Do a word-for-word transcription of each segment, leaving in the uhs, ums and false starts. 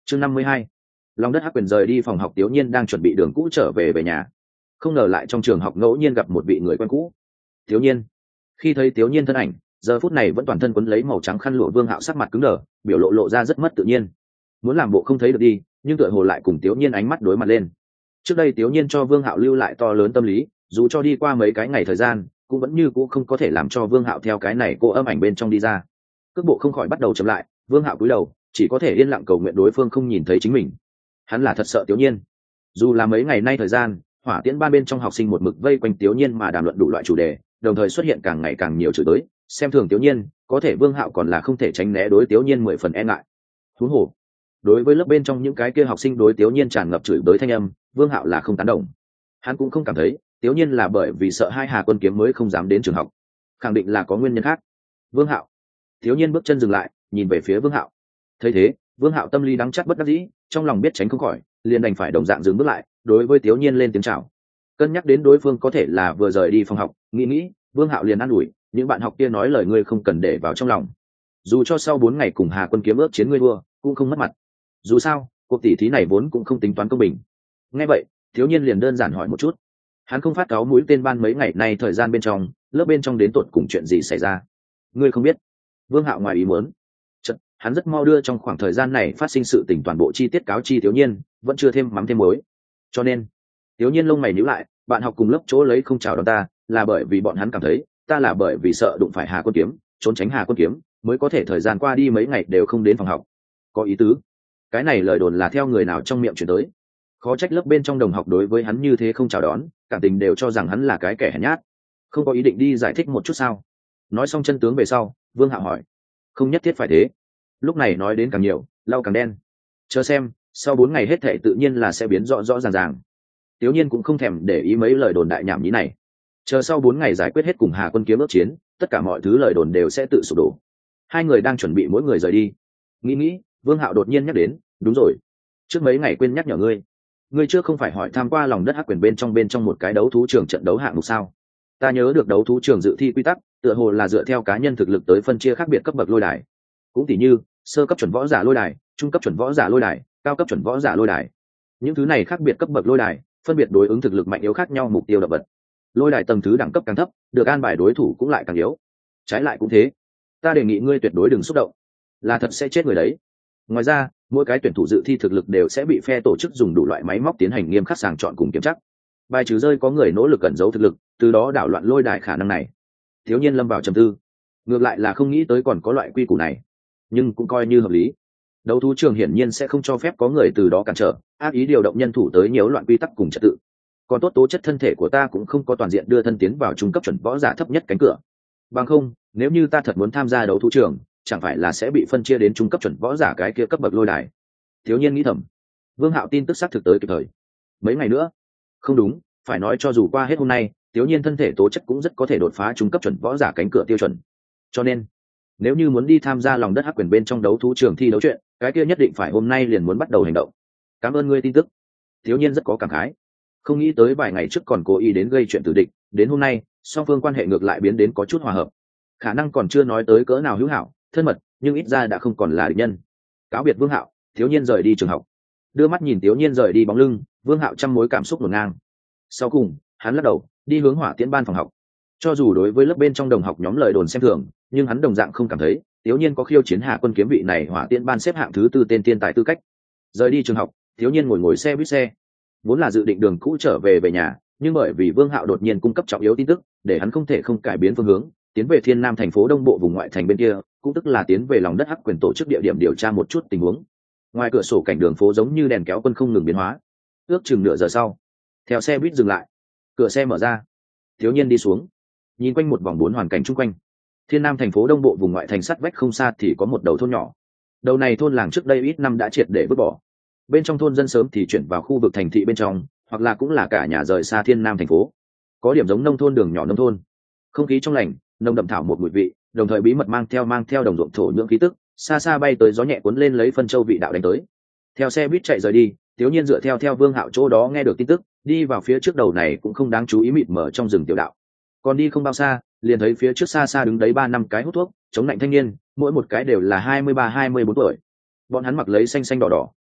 chương năm mươi hai, lòng đất hắc quyền rời đi phòng học. Tiểu nhiên đang chuẩn bị đường cũ trở về về nhà, không ngờ lại trong trường học ngẫu nhiên gặp một vị người quen cũ. Tiểu nhiên khi thấy Tiểu nhiên thân ảnh, giờ phút này vẫn toàn thân quấn lấy màu trắng khăn lụa, Vương Hạo sắc mặt cứng đờ, biểu lộ lộ ra rất mất tự nhiên, muốn làm bộ không thấy được đi, nhưng tựa hồ lại cùng Tiểu nhiên ánh mắt đối mặt lên. Trước đây Tiểu nhiên cho Vương Hạo lưu lại to lớn tâm lý, dù cho đi qua mấy cái ngày thời gian cũng vẫn như cũ không có thể làm cho Vương Hạo theo cái này cô âm ảnh bên trong đi ra. Cước bộ không khỏi bắt đầu chậm lại, Vương Hạo cúi đầu chỉ có thể yên lặng cầu nguyện đối phương không nhìn thấy chính mình. Hắn là thật sợ Tiểu nhiên. Dù là mấy ngày nay thời gian, hỏa tiễn ban bên trong học sinh một mực vây quanh Tiểu nhiên mà đàm luận đủ loại chủ đề, đồng thời xuất hiện càng ngày càng nhiều chửi tới xem thường Tiểu nhiên, có thể Vương Hạo còn là không thể tránh né đối Tiểu nhiên mười phần e ngại. Huống hồ đối với lớp bên trong những cái kia học sinh đối Tiểu nhiên tràn ngập chửi bới thanh âm, Vương Hạo là không tán đồng. Hắn cũng không cảm thấy Tiểu nhiên là bởi vì sợ hai Hà Quân Kiếm mới không dám đến trường học, khẳng định là có nguyên nhân khác. Vương Hạo. Tiểu nhiên bước chân dừng lại, nhìn về phía Vương Hạo. Thấy thế, Vương Hạo tâm lý đắng chắc bất đắc dĩ, trong lòng biết tránh không khỏi, liền đành phải đồng dạng dừng bước lại, đối với Tiểu nhiên lên tiếng chào. Cân nhắc đến đối phương có thể là vừa rời đi phòng học, nghĩ nghĩ, Vương Hạo liền an ủi, những bạn học kia nói lời ngươi không cần để vào trong lòng. Dù cho sau bốn ngày cùng Hà Quân Kiếm ước chiến ngươi thua, cũng không mất mặt. Dù sao, cuộc tỷ thí này vốn cũng không tính toán công bình. Nghe vậy, Thiếu nhiên liền đơn giản hỏi một chút. Hắn không phát cáo mũi tên ban mấy ngày nay thời gian bên trong, lớp bên trong đến tột cùng chuyện gì xảy ra. Ngươi không biết. Vương Hạo ngoài ý muốn. Chật, hắn rất mau đưa trong khoảng thời gian này phát sinh sự tình toàn bộ chi tiết cáo chi Thiếu nhiên, vẫn chưa thêm mắm thêm muối. Cho nên, Thiếu nhiên lông mày nhíu lại, bạn học cùng lớp chỗ lấy không chào đón ta, là bởi vì bọn hắn cảm thấy ta là bởi vì sợ đụng phải Hà Quân Kiếm, trốn tránh Hà Quân Kiếm, mới có thể thời gian qua đi mấy ngày đều không đến phòng học. Có ý tứ. Cái này lời đồn là theo người nào trong miệng truyền tới. Khó trách lớp bên trong đồng học đối với hắn như thế không chào đón, cảm tình đều cho rằng hắn là cái kẻ hèn nhát. Không có ý định đi giải thích một chút sao? Nói xong chân tướng về sau, Vương Hạo hỏi. Không nhất thiết phải thế. Lúc này nói đến càng nhiều, lau càng đen. Chờ xem, sau bốn ngày hết thảy tự nhiên là sẽ biến rõ rõ ràng ràng. Tiểu nhiên cũng không thèm để ý mấy lời đồn đại nhảm nhí này. Chờ sau bốn ngày giải quyết hết cùng Hà Quân Kiếm ước chiến, tất cả mọi thứ lời đồn đều sẽ tự sụp đổ. Hai người đang chuẩn bị mỗi người rời đi. Nghĩ nghĩ, Vương Hạo đột nhiên nhắc đến, đúng rồi, trước mấy ngày quên nhắc nhở ngươi. Ngươi trước không phải hỏi tham qua lòng đất hắc quyền bên trong bên trong một cái đấu thú trường trận đấu hạng mục sao? Ta nhớ được đấu thú trường dự thi quy tắc, tựa hồ là dựa theo cá nhân thực lực tới phân chia khác biệt cấp bậc lôi đài. Cũng tỉ như, sơ cấp chuẩn võ giả lôi đài, trung cấp chuẩn võ giả lôi đài, cao cấp chuẩn võ giả lôi đài. Những thứ này khác biệt cấp bậc lôi đài, phân biệt đối ứng thực lực mạnh yếu khác nhau mục tiêu động vật. Lôi đài tầng thứ đẳng cấp càng thấp, được an bài đối thủ cũng lại càng yếu. Trái lại cũng thế. Ta đề nghị ngươi tuyệt đối đừng xúc động, là thật sẽ chết người đấy. Ngoài ra, mỗi cái tuyển thủ dự thi thực lực đều sẽ bị phe tổ chức dùng đủ loại máy móc tiến hành nghiêm khắc sàng chọn cùng kiểm chắc. Bài trừ rơi có người nỗ lực cẩn giấu thực lực, từ đó đảo loạn lôi đài khả năng này. Thiếu nhiên lâm vào trầm tư. Ngược lại là không nghĩ tới còn có loại quy củ này, nhưng cũng coi như hợp lý. Đấu thú trường hiển nhiên sẽ không cho phép có người từ đó cản trở, ác ý điều động nhân thủ tới nhiễu loạn quy tắc cùng trật tự. Còn tốt tố chất thân thể của ta cũng không có toàn diện đưa thân tiến vào trung cấp chuẩn võ giả thấp nhất cánh cửa. Bằng không, nếu như ta thật muốn tham gia đấu thú trường, chẳng phải là sẽ bị phân chia đến trung cấp chuẩn võ giả cái kia cấp bậc lôi đài. Thiếu nhiên nghĩ thầm. Vương Hạo tin tức xác thực tới kịp thời. Mấy ngày nữa, không đúng, phải nói cho dù qua hết hôm nay, Thiếu nhiên thân thể tố chất cũng rất có thể đột phá trung cấp chuẩn võ giả cánh cửa tiêu chuẩn. Cho nên, nếu như muốn đi tham gia lòng đất hắc quyền bên trong đấu thú trường thi đấu chuyện, cái kia nhất định phải hôm nay liền muốn bắt đầu hành động. Cảm ơn ngươi tin tức. Thiếu nhiên rất có cảm khái. Không nghĩ tới vài ngày trước còn cố ý đến gây chuyện tử địch, đến hôm nay, song phương quan hệ ngược lại biến đến có chút hòa hợp. Khả năng còn chưa nói tới cỡ nào hữu hảo, thân mật, nhưng ít ra đã không còn là địch nhân. Cáo biệt Vương Hạo, Thiếu nhiên rời đi trường học. Đưa mắt nhìn Thiếu nhiên rời đi bóng lưng, Vương Hạo trăm mối cảm xúc ngổn ngang. Sau cùng, hắn lắc đầu, đi hướng hỏa tiễn ban phòng học. Cho dù đối với lớp bên trong đồng học nhóm lời đồn xem thường, nhưng hắn đồng dạng không cảm thấy Thiếu nhiên có khiêu chiến Hà Quân Kiếm vị này hỏa tiễn ban xếp hạng thứ tư tên tiên tài tư cách. Rời đi trường học, Thiếu nhiên ngồi ngồi xe buýt xe, vốn là dự định đường cũ trở về về nhà, nhưng bởi vì Vương Hạo đột nhiên cung cấp trọng yếu tin tức, để hắn không thể không cải biến phương hướng, tiến về Thiên Nam thành phố đông bộ vùng ngoại thành bên kia, cũng tức là tiến về lòng đất hắc quyền tổ chức địa điểm điều tra một chút tình huống. Ngoài cửa sổ cảnh đường phố giống như đèn kéo quân không ngừng biến hóa. Ước chừng nửa giờ sau, theo xe buýt dừng lại, cửa xe mở ra, Thiếu nhiên đi xuống, nhìn quanh một vòng bốn hoàn cảnh chung quanh. Thiên Nam thành phố đông bộ vùng ngoại thành sát vách không xa thì có một đầu thôn nhỏ. Đầu này thôn làng trước đây ít năm đã triệt để vứt bỏ. Bên trong thôn dân sớm thì chuyển vào khu vực thành thị bên trong, hoặc là cũng là cả nhà rời xa Thiên Nam thành phố. Có điểm giống nông thôn đường nhỏ nông thôn. Không khí trong lành, nồng đậm thảo một mùi vị, đồng thời bí mật mang theo mang theo đồng ruộng thổ nhưỡng khí tức, xa xa bay tới gió nhẹ cuốn lên lấy phân châu vị đạo đánh tới. Theo xe buýt chạy rời đi, Thiếu nhiên dựa theo theo Vương Hạo chỗ đó nghe được tin tức, đi vào phía trước đầu này cũng không đáng chú ý mịt mở trong rừng tiểu đạo. Còn đi không bao xa, liền thấy phía trước xa xa đứng đấy ba năm cái hút thuốc chống lạnh thanh niên, mỗi một cái đều là hai mươi ba hai mươi bốn tuổi. Bọn hắn mặc lấy xanh xanh đỏ đỏ,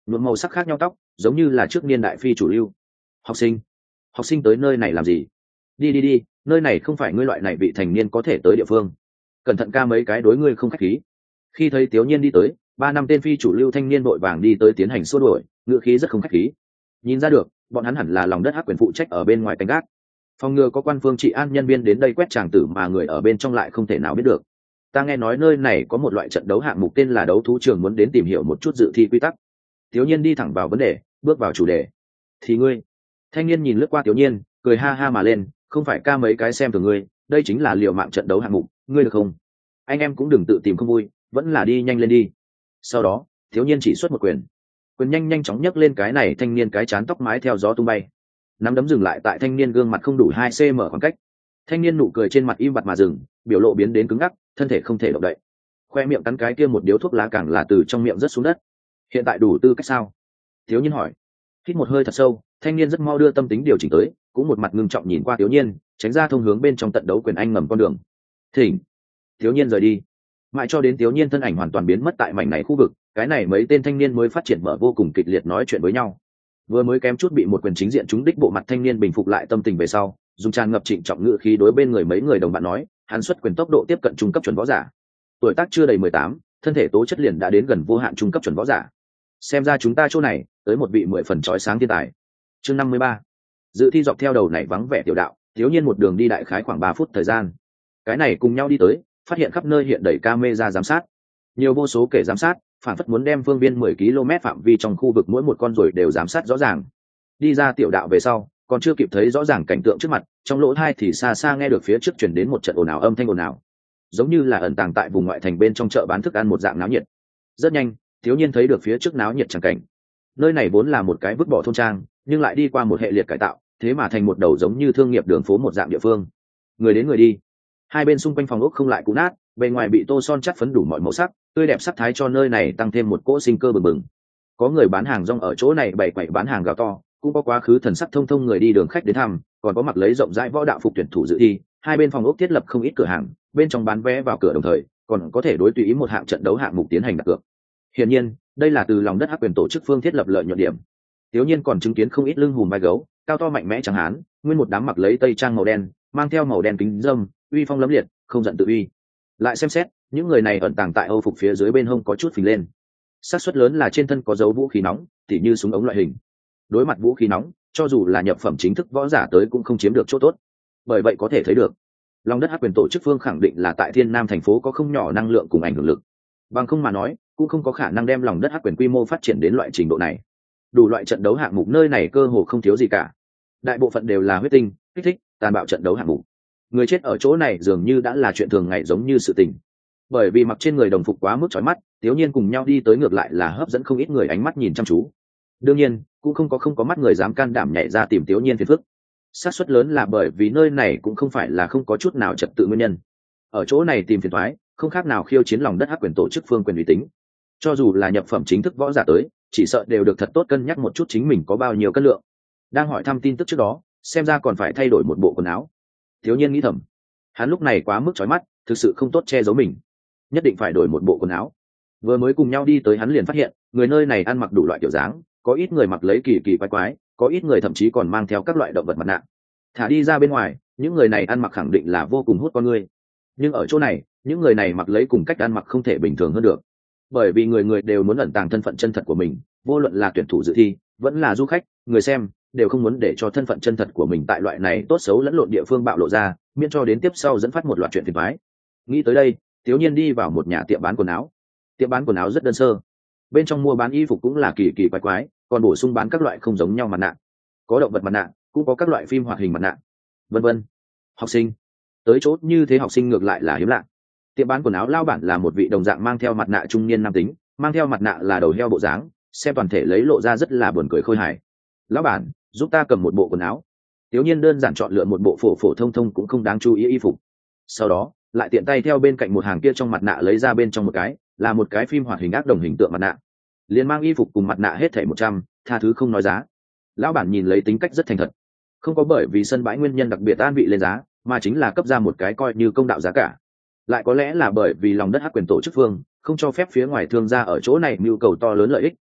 nhuộm màu sắc khác nhau tóc giống như là trước niên đại phi chủ lưu. Học sinh học sinh tới nơi này làm gì? Đi đi đi, nơi này không phải ngươi loại này vị thành niên có thể tới địa phương. Cẩn thận ca mấy cái đối ngươi không khách khí. Khi thấy Tiểu Nhiên đi tới, ba năm tên phi chủ lưu thanh niên vội vàng đi tới tiến hành xua đuổi, ngựa khí rất không khách khí. Nhìn ra được bọn hắn hẳn là lòng đất hắc quyền phụ trách ở bên ngoài canh gác, phòng ngừa có quan phương trị an nhân viên đến đây quét tràng tử mà người ở bên trong lại không thể nào biết được. Ta nghe nói nơi này có một loại trận đấu hạng mục tên là đấu thú trường, muốn đến tìm hiểu một chút dự thi quy tắc. Tiểu Nhiên đi thẳng vào vấn đề, bước vào chủ đề. Thì ngươi? Thanh niên nhìn lướt qua Tiểu Nhiên, cười ha ha mà lên, không phải ca mấy cái xem thường ngươi, đây chính là liều mạng trận đấu hạng mục, ngươi được không? Anh em cũng đừng tự tìm không vui, vẫn là đi nhanh lên đi. Sau đó Tiểu Nhiên chỉ xuất một quyền, quyền nhanh nhanh chóng nhấc lên cái này thanh niên cái chán tóc mái theo gió tung bay, nắm đấm dừng lại tại thanh niên gương mặt không đủ hai cm khoảng cách. Thanh niên nụ cười trên mặt im bặt mà dừng, biểu lộ biến đến cứng ngắc, thân thể không thể động đậy, khoe miệng cắn cái kia một điếu thuốc lá càng là từ trong miệng rớt xuống đất. Hiện tại đủ tư cách sao? Tiểu Nhiên hỏi. Hít một hơi thật sâu, thanh niên rất mau đưa tâm tính điều chỉnh tới, cũng một mặt ngưng trọng nhìn qua Tiểu Nhiên, tránh ra thông hướng bên trong tận đấu quyền anh ngầm con đường. Thỉnh. Tiểu Nhiên rời đi, mãi cho đến Tiểu Nhiên thân ảnh hoàn toàn biến mất tại mảnh này khu vực, cái này mấy tên thanh niên mới phát triển mở vô cùng kịch liệt nói chuyện với nhau. Vừa mới kém chút bị một quyền chính diện trúng đích bộ mặt thanh niên bình phục lại tâm tình về sau, dùng tràn ngập trịnh trọng ngữ khí đối bên người mấy người đồng bạn nói, hắn xuất quyền tốc độ tiếp cận trung cấp chuẩn võ giả, tuổi tác chưa đầy mười tám, thân thể tố chất liền đã đến gần vô hạn trung cấp chuẩn võ giả. Xem ra chúng ta chỗ này tới một vị mười phần chói sáng thiên tài. Chương năm mươi ba. Dự thi dọc theo đầu này vắng vẻ tiểu đạo, Thiếu Nhiên một đường đi đại khái khoảng ba phút thời gian. Cái này cùng nhau đi tới, phát hiện khắp nơi hiện đầy camera giám sát, nhiều vô số kẻ giám sát, phản phất muốn đem phương viên mười ki lô mét phạm vi trong khu vực mỗi một con ruồi đều giám sát rõ ràng. Đi ra tiểu đạo về sau, còn chưa kịp thấy rõ ràng cảnh tượng trước mặt, trong lỗ tai thì xa xa nghe được phía trước truyền đến một trận ồn ào âm thanh ồn ào, giống như là ẩn tàng tại vùng ngoại thành bên trong chợ bán thức ăn một dạng náo nhiệt. Rất nhanh, Thiếu Nhiên thấy được phía trước náo nhiệt chẳng cảnh. Nơi này vốn là một cái vứt bỏ thôn trang, nhưng lại đi qua một hệ liệt cải tạo, thế mà thành một đầu giống như thương nghiệp đường phố một dạng địa phương. Người đến người đi, hai bên xung quanh phòng ốc không lại cũ nát, bên ngoài bị tô son chắt phấn đủ mọi màu sắc, tươi đẹp sắc thái cho nơi này tăng thêm một cỗ sinh cơ bừng bừng. Có người bán hàng rong ở chỗ này bày quậy bán hàng gạo to, cũng có quá khứ thần sắc thông thông người đi đường khách đến thăm, còn có mặc lấy rộng rãi võ đạo phục tuyển thủ dự thi. Hai bên phòng ốc thiết lập không ít cửa hàng, bên trong bán vé vào cửa đồng thời còn có thể đối tùy ý một hạng trận đấu hạng mục tiến hành đặt cược. Hiển nhiên, đây là từ lòng đất hắc quyền tổ chức phương thiết lập lợi nhuận điểm. Tiểu Nhiên còn chứng kiến không ít lưng hùm vai gấu, cao to mạnh mẽ chẳng hán, nguyên một đám mặc lấy tây trang màu đen, mang theo màu đen kính dâm, uy phong lẫm liệt, không giận tự uy. Lại xem xét, những người này ẩn tàng tại âu phục phía dưới bên hông có chút phình lên, xác suất lớn là trên thân có dấu vũ khí nóng, tỉ như súng ống loại hình. Đối mặt vũ khí nóng, cho dù là nhập phẩm chính thức võ giả tới cũng không chiếm được chỗ tốt. Bởi vậy có thể thấy được, lòng đất hắc quyền tổ chức phương khẳng định là tại Thiên Nam thành phố có không nhỏ năng lượng cùng ảnh hưởng lực. Bằng không mà nói, cũng không có khả năng đem lòng đất hắc quyền quy mô phát triển đến loại trình độ này. Đủ loại trận đấu hạng mục nơi này cơ hồ không thiếu gì cả. Đại bộ phận đều là huyết tinh, kích thích, tàn bạo trận đấu hạng mục. Người chết ở chỗ này dường như đã là chuyện thường ngày giống như sự tình. Bởi vì mặc trên người đồng phục quá mức chói mắt, Tiểu Nhiên cùng nhau đi tới ngược lại là hấp dẫn không ít người ánh mắt nhìn chăm chú. Đương nhiên, cũng không có không có mắt người dám can đảm nhảy ra tìm Tiểu Nhiên phiền phức. Xác suất lớn là bởi vì nơi này cũng không phải là không có chút nào trật tự nguyên nhân. Ở chỗ này tìm phiền toái, không khác nào khiêu chiến lòng đất hắc quyền tổ chức phương quyền uy tín. Cho dù là nhập phẩm chính thức võ giả tới, chỉ sợ đều được thật tốt cân nhắc một chút chính mình có bao nhiêu cân lượng. Đang hỏi thăm tin tức trước đó, xem ra còn phải thay đổi một bộ quần áo. Thiếu Nhiên nghĩ thầm, hắn lúc này quá mức chói mắt, thực sự không tốt che giấu mình, nhất định phải đổi một bộ quần áo. Vừa mới cùng nhau đi tới hắn liền phát hiện, người nơi này ăn mặc đủ loại kiểu dáng, có ít người mặc lấy kỳ kỳ quái quái, có ít người thậm chí còn mang theo các loại động vật mặt nạ. Thả đi ra bên ngoài, những người này ăn mặc khẳng định là vô cùng hút con người. Nhưng ở chỗ này, những người này mặc lấy cùng cách ăn mặc không thể bình thường hơn được. Bởi vì người người đều muốn ẩn tàng thân phận chân thật của mình, vô luận là tuyển thủ dự thi, vẫn là du khách, người xem, đều không muốn để cho thân phận chân thật của mình tại loại này tốt xấu lẫn lộn địa phương bạo lộ ra, miễn cho đến tiếp sau dẫn phát một loạt chuyện phiền toái. Nghĩ tới đây, Tiểu Nhiên đi vào một nhà tiệm bán quần áo. Tiệm bán quần áo rất đơn sơ, bên trong mua bán y phục cũng là kỳ kỳ quái quái, còn bổ sung bán các loại không giống nhau mặt nạ, có động vật mặt nạ, cũng có các loại phim hoạt hình mặt nạ, vân vân. Học sinh tới chỗ như thế, học sinh ngược lại là hiếm lạ. Tiệm bán quần áo lao bản là một vị đồng dạng mang theo mặt nạ trung niên nam tính, mang theo mặt nạ là đầu heo bộ dáng, xem toàn thể lấy lộ ra rất là buồn cười khôi hài. Lão bản, giúp ta cầm một bộ quần áo. Tiểu Nhiên đơn giản chọn lựa một bộ phổ phổ thông thông cũng không đáng chú ý y phục, sau đó lại tiện tay theo bên cạnh một hàng kia trong mặt nạ lấy ra bên trong một cái, là một cái phim hoạt hình ác đồng hình tượng mặt nạ. Liền mang y phục cùng mặt nạ hết thảy một trăm, tha thứ không nói giá. Lão bản nhìn lấy tính cách rất thành thật, không có bởi vì sân bãi nguyên nhân đặc biệt an vị lên giá, mà chính là cấp ra một cái coi như công đạo giá cả. Lại có lẽ là bởi vì lòng đất hắc quyền tổ chức phương không cho phép phía ngoài thương gia ở chỗ này mưu cầu to lớn lợi ích,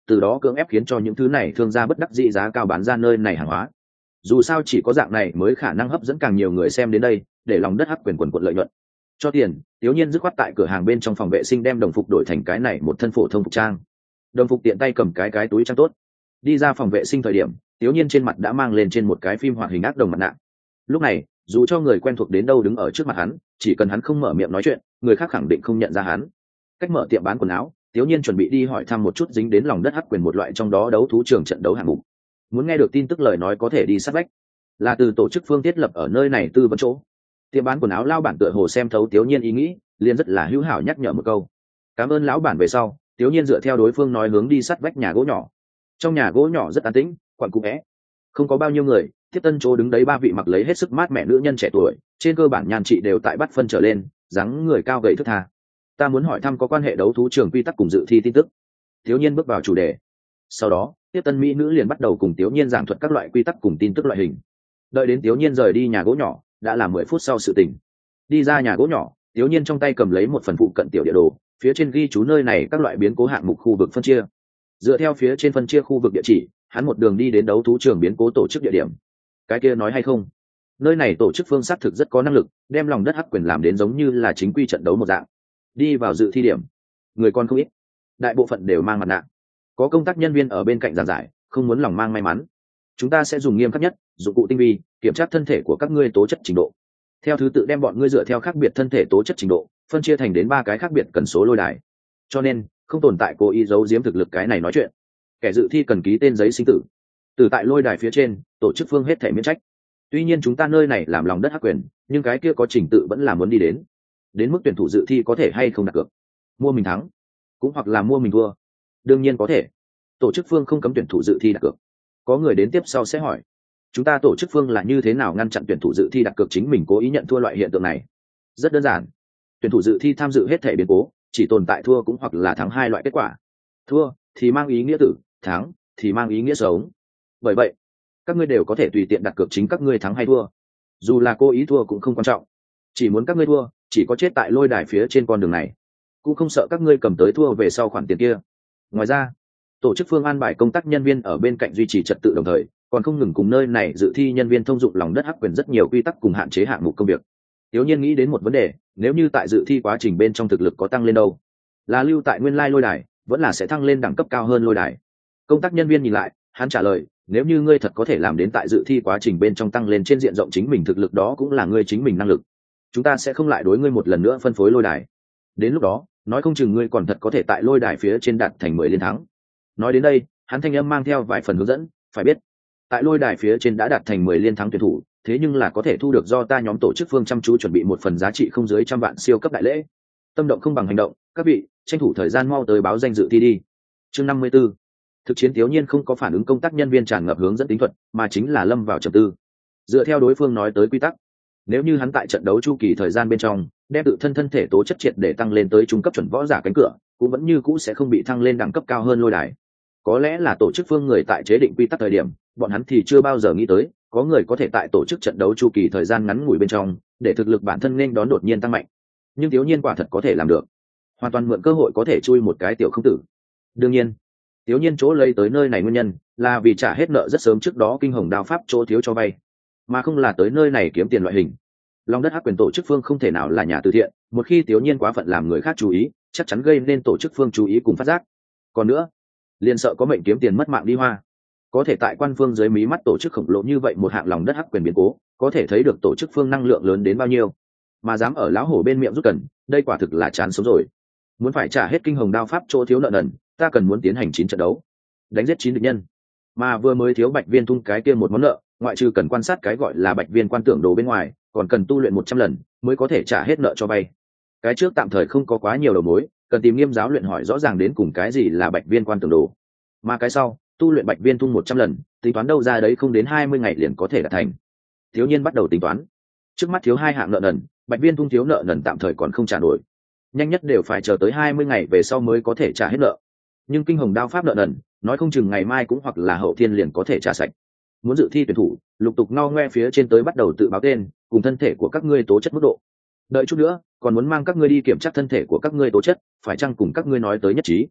từ đó cưỡng ép khiến cho những thứ này thương gia bất đắc dĩ giá cao bán ra nơi này hàng hóa. Dù sao chỉ có dạng này mới khả năng hấp dẫn càng nhiều người xem đến đây, để lòng đất hắc quyền quần quật lợi nhuận. Cho tiền, Tiểu Nhiên dứt khoát tại cửa hàng bên trong phòng vệ sinh đem đồng phục đổi thành cái này một thân phổ thông phục trang. Đồng phục tiện tay cầm cái cái túi trang tốt. Đi ra phòng vệ sinh thời điểm, Tiểu Nhiên trên mặt đã mang lên trên một cái phim hoạt hình ác đồng mặt nạ. Lúc này, dù cho người quen thuộc đến đâu đứng ở trước mặt hắn, chỉ cần hắn không mở miệng nói chuyện, người khác khẳng định không nhận ra hắn. Cách mở tiệm bán quần áo, Tiểu Nhiên chuẩn bị đi hỏi thăm một chút dính đến lòng đất hắc quyền một loại trong đó đấu thú trường trận đấu hạng mục. Muốn nghe được tin tức lời nói có thể đi sát vách, là từ tổ chức Phương thiết lập ở nơi này tư vấn chỗ. Tiệm bán quần áo lao bản tựa hồ xem thấu Tiểu Nhiên ý nghĩ, liền rất là hữu hảo nhắc nhở một câu. Cảm ơn lão bản về sau, Tiểu Nhiên dựa theo đối phương nói hướng đi sát vách nhà gỗ nhỏ. Trong nhà gỗ nhỏ rất an tĩnh, quặn cũ é, không có bao nhiêu người. Tiếp tân chỗ đứng đấy ba vị mặc lấy hết sức mát mẻ nữ nhân trẻ tuổi, trên cơ bản nhàn trị đều tại bắt phân trở lên, dáng người cao gầy thướt tha. Ta muốn hỏi thăm có quan hệ đấu thú trường quy tắc cùng dự thi tin tức. Tiểu Nhiên bước vào chủ đề. Sau đó, tiếp tân mỹ nữ liền bắt đầu cùng Tiểu Nhiên giảng thuật các loại quy tắc cùng tin tức loại hình. Đợi đến Tiểu Nhiên rời đi nhà gỗ nhỏ, đã là mười phút sau sự tình. Đi ra nhà gỗ nhỏ, Tiểu Nhiên trong tay cầm lấy một phần phụ cận tiểu địa đồ, phía trên ghi chú nơi này các loại biến cố hạng mục khu vực phân chia. Dựa theo phía trên phân chia khu vực địa chỉ, hắn một đường đi đến đấu thú trường biến cố tổ chức địa điểm. Cái kia nói hay không, nơi này tổ chức phương xác thực rất có năng lực, đem lòng đất hắc quyền làm đến giống như là chính quy trận đấu một dạng. Đi vào dự thi điểm, người còn không ít, đại bộ phận đều mang mặt nạ, có công tác nhân viên ở bên cạnh giảng giải, không muốn lòng mang may mắn. Chúng ta sẽ dùng nghiêm khắc nhất dụng cụ tinh vi kiểm tra thân thể của các ngươi tố chất trình độ, theo thứ tự đem bọn ngươi dựa theo khác biệt thân thể tố chất trình độ phân chia thành đến ba cái khác biệt cần số lôi đài, cho nên không tồn tại cố ý giấu giếm thực lực cái này nói chuyện. Kẻ dự thi cần ký tên giấy sinh tử, từ tại lôi đài phía trên tổ chức phương hết thể miễn trách. Tuy nhiên chúng ta nơi này làm lòng đất hắc quyền, nhưng cái kia có trình tự vẫn là muốn đi đến. Đến mức tuyển thủ dự thi có thể hay không đặt cược, mua mình thắng cũng hoặc là mua mình thua, đương nhiên có thể. Tổ chức phương không cấm tuyển thủ dự thi đặt cược. Có người đến tiếp sau sẽ hỏi, chúng ta tổ chức phương là như thế nào ngăn chặn tuyển thủ dự thi đặt cược chính mình cố ý nhận thua loại hiện tượng này? Rất đơn giản, tuyển thủ dự thi tham dự hết thể biến cố, chỉ tồn tại thua cũng hoặc là thắng hai loại kết quả. Thua thì mang ý nghĩa tử, thắng thì mang ý nghĩa sống. Bởi vậy các ngươi đều có thể tùy tiện đặt cược chính các ngươi thắng hay thua, dù là cố ý thua cũng không quan trọng, chỉ muốn các ngươi thua, chỉ có chết tại lôi đài phía trên con đường này, cũng không sợ các ngươi cầm tới thua về sau khoản tiền kia. Ngoài ra, tổ chức phương an bài công tác nhân viên ở bên cạnh duy trì trật tự, đồng thời còn không ngừng cùng nơi này dự thi nhân viên thông dụng lòng đất hắc quyền rất nhiều quy tắc cùng hạn chế hạng mục công việc. Tiểu Nhiên nghĩ đến một vấn đề, nếu như tại dự thi quá trình bên trong thực lực có tăng lên đâu, là lưu tại nguyên lai lôi đài, vẫn là sẽ thăng lên đẳng cấp cao hơn lôi đài? Công tác nhân viên nhìn lại, hắn trả lời, nếu như ngươi thật có thể làm đến tại dự thi quá trình bên trong tăng lên trên diện rộng chính mình thực lực, đó cũng là ngươi chính mình năng lực, chúng ta sẽ không lại đối ngươi một lần nữa phân phối lôi đài. Đến lúc đó, nói không chừng ngươi còn thật có thể tại lôi đài phía trên đạt thành mười liên thắng. Nói đến đây, hắn thanh âm mang theo vài phần hướng dẫn. Phải biết, tại lôi đài phía trên đã đạt thành mười liên thắng tuyển thủ, thế nhưng là có thể thu được do ta nhóm tổ chức phương chăm chú chuẩn bị một phần giá trị không dưới trăm vạn siêu cấp đại lễ. Tâm động không bằng hành động, các vị tranh thủ thời gian mau tới báo danh dự thi đi. Chương năm mươi 54. Thực chiến Tiểu Nhiên không có phản ứng công tác nhân viên tràn ngập hướng dẫn tính thuật, mà chính là lâm vào trầm tư. Dựa theo đối phương nói tới quy tắc, nếu như hắn tại trận đấu chu kỳ thời gian bên trong đem tự thân thân thể tố chất triệt để tăng lên tới trung cấp chuẩn võ giả cánh cửa, cũng vẫn như cũ sẽ không bị thăng lên đẳng cấp cao hơn lôi đài. Có lẽ là tổ chức phương người tại chế định quy tắc thời điểm, bọn hắn thì chưa bao giờ nghĩ tới có người có thể tại tổ chức trận đấu chu kỳ thời gian ngắn ngủi bên trong để thực lực bản thân nên đón đột nhiên tăng mạnh. Nhưng Tiểu Nhiên quả thật có thể làm được, hoàn toàn mượn cơ hội có thể chui một cái tiểu không tử. Đương nhiên, Tiểu Nhiên chỗ lấy tới nơi này nguyên nhân là vì trả hết nợ rất sớm trước đó kinh hồng đao pháp chỗ thiếu cho vay, mà không là tới nơi này kiếm tiền loại hình. Long đất hắc quyền tổ chức phương không thể nào là nhà từ thiện, một khi Tiểu Nhiên quá phận làm người khác chú ý, chắc chắn gây nên tổ chức phương chú ý cùng phát giác. Còn nữa, liền sợ có mệnh kiếm tiền mất mạng đi hoa. Có thể tại quan phương dưới mí mắt tổ chức khổng lồ như vậy một hạng lòng đất hắc quyền biến cố, có thể thấy được tổ chức phương năng lượng lớn đến bao nhiêu, mà dám ở lão hổ bên miệng rút cần, đây quả thực là chán sống rồi. Muốn phải trả hết kinh hồng đao pháp chỗ thiếu nợ nần, ta cần muốn tiến hành chín trận đấu, đánh giết chín địch nhân, mà vừa mới thiếu bạch viên tung cái kia một món nợ, ngoại trừ cần quan sát cái gọi là bạch viên quan tưởng đồ bên ngoài, còn cần tu luyện một trăm lần mới có thể trả hết nợ cho vay. Cái trước tạm thời không có quá nhiều đầu mối, cần tìm nghiêm giáo luyện hỏi rõ ràng đến cùng cái gì là bạch viên quan tưởng đồ, mà cái sau tu luyện bạch viên tung một trăm lần, tính toán đâu ra đấy không đến hai mươi ngày liền có thể đạt thành. Thiếu Nhiên bắt đầu tính toán, trước mắt thiếu hai hạng nợ nần, bạch viên tung thiếu nợ nần tạm thời còn không trả nổi, nhanh nhất đều phải chờ tới hai mươi ngày về sau mới có thể trả hết nợ. Nhưng kinh hồng đao pháp nợ nần, nói không chừng ngày mai cũng hoặc là hậu thiên liền có thể trả sạch. Muốn dự thi tuyển thủ lục tục no ngoe phía trên tới bắt đầu tự báo tên cùng thân thể của các ngươi tố chất mức độ. Đợi chút nữa còn muốn mang các ngươi đi kiểm tra thân thể của các ngươi tố chất phải chăng cùng các ngươi nói tới nhất trí.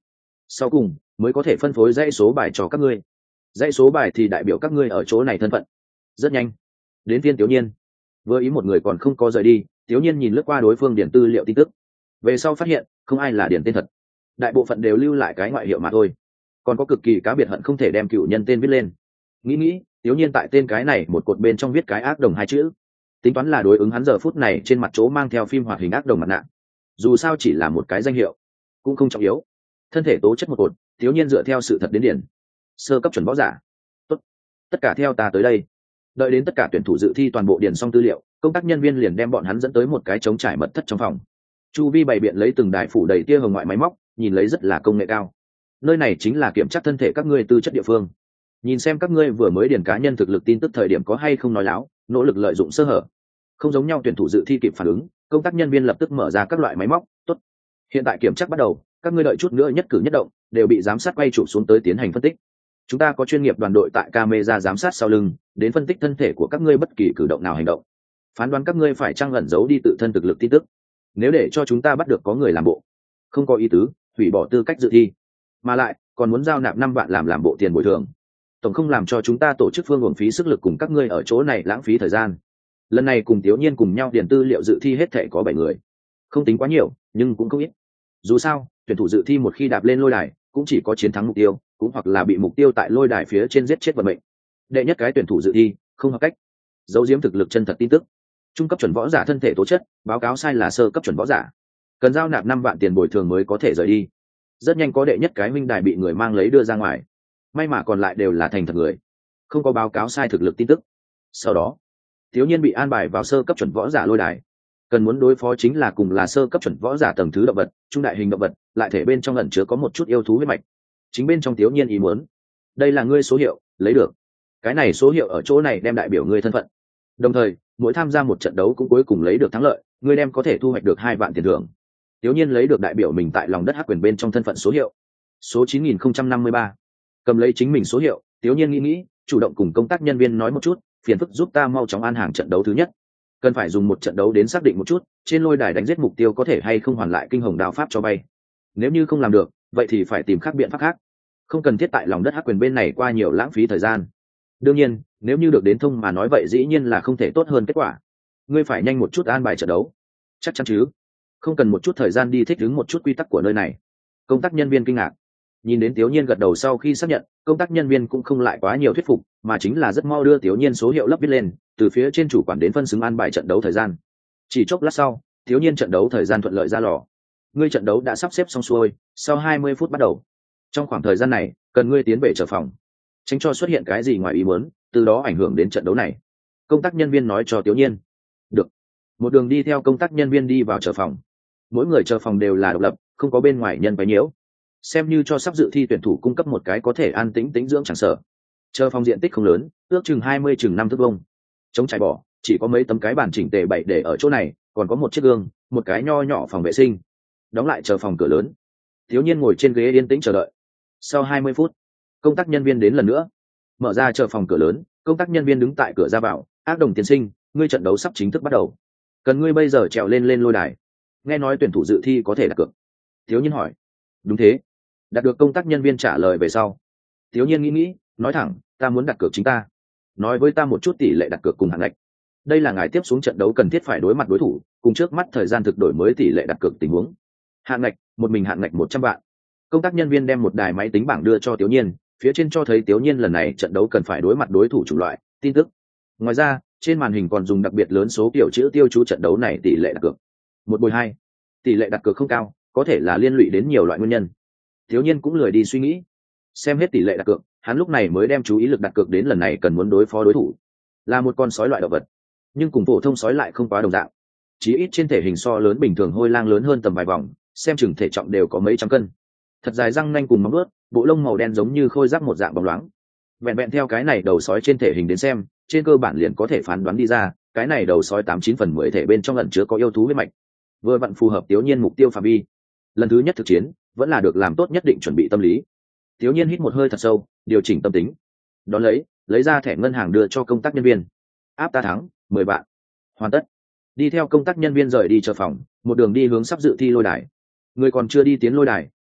sau cùng mới có thể phân phối dãy số bài cho các ngươi. Dãy số bài thì đại biểu các ngươi ở chỗ này thân phận. Rất nhanh đến phiên Tiểu Nhiên. Vừa ý một người còn không có rời đi, Tiểu Nhiên nhìn lướt qua đối phương điền tư liệu tin tức, về sau phát hiện không ai là điền tên thật, đại bộ phận đều lưu lại cái ngoại hiệu mà thôi, còn có cực kỳ cá biệt hận không thể đem cựu nhân tên viết lên. Nghĩ nghĩ, Tiểu Nhiên tại tên cái này một cột bên trong viết cái ác đồng hai chữ, tính toán là đối ứng hắn giờ phút này trên mặt chỗ mang theo phim hoạt hình ác đồng mặt nạ. Dù sao chỉ là một cái danh hiệu, cũng không trọng yếu. Thân thể tố chất một cột, Tiểu Nhiên dựa theo sự thật đến điển. Sơ cấp chuẩn võ giả. Tốt, tất cả theo ta tới đây. Đợi đến tất cả tuyển thủ dự thi toàn bộ điền xong tư liệu, công tác nhân viên liền đem bọn hắn dẫn tới một cái trống trải mật thất trong phòng. Chu vi bày biện lấy từng đài phủ đầy tia hồng ngoại máy móc, nhìn lấy rất là công nghệ cao. Nơi này chính là kiểm tra thân thể các ngươi tư chất địa phương, nhìn xem các ngươi vừa mới điền cá nhân thực lực tin tức thời điểm có hay không nói láo, nỗ lực lợi dụng sơ hở. Không giống nhau tuyển thủ dự thi kịp phản ứng, công tác nhân viên lập tức mở ra các loại máy móc. Tốt, hiện tại kiểm tra bắt đầu, các ngươi đợi chút nữa nhất cử nhất động đều bị giám sát quay chụp xuống tới tiến hành phân tích. Chúng ta có chuyên nghiệp đoàn đội tại camera giám sát sau lưng, đến phân tích thân thể của các ngươi bất kỳ cử động nào hành động, phán đoán các ngươi phải chăng ẩn giấu đi tự thân thực lực tin tức. Nếu để cho chúng ta bắt được có người làm bộ, không có ý tứ, hủy bỏ tư cách dự thi, mà lại còn muốn giao nạp năm vạn làm làm bộ tiền bồi thường. Tổng không làm cho chúng ta tổ chức phương uổng phí sức lực cùng các ngươi ở chỗ này lãng phí thời gian. Lần này cùng Tiểu Nhiên cùng nhau điền tư liệu dự thi hết thể có bảy người, không tính quá nhiều nhưng cũng không ít. Dù sao tuyển thủ dự thi một khi đạp lên lôi đài cũng chỉ có chiến thắng mục tiêu, cũng hoặc là bị mục tiêu tại lôi đài phía trên giết chết vận mệnh. Đệ nhất cái tuyển thủ dự thi không hợp cách, giấu giếm thực lực chân thật tin tức. Trung cấp chuẩn võ giả thân thể tố chất báo cáo sai là sơ cấp chuẩn võ giả, cần giao nạp năm vạn tiền bồi thường mới có thể rời đi. Rất nhanh có đệ nhất cái minh đài bị người mang lấy đưa ra ngoài, may mà còn lại đều là thành thật người, không có báo cáo sai thực lực tin tức. Sau đó Thiếu Nhiên bị an bài vào sơ cấp chuẩn võ giả lôi đài, cần muốn đối phó chính là cùng là sơ cấp chuẩn võ giả tầng thứ động vật, trung đại hình động vật, lại thể bên trong ẩn chứa có một chút yêu thú huyết mạch. Chính bên trong Thiếu Nhiên ý muốn, đây là ngươi số hiệu, lấy được cái này số hiệu ở chỗ này đem đại biểu ngươi thân phận, đồng thời mỗi tham gia một trận đấu cũng cuối cùng lấy được thắng lợi, ngươi đem có thể thu hoạch được hai vạn tiền thưởng. Thiếu Nhiên lấy được đại biểu mình tại lòng đất hắc quyền bên trong thân phận số hiệu số chín nghìn không trăm năm mươi ba. Cầm lấy chính mình số hiệu, Thiếu Nhiên nghĩ nghĩ, chủ động cùng công tác nhân viên nói một chút, phiền phức giúp ta mau chóng an hàng trận đấu thứ nhất. Cần phải dùng một trận đấu đến xác định một chút, trên lôi đài đánh giết mục tiêu có thể hay không hoàn lại kinh hồng đao pháp cho bay. Nếu như không làm được, vậy thì phải tìm khác biện pháp khác. Không cần thiết tại lòng đất hắc quyền bên này qua nhiều lãng phí thời gian. Đương nhiên, nếu như được đến thông mà nói vậy dĩ nhiên là không thể tốt hơn kết quả. Ngươi phải nhanh một chút an bài trận đấu. Chắc chắn chứ? Không cần một chút thời gian đi thích ứng một chút quy tắc của nơi này. Công tác nhân viên kinh ngạc. Nhìn đến Tiểu Nhiên gật đầu sau khi xác nhận, công tác nhân viên cũng không lại quá nhiều thuyết phục, mà chính là rất mau đưa Tiểu Nhiên số hiệu lấp viết lên, từ phía trên chủ quản đến phân xứng an bài trận đấu thời gian. Chỉ chốc lát sau, Tiểu Nhiên trận đấu thời gian thuận lợi ra lò. Ngươi trận đấu đã sắp xếp xong xuôi, sau hai mươi phút bắt đầu. Trong khoảng thời gian này, cần ngươi tiến về chờ phòng, tránh cho xuất hiện cái gì ngoài ý muốn, từ đó ảnh hưởng đến trận đấu này. Công tác nhân viên nói cho Tiểu Nhiên. Được. Một đường đi theo công tác nhân viên đi vào chờ phòng. Mỗi người chờ phòng đều là độc lập, không có bên ngoài nhân quấy nhiễu, xem như cho sắp dự thi tuyển thủ cung cấp một cái có thể an tĩnh tĩnh dưỡng chẳng sở. Chờ phòng diện tích không lớn, ước chừng hai mươi chừng năm thước vuông, chống trải bỏ, chỉ có mấy tấm cái bàn chỉnh tề bày để ở chỗ này, còn có một chiếc gương, một cái nho nhỏ phòng vệ sinh. Đóng lại chờ phòng cửa lớn. Thiếu Nhiên ngồi trên ghế yên tĩnh chờ đợi. Sau hai mươi phút, công tác nhân viên đến lần nữa, mở ra chờ phòng cửa lớn, công tác nhân viên đứng tại cửa ra vào. Ác Đồng tiên sinh, ngươi trận đấu sắp chính thức bắt đầu, cần ngươi bây giờ trèo lên lên lôi đài. Nghe nói tuyển thủ dự thi có thể đặt cược. Thiếu Nhiên hỏi. Đúng thế. Đạt được công tác nhân viên trả lời về sau, Thiếu Nhiên nghĩ nghĩ, nói thẳng, ta muốn đặt cược chính ta. Nói với ta một chút tỷ lệ đặt cược cùng hạng ngạch. Đây là ngài tiếp xuống trận đấu cần thiết phải đối mặt đối thủ, cùng trước mắt thời gian thực đổi mới tỷ lệ đặt cược tình huống. Hạng ngạch, một mình hạng ngạch một trăm vạn. Công tác nhân viên đem một đài máy tính bảng đưa cho Thiếu Nhiên, phía trên cho thấy Thiếu Nhiên lần này trận đấu cần phải đối mặt đối thủ chủng loại, tin tức. Ngoài ra, trên màn hình còn dùng đặc biệt lớn số kiểu chữ tiêu chú trận đấu này tỷ lệ đặt cược. Một bồi hai. Tỷ lệ đặt cược không cao, có thể là liên lụy đến nhiều loại nguyên nhân. Thiếu Nhiên cũng lười đi suy nghĩ, xem hết tỷ lệ đặt cược, hắn lúc này mới đem chú ý lực đặt cược đến lần này cần muốn đối phó đối thủ là một con sói loại động vật, nhưng cùng phổ thông sói lại không quá đồng dạng, chí ít trên thể hình so lớn bình thường hôi lang lớn hơn tầm vài vòng, xem chừng thể trọng đều có mấy trăm cân, thật dài răng nanh cùng móng vuốt, bộ lông màu đen giống như khôi giáp một dạng bóng loáng. Vẹn vẹn theo cái này đầu sói trên thể hình đến xem, trên cơ bản liền có thể phán đoán đi ra, cái này đầu sói tám chín phần mười thể bên trong ẩn chứa có yêu thú huyết mạch, vừa vặn phù hợp Tiểu Nhiên mục tiêu phạm vi. Lần thứ nhất thực chiến, vẫn là được làm tốt nhất định chuẩn bị tâm lý. Tiểu Nhiên hít một hơi thật sâu, điều chỉnh tâm tính, đón lấy lấy ra thẻ ngân hàng đưa cho công tác nhân viên. Áp ta thắng mười vạn. Hoàn tất. Đi theo công tác nhân viên rời đi chờ phòng, một đường đi hướng sắp dự thi lôi đài. Người còn chưa đi tiến lôi đài,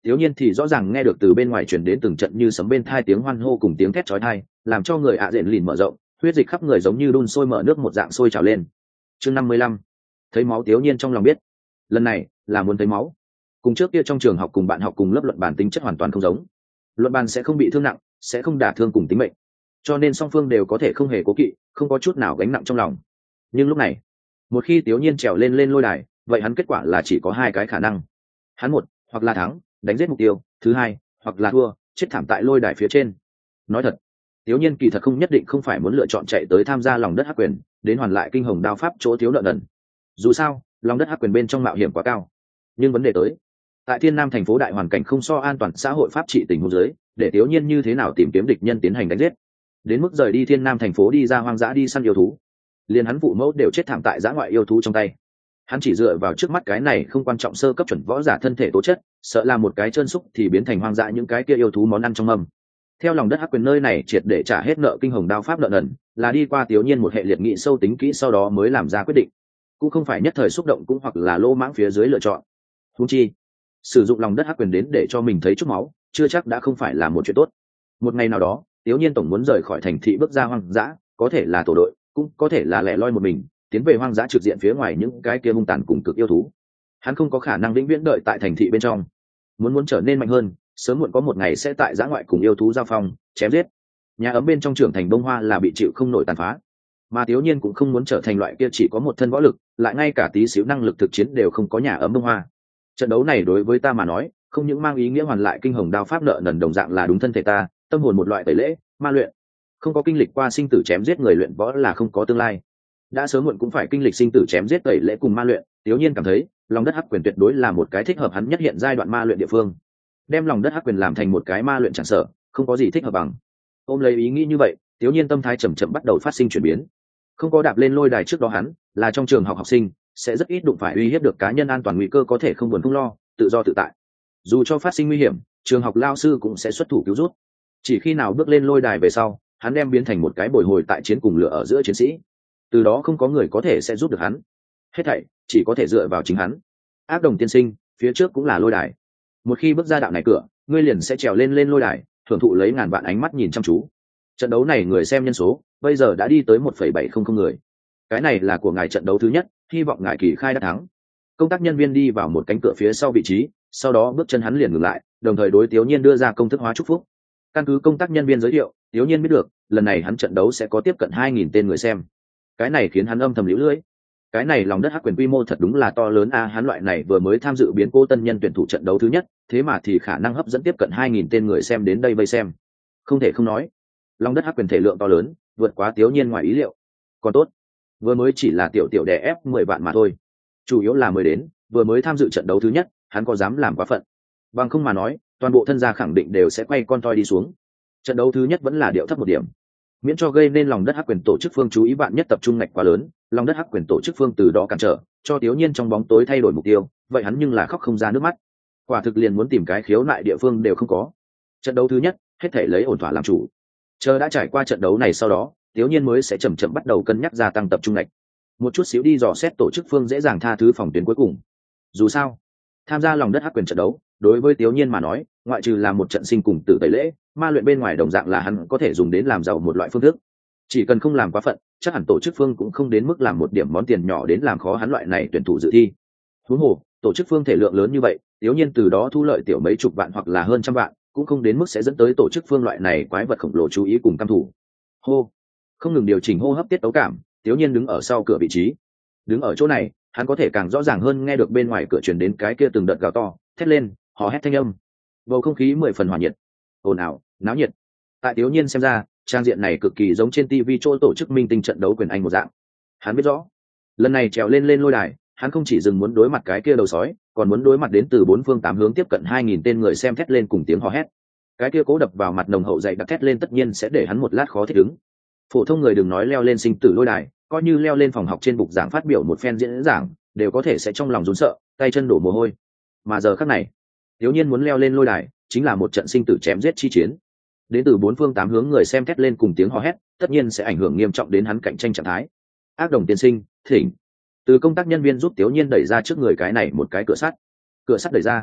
Tiểu nhiên thì rõ ràng nghe được từ bên ngoài truyền đến từng trận như sấm bên thai tiếng hoan hô cùng tiếng thét chói tai, làm cho người ạ diện lìn mở rộng, huyết dịch khắp người giống như đun sôi mở nước một dạng sôi trào lên. Chương năm mươi lăm, thấy máu. Tiểu nhiên trong lòng biết, lần này là muốn thấy máu. Cùng trước kia trong trường học cùng bạn học cùng lớp luận bàn tính chất hoàn toàn không giống. Luận bàn sẽ không bị thương nặng, sẽ không đả thương cùng tính mệnh, cho nên song phương đều có thể không hề cố kỵ, không có chút nào gánh nặng trong lòng. Nhưng lúc này, một khi Tiểu nhiên trèo lên lên lôi đài, vậy hắn kết quả là chỉ có hai cái khả năng. Hắn một, hoặc là thắng, đánh giết mục tiêu, thứ hai, hoặc là thua, chết thảm tại lôi đài phía trên. Nói thật, Tiểu nhiên kỳ thật không nhất định không phải muốn lựa chọn chạy tới tham gia lòng đất hắc quyền, đến hoàn lại kinh hồng đao pháp chỗ thiếu nợ nần. Dù sao, lòng đất hắc quyền bên trong mạo hiểm quá cao. Nhưng vấn đề tới, tại Thiên Nam thành phố đại hoàn cảnh không so an toàn xã hội pháp trị tình huống dưới, để Tiểu nhiên như thế nào tìm kiếm địch nhân tiến hành đánh giết. Đến mức rời đi Thiên Nam thành phố đi ra hoang dã đi săn yêu thú, liền hắn phụ mẫu đều chết thảm tại dã ngoại yêu thú trong tay. Hắn chỉ dựa vào trước mắt cái này không quan trọng sơ cấp chuẩn võ giả thân thể tố chất, sợ là một cái trơn xúc thì biến thành hoang dã những cái kia yêu thú món ăn trong mâm. Theo lòng đất hắc quyền nơi này triệt để trả hết nợ kinh hồng đao pháp nợ nần, là đi qua Tiểu nhiên một hệ liệt nghị sâu tính kỹ sau đó mới làm ra quyết định, cũng không phải nhất thời xúc động cũng hoặc là lô mãng phía dưới lựa chọn. Huống chi, sử dụng lòng đất hắc quyền đến để cho mình thấy chút máu, chưa chắc đã không phải là một chuyện tốt. Một ngày nào đó, Tiểu nhiên tổng muốn rời khỏi thành thị bước ra hoang dã, có thể là tổ đội, cũng có thể là lẻ loi một mình, tiến về hoang dã trực diện phía ngoài những cái kia hung tàn cùng cực yêu thú. Hắn không có khả năng vĩnh viễn đợi tại thành thị bên trong, muốn muốn trở nên mạnh hơn, sớm muộn có một ngày sẽ tại dã ngoại cùng yêu thú giao phong, chém giết. Nhà ấm bên trong trưởng thành bông hoa là bị chịu không nổi tàn phá, mà Tiểu nhiên cũng không muốn trở thành loại kia chỉ có một thân võ lực, lại ngay cả tí xíu năng lực thực chiến đều không có nhà ấm bông hoa. Trận đấu này đối với ta mà nói, không những mang ý nghĩa hoàn lại kinh hồng đao pháp nợ nần đồng dạng là đúng thân thể ta, tâm hồn một loại tẩy lễ, ma luyện. Không có kinh lịch qua sinh tử chém giết người luyện võ là không có tương lai. Đã sớm muộn cũng phải kinh lịch sinh tử chém giết tẩy lễ cùng ma luyện, Tiểu nhiên cảm thấy, lòng đất hắc quyền tuyệt đối là một cái thích hợp hắn nhất hiện giai đoạn ma luyện địa phương. Đem lòng đất hắc quyền làm thành một cái ma luyện chẳng sợ, không có gì thích hợp bằng. Ôm lấy ý nghĩ như vậy, Tiểu nhiên tâm thái chậm chậm bắt đầu phát sinh chuyển biến. Không có đạp lên lôi đài trước đó hắn, là trong trường học học sinh, sẽ rất ít đụng phải uy hiếp được cá nhân an toàn nguy cơ có thể không buồn không lo, tự do tự tại. Dù cho phát sinh nguy hiểm, trường học lao sư cũng sẽ xuất thủ cứu rút. Chỉ khi nào bước lên lôi đài về sau, hắn đem biến thành một cái bồi hồi tại chiến cùng lửa ở giữa chiến sĩ. Từ đó không có người có thể sẽ giúp được hắn. Hết thảy chỉ có thể dựa vào chính hắn. Ác đồng tiên sinh, phía trước cũng là lôi đài. Một khi bước ra đạo này cửa, ngươi liền sẽ trèo lên lên lôi đài, thưởng thụ lấy ngàn vạn ánh mắt nhìn chăm chú. Trận đấu này người xem nhân số bây giờ đã đi tới một phẩy bảy không không người. Cái này là của ngài trận đấu thứ nhất, hy vọng ngài kỳ khai đã thắng. Công tác nhân viên đi vào một cánh cửa phía sau vị trí, sau đó bước chân hắn liền ngừng lại, đồng thời đối Tiểu nhiên đưa ra công thức hóa chúc phúc. Căn cứ công tác nhân viên giới thiệu, Tiểu nhiên biết được, lần này hắn trận đấu sẽ có tiếp cận hai nghìn tên người xem. Cái này khiến hắn âm thầm liễu lưỡi. Cái này lòng đất hắc quyền quy mô thật đúng là to lớn a, à, hắn loại này vừa mới tham dự biến cố tân nhân tuyển thủ trận đấu thứ nhất, thế mà thì khả năng hấp dẫn tiếp cận hai nghìn tên người xem đến đây vây xem. Không thể không nói, lòng đất hắc quyền thể lượng to lớn, vượt quá Tiểu nhiên ngoài ý liệu. Còn tốt, vừa mới chỉ là tiểu tiểu đè ép mười vạn mà thôi. Chủ yếu là mới đến, vừa mới tham dự trận đấu thứ nhất, hắn có dám làm quá phận. Bằng không mà nói, toàn bộ thân gia khẳng định đều sẽ quay con toi đi xuống. Trận đấu thứ nhất vẫn là điệu thấp một điểm, miễn cho gây nên lòng đất hắc quyền tổ chức phương chú ý bạn nhất tập trung ngạch quá lớn, lòng đất hắc quyền tổ chức phương từ đó cản trở, cho Tiểu nhiên trong bóng tối thay đổi mục tiêu, vậy hắn nhưng là khóc không ra nước mắt. Quả thực liền muốn tìm cái khiếu nại địa phương đều không có. Trận đấu thứ nhất, hết thể lấy ổn thỏa làm chủ. Chờ đã trải qua trận đấu này sau đó, Tiểu nhiên mới sẽ chậm chậm bắt đầu cân nhắc gia tăng tập trung ngạch. Một chút xíu đi dò xét tổ chức phương dễ dàng tha thứ phòng tuyến cuối cùng. Dù sao, tham gia lòng đất hắc quyền trận đấu, đối với Tiểu nhiên mà nói, ngoại trừ là một trận sinh cùng tử tẩy lễ, ma luyện bên ngoài đồng dạng là hắn có thể dùng đến làm giàu một loại phương thức. Chỉ cần không làm quá phận, chắc hẳn tổ chức phương cũng không đến mức làm một điểm món tiền nhỏ đến làm khó hắn loại này tuyển thủ dự thi. Huống hồ, tổ chức phương thể lượng lớn như vậy, Tiểu nhiên từ đó thu lợi tiểu mấy chục vạn hoặc là hơn trăm vạn, cũng không đến mức sẽ dẫn tới tổ chức phương loại này quái vật khổng lồ chú ý cùng căm thủ. Hô, không ngừng điều chỉnh hô hấp tiết tấu cảm, Tiểu nhiên đứng ở sau cửa vị trí. Đứng ở chỗ này, hắn có thể càng rõ ràng hơn nghe được bên ngoài cửa truyền đến cái kia từng đợt gào to, thét lên, hò hét thanh âm. Bầu không khí mười phần hòa nhiệt, ồn ào, náo nhiệt. Tại Tiểu nhiên xem ra, trang diện này cực kỳ giống trên ti vi chỗ tổ chức minh tinh trận đấu quyền Anh một dạng. Hắn biết rõ, lần này trèo lên lên lôi đài, hắn không chỉ dừng muốn đối mặt cái kia đầu sói, còn muốn đối mặt đến từ bốn phương tám hướng tiếp cận hai nghìn tên người xem thét lên cùng tiếng hò hét. Cái kia cố đập vào mặt nồng hậu dày đặc thét lên tất nhiên sẽ để hắn một lát khó thích ứng. Phổ thông người đừng nói leo lên sinh tử lôi đài, coi như leo lên phòng học trên bục giảng phát biểu một phen diễn giảng, đều có thể sẽ trong lòng run sợ, tay chân đổ mồ hôi. Mà giờ khắc này, Tiểu nhiên muốn leo lên lôi đài, chính là một trận sinh tử chém giết chi chiến. Đến từ bốn phương tám hướng người xem thét lên cùng tiếng hò hét, tất nhiên sẽ ảnh hưởng nghiêm trọng đến hắn cạnh tranh trạng thái. Ác đồng tiên sinh, thỉnh. Từ công tác nhân viên giúp Tiểu nhiên đẩy ra trước người cái này một cái cửa sắt. Cửa sắt đẩy ra,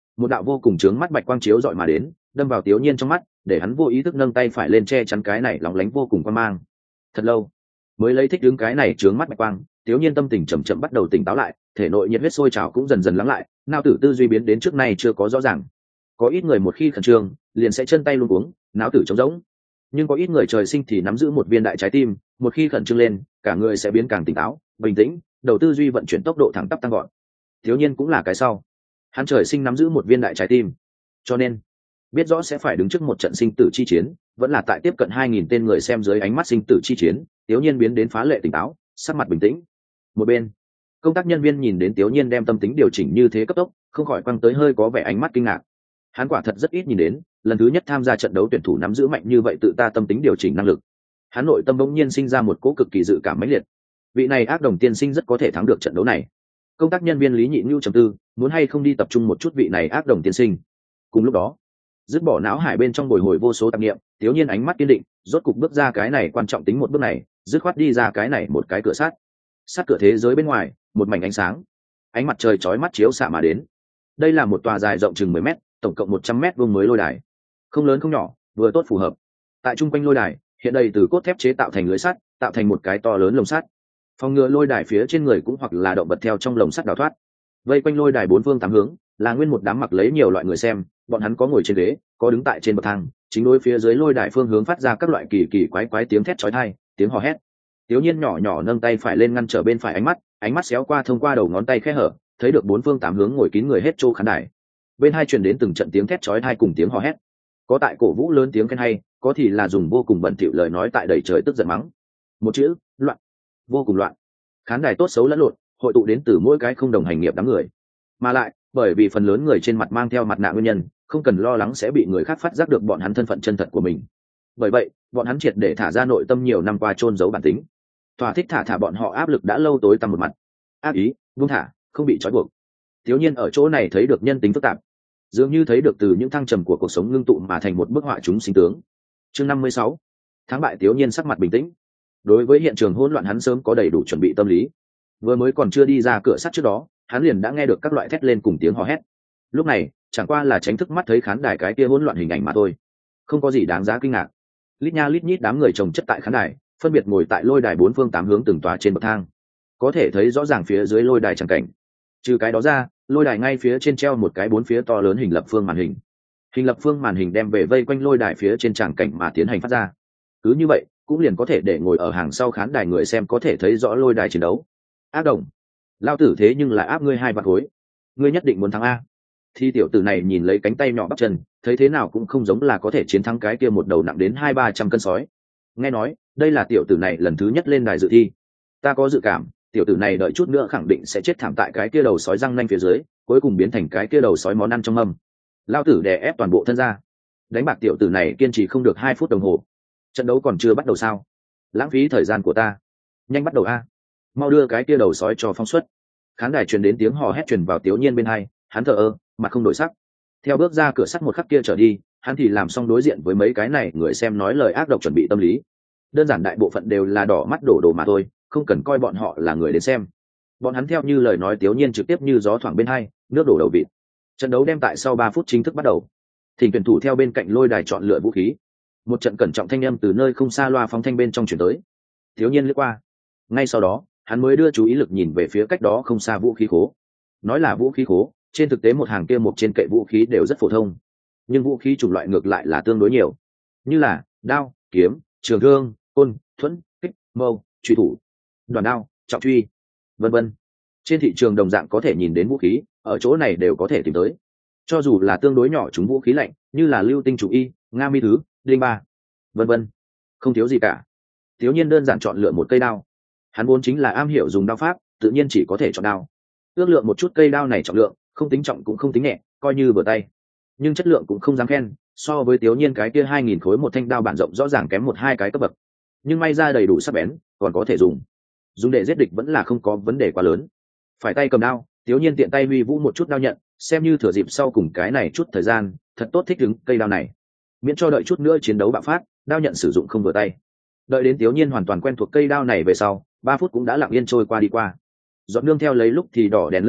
Một đạo vô cùng chướng mắt bạch quang chiếu dọi mà đến, đâm vào Tiểu Nhiên trong mắt, để hắn vô ý thức nâng tay phải lên che chắn cái này lóng lánh vô cùng quan mang. Thật lâu mới lấy thích đứng cái này chướng mắt bạch quang, Tiểu Nhiên tâm tình chậm chậm bắt đầu tỉnh táo lại, thể nội nhiệt huyết sôi trào cũng dần dần lắng lại, não tử tư duy biến đến trước nay chưa có rõ ràng. Có ít người một khi khẩn trương, liền sẽ chân tay luống cuống, não tử trống rỗng. Nhưng có ít người trời sinh thì nắm giữ một viên đại trái tim, một khi khẩn trương lên, cả người sẽ biến càng tỉnh táo, bình tĩnh, đầu tư duy vận chuyển tốc độ thẳng tắp tăng gọn. Tiểu Nhiên cũng là cái sau, hắn trời sinh nắm giữ một viên đại trái tim, cho nên biết rõ sẽ phải đứng trước một trận sinh tử chi chiến, vẫn là tại tiếp cận hai nghìn tên người xem dưới ánh mắt sinh tử chi chiến, Tiểu Nhiên biến đến phá lệ tỉnh táo, sắc mặt bình tĩnh. Một bên, công tác nhân viên nhìn đến Tiểu Nhiên đem tâm tính điều chỉnh như thế cấp tốc, không khỏi quăng tới hơi có vẻ ánh mắt kinh ngạc. Hắn quả thật rất ít nhìn đến, lần thứ nhất tham gia trận đấu tuyển thủ nắm giữ mạnh như vậy tự ta tâm tính điều chỉnh năng lực. Hắn nội tâm bỗng nhiên sinh ra một cỗ cực kỳ dự cảm mãnh liệt. Vị này ác đồng tiên sinh rất có thể thắng được trận đấu này. Công tác nhân viên Lý Nhị Nưu trầm tư, muốn hay không đi tập trung một chút vị này ác đồng tiên sinh. Cùng lúc đó, dứt bỏ não hải bên trong bồi hồi vô số tạp niệm, Tiểu Nhiên ánh mắt kiên định, rốt cục bước ra cái này quan trọng tính một bước này, dứt khoát đi ra cái này một cái cửa sắt. Sát cửa thế giới bên ngoài, một mảnh ánh sáng, ánh mặt trời chói mắt chiếu xạ mà đến. Đây là một tòa dài rộng chừng mười mét, tổng cộng một trăm mét vuông mới lôi đài, không lớn không nhỏ, vừa tốt phù hợp. Tại trung quanh lôi đài, hiện đầy từ cốt thép chế tạo thành lưới sắt, tạo thành một cái to lớn lồng sắt. Phòng ngừa lôi đài phía trên người cũng hoặc là động vật theo trong lồng sắt đào thoát. Vây quanh lôi đài bốn phương tám hướng, là nguyên một đám mặc lấy nhiều loại người xem, bọn hắn có ngồi trên ghế, có đứng tại trên bậc thang, chính đối phía dưới lôi đài phương hướng phát ra các loại kỳ kỳ quái quái tiếng thét chói tai, tiếng hò hét. Tiểu Nhiên nhỏ nhỏ nâng tay phải lên ngăn trở bên phải ánh mắt, ánh mắt xéo qua thông qua đầu ngón tay khe hở, thấy được bốn phương tám hướng ngồi kín người hết chỗ khán đài. Bên hai truyền đến từng trận tiếng thét chói tai cùng tiếng hò hét, có tại cổ vũ lớn tiếng khen hay, có thì là dùng vô cùng bẩn thỉu lời nói tại đầy trời tức giận mắng. Một chữ, loạn, vô cùng loạn. Khán đài tốt xấu lẫn lộn, hội tụ đến từ mỗi cái không đồng hành nghiệp đám người, mà lại bởi vì phần lớn người trên mặt mang theo mặt nạ nguyên nhân, không cần lo lắng sẽ bị người khác phát giác được bọn hắn thân phận chân thật của mình. Bởi vậy, bọn hắn triệt để thả ra nội tâm nhiều năm qua chôn giấu bản tính, thỏa thích thả thả bọn họ áp lực đã lâu tối tăm một mặt. Ác ý, buông thả, không bị trói buộc. Thiếu nhiên ở chỗ này thấy được nhân tính phức tạp, dường như thấy được từ những thăng trầm của cuộc sống ngưng tụ mà thành một bức họa chúng sinh tướng. Chương năm mươi sáu, thắng bại. Thiếu nhiên sắc mặt bình tĩnh. Đối với hiện trường hỗn loạn hắn sớm có đầy đủ chuẩn bị tâm lý. Vừa mới còn chưa đi ra cửa sắt trước đó, hắn liền đã nghe được các loại thét lên cùng tiếng hò hét. Lúc này, chẳng qua là tránh thức mắt thấy khán đài cái kia hỗn loạn hình ảnh mà thôi, không có gì đáng giá kinh ngạc. Lít nha lít nhít đám người chồng chất tại khán đài, phân biệt ngồi tại lôi đài bốn phương tám hướng từng tòa trên bậc thang, có thể thấy rõ ràng phía dưới lôi đài chẳng cảnh. Trừ cái đó ra, lôi đài ngay phía trên treo một cái bốn phía to lớn hình lập phương màn hình. Hình lập phương màn hình đem về vây quanh lôi đài phía trên tràng cảnh mà tiến hành phát ra. Cứ như vậy, cũng liền có thể để ngồi ở hàng sau khán đài người xem có thể thấy rõ lôi đài chiến đấu. Ác đồng, lao tử thế nhưng là áp ngươi hai vạn khối, ngươi nhất định muốn thắng a. Thì tiểu tử này nhìn lấy cánh tay nhỏ bắp chân, thấy thế nào cũng không giống là có thể chiến thắng cái kia một đầu nặng đến hai ba trăm cân sói. Nghe nói đây là tiểu tử này lần thứ nhất lên đài dự thi, ta có dự cảm tiểu tử này đợi chút nữa khẳng định sẽ chết thảm tại cái kia đầu sói răng nanh phía dưới, cuối cùng biến thành cái kia đầu sói món ăn trong mâm. Lao tử đè ép toàn bộ thân ra, đánh bạc tiểu tử này kiên trì không được hai phút đồng hồ. Trận đấu còn chưa bắt đầu sao? Lãng phí thời gian của ta, nhanh bắt đầu a, mau đưa cái kia đầu sói cho phong suất. Khán đài truyền đến tiếng hò hét truyền vào Tiểu Nhiên bên hai, hắn thờ ơ, mặt không đổi sắc. Theo bước ra cửa sắt một khắc kia trở đi, hắn thì làm xong đối diện với mấy cái này người xem nói lời ác độc chuẩn bị tâm lý. Đơn giản đại bộ phận đều là đỏ mắt đổ đồ mà thôi, không cần coi bọn họ là người đến xem. Bọn hắn theo như lời nói Tiểu Nhiên trực tiếp như gió thoảng bên hai, nước đổ đầu vịt. Trận đấu đem tại sau ba phút chính thức bắt đầu. Thỉnh tuyển thủ theo bên cạnh lôi đài chọn lựa vũ khí. Một trận cẩn trọng thanh âm từ nơi không xa loa phóng thanh bên trong chuyển tới. Tiểu Nhiên lướt qua. Ngay sau đó, hắn mới đưa chú ý lực nhìn về phía cách đó không xa vũ khí khố. Nói là vũ khí khố, trên thực tế một hàng kia một trên kệ vũ khí đều rất phổ thông, nhưng vũ khí chủng loại ngược lại là tương đối nhiều, như là đao, kiếm, trường thương, côn, thuẫn, kích, mâu, truy thủ, đoàn đao, trọng truy, vân vân. Trên thị trường đồng dạng có thể nhìn đến vũ khí, ở chỗ này đều có thể tìm tới. Cho dù là tương đối nhỏ chúng vũ khí lạnh, như là lưu tinh chủ y, nga mi thứ, đinh ba, vân vân, không thiếu gì cả. Thiếu Nhiên đơn giản chọn lựa một cây đao. Hắn vốn chính là am hiểu dùng đao pháp, tự nhiên chỉ có thể chọn đao. Ước lượng một chút cây đao này trọng lượng, không tính trọng cũng không tính nhẹ, coi như vừa tay. Nhưng chất lượng cũng không dám khen, so với Tiểu Nhiên cái kia hai nghìn khối một thanh đao bản rộng rõ ràng kém một hai cái cấp bậc. Nhưng may ra đầy đủ sắc bén, còn có thể dùng. Dùng để giết địch vẫn là không có vấn đề quá lớn. Phải tay cầm đao, Tiểu Nhiên tiện tay huy vũ một chút đao nhận, xem như thừa dịp sau cùng cái này chút thời gian, thật tốt thích ứng cây đao này. Miễn cho đợi chút nữa chiến đấu bạo phát, đao nhận sử dụng không vừa tay. Đợi đến Tiểu Nhiên hoàn toàn quen thuộc cây đao này về sau, ba phút cũng đã lặng yên trôi qua đi qua. Giọt nương theo lấy lúc thì đỏ đèn lấp lóe,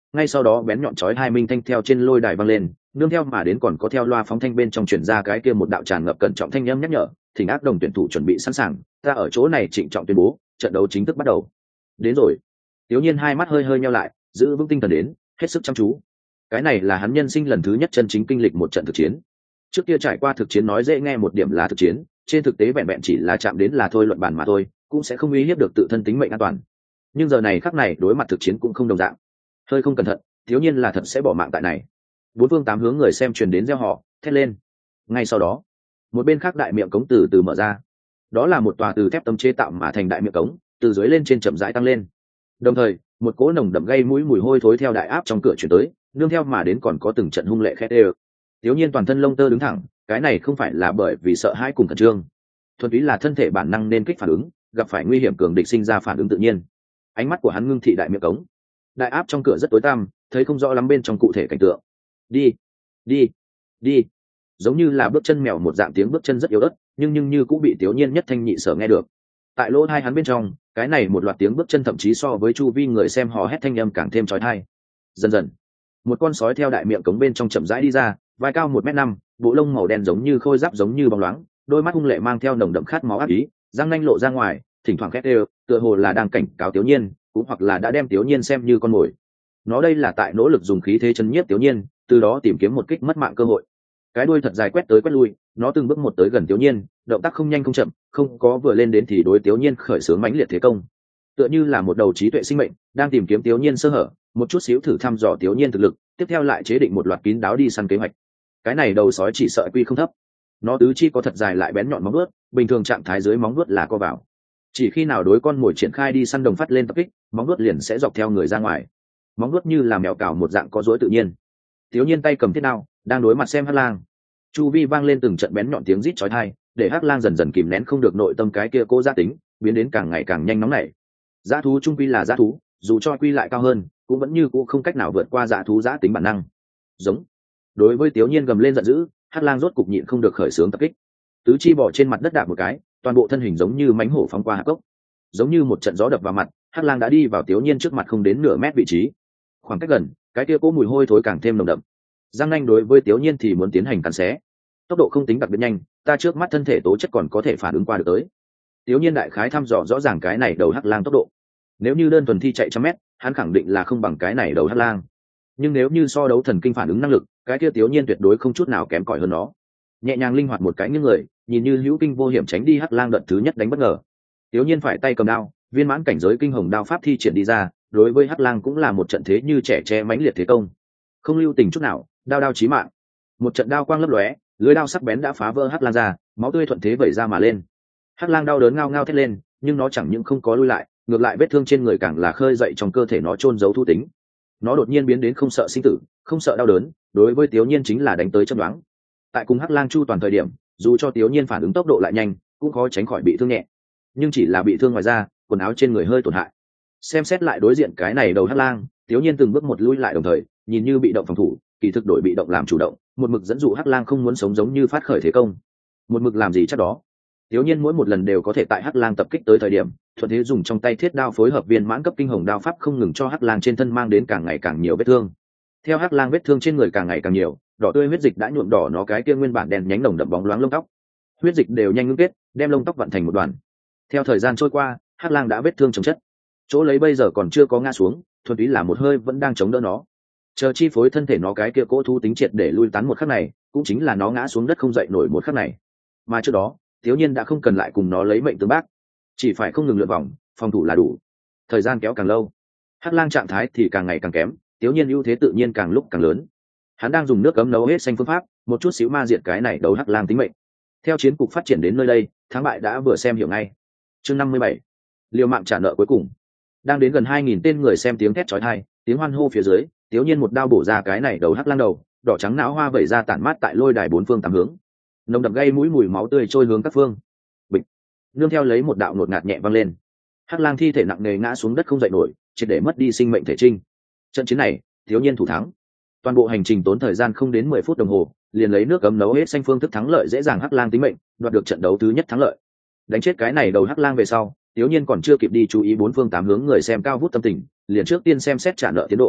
ngay sau đó bén nhọn chói hai minh thanh theo trên lôi đài vang lên, nương theo mà đến còn có theo loa phóng thanh bên trong truyền ra cái kia một đạo tràn ngập cẩn trọng thanh âm nhắc nhở, thỉnh ác đồng tuyển thủ chuẩn bị sẵn sàng, ta ở chỗ này trịnh trọng tuyên bố, trận đấu chính thức bắt đầu. Đến rồi. Tiểu Nhiên hai mắt hơi hơi nheo lại, giữ vững tinh thần đến, hết sức chăm chú. Cái này là hắn nhân sinh lần thứ nhất chân chính kinh lịch một trận thực chiến. Trước kia trải qua thực chiến nói dễ nghe một điểm là thực chiến, trên thực tế vẹn vẹn chỉ là chạm đến là thôi luận bàn mà thôi, cũng sẽ không uy hiếp được tự thân tính mệnh an toàn. Nhưng giờ này khắc này đối mặt thực chiến cũng không đồng dạng. Hơi không cẩn thận, Tiểu Nhiên là thật sẽ bỏ mạng tại này. Bốn phương tám hướng người xem truyền đến reo hò, thét lên. Ngay sau đó, một bên khác đại miệng cống từ từ mở ra. Đó là một tòa từ thép tấm chế tạo mà thành đại miệng cống, từ dưới lên trên chậm rãi tăng lên. Đồng thời, một cỗ nồng đậm gây mũi mùi hôi thối theo đại áp trong cửa chuyển tới, nương theo mà đến còn có từng trận hung lệ khét ê. Tiểu Nhiên toàn thân lông tơ đứng thẳng, cái này không phải là bởi vì sợ hãi cùng khẩn trương, thuần túy là thân thể bản năng nên kích phản ứng, gặp phải nguy hiểm cường địch sinh ra phản ứng tự nhiên. Ánh mắt của hắn ngưng thị đại miệng cống, đại áp trong cửa rất tối tăm, thấy không rõ lắm bên trong cụ thể cảnh tượng. Đi, đi, đi, giống như là bước chân mèo một dạng tiếng bước chân rất yếu ớt, nhưng nhưng như cũng bị Tiểu Nhiên nhất thanh nhị sở nghe được. Tại lỗ tai hắn bên trong, cái này một loạt tiếng bước chân thậm chí so với chu vi người xem hò hét thanh âm càng thêm chói tai. Dần dần, một con sói theo đại miệng cống bên trong chậm rãi đi ra, vai cao một mét năm, bộ lông màu đen giống như khôi giáp giống như bóng loáng, đôi mắt hung lệ mang theo nồng đậm khát máu ác ý, răng nanh lộ ra ngoài, thỉnh thoảng khét đều, tựa hồ là đang cảnh cáo Tiểu Nhiên, cũng hoặc là đã đem Tiểu Nhiên xem như con mồi. Nó đây là tại nỗ lực dùng khí thế chấn nhiếp Tiểu Nhiên, từ đó tìm kiếm một kích mất mạng cơ hội. Cái đuôi thật dài quét tới quét lui, nó từng bước một tới gần Tiểu Nhiên, động tác không nhanh không chậm, không có vừa lên đến thì đối Tiểu Nhiên khởi xướng mãnh liệt thế công. Tựa như là một đầu trí tuệ sinh mệnh đang tìm kiếm Tiểu Nhiên sơ hở, một chút xíu thử thăm dò Tiểu Nhiên thực lực, tiếp theo lại chế định một loạt kín đáo đi săn kế hoạch. Cái này đầu sói chỉ sợ quy không thấp, nó tứ chi có thật dài lại bén nhọn móng vuốt, bình thường trạng thái dưới móng vuốt là co vào, chỉ khi nào đối con mồi triển khai đi săn đồng phát lên tập kích, móng vuốt liền sẽ dọc theo người ra ngoài, móng vuốt như là mèo cào một dạng có rối tự nhiên. Tiểu Nhiên tay cầm thiết đao, đang đối mặt xem Hắc Lang, chu vi vang lên từng trận bén nhọn tiếng rít chói tai, để Hắc Lang dần dần kìm nén không được nội tâm cái kia cố giá tính, biến đến càng ngày càng nhanh nóng nảy. Dã thú trung quy là dã thú, dù cho quy lại cao hơn, cũng vẫn như cũ không cách nào vượt qua dã thú dã tính bản năng. Giống. Đối với Tiểu Nhiên gầm lên giận dữ, Hắc Lang rốt cục nhịn không được khởi xướng tập kích. Tứ chi bò trên mặt đất đạp một cái, toàn bộ thân hình giống như mãnh hổ phóng qua hạp cốc. Giống như một trận gió đập vào mặt, Hắc Lang đã đi vào Tiểu Nhiên trước mặt không đến nửa mét vị trí. Khoảng cách gần, cái kia cỗ mùi hôi thối càng thêm nồng đậm. Giang nanh đối với Tiểu Nhiên thì muốn tiến hành cắn xé. Tốc độ không tính đặc biệt nhanh, ta trước mắt thân thể tố chất còn có thể phản ứng qua được tới. Tiểu Nhiên đại khái thăm dò rõ ràng cái này đầu Hắc Lang tốc độ. Nếu như đơn thuần thi chạy trăm mét, hắn khẳng định là không bằng cái này đầu Hắc Lang. Nhưng nếu như so đấu thần kinh phản ứng năng lực, cái kia Tiểu Nhiên tuyệt đối không chút nào kém cỏi hơn nó. Nhẹ nhàng linh hoạt một cái nghiêng người, nhìn như hữu kinh vô hiểm tránh đi Hắc Lang đợt thứ nhất đánh bất ngờ. Tiểu Nhiên phải tay cầm đao, viên mãn cảnh giới kinh hồng đao pháp thi triển đi ra, đối với Hắc Lang cũng là một trận thế như trẻ tre mãnh liệt thế công, không lưu tình chút nào, đao đao chí mạng. Một trận đao quang lấp lóe, lưỡi đao sắc bén đã phá vỡ Hắc Lang ra, máu tươi thuận thế vẩy ra mà lên. Hắc Lang đau đớn ngao ngao thét lên, nhưng nó chẳng những không có lui lại, ngược lại vết thương trên người càng là khơi dậy trong cơ thể nó chôn giấu thu tính. Nó đột nhiên biến đến không sợ sinh tử, không sợ đau đớn, đối với Tiểu Nhiên chính là đánh tới chớp nhoáng. Tại cùng Hắc Lang chu toàn thời điểm, dù cho Tiểu Nhiên phản ứng tốc độ lại nhanh, cũng khó tránh khỏi bị thương nhẹ, nhưng chỉ là bị thương ngoài da, quần áo trên người hơi tổn hại. Xem xét lại đối diện cái này đầu Hắc Lang, Tiểu Nhiên từng bước một lui lại đồng thời, nhìn như bị động phòng thủ, kỳ thực đổi bị động làm chủ động, một mực dẫn dụ Hắc Lang không muốn sống giống như phát khởi thế công. Một mực làm gì chắc đó. Tiểu Nhiên mỗi một lần đều có thể tại Hắc Lang tập kích tới thời điểm, thuận thế dùng trong tay thiết đao phối hợp viên mãn cấp kinh hồng đao pháp không ngừng cho Hắc Lang trên thân mang đến càng ngày càng nhiều vết thương. Theo Hắc Lang vết thương trên người càng ngày càng nhiều, đỏ tươi huyết dịch đã nhuộm đỏ nó cái kia nguyên bản đen nhánh nồng đậm bóng loáng lông tóc. Huyết dịch đều nhanh ngưng kết, đem lông tóc vặn thành một đoàn. Theo thời gian trôi qua, Hắc Lang đã vết thương chồng chất. Chỗ lấy bây giờ còn chưa có ngã xuống, thuần túy là một hơi vẫn đang chống đỡ nó. Chờ chi phối thân thể nó cái kia cỗ thu tính triệt để lui tán một khắc này, cũng chính là nó ngã xuống đất không dậy nổi một khắc này. Mà trước đó, Tiểu Nhiên đã không cần lại cùng nó lấy mệnh tương bác, chỉ phải không ngừng lượn vòng, phòng thủ là đủ. Thời gian kéo càng lâu, Hắc Lang trạng thái thì càng ngày càng kém, Tiểu Nhiên ưu thế tự nhiên càng lúc càng lớn. Hắn đang dùng nước cấm nấu hết xanh phương pháp, một chút xíu ma diệt cái này đầu Hắc Lang tính mệnh. Theo chiến cục phát triển đến nơi đây, thắng bại đã vừa xem hiểu ngay. Chương năm mươi bảy, liều mạng trả nợ cuối cùng. Đang đến gần hai nghìn tên người xem tiếng thét chói tai, tiếng hoan hô phía dưới, Tiểu Nhiên một đao bổ ra cái này đầu Hắc Lang đầu, đỏ trắng não hoa vẩy ra tản mát tại lôi đài bốn phương tám hướng. Nồng đậm gây mũi mùi máu tươi trôi hướng các phương. Bịch. Nương theo lấy một đạo ngột ngạt nhẹ vang lên. Hắc Lang thi thể nặng nề ngã xuống đất không dậy nổi, triệt để mất đi sinh mệnh thể trinh. Trận chiến này, Tiểu Nhiên thủ thắng. Toàn bộ hành trình tốn thời gian không đến mười phút đồng hồ, liền lấy nước ấm nấu hết xanh phương thức thắng lợi dễ dàng Hắc Lang tính mệnh, đoạt được trận đấu thứ nhất thắng lợi. Đánh chết cái này đầu Hắc Lang về sau, Tiểu Nhiên còn chưa kịp đi chú ý bốn phương tám hướng người xem cao vút tâm tình, liền trước tiên xem xét trả nợ tiến độ.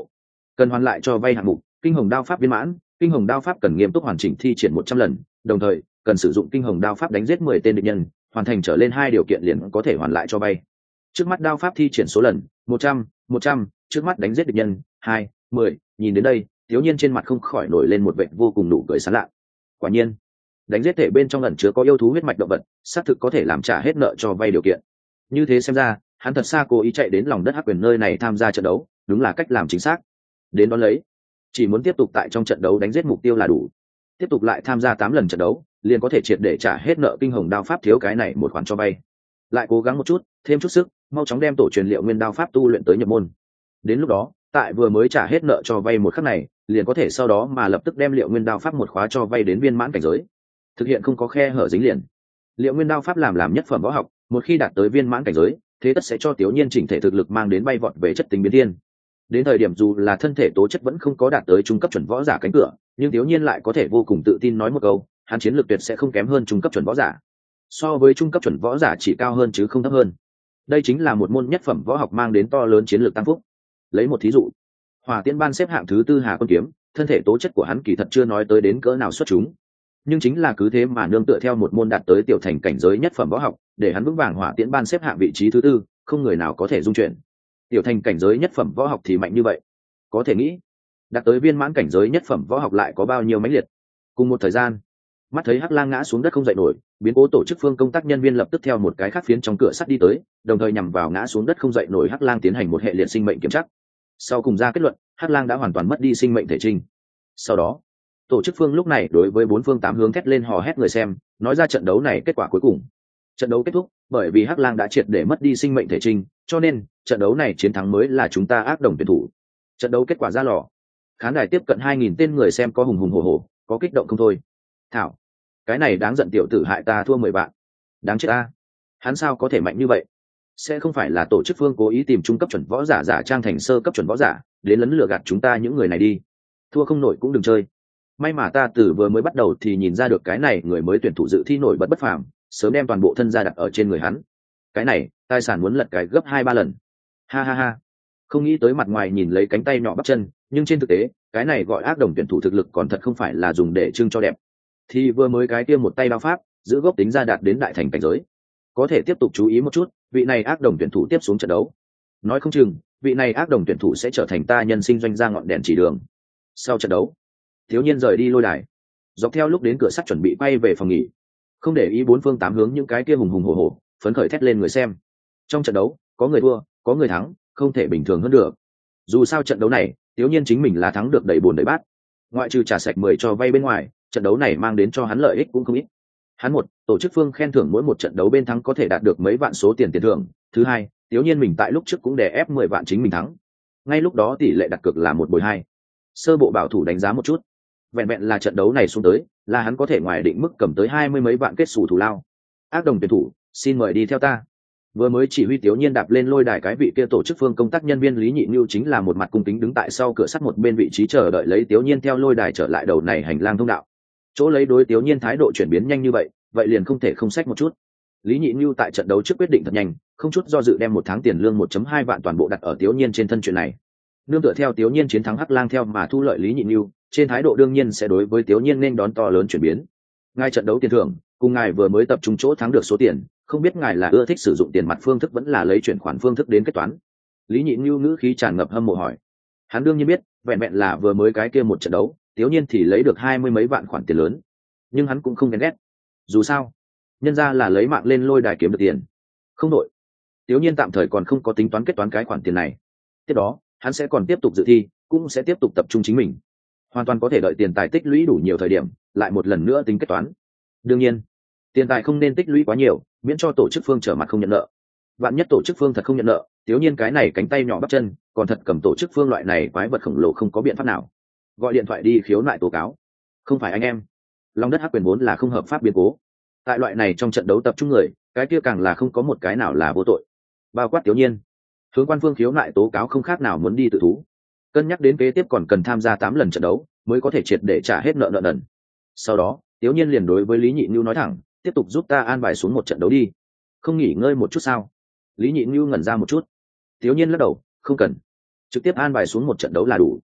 Cần hoàn lại cho vay hạng mục kinh hồng đao pháp viên mãn, kinh hồng đao pháp cần nghiêm túc hoàn chỉnh thi triển một trăm lần, đồng thời cần sử dụng kinh hồng đao pháp đánh giết mười tên địch nhân, hoàn thành trở lên hai điều kiện liền có thể hoàn lại cho vay. Trước mắt đao pháp thi triển số lần một trăm, một trăm, trước mắt đánh giết địch nhân hai, mười. Nhìn đến đây, Tiếu Nhiên trên mặt không khỏi nổi lên một vẻ vô cùng nụ cười sảng lạ. Quả nhiên, đánh giết thể bên trong ẩn chứa có yêu thú huyết mạch động vật, xác thực có thể làm trả hết nợ cho vay điều kiện. Như thế xem ra, hắn thật xa cố ý chạy đến lòng đất Hắc Quyền nơi này tham gia trận đấu, đúng là cách làm chính xác. Đến đón lấy, chỉ muốn tiếp tục tại trong trận đấu đánh giết mục tiêu là đủ. Tiếp tục lại tham gia tám lần trận đấu, liền có thể triệt để trả hết nợ kinh hồng đao pháp thiếu cái này một khoản cho vay. Lại cố gắng một chút, thêm chút sức, mau chóng đem tổ truyền liệu nguyên đao pháp tu luyện tới nhập môn. Đến lúc đó, tại vừa mới trả hết nợ cho vay một khắc này, liền có thể sau đó mà lập tức đem liệu nguyên đao pháp một khóa cho vay đến viên mãn cảnh giới. Thực hiện không có khe hở dính liền. Liệu nguyên đao pháp làm làm nhất phẩm võ học, một khi đạt tới viên mãn cảnh giới, thế tất sẽ cho Tiểu Nhiên chỉnh thể thực lực mang đến bay vọt về chất tính biến thiên. Đến thời điểm dù là thân thể tố chất vẫn không có đạt tới trung cấp chuẩn võ giả cánh cửa, nhưng Tiểu Nhiên lại có thể vô cùng tự tin nói một câu, hắn chiến lược tuyệt sẽ không kém hơn trung cấp chuẩn võ giả. So với trung cấp chuẩn võ giả chỉ cao hơn chứ không thấp hơn. Đây chính là một môn nhất phẩm võ học mang đến to lớn chiến lược tăng phúc. Lấy một thí dụ, Hỏa Tiễn Ban xếp hạng thứ tư Hà Quân Kiếm, thân thể tố chất của hắn kỳ thật chưa nói tới đến cỡ nào xuất chúng, nhưng chính là cứ thế mà nương tựa theo một môn đạt tới tiểu thành cảnh giới nhất phẩm võ học, để hắn vững vàng Hỏa Tiễn Ban xếp hạng vị trí thứ tư, không người nào có thể dung chuyển. Tiểu thành cảnh giới nhất phẩm võ học thì mạnh như vậy, có thể nghĩ, đạt tới viên mãn cảnh giới nhất phẩm võ học lại có bao nhiêu mãnh liệt. Cùng một thời gian, mắt thấy Hắc Lang ngã xuống đất không dậy nổi, biến cố tổ chức phương công tác nhân viên lập tức theo một cái khác phiến trong cửa sắt đi tới, đồng thời nhằm vào ngã xuống đất không dậy nổi Hắc Lang tiến hành một hệ liệt sinh mệnh kiểm tra. Sau cùng ra kết luận, Hắc Lang đã hoàn toàn mất đi sinh mệnh thể trinh. Sau đó, tổ chức phương lúc này đối với bốn phương tám hướng thét lên hò hét người xem, nói ra trận đấu này kết quả cuối cùng. Trận đấu kết thúc, bởi vì Hắc Lang đã triệt để mất đi sinh mệnh thể trinh, cho nên trận đấu này chiến thắng mới là chúng ta ác đồng tuyển thủ. Trận đấu kết quả ra lò. Khán đài tiếp cận hai nghìn tên người xem có hùng hùng hổ hổ, có kích động không thôi. Thảo, cái này đáng giận tiểu tử hại ta thua mười vạn. Đáng chết ta. Hắn sao có thể mạnh như vậy? Sẽ không phải là tổ chức phương cố ý tìm trung cấp chuẩn võ giả giả trang thành sơ cấp chuẩn võ giả, đến lấn lừa gạt chúng ta những người này đi. Thua không nổi cũng đừng chơi. May mà ta từ vừa mới bắt đầu thì nhìn ra được cái này người mới tuyển thủ dự thi nổi bật bất phàm, sớm đem toàn bộ thân gia đặt ở trên người hắn. Cái này, tài sản muốn lật cái gấp hai ba lần. Ha ha ha. Không nghĩ tới mặt ngoài nhìn lấy cánh tay nhỏ bắp chân, nhưng trên thực tế, cái này gọi ác đồng tuyển thủ thực lực còn thật không phải là dùng để trưng cho đẹp. Thì vừa mới cái kia một tay đao pháp, giữ gốc tính ra đạt đến đại thành cảnh giới. Có thể tiếp tục chú ý một chút, vị này ác đồng tuyển thủ tiếp xuống trận đấu. Nói không chừng, vị này ác đồng tuyển thủ sẽ trở thành ta nhân sinh doanh gia ngọn đèn chỉ đường. Sau trận đấu, Thiếu Nhiên rời đi lôi đài, dọc theo lúc đến cửa sắt chuẩn bị quay về phòng nghỉ, không để ý bốn phương tám hướng những cái kia hùng hùng hổ hổ, phấn khởi thét lên người xem. Trong trận đấu, có người thua, có người thắng, không thể bình thường hơn được. Dù sao trận đấu này, Thiếu Nhiên chính mình là thắng được đầy buồn đầy bát. Ngoại trừ trả sạch mười cho vay bên ngoài, trận đấu này mang đến cho hắn lợi ích cũng không ít. Hắn một, tổ chức phương khen thưởng mỗi một trận đấu bên thắng có thể đạt được mấy vạn số tiền tiền thưởng. Thứ hai, Thiếu Nhiên mình tại lúc trước cũng đè ép mười vạn chính mình thắng. Ngay lúc đó tỷ lệ đặt cược là một bồi hai. Sơ bộ bảo thủ đánh giá một chút, vẹn vẹn là trận đấu này xuống tới, là hắn có thể ngoài định mức cầm tới hai mươi mấy vạn kết xù thù lao. Ác đồng tuyển thủ, xin mời đi theo ta. Vừa mới chỉ huy Thiếu Nhiên đạp lên lôi đài, cái vị kia tổ chức phương công tác nhân viên Lý Nhị Nưu chính là một mặt cung kính đứng tại sau cửa sắt một bên vị trí chờ đợi lấy Thiếu Nhiên theo lôi đài trở lại đầu này hành lang thông đạo. Chỗ lấy đối Thiếu Nhiên thái độ chuyển biến nhanh như vậy, vậy liền không thể không sách một chút. Lý Nhị Nưu tại trận đấu trước quyết định thật nhanh, không chút do dự đem một tháng tiền lương một phẩy hai vạn toàn bộ đặt ở Thiếu Nhiên trên thân chuyện này. Nương tựa theo Thiếu Nhiên chiến thắng Hắc Lang theo mà thu lợi Lý Nhị Nưu, trên thái độ đương nhiên sẽ đối với Thiếu Nhiên nên đón to lớn chuyển biến. Ngay trận đấu tiền thưởng, cùng ngài vừa mới tập trung chỗ thắng được số tiền, không biết ngài là ưa thích sử dụng tiền mặt phương thức vẫn là lấy chuyển khoản phương thức đến kết toán. Lý Nhị Nưu ngữ khí tràn ngập hâm mộ hỏi. Hắn đương nhiên biết, vẹn vẹn là vừa mới cái kia một trận đấu, Thiếu Nhiên thì lấy được hai mươi mấy vạn khoản tiền lớn, nhưng hắn cũng không ghen ghét. Dù sao, nhân ra là lấy mạng lên lôi đài kiếm được tiền. Không đội. Thiếu Nhiên tạm thời còn không có tính toán kết toán cái khoản tiền này. Tiếp đó, hắn sẽ còn tiếp tục dự thi, cũng sẽ tiếp tục tập trung chính mình. Hoàn toàn có thể đợi tiền tài tích lũy đủ nhiều thời điểm, lại một lần nữa tính kết toán. Đương nhiên, tiền tài không nên tích lũy quá nhiều, miễn cho tổ chức phương trở mặt không nhận nợ. Vạn nhất tổ chức phương thật không nhận nợ, Thiếu Nhiên cái này cánh tay nhỏ bắp chân, còn thật cầm tổ chức phương loại này quái vật khổng lồ không có biện pháp nào. Gọi điện thoại đi khiếu nại tố cáo. Không phải anh em. Long đất Hắc Quyền vốn là không hợp pháp biến cố. Tại loại này trong trận đấu tập trung người, cái kia càng là không có một cái nào là vô tội. Bao quát Thiếu Nhiên. Hướng quan phương khiếu nại tố cáo không khác nào muốn đi tự thú. Cân nhắc đến kế tiếp còn cần tham gia tám lần trận đấu, mới có thể triệt để trả hết nợ nợ nần. Sau đó, Thiếu Nhiên liền đối với Lý Nhị Nưu nói thẳng, tiếp tục giúp ta an bài xuống một trận đấu đi. Không nghỉ ngơi một chút sao? Lý Nhị Nưu ngẩn ra một chút. Thiếu Nhiên lắc đầu, không cần, trực tiếp an bài xuống một trận đấu là đủ.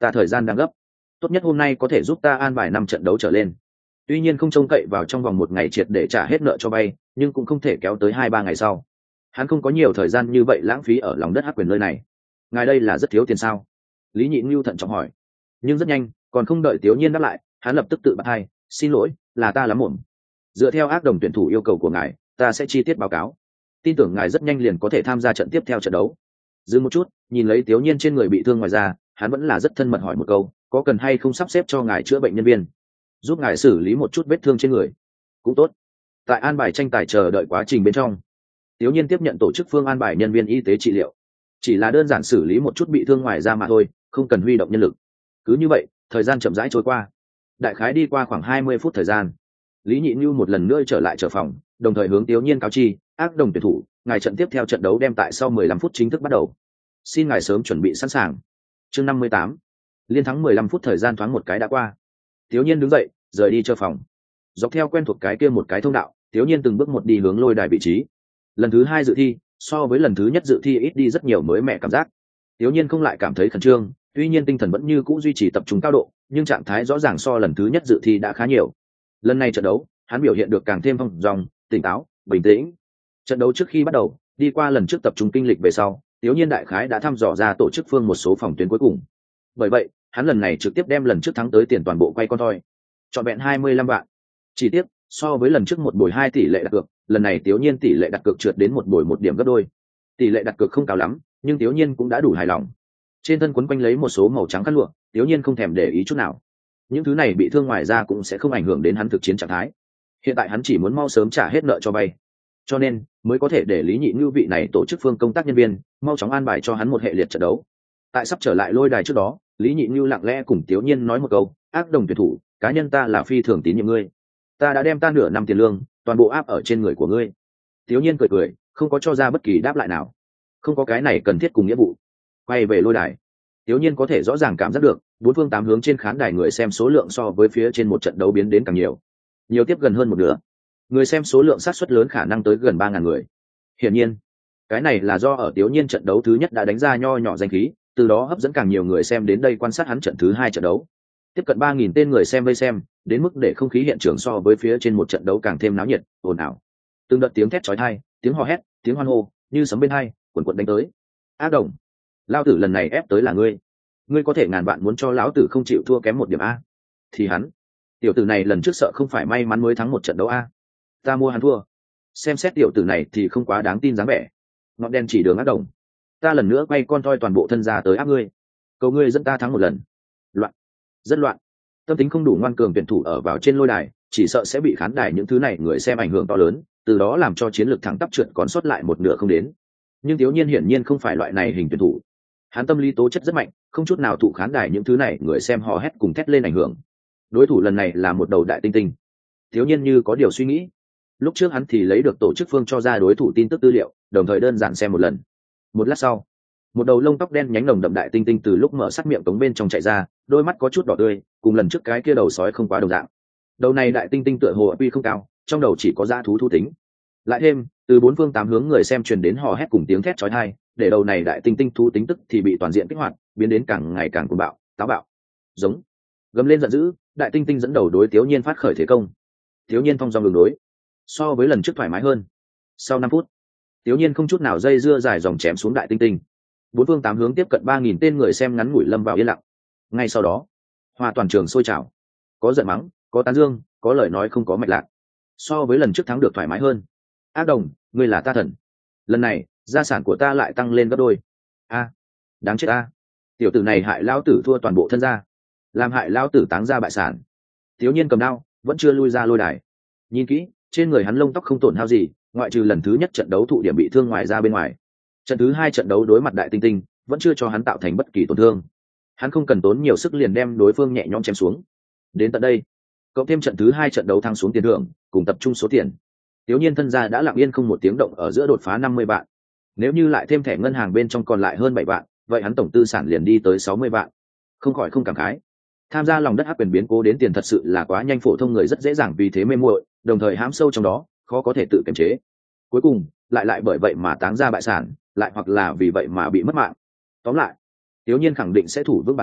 ta thời gian đang gấp, tốt nhất hôm nay có thể giúp ta an bài năm trận đấu trở lên. Tuy nhiên không trông cậy vào trong vòng một ngày triệt để trả hết nợ cho vay, nhưng cũng không thể kéo tới hai ba ngày sau. Hắn không có nhiều thời gian như vậy lãng phí ở lòng đất hắc quyền nơi này. Ngài đây là rất thiếu tiền sao? Lý Nhị Nưu thận trọng hỏi. Nhưng rất nhanh, còn không đợi Tiếu Nhiên đáp lại, hắn lập tức tự bắt hai, xin lỗi, là ta lắm mồm. Dựa theo ác đồng tuyển thủ yêu cầu của ngài, ta sẽ chi tiết báo cáo. Tin tưởng ngài rất nhanh liền có thể tham gia trận tiếp theo trận đấu. Dừng một chút, nhìn lấy Tiếu Nhiên trên người bị thương ngoài ra, hắn vẫn là rất thân mật hỏi một câu, có cần hay không sắp xếp cho ngài chữa bệnh nhân viên, giúp ngài xử lý một chút vết thương trên người? Cũng tốt. Tại an bài tranh tài chờ đợi quá trình bên trong, Tiếu Nhiên tiếp nhận tổ chức phương an bài nhân viên y tế trị liệu, chỉ là đơn giản xử lý một chút bị thương ngoài da mà thôi, không cần huy động nhân lực. Cứ như vậy, thời gian chậm rãi trôi qua. Đại khái đi qua khoảng hai mươi phút thời gian, Lý Nhị Nhu một lần nữa trở lại trở phòng, đồng thời hướng Tiếu Nhiên cáo chi, ác đồng tuyển thủ, ngài trận tiếp theo trận đấu đem tại sau mười lăm phút chính thức bắt đầu. Xin ngài sớm chuẩn bị sẵn sàng. Chương năm mươi tám. Liên thắng mười lăm phút thời gian thoáng một cái đã qua. Tiếu Nhiên đứng dậy, rời đi chờ phòng. Dọc theo quen thuộc cái kia một cái thông đạo, Tiếu Nhiên từng bước một đi hướng lôi đài vị trí. Lần thứ hai dự thi, so với lần thứ nhất dự thi ít đi rất nhiều mới mẻ cảm giác. Tiếu Nhiên không lại cảm thấy khẩn trương, tuy nhiên tinh thần vẫn như cũ duy trì tập trung cao độ, nhưng trạng thái rõ ràng so lần thứ nhất dự thi đã khá nhiều. Lần này trận đấu, hắn biểu hiện được càng thêm phong dong, tỉnh táo, bình tĩnh. Trận đấu trước khi bắt đầu, đi qua lần trước tập trung kinh lịch về sau, Tiếu Nhiên đại khái đã thăm dò ra tổ chức phương một số phòng tuyến cuối cùng. Bởi vậy, hắn lần này trực tiếp đem lần trước thắng tới tiền toàn bộ quay con thoi, trọn vẹn hai mươi lăm vạn. Chỉ tiếc, so với lần trước một buổi hai tỷ lệ đặt cược, lần này Tiếu Nhiên tỷ lệ đặt cược trượt đến một buổi một điểm gấp đôi. Tỷ lệ đặt cược không cao lắm, nhưng Tiếu Nhiên cũng đã đủ hài lòng. Trên thân quấn quanh lấy một số màu trắng khăn lụa, Tiếu Nhiên không thèm để ý chút nào. Những thứ này bị thương ngoài ra cũng sẽ không ảnh hưởng đến hắn thực chiến trạng thái. Hiện tại hắn chỉ muốn mau sớm trả hết nợ cho vay, cho nên mới có thể để Lý Nhị Nhu vị này tổ chức phương công tác nhân viên mau chóng an bài cho hắn một hệ liệt trận đấu. Tại sắp trở lại lôi đài trước đó, Lý Nhị Nhu lặng lẽ cùng Tiếu Nhiên nói một câu, ác đồng tuyển thủ, cá nhân ta là phi thường tín nhiệm ngươi, ta đã đem ta nửa năm tiền lương toàn bộ áp ở trên người của ngươi. Tiếu Nhiên cười cười, không có cho ra bất kỳ đáp lại nào. Không có cái này cần thiết cùng nghĩa vụ. Quay về lôi đài, Tiếu Nhiên có thể rõ ràng cảm giác được bốn phương tám hướng trên khán đài người xem số lượng so với phía trên một trận đấu biến đến càng nhiều, nhiều tiếp gần hơn một nửa. Người xem số lượng xác suất lớn khả năng tới gần ba ngàn người. Hiển nhiên, cái này là do ở Tiếu Nhiên trận đấu thứ nhất đã đánh ra nho nhỏ danh khí, từ đó hấp dẫn càng nhiều người xem đến đây quan sát hắn trận thứ hai trận đấu. Tiếp cận ba nghìn tên người xem vây xem, đến mức để không khí hiện trường so với phía trên một trận đấu càng thêm náo nhiệt, ồn ào. Từng đợt tiếng thét chói tai, tiếng hò hét, tiếng hoan hô như sấm bên hai, quần quần đánh tới. Ác đồng, lao tử lần này ép tới là ngươi, ngươi có thể ngàn vạn muốn cho lão tử không chịu thua kém một điểm a. Thì hắn, tiểu tử này lần trước sợ không phải may mắn mới thắng một trận đấu a, ta mua hắn thua. Xem xét tiểu tử này thì không quá đáng tin dáng vẻ. Ngọn đen chỉ đường ác đồng, ta lần nữa quay con toi toàn bộ thân ra tới áp ngươi, cầu ngươi dẫn ta thắng một lần. Loạn, rất loạn. Tâm tính không đủ ngoan cường tuyển thủ ở vào trên lôi đài, chỉ sợ sẽ bị khán đài những thứ này người xem ảnh hưởng to lớn, từ đó làm cho chiến lược thẳng tắp trượt còn sót lại một nửa không đến. Nhưng Tiếu Nhiên hiển nhiên không phải loại này hình tuyển thủ. Hắn tâm lý tố chất rất mạnh, không chút nào thụ khán đài những thứ này người xem hò hét cùng thét lên ảnh hưởng. Đối thủ lần này là một đầu đại tinh tinh. Tiếu Nhiên như có điều suy nghĩ. Lúc trước hắn thì lấy được tổ chức phương cho ra đối thủ tin tức tư liệu, đồng thời đơn giản xem một lần. Một lát sau, một đầu lông tóc đen nhánh nồng đậm đại tinh tinh từ lúc mở sắc miệng cống bên trong chạy ra, đôi mắt có chút đỏ tươi, cùng lần trước cái kia đầu sói không quá đồng dạng. Đầu này đại tinh tinh tựa hồ uy không cao, trong đầu chỉ có dã thú thú tính. Lại thêm, từ bốn phương tám hướng người xem truyền đến hò hét cùng tiếng thét chói tai, để đầu này đại tinh tinh thú tính tức thì bị toàn diện kích hoạt, biến đến càng ngày càng cuồng bạo, táo bạo. Giống, gầm lên giận dữ, đại tinh tinh dẫn đầu đối Tiếu Nhiên phát khởi thế công. Tiếu Nhiên thông dong đường đối, so với lần trước thoải mái hơn. Sau năm phút, Tiếu Nhiên không chút nào dây dưa dài dòng chém xuống đại tinh tinh. Bốn phương tám hướng tiếp cận ba nghìn tên người xem ngắn ngủi lâm vào yên lặng. Ngay sau đó, hoa toàn trường sôi trào, có giận mắng, có tán dương, có lời nói không có mạch lạc. So với lần trước thắng được thoải mái hơn. Ác đồng, ngươi là ta thần. Lần này, gia sản của ta lại tăng lên gấp đôi. A, đáng chết a. Tiểu tử này hại lão tử thua toàn bộ thân gia, làm hại lão tử táng ra bại sản. Tiếu Nhiên cầm đao, vẫn chưa lui ra lôi đài. Nhìn kỹ, trên người hắn lông tóc không tổn hao gì, ngoại trừ lần thứ nhất trận đấu thụ điểm bị thương ngoài ra bên ngoài. Trận thứ hai trận đấu đối mặt đại tinh tinh, vẫn chưa cho hắn tạo thành bất kỳ tổn thương. Hắn không cần tốn nhiều sức liền đem đối phương nhẹ nhõm chém xuống. Đến tận đây, cộng thêm trận thứ hai trận đấu thăng xuống tiền thưởng, cùng tập trung số tiền, Tiếu Nhiên thân gia đã lặng yên không một tiếng động ở giữa đột phá năm mươi vạn. Nếu như lại thêm thẻ ngân hàng bên trong còn lại hơn bảy vạn, vậy hắn tổng tư sản liền đi tới sáu mươi vạn. Không khỏi không cảm khái. Tham gia lòng đất hắc quyền biến cố đến tiền thật sự là quá nhanh, phổ thông người rất dễ dàng vì thế mê muội, đồng thời hãm sâu trong đó, khó có thể tự kiềm chế. Cuối cùng, lại lại bởi vậy mà táng ra bại sản, lại hoặc là vì vậy mà bị mất mạng. Tóm lại, Tiếu Nhiên khẳng định sẽ thủ vững bản tâm,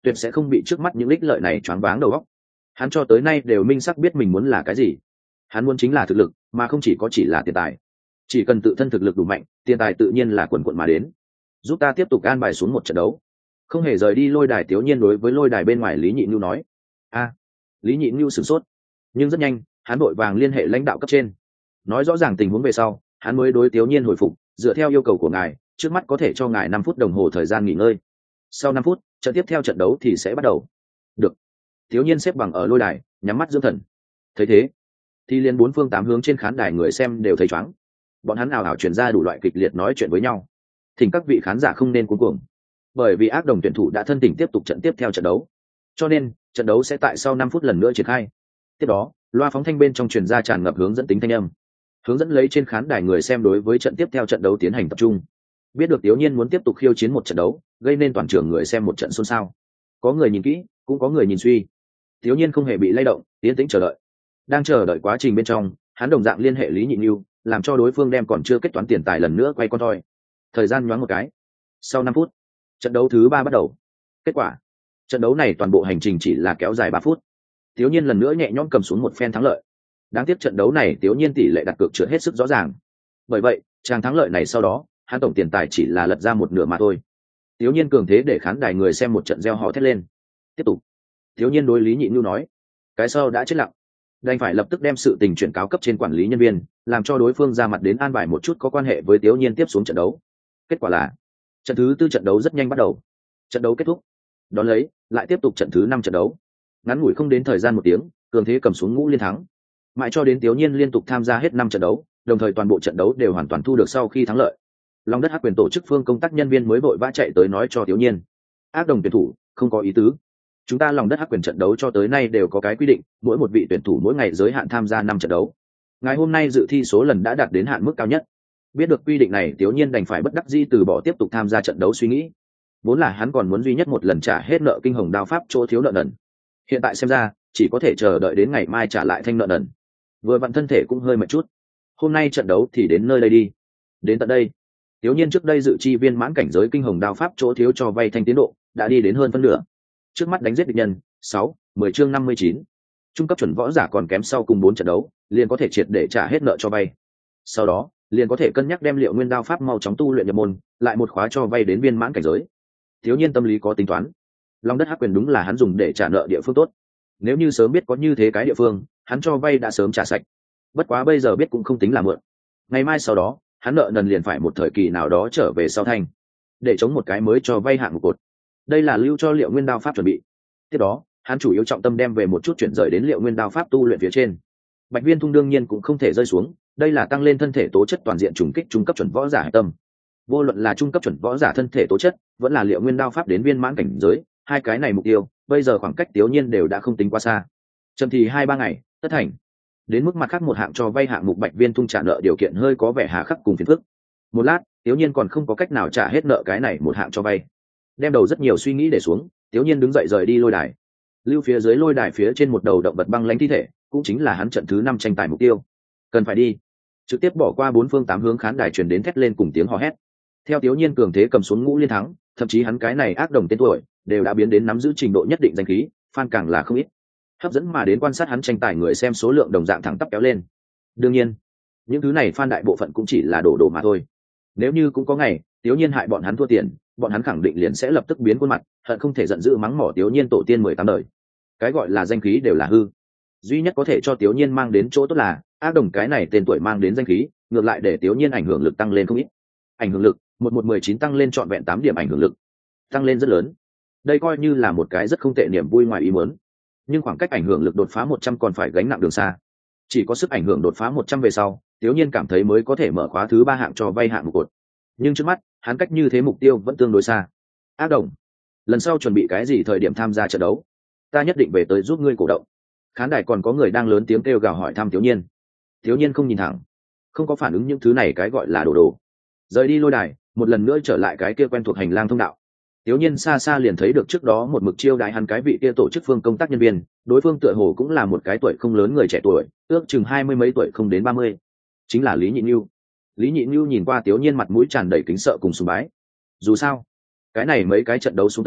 tuyệt sẽ không bị trước mắt những ích lợi này choáng váng đầu óc. Hắn cho tới nay đều minh xác biết mình muốn là cái gì. Hắn muốn chính là thực lực, mà không chỉ có chỉ là tiền tài. Chỉ cần tự thân thực lực đủ mạnh, tiền tài tự nhiên là quần quần mà đến. Giúp ta tiếp tục an bài xuống một trận đấu. Không hề rời đi lôi đài, Tiểu Nhiên đối với lôi đài bên ngoài Lý Nhị Nưu nói. A. Lý Nhị Nưu sửng sốt, nhưng rất nhanh, hắn vội vàng liên hệ lãnh đạo cấp trên, nói rõ ràng tình huống về sau, hắn mới đối Tiểu Nhiên hồi phục, dựa theo yêu cầu của ngài, trước mắt có thể cho ngài năm phút đồng hồ thời gian nghỉ ngơi. Sau năm phút, trận tiếp theo trận đấu thì sẽ bắt đầu. Được. Tiểu Nhiên xếp bằng ở lôi đài, nhắm mắt dưỡng thần. Thấy thế, thì liên bốn phương tám hướng trên khán đài người xem đều thấy choáng. Bọn hắn ào ào truyền ra đủ loại kịch liệt nói chuyện với nhau. Thỉnh các vị khán giả không nên cuống cuồng, bởi vì ác đồng tuyển thủ đã thân tình tiếp tục trận tiếp theo trận đấu, cho nên trận đấu sẽ tại sau năm phút lần nữa triển khai. Tiếp đó, loa phóng thanh bên trong truyền ra tràn ngập hướng dẫn tính thanh âm, hướng dẫn lấy trên khán đài người xem đối với trận tiếp theo trận đấu tiến hành tập trung. Biết được Tiểu Nhiên muốn tiếp tục khiêu chiến một trận đấu, gây nên toàn trường người xem một trận xôn xao. Có người nhìn kỹ, cũng có người nhìn suy. Tiểu Nhiên không hề bị lay động, tiến tĩnh chờ đợi. Đang chờ đợi quá trình bên trong, hắn đồng dạng liên hệ Lý Nhị Nưu, làm cho đối phương đem còn chưa kết toán tiền tài lần nữa quay con thoi. Thời gian nhoáng một cái. Sau năm phút, trận đấu thứ ba bắt đầu. Kết quả, trận đấu này toàn bộ hành trình chỉ là kéo dài ba phút. Tiểu Nhiên lần nữa nhẹ nhõm cầm xuống một phen thắng lợi. Đáng tiếc trận đấu này Tiểu Nhiên tỷ lệ đặt cược trượt hết sức rõ ràng. Bởi vậy, trang thắng lợi này sau đó, hắn tổng tiền tài chỉ là lật ra một nửa mà thôi. Tiểu Nhiên cường thế để khán đài người xem một trận reo hò thét lên. Tiếp tục. Tiểu Nhiên đối Lý Nhị Nưu nói, cái sau đã chết lặng, đành phải lập tức đem sự tình chuyển cáo cấp trên quản lý nhân viên, làm cho đối phương ra mặt đến an bài một chút có quan hệ với Tiểu Nhiên tiếp xuống trận đấu. Kết quả là, trận thứ tư trận đấu rất nhanh bắt đầu. Trận đấu kết thúc, đón lấy lại tiếp tục trận thứ năm trận đấu. Ngắn ngủi không đến thời gian một tiếng, cường thế cầm xuống ngũ liên thắng. Mãi cho đến Tiểu Nhiên liên tục tham gia hết năm trận đấu, đồng thời toàn bộ trận đấu đều hoàn toàn thu được sau khi thắng lợi. Long đất hắc quyền tổ chức phương công tác nhân viên mới vội vã chạy tới nói cho Tiểu Nhiên, ác đồng tuyển thủ không có ý tứ, chúng ta lòng đất hắc quyền trận đấu cho tới nay đều có cái quy định, mỗi một vị tuyển thủ mỗi ngày giới hạn tham gia năm trận đấu. Ngày hôm nay dự thi số lần đã đạt đến hạn mức cao nhất. Biết được quy định này, Tiểu Nhiên đành phải bất đắc dĩ từ bỏ tiếp tục tham gia trận đấu suy nghĩ. Vốn là hắn còn muốn duy nhất một lần trả hết nợ kinh hồng đao pháp chỗ thiếu nợ nần. Hiện tại xem ra, chỉ có thể chờ đợi đến ngày mai trả lại thanh nợ nần. Vừa vặn thân thể cũng hơi mệt chút. Hôm nay trận đấu thì đến nơi đây đi. Đến tận đây, Tiểu Nhiên trước đây dự chi viên mãn cảnh giới kinh hồng đao pháp chỗ thiếu cho vay thanh tiến độ đã đi đến hơn phân nửa. Trước mắt đánh giết địch nhân, sáu, mười chương năm mươi chín. Trung cấp chuẩn võ giả còn kém sau cùng bốn trận đấu, liền có thể triệt để trả hết nợ cho vay. Sau đó, liền có thể cân nhắc đem Liệu Nguyên đao pháp mau chóng tu luyện nhập môn, lại một khóa cho vay đến viên mãn cảnh giới. Tiểu Nhiên tâm lý có tính toán. Long đất hắc quyền đúng là hắn dùng để trả nợ địa phương tốt. Nếu như sớm biết có như thế cái địa phương, hắn cho vay đã sớm trả sạch. Bất quá bây giờ biết cũng không tính là mượn. Ngày mai sau đó, hắn nợ nần liền phải một thời kỳ nào đó trở về sau thanh, để chống một cái mới cho vay hạng một cột. Đây là lưu cho Liệu Nguyên đao pháp chuẩn bị. Tiếp đó, hắn chủ yếu trọng tâm đem về một chút chuyển rời đến Liệu Nguyên đao pháp tu luyện phía trên. Bạch Viên Thung đương nhiên cũng không thể rơi xuống, đây là tăng lên thân thể tố chất toàn diện trùng kích trung cấp chuẩn võ giả hải tâm. Vô luận là trung cấp chuẩn võ giả thân thể tố chất, vẫn là Liệu Nguyên đao pháp đến viên mãn cảnh giới, hai cái này mục tiêu, bây giờ khoảng cách Tiểu Nhiên đều đã không tính quá xa. Chậm thì hai ba ngày, tất thành. Đến mức mặt khác một hạng cho vay hạng mục Bạch Viên Thung trả nợ điều kiện hơi có vẻ hà khắc cùng phiền phức. Một lát, Tiểu Nhiên còn không có cách nào trả hết nợ cái này một hạng cho vay. Đem đầu rất nhiều suy nghĩ để xuống, Tiểu Nhiên đứng dậy rời đi lôi đài. Lưu phía dưới lôi đài phía trên một đầu động vật băng lãnh thi thể, cũng chính là hắn trận thứ năm tranh tài mục tiêu. Cần phải đi. Trực tiếp bỏ qua bốn phương tám hướng khán đài truyền đến thét lên cùng tiếng hò hét. Theo Tiểu Nhiên cường thế cầm xuống ngũ liên thắng, thậm chí hắn cái này ác đồng tên tuổi đều đã biến đến nắm giữ trình độ nhất định danh khí, fan càng là không ít. Hấp dẫn mà đến quan sát hắn tranh tài người xem số lượng đồng dạng thẳng tắp kéo lên. Đương nhiên, những thứ này fan đại bộ phận cũng chỉ là đổ đổ mà thôi. Nếu như cũng có ngày, Tiểu Nhiên hại bọn hắn thua tiền, bọn hắn khẳng định liền sẽ lập tức biến khuôn mặt, hận không thể giận dữ mắng mỏ Tiểu Nhiên tổ tiên mười tám đời. Cái gọi là danh khí đều là hư. Duy nhất có thể cho Tiểu Nhiên mang đến chỗ tốt là, ác đồng cái này tên tuổi mang đến danh khí, ngược lại để Tiểu Nhiên ảnh hưởng lực tăng lên không ít. Ảnh hưởng lực, một một mười chín tăng lên trọn vẹn tám điểm ảnh hưởng lực. Tăng lên rất lớn. Đây coi như là một cái rất không tệ niềm vui ngoài ý muốn. Nhưng khoảng cách ảnh hưởng lực đột phá một trăm còn phải gánh nặng đường xa. Chỉ có sức ảnh hưởng đột phá một trăm về sau, Tiểu Nhiên cảm thấy mới có thể mở khóa thứ ba hạng cho vay hạng một cột. Nhưng trước mắt, hắn cách như thế mục tiêu vẫn tương đối xa. Ác đồng, lần sau chuẩn bị cái gì thời điểm tham gia trận đấu? Ta nhất định về tới giúp ngươi cổ động. Khán đài còn có người đang lớn tiếng kêu gào hỏi thăm Tiểu Nhiên. Tiểu Nhiên không nhìn thẳng, không có phản ứng những thứ này cái gọi là đồ đồ. Rời đi lôi đài, một lần nữa trở lại cái kia quen thuộc hành lang thông đạo. Tiểu Nhiên xa xa liền thấy được trước đó một mực chiêu đãi hắn cái vị kia tổ chức phương công tác nhân viên, đối phương tựa hồ cũng là một cái tuổi không lớn người trẻ tuổi, ước chừng hai mươi mấy tuổi không đến ba mươi. Chính là Lý Nhị Nưu. Lý Nhị Nưu nhìn qua Tiểu Nhiên mặt mũi tràn đầy kính sợ cùng sùng bái. Dù sao, cái này mấy cái trận đấu xuống tới,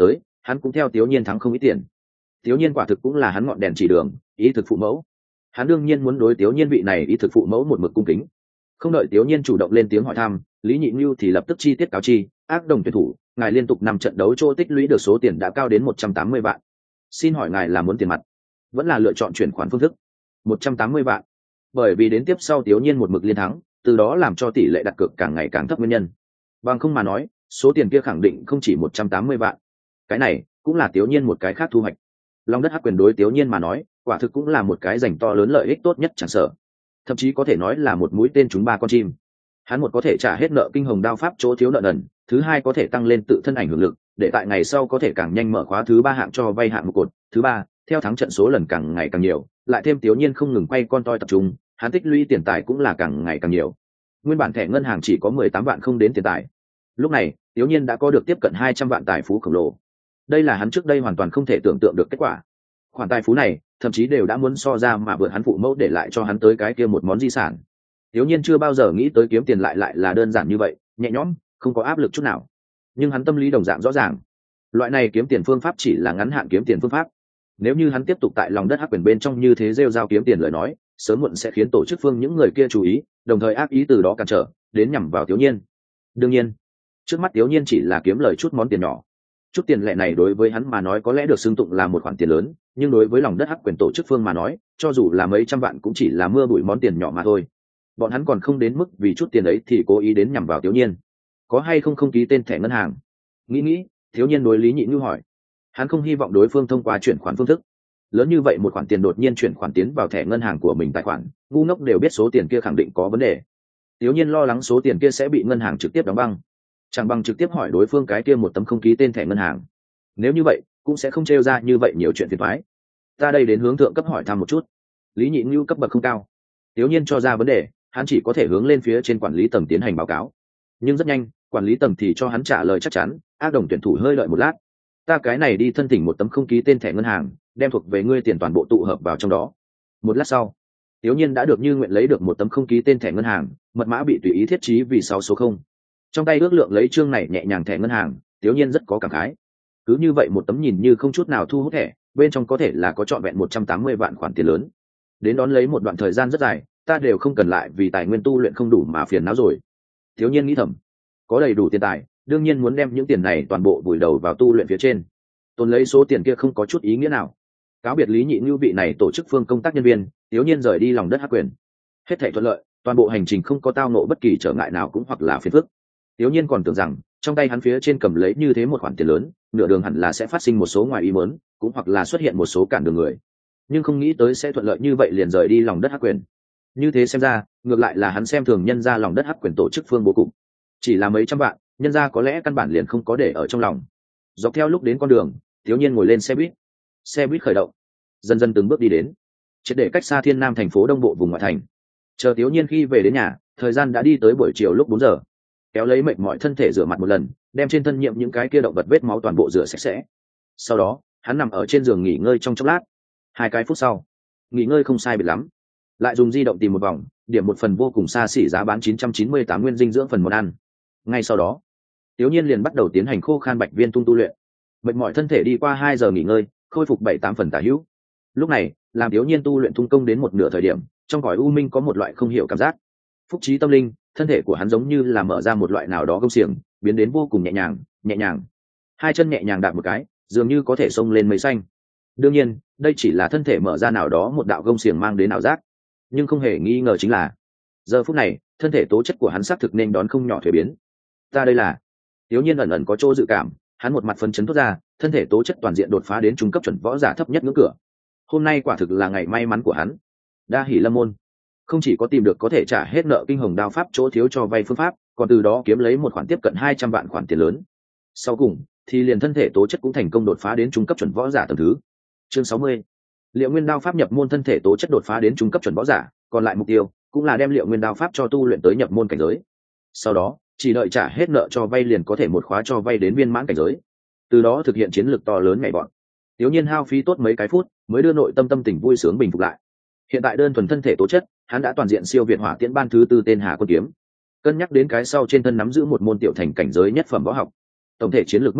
hắn cũng theo Tiếu Nhiên thắng không ít tiền. Tiếu Nhiên quả thực cũng là hắn ngọn đèn chỉ đường, ý thực phụ mẫu. Hắn đương nhiên muốn đối Tiếu Nhiên vị này ý thực phụ mẫu một mực cung kính. Không đợi Tiếu Nhiên chủ động lên tiếng hỏi thăm, Lý Nhị Nưu thì lập tức chi tiết cáo chi, ác đồng tuyển thủ, ngài liên tục năm trận đấu chỗ tích lũy được số tiền đã cao đến một trăm tám mươi vạn. Xin hỏi ngài là muốn tiền mặt, vẫn là lựa chọn chuyển khoản phương thức? một trăm tám mươi vạn. Bởi vì đến tiếp sau Tiếu Nhiên một mực liên thắng, từ đó làm cho tỷ lệ đặt cược càng ngày càng thấp nguyên nhân. Bằng không mà nói, số tiền kia khẳng định không chỉ một trăm tám mươi vạn. Cái này cũng là Tiếu Nhiên một cái khác thu hoạch. Long đất hắc quyền đối Tiếu Nhiên mà nói, quả thực cũng là một cái dành to lớn lợi ích tốt nhất chẳng sợ. Thậm chí có thể nói là một mũi tên trúng ba con chim. Hắn một có thể trả hết nợ kinh hồng đao pháp chỗ thiếu nợ nần, thứ hai có thể tăng lên tự thân ảnh hưởng lực, để tại ngày sau có thể càng nhanh mở khóa thứ ba hạng cho vay hạng một cột, thứ ba, theo thắng trận số lần càng ngày càng nhiều, lại thêm Tiếu Nhiên không ngừng quay con toi tập trung, hắn tích lũy tiền tài cũng là càng ngày càng nhiều. Nguyên bản thẻ ngân hàng chỉ có mười tám vạn không đến tiền tài. Lúc này, Tiếu Nhiên đã có được tiếp cận hai trăm vạn tài phú khổng lồ. Đây là hắn trước đây hoàn toàn không thể tưởng tượng được kết quả. Khoản tài phú này, thậm chí đều đã muốn so ra mà vượt hắn phụ mẫu để lại cho hắn tới cái kia một món di sản. Tiếu Nhiên chưa bao giờ nghĩ tới kiếm tiền lại lại là đơn giản như vậy, nhẹ nhõm, không có áp lực chút nào. Nhưng hắn tâm lý đồng dạng rõ ràng, loại này kiếm tiền phương pháp chỉ là ngắn hạn kiếm tiền phương pháp. Nếu như hắn tiếp tục tại lòng đất hắc quyền bên trong như thế rêu rao kiếm tiền lời nói, sớm muộn sẽ khiến tổ chức phương những người kia chú ý, đồng thời ác ý từ đó cản trở, đến nhằm vào Tiếu Nhiên. Đương nhiên, trước mắt Tiếu Nhiên chỉ là kiếm lời chút món tiền nhỏ. Chút tiền lệ này đối với hắn mà nói có lẽ được xưng tụng là một khoản tiền lớn, nhưng đối với lòng đất hắc quyền tổ chức phương mà nói, cho dù là mấy trăm vạn cũng chỉ là mưa bụi món tiền nhỏ mà thôi. Bọn hắn còn không đến mức vì chút tiền ấy thì cố ý đến nhằm vào Tiếu Nhiên. Có hay không không ký tên thẻ ngân hàng? Nghĩ nghĩ, Tiếu Nhiên đối Lý Nhị Nưu hỏi. Hắn không hy vọng đối phương thông qua chuyển khoản phương thức. Lớn như vậy một khoản tiền đột nhiên chuyển khoản tiến vào thẻ ngân hàng của mình tài khoản, ngu ngốc đều biết số tiền kia khẳng định có vấn đề. Tiếu Nhiên lo lắng số tiền kia sẽ bị ngân hàng trực tiếp đóng băng, chẳng bằng trực tiếp hỏi đối phương cái kia một tấm không ký tên thẻ ngân hàng. Nếu như vậy, cũng sẽ không trêu ra như vậy nhiều chuyện phiền toái. Ta đây đến hướng thượng cấp hỏi thăm một chút. Lý Nhị Nưu cấp bậc không cao, Tiếu Nhiên cho ra vấn đề, hắn chỉ có thể hướng lên phía trên quản lý tầng tiến hành báo cáo. Nhưng rất nhanh, quản lý tầng thì cho hắn trả lời chắc chắn. Ác đồng tuyển thủ hơi đợi một lát, ta cái này đi thân thỉnh một tấm không ký tên thẻ ngân hàng, đem thuộc về ngươi tiền toàn bộ tụ hợp vào trong đó. Một lát sau, Tiếu Nhiên đã được như nguyện lấy được một tấm không ký tên thẻ ngân hàng, mật mã bị tùy ý thiết trí vì sáu số không. Trong tay ước lượng lấy chương này nhẹ nhàng thẻ ngân hàng, Tiếu Nhiên rất có cảm khái. Cứ như vậy một tấm nhìn như không chút nào thu hút thẻ, bên trong có thể là có trọn vẹn một trăm tám mươi vạn khoản tiền lớn. Đến đón lấy một đoạn thời gian rất dài, ta đều không cần lại vì tài nguyên tu luyện không đủ mà phiền não rồi. Tiếu Nhiên nghĩ thầm, có đầy đủ tiền tài, đương nhiên muốn đem những tiền này toàn bộ vùi đầu vào tu luyện phía trên. Tồn lấy số tiền kia không có chút ý nghĩa nào. Cáo biệt Lý Nhị Nưu vị này tổ chức phương công tác nhân viên, Tiếu Nhiên rời đi lòng đất hắc quyền. Hết thảy thuận lợi, toàn bộ hành trình không có tao nộ bất kỳ trở ngại nào cũng hoặc là phiền phức. Tiếu Nhiên còn tưởng rằng trong tay hắn phía trên cầm lấy như thế một khoản tiền lớn, nửa đường hẳn là sẽ phát sinh một số ngoài ý muốn, cũng hoặc là xuất hiện một số cản đường người. Nhưng không nghĩ tới sẽ thuận lợi như vậy liền rời đi lòng đất hắc quyền. Như thế xem ra, ngược lại là hắn xem thường nhân ra lòng đất hắc quyền tổ chức phương bố cục. Chỉ là mấy trăm vạn, nhân ra có lẽ căn bản liền không có để ở trong lòng. Dọc theo lúc đến con đường, Tiếu Nhiên ngồi lên xe buýt. Xe buýt khởi động, dần dần từng bước đi đến, triệt để cách xa Thiên Nam thành phố đông bộ vùng ngoại thành. Chờ Tiếu Nhiên khi về đến nhà, thời gian đã đi tới buổi chiều lúc bốn giờ. Kéo lấy mệt mỏi thân thể rửa mặt một lần, đem trên thân nhiễm những cái kia động vật vết máu toàn bộ rửa sạch sẽ. Sau đó, hắn nằm ở trên giường nghỉ ngơi trong chốc lát. Hai cái phút sau, nghỉ ngơi không sai biệt lắm, lại dùng di động tìm một vòng, điểm một phần vô cùng xa xỉ giá bán chín trăm chín mươi tám nguyên dinh dưỡng phần món ăn. Ngay sau đó, Tiếu Nhiên liền bắt đầu tiến hành khô khan bạch viên tung tu luyện. Mệt mỏi thân thể đi qua hai giờ nghỉ ngơi, khôi phục bảy tám phần tả hữu. Lúc này, làm Tiếu Nhiên tu luyện tung công đến một nửa thời điểm, trong cõi u minh có một loại không hiểu cảm giác. Phúc trí tâm linh, thân thể của hắn giống như là mở ra một loại nào đó gông xiềng, biến đến vô cùng nhẹ nhàng, nhẹ nhàng. Hai chân nhẹ nhàng đạp một cái, dường như có thể xông lên mây xanh. Đương nhiên, đây chỉ là thân thể mở ra nào đó một đạo gông xiềng mang đến ảo giác, nhưng không hề nghi ngờ chính là giờ phút này, thân thể tố chất của hắn xác thực nên đón không nhỏ thuế biến. Ta đây là Tiếu Nhiên ẩn ẩn có chỗ dự cảm, hắn một mặt phấn chấn thốt ra, thân thể tố chất toàn diện đột phá đến trung cấp chuẩn võ giả thấp nhất ngưỡng cửa. Hôm nay quả thực là ngày may mắn của hắn. Đa hỉ lâm môn, không chỉ có tìm được có thể trả hết nợ kinh hồng đao pháp chỗ thiếu cho vay phương pháp, còn từ đó kiếm lấy một khoản tiếp cận hai trăm vạn khoản tiền lớn. Sau cùng, thì liền thân thể tố chất cũng thành công đột phá đến trung cấp chuẩn võ giả tầng thứ. Chương sáu mươi. Liệu nguyên đao pháp nhập môn, thân thể tố chất đột phá đến trung cấp chuẩn võ giả, còn lại mục tiêu cũng là đem liệu nguyên đao pháp cho tu luyện tới nhập môn cảnh giới. Sau đó, chỉ đợi trả hết nợ cho vay liền có thể một khóa cho vay đến viên mãn cảnh giới. Từ đó thực hiện chiến lược to lớn ngày bọn. Tiếu Nhiên hao phí tốt mấy cái phút, mới đưa nội tâm tâm tình vui sướng bình phục lại. Hiện tại đơn thuần thân thể tố chất, hắn đã toàn diện siêu việt hỏa tiễn ban thứ tư tên Hà Quân Kiếm. Cân nhắc đến cái sau trên thân nắm giữ một môn tiểu thành cảnh giới nhất phẩm võ học, tổng thể chiến lược mức độ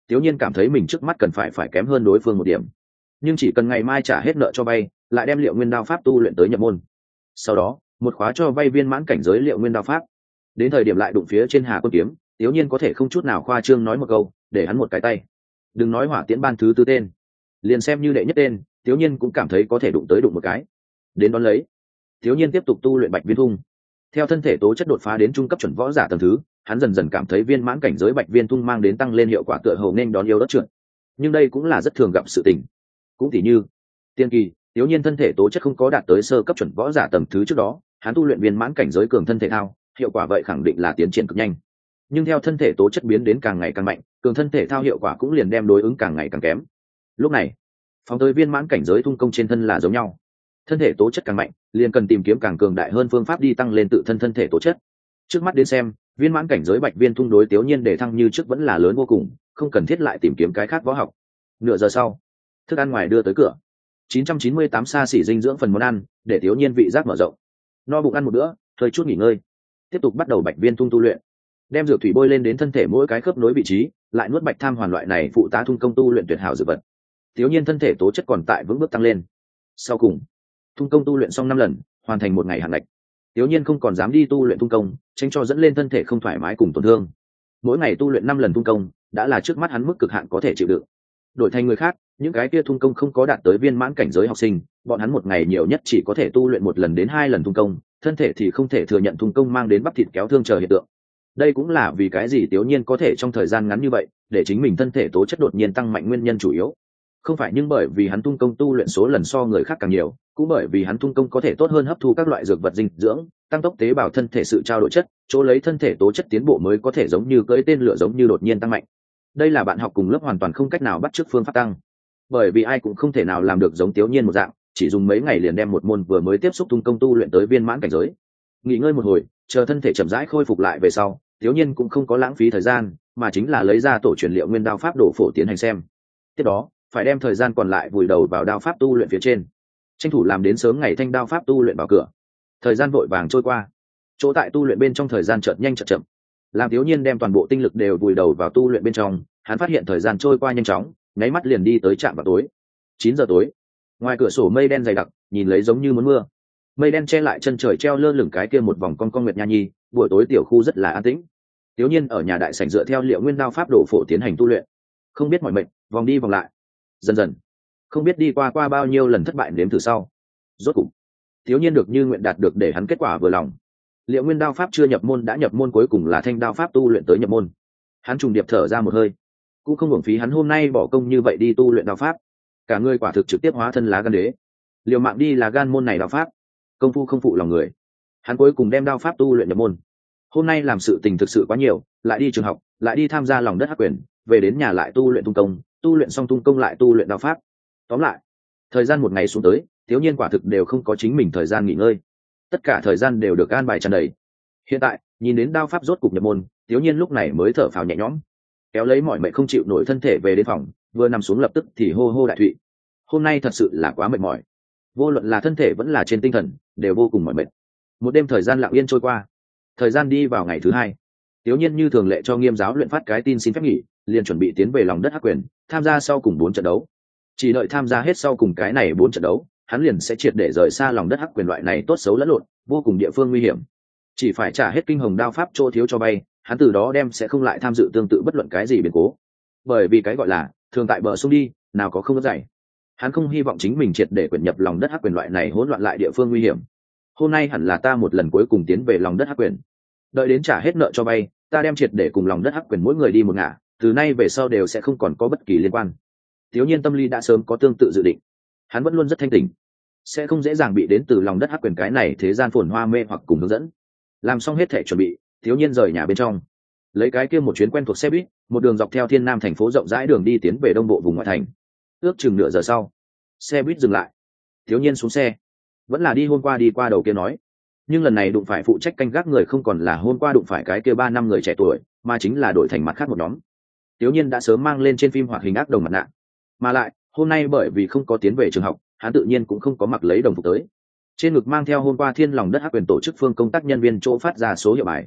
Tiểu Nhiên cảm thấy mình trước mắt cần phải phải kém hơn đối phương một điểm, nhưng chỉ cần ngày mai trả hết nợ cho vay, lại đem Liệu Nguyên Đao pháp tu luyện tới nhập môn. Sau đó, một khóa cho vay viên mãn cảnh giới Liệu Nguyên Đao pháp. Đến thời điểm lại đụng phía trên Hà Quân kiếm, Tiểu Nhiên có thể không chút nào khoa trương nói một câu, để hắn một cái tay. Đừng nói Hỏa Tiễn ban thứ tư tên, liền xem như đệ nhất tên, Tiểu Nhiên cũng cảm thấy có thể đụng tới đụng một cái. Đến đón lấy, Tiểu Nhiên tiếp tục tu luyện Bạch Viên Thung. Theo thân thể tố chất đột phá đến trung cấp chuẩn võ giả tầng thứ, hắn dần dần cảm thấy viên mãn cảnh giới Bạch Viên Thung mang đến tăng lên hiệu quả tựa hồ nên đón yêu đất trượt. Nhưng đây cũng là rất thường gặp sự tình. Cũng tỉ như, tiên kỳ, Tiểu Nhiên thân thể tố chất không có đạt tới sơ cấp chuẩn võ giả tầng thứ trước đó, hắn tu luyện viên mãn cảnh giới cường thân thể thao, hiệu quả vậy khẳng định là tiến triển cực nhanh. Nhưng theo thân thể tố chất biến đến càng ngày càng mạnh, cường thân thể thao hiệu quả cũng liền đem đối ứng càng ngày càng kém. Lúc này, phóng tới viên mãn cảnh giới thung công trên thân là giống nhau. Thân thể tố chất càng mạnh, liền cần tìm kiếm càng cường đại hơn phương pháp đi tăng lên tự thân thân thể tố chất. Trước mắt đến xem, viên mãn cảnh giới Bạch Viên Thung đối Tiểu Nhiên để thăng như trước vẫn là lớn vô cùng, không cần thiết lại tìm kiếm cái khác võ học. Nửa giờ sau, thức ăn ngoài đưa tới cửa. chín trăm chín mươi tám xa xỉ dinh dưỡng phần món ăn, để Tiểu Nhiên vị giác mở rộng. No bụng ăn một bữa, hơi chút nghỉ ngơi, tiếp tục bắt đầu Bạch Viên Thung tu luyện. Đem dược thủy bôi lên đến thân thể mỗi cái khớp nối vị trí, lại nuốt Bạch Tham hoàn loại này phụ tá thung công tu luyện tuyệt hảo dược vật. Tiểu Nhiên thân thể tố chất còn tại vững bước tăng lên. Sau cùng, thung công tu luyện xong năm lần, hoàn thành một ngày hạn ngạch. Tiểu Nhiên không còn dám đi tu luyện thung công, tránh cho dẫn lên thân thể không thoải mái cùng tổn thương. Mỗi ngày tu luyện năm lần thung công, đã là trước mắt hắn mức cực hạn có thể chịu đựng. Đổi thành người khác, những cái kia thung công không có đạt tới viên mãn cảnh giới học sinh, bọn hắn một ngày nhiều nhất chỉ có thể tu luyện một lần đến hai lần thung công, thân thể thì không thể thừa nhận thung công mang đến bắp thịt kéo thương chờ hiện tượng. Đây cũng là vì cái gì Tiểu Nhiên có thể trong thời gian ngắn như vậy, để chính mình thân thể tố chất đột nhiên tăng mạnh nguyên nhân chủ yếu. Không phải nhưng bởi vì hắn tung công tu luyện số lần so người khác càng nhiều, cũng bởi vì hắn tung công có thể tốt hơn hấp thu các loại dược vật dinh dưỡng, tăng tốc tế bào thân thể sự trao đổi chất, chỗ lấy thân thể tố chất tiến bộ mới có thể giống như cưỡi tên lửa giống như đột nhiên tăng mạnh. Đây là bạn học cùng lớp hoàn toàn không cách nào bắt chước phương pháp tăng, bởi vì ai cũng không thể nào làm được giống Tiểu Nhiên một dạng, chỉ dùng mấy ngày liền đem một môn vừa mới tiếp xúc tung công tu luyện tới viên mãn cảnh giới. Nghỉ ngơi một hồi, chờ thân thể chậm rãi khôi phục lại về sau, Tiểu Nhiên cũng không có lãng phí thời gian, mà chính là lấy ra tổ truyền liệu nguyên đao pháp đổ phổ tiến hành xem. Tiếp đó, phải đem thời gian còn lại vùi đầu vào đao pháp tu luyện phía trên, tranh thủ làm đến sớm ngày thanh đao pháp tu luyện vào cửa. Thời gian vội vàng trôi qua, chỗ tại tu luyện bên trong thời gian chợt nhanh chợt chậm, làm Tiểu Nhiên đem toàn bộ tinh lực đều vùi đầu vào tu luyện bên trong. Hắn phát hiện thời gian trôi qua nhanh chóng, nháy mắt liền đi tới trạm vào tối. Chín giờ tối, ngoài cửa sổ mây đen dày đặc, nhìn lấy giống như muốn mưa. Mây đen che lại chân trời treo lơ lửng cái kia một vòng con con nguyệt nha nhi. Buổi tối tiểu khu rất là an tĩnh. Tiểu Nhiên ở nhà đại sảnh dựa theo liệu nguyên đao pháp đổ phổ tiến hành tu luyện, không biết mỏi mệt, vòng đi vòng lại. Dần dần, không biết đi qua qua bao nhiêu lần thất bại nếm thử sau, rốt cục Tiểu Nhiên được như nguyện đạt được để hắn kết quả vừa lòng. Liệu nguyên đao pháp chưa nhập môn đã nhập môn, cuối cùng là thanh đao pháp tu luyện tới nhập môn. Hắn trùng điệp thở ra một hơi, cũng không hưởng phí hắn hôm nay bỏ công như vậy đi tu luyện đao pháp. Cả người quả thực trực tiếp hóa thân lá gan đế, liều mạng đi là gan môn này đao pháp, công phu không phụ lòng người. Hắn cuối cùng đem đao pháp tu luyện nhập môn. Hôm nay làm sự tình thực sự quá nhiều, lại đi trường học, lại đi tham gia lòng đất hắc quyền, về đến nhà lại tu luyện tung công, tu luyện xong tung công lại tu luyện đao pháp. Tóm lại, thời gian một ngày xuống tới, Tiểu Nhiên quả thực đều không có chính mình thời gian nghỉ ngơi, tất cả thời gian đều được an bài tràn đầy. Hiện tại nhìn đến đao pháp rốt cục nhập môn, Tiểu Nhiên lúc này mới thở phào nhẹ nhõm, kéo lấy mọi mệt không chịu nổi thân thể về đến phòng, vừa nằm xuống lập tức thì hô hô đại thụy. Hôm nay thật sự là quá mệt mỏi, vô luận là thân thể vẫn là trên tinh thần đều vô cùng mỏi mệt. Một đêm thời gian lặng yên trôi qua, thời gian đi vào ngày thứ hai. Tiểu Nhiên như thường lệ cho Nghiêm giáo luyện phát cái tin xin phép nghỉ, liền chuẩn bị tiến về lòng đất hắc quyền, tham gia sau cùng bốn trận đấu. Chỉ đợi tham gia hết sau cùng cái này bốn trận đấu, hắn liền sẽ triệt để rời xa lòng đất hắc quyền loại này tốt xấu lẫn lộn, vô cùng địa phương nguy hiểm. Chỉ phải trả hết kinh hồng đao pháp chỗ thiếu cho bay, hắn từ đó đem sẽ không lại tham dự tương tự bất luận cái gì biến cố. Bởi vì cái gọi là thường tại bờ sông đi, nào có không có dày. Hắn không hy vọng chính mình triệt để quyển nhập lòng đất hắc quyền loại này hỗn loạn lại địa phương nguy hiểm. Hôm nay hẳn là ta một lần cuối cùng tiến về lòng đất hắc quyền. Đợi đến trả hết nợ cho bay, ta đem triệt để cùng lòng đất hắc quyền mỗi người đi một ngả, từ nay về sau đều sẽ không còn có bất kỳ liên quan. Tiểu Nhiên tâm lý đã sớm có tương tự dự định. Hắn vẫn luôn rất thanh tỉnh, sẽ không dễ dàng bị đến từ lòng đất hắc quyền cái này thế gian phồn hoa mê hoặc cùng hướng dẫn. Làm xong hết thể chuẩn bị, Tiểu Nhiên rời nhà bên trong, lấy cái kia một chuyến quen thuộc xe buýt, một đường dọc theo Thiên Nam thành phố rộng rãi đường đi tiến về đông bộ vùng ngoại thành. Ước chừng nửa giờ sau, xe buýt dừng lại. Tiểu Nhiên xuống xe, vẫn là đi hôm qua đi qua đầu kia nói, nhưng lần này đụng phải phụ trách canh gác người không còn là hôm qua đụng phải cái kia ba năm người trẻ tuổi, mà chính là đổi thành mặt khác một nhóm. Tiểu Nhiên đã sớm mang lên trên phim hoạt hình ác đồng mặt nạ, mà lại hôm nay bởi vì không có tiến về trường học, hắn tự nhiên cũng không có mặc lấy đồng phục tới. Trên ngực mang theo hôm qua Thiên lòng đất hắc quyền tổ chức phương công tác nhân viên chỗ phát ra số hiệu bài.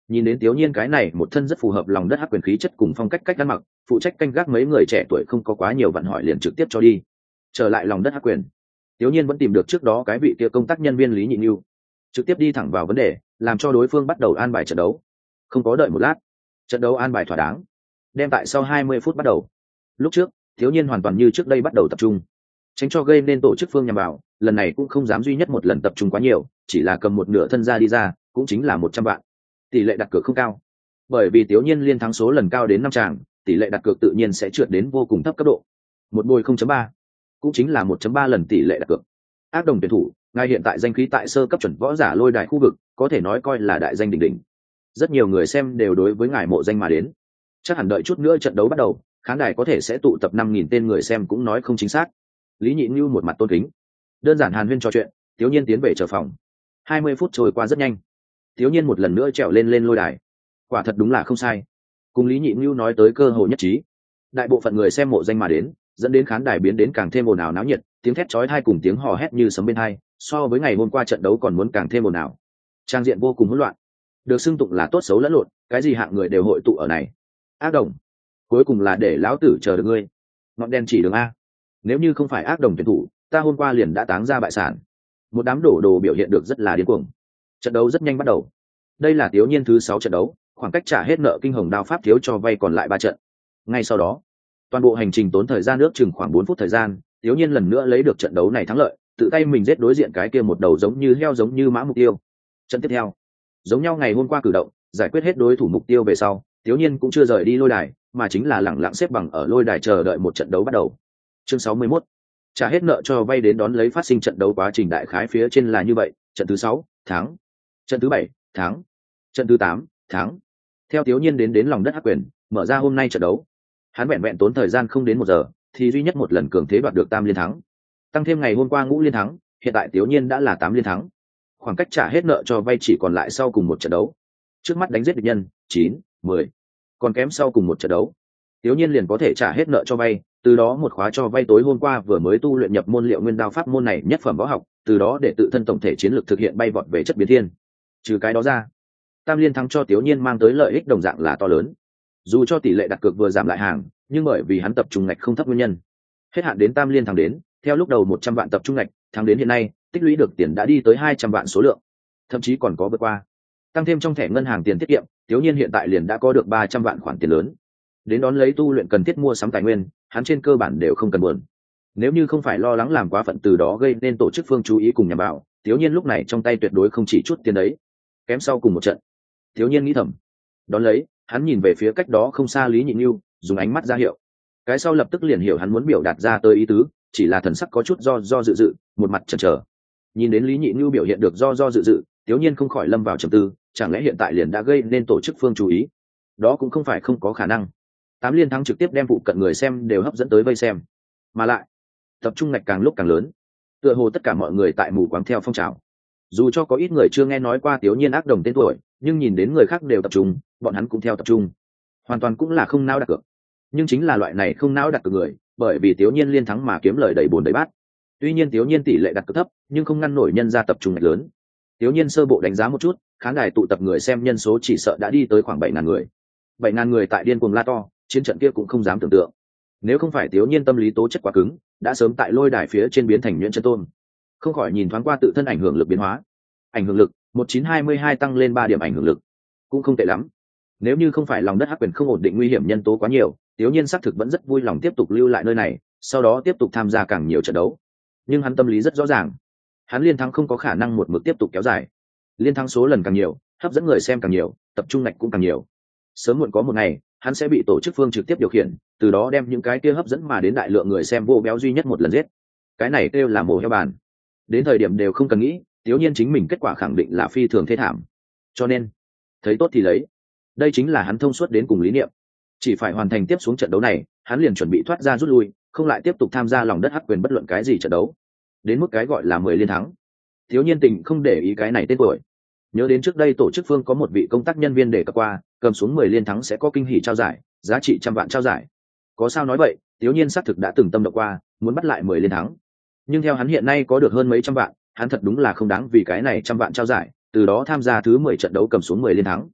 Nhìn đến Tiếu Nhiên cái này một thân rất phù hợp lòng đất hắc quyền khí chất cùng phong cách cách ăn mặc, phụ trách canh gác mấy người trẻ tuổi không có quá nhiều vận hỏi liền trực tiếp cho đi. Trở lại lòng đất hắc quyền, Tiếu Nhiên vẫn tìm được trước đó cái vị kia công tác nhân viên Lý Nhị Nưu, trực tiếp đi thẳng vào vấn đề, làm cho đối phương bắt đầu an bài trận đấu. Không có đợi một lát, trận đấu an bài thỏa đáng, đem tại sau hai mươi phút bắt đầu. Lúc trước, Tiếu Nhiên hoàn toàn như trước đây bắt đầu tập trung, tránh cho gây nên tổ chức phương nhằm vào, lần này cũng không dám duy nhất một lần tập trung quá nhiều, chỉ là cầm một nửa thân ra đi ra, cũng chính là một trăm vạn. Tỷ lệ đặt cược không cao, bởi vì Tiếu Nhiên liên thắng số lần cao đến năm tràng, tỷ lệ đặt cược tự nhiên sẽ trượt đến vô cùng thấp cấp độ. Một bồi không chấm ba, cũng chính là một chấm ba lần tỷ lệ đặt cược. Ác Đồng tuyển thủ, ngài hiện tại danh khí tại sơ cấp chuẩn võ giả lôi đài khu vực, có thể nói coi là đại danh đỉnh đỉnh. Rất nhiều người xem đều đối với ngài mộ danh mà đến. Chắc hẳn đợi chút nữa trận đấu bắt đầu, khán đài có thể sẽ tụ tập năm nghìn tên người xem cũng nói không chính xác. Lý Nhị Nưu một mặt tôn kính, đơn giản hàn huyên trò chuyện, Tiếu Nhiên tiến về chờ phòng. hai mươi phút trôi qua rất nhanh, Tiếu Nhiên một lần nữa trèo lên lên lôi đài. Quả thật đúng là không sai, cùng Lý Nhị Nưu nói tới cơ hội nhất trí. Đại bộ phận người xem mộ danh mà đến, dẫn đến khán đài biến đến càng thêm ồn ào náo nhiệt, tiếng thét chói tai cùng tiếng hò hét như sấm bên tai, so với ngày hôm qua trận đấu còn muốn càng thêm ồn ào. Trang diện vô cùng hỗn loạn, được xưng tụng là tốt xấu lẫn lộn, cái gì hạng người đều hội tụ ở này. Ác Đồng, cuối cùng là để lão tử chờ được ngươi. Ngọn đen chỉ đường a. Nếu như không phải Ác Đồng tuyển thủ, ta hôm qua liền đã táng ra bại sản. Một đám đổ đồ biểu hiện được rất là điên cuồng. Trận đấu rất nhanh bắt đầu. Đây là Tiếu Nhiên thứ sáu trận đấu, khoảng cách trả hết nợ kinh hồng đao pháp thiếu cho vay còn lại ba trận. Ngay sau đó, toàn bộ hành trình tốn thời gian ước chừng khoảng bốn phút thời gian, Tiếu Nhiên lần nữa lấy được trận đấu này thắng lợi, tự tay mình giết đối diện cái kia một đầu giống như heo giống như mã mục tiêu. Trận tiếp theo, giống nhau ngày hôm qua cử động, giải quyết hết đối thủ mục tiêu về sau, Tiếu Nhiên cũng chưa rời đi lôi đài, mà chính là lẳng lặng xếp bằng ở lôi đài chờ đợi một trận đấu bắt đầu. Chương sáu mươi mốt, trả hết nợ cho vay đến đón lấy phát sinh trận đấu quá trình đại khái phía trên là như vậy, trận thứ sáu, thắng. Trận thứ bảy, thắng. Trận thứ tám, thắng. Theo Tiếu Nhiên đến đến lòng đất hắc quyền, mở ra hôm nay trận đấu. Hắn vẹn vẹn tốn thời gian không đến một giờ, thì duy nhất một lần cường thế đoạt được tam liên thắng. Tăng thêm ngày hôm qua ngũ liên thắng, hiện tại Tiếu Nhiên đã là tám liên thắng. Khoảng cách trả hết nợ cho vay chỉ còn lại sau cùng một trận đấu. Trước mắt đánh giết địch nhân, chín, mười. Còn kém sau cùng một trận đấu, Tiếu Nhiên liền có thể trả hết nợ cho vay, từ đó một khóa cho vay tối hôm qua vừa mới tu luyện nhập môn Liệu Nguyên Đao pháp môn này nhất phẩm võ học, từ đó để tự thân tổng thể chiến lược thực hiện bay vọt về chất biến thiên. Trừ cái đó ra, tam liên thắng cho Tiếu Nhiên mang tới lợi ích đồng dạng là to lớn. Dù cho tỷ lệ đặt cược vừa giảm lại hàng, nhưng bởi vì hắn tập trung ngạch không thấp nguyên nhân, hết hạn đến tam liên thắng đến, theo lúc đầu một trăm vạn tập trung ngạch, thắng đến hiện nay, tích lũy được tiền đã đi tới hai trăm vạn số lượng, thậm chí còn có vượt qua. Tăng thêm trong thẻ ngân hàng tiền tiết kiệm, Tiếu Nhiên hiện tại liền đã có được ba trăm vạn khoản tiền lớn. Đến đón lấy tu luyện cần thiết mua sắm tài nguyên, hắn trên cơ bản đều không cần buồn. Nếu như không phải lo lắng làm quá phận từ đó gây nên tổ chức phương chú ý cùng nhằm vào, Tiếu Nhiên lúc này trong tay tuyệt đối không chỉ chút tiền đấy. Kém sau cùng một trận, Tiếu Nhiên nghĩ thầm. Đón lấy, hắn nhìn về phía cách đó không xa Lý Nhị Nưu, dùng ánh mắt ra hiệu. Cái sau lập tức liền hiểu hắn muốn biểu đạt ra tới ý tứ, chỉ là thần sắc có chút do do dự dự, một mặt chần chờ. Nhìn đến Lý Nhị Nưu biểu hiện được do do dự dự, Tiếu Nhiên không khỏi lâm vào trầm tư, chẳng lẽ hiện tại liền đã gây nên tổ chức phương chú ý? Đó cũng không phải không có khả năng. Tám liên thắng trực tiếp đem phụ cận người xem đều hấp dẫn tới vây xem, mà lại tập trung ngạch càng lúc càng lớn, tựa hồ tất cả mọi người tại mù quáng theo phong trào. Dù cho có ít người chưa nghe nói qua Tiếu Nhiên Ác Đồng tên tuổi, nhưng nhìn đến người khác đều tập trung, bọn hắn cũng theo tập trung, hoàn toàn cũng là không não đặt cược. Nhưng chính là loại này không não đặt cược người, bởi vì Tiếu Nhiên liên thắng mà kiếm lời đầy bồn đầy bát. Tuy nhiên Tiếu Nhiên tỷ lệ đặt cược thấp, nhưng không ngăn nổi nhân ra tập trung ngạch lớn. Tiếu Nhiên sơ bộ đánh giá một chút, khán đài tụ tập người xem nhân số chỉ sợ đã đi tới khoảng bảy ngàn người. Bảy ngàn người tại điên cuồng la to, chiến trận kia cũng không dám tưởng tượng. Nếu không phải Tiếu Nhiên tâm lý tố chất quá cứng, đã sớm tại lôi đài phía trên biến thành nhuyễn chân tôn. Không khỏi nhìn thoáng qua tự thân ảnh hưởng lực biến hóa. Ảnh hưởng lực một chín hai mươi hai tăng lên ba điểm ảnh hưởng lực, cũng không tệ lắm. Nếu như không phải lòng đất hắc quyền không ổn định nguy hiểm nhân tố quá nhiều, Tiếu Nhiên xác thực vẫn rất vui lòng tiếp tục lưu lại nơi này, sau đó tiếp tục tham gia càng nhiều trận đấu. Nhưng hắn tâm lý rất rõ ràng, hắn liên thắng không có khả năng một mực tiếp tục kéo dài. Liên thắng số lần càng nhiều, hấp dẫn người xem càng nhiều, tập trung ngạch cũng càng nhiều. Sớm muộn có một ngày, hắn sẽ bị tổ chức phương trực tiếp điều khiển, từ đó đem những cái kia hấp dẫn mà đến đại lượng người xem vô béo duy nhất một lần giết. Cái này kêu là mổ heo bàn. Đến thời điểm đều không cần nghĩ, Tiếu Nhiên chính mình kết quả khẳng định là phi thường thê thảm. Cho nên, thấy tốt thì lấy. Đây chính là hắn thông suốt đến cùng lý niệm. Chỉ phải hoàn thành tiếp xuống trận đấu này, hắn liền chuẩn bị thoát ra rút lui, không lại tiếp tục tham gia lòng đất hắc quyền bất luận cái gì trận đấu. Đến mức cái gọi là mười liên thắng, Tiếu Nhiên tình không để ý cái này tên tuổi. Nhớ đến trước đây tổ chức phương có một vị công tác nhân viên để cập qua, cầm xuống mười liên thắng sẽ có kinh hỉ trao giải, giá trị trăm vạn trao giải. Có sao nói vậy, Tiếu Nhiên xác thực đã từng tâm động qua, muốn bắt lại mười liên thắng. Nhưng theo hắn hiện nay có được hơn mấy trăm vạn, hắn thật đúng là không đáng vì cái này trăm vạn trao giải, từ đó tham gia thứ mười trận đấu cầm xuống mười liên thắng.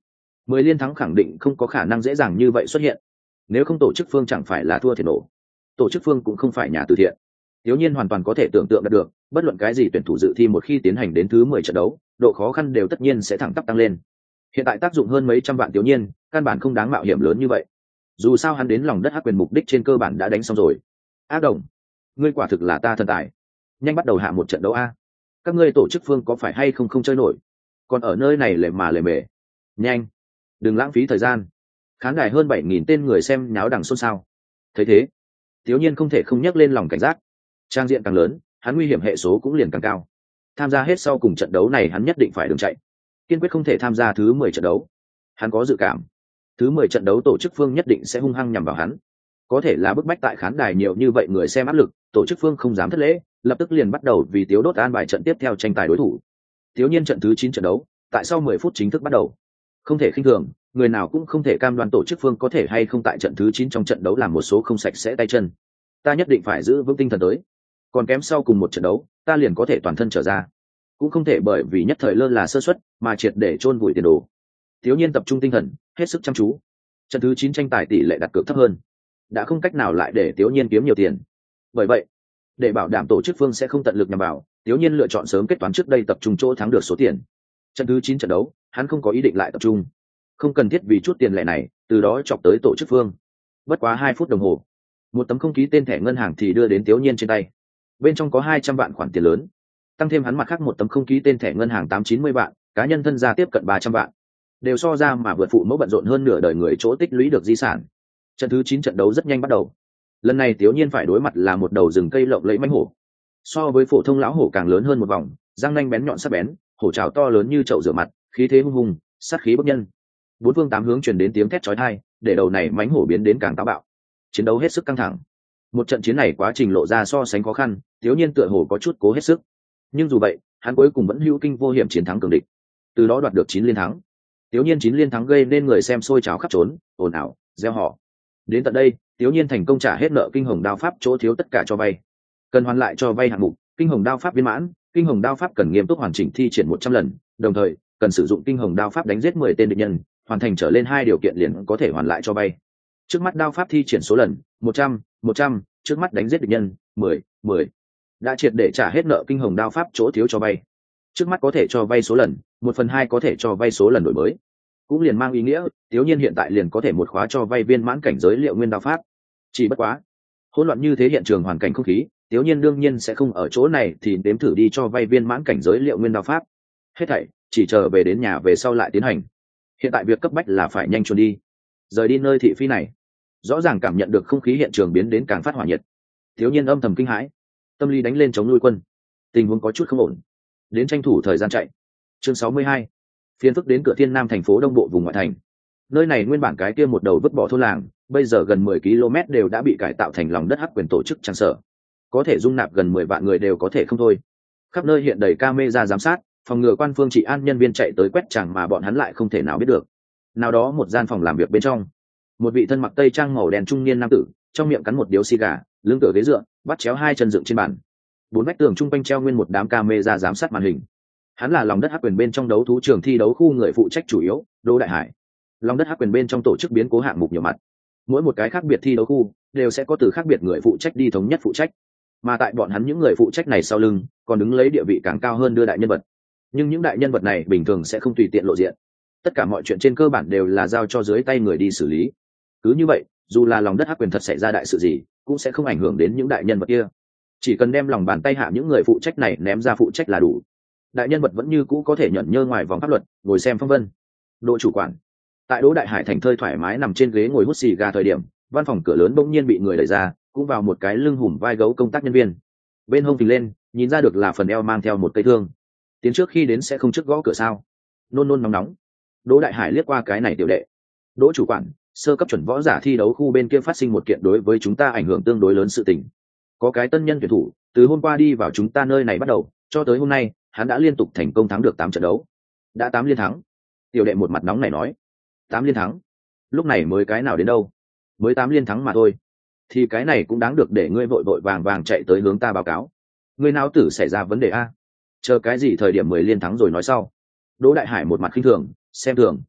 mười liên thắng khẳng định không có khả năng dễ dàng như vậy xuất hiện, nếu không tổ chức phương chẳng phải là thua thiệt nổ. Tổ chức phương cũng không phải nhà từ thiện. Tiểu Nhiên hoàn toàn có thể tưởng tượng được, bất luận cái gì tuyển thủ dự thi một khi tiến hành đến thứ mười trận đấu, độ khó khăn đều tất nhiên sẽ thẳng tắp tăng lên. Hiện tại tác dụng hơn mấy trăm vạn Tiểu Nhiên, căn bản không đáng mạo hiểm lớn như vậy. Dù sao hắn đến lòng đất hắc quyền mục đích trên cơ bản đã đánh xong rồi. Ác Đồng, ngươi quả thực là ta thần tài. Nhanh bắt đầu hạ một trận đấu a. Các ngươi tổ chức phương có phải hay không không chơi nổi? Còn ở nơi này lề mà lề mề. Nhanh, đừng lãng phí thời gian. Khán đài hơn bảy nghìn tên người xem nháo đằng xôn xao. Thấy thế, Tiểu Nhiên không thể không nhắc lên lòng cảnh giác. Trang diện càng lớn, hắn nguy hiểm hệ số cũng liền càng cao. Tham gia hết sau cùng trận đấu này hắn nhất định phải đường chạy, kiên quyết không thể tham gia thứ mười trận đấu. Hắn có dự cảm, thứ mười trận đấu tổ chức phương nhất định sẽ hung hăng nhằm vào hắn. Có thể là bức bách tại khán đài nhiều như vậy người xem áp lực, tổ chức phương không dám thất lễ, lập tức liền bắt đầu vì Tiếu Đốt an bài trận tiếp theo tranh tài đối thủ. Thiếu Nhiên trận thứ chín trận đấu, tại sau mười phút chính thức bắt đầu. Không thể khinh thường, người nào cũng không thể cam đoan tổ chức phương có thể hay không tại trận thứ chín trong trận đấu làm một số không sạch sẽ tay chân. Ta nhất định phải giữ vững tinh thần tới. Còn kém sau cùng một trận đấu, ta liền có thể toàn thân trở ra. Cũng không thể bởi vì nhất thời lơ là sơ suất mà triệt để chôn vùi tiền đồ. Thiếu Nhiên tập trung tinh thần, hết sức chăm chú. Trận thứ chín tranh tài tỷ lệ đặt cược thấp hơn, đã không cách nào lại để Thiếu Nhiên kiếm nhiều tiền. Bởi vậy, để bảo đảm tổ chức phương sẽ không tận lực nhằm vào, Thiếu Nhiên lựa chọn sớm kết toán trước đây tập trung chỗ thắng được số tiền. Trận thứ chín trận đấu, hắn không có ý định lại tập trung, không cần thiết vì chút tiền lẻ này từ đó chọc tới tổ chức phương. Bất quá hai phút đồng hồ, một tấm không ký tên thẻ ngân hàng thì đưa đến Thiếu Nhiên trên tay. Bên trong có hai trăm vạn khoản tiền lớn, tăng thêm hắn mặt khác một tấm không ký tên thẻ ngân hàng tám chín mươi vạn, cá nhân thân gia tiếp cận ba trăm vạn, đều so ra mà vượt phụ mẫu bận rộn hơn nửa đời người chỗ tích lũy được di sản. Trận thứ chín trận đấu rất nhanh bắt đầu. Lần này Thiếu Nhiên phải đối mặt là một đầu rừng cây lộng lẫy mãnh hổ, so với phổ thông lão hổ càng lớn hơn một vòng, răng nanh bén nhọn sắc bén, hổ trào to lớn như chậu rửa mặt, khí thế hung hùng, sát khí bức nhân. Bốn phương tám hướng truyền đến tiếng thét chói tai, để đầu này mãnh hổ biến đến càng táo bạo. Chiến đấu hết sức căng thẳng. Một trận chiến này quá trình lộ ra so sánh khó khăn, Thiếu Nhiên tựa hồ có chút cố hết sức, nhưng dù vậy hắn cuối cùng vẫn hữu kinh vô hiểm chiến thắng cường địch, từ đó đoạt được chín liên thắng. Thiếu Nhiên chín liên thắng gây nên người xem sôi trào khắp trốn, ồn ào, reo hò. Đến tận đây, Thiếu Nhiên thành công trả hết nợ kinh hồng đao pháp chỗ thiếu tất cả cho vay. Cần hoàn lại cho vay hạng mục, kinh hồng đao pháp viên mãn, kinh hồng đao pháp cần nghiêm túc hoàn chỉnh thi triển một trăm lần, đồng thời cần sử dụng kinh hồng đao pháp đánh giết mười tên địch nhân, hoàn thành trở lên hai điều kiện liền có thể hoàn lại cho vay. Trước mắt đao pháp thi triển số lần một trăm, một trăm, trước mắt đánh giết địch nhân mười, mười. Đã triệt để trả hết nợ kinh hồng đao pháp chỗ thiếu cho vay. Trước mắt có thể cho vay số lần, một phần hai có thể cho vay số lần đổi mới. Cũng liền mang ý nghĩa, Thiếu Nhiên hiện tại liền có thể một khóa cho vay viên mãn cảnh giới liệu nguyên đao pháp. Chỉ bất quá, hỗn loạn như thế hiện trường hoàn cảnh không khí, Thiếu Nhiên đương nhiên sẽ không ở chỗ này thì đếm thử đi cho vay viên mãn cảnh giới liệu nguyên đao pháp. Hết thảy chỉ chờ về đến nhà về sau lại tiến hành. Hiện tại việc cấp bách là phải nhanh chuẩn đi, rời đi nơi thị phi này. Rõ ràng cảm nhận được không khí hiện trường biến đến càng phát hỏa nhiệt. Thiếu Nhiên âm thầm kinh hãi, tâm lý đánh lên chống nuôi quân. Tình huống có chút không ổn, đến tranh thủ thời gian chạy. Chương sáu mươi hai, phiên phức đến cửa Thiên Nam thành phố Đông Bộ vùng ngoại thành. Nơi này nguyên bản cái kia một đầu vứt bỏ thôn làng, bây giờ gần mười ki lô mét đều đã bị cải tạo thành lòng đất hắc quyền tổ chức trang sở, có thể dung nạp gần mười vạn người đều có thể không thôi. Khắp nơi hiện đầy camera giám sát, phòng ngừa quan phương trị an nhân viên chạy tới quét chẳng mà bọn hắn lại không thể nào biết được. Nào đó một gian phòng làm việc bên trong, một vị thân mặc tây trang màu đen trung niên nam tử, trong miệng cắn một điếu xì gà, lưng tựa ghế dựa, bắt chéo hai chân dựng trên bàn. Bốn vách tường trung quanh treo nguyên một đám camera giám sát màn hình. Hắn là lòng đất hắc quyền bên trong đấu thú trường thi đấu khu người phụ trách chủ yếu, Đỗ Đại Hải. Lòng đất hắc quyền bên trong tổ chức biến cố hạng mục nhiều mặt, mỗi một cái khác biệt thi đấu khu đều sẽ có từ khác biệt người phụ trách đi thống nhất phụ trách, mà tại bọn hắn những người phụ trách này sau lưng còn đứng lấy địa vị càng cao hơn đưa đại nhân vật. Nhưng những đại nhân vật này bình thường sẽ không tùy tiện lộ diện, tất cả mọi chuyện trên cơ bản đều là giao cho dưới tay người đi xử lý. Cứ như vậy, dù là lòng đất hắc quyền thật xảy ra đại sự gì cũng sẽ không ảnh hưởng đến những đại nhân vật kia, chỉ cần đem lòng bàn tay hạ những người phụ trách này ném ra phụ trách là đủ. Đại nhân vật vẫn như cũ có thể nhận nhơ ngoài vòng pháp luật, ngồi xem phong vân. Đỗ chủ quản tại Đỗ Đại Hải thành thơi thoải mái nằm trên ghế ngồi hút xì gà thời điểm, văn phòng cửa lớn bỗng nhiên bị người đẩy ra, cũng vào một cái lưng hùm vai gấu công tác nhân viên, bên hông phình lên nhìn ra được là phần eo mang theo một cây thương. Tiến trước khi đến sẽ không trước gõ cửa sao? Nôn nôn nóng nóng. Đỗ Đại Hải liếc qua cái này tiểu đệ. Đỗ chủ quản, sơ cấp chuẩn võ giả thi đấu khu bên kia phát sinh một kiện đối với chúng ta ảnh hưởng tương đối lớn sự tình. Có cái tân nhân tuyển thủ từ hôm qua đi vào chúng ta nơi này bắt đầu cho tới hôm nay, hắn đã liên tục thành công thắng được tám trận đấu, đã tám liên thắng. Tiểu đệ một mặt nóng này nói, tám liên thắng? Lúc này mới cái nào đến đâu, mới tám liên thắng mà thôi, thì cái này cũng đáng được để ngươi vội vội vàng vàng chạy tới hướng ta báo cáo. Ngươi não tử xảy ra vấn đề a? Chờ cái gì thời điểm mười liên thắng rồi nói sau. Đỗ Đại Hải một mặt khinh thường, xem thường.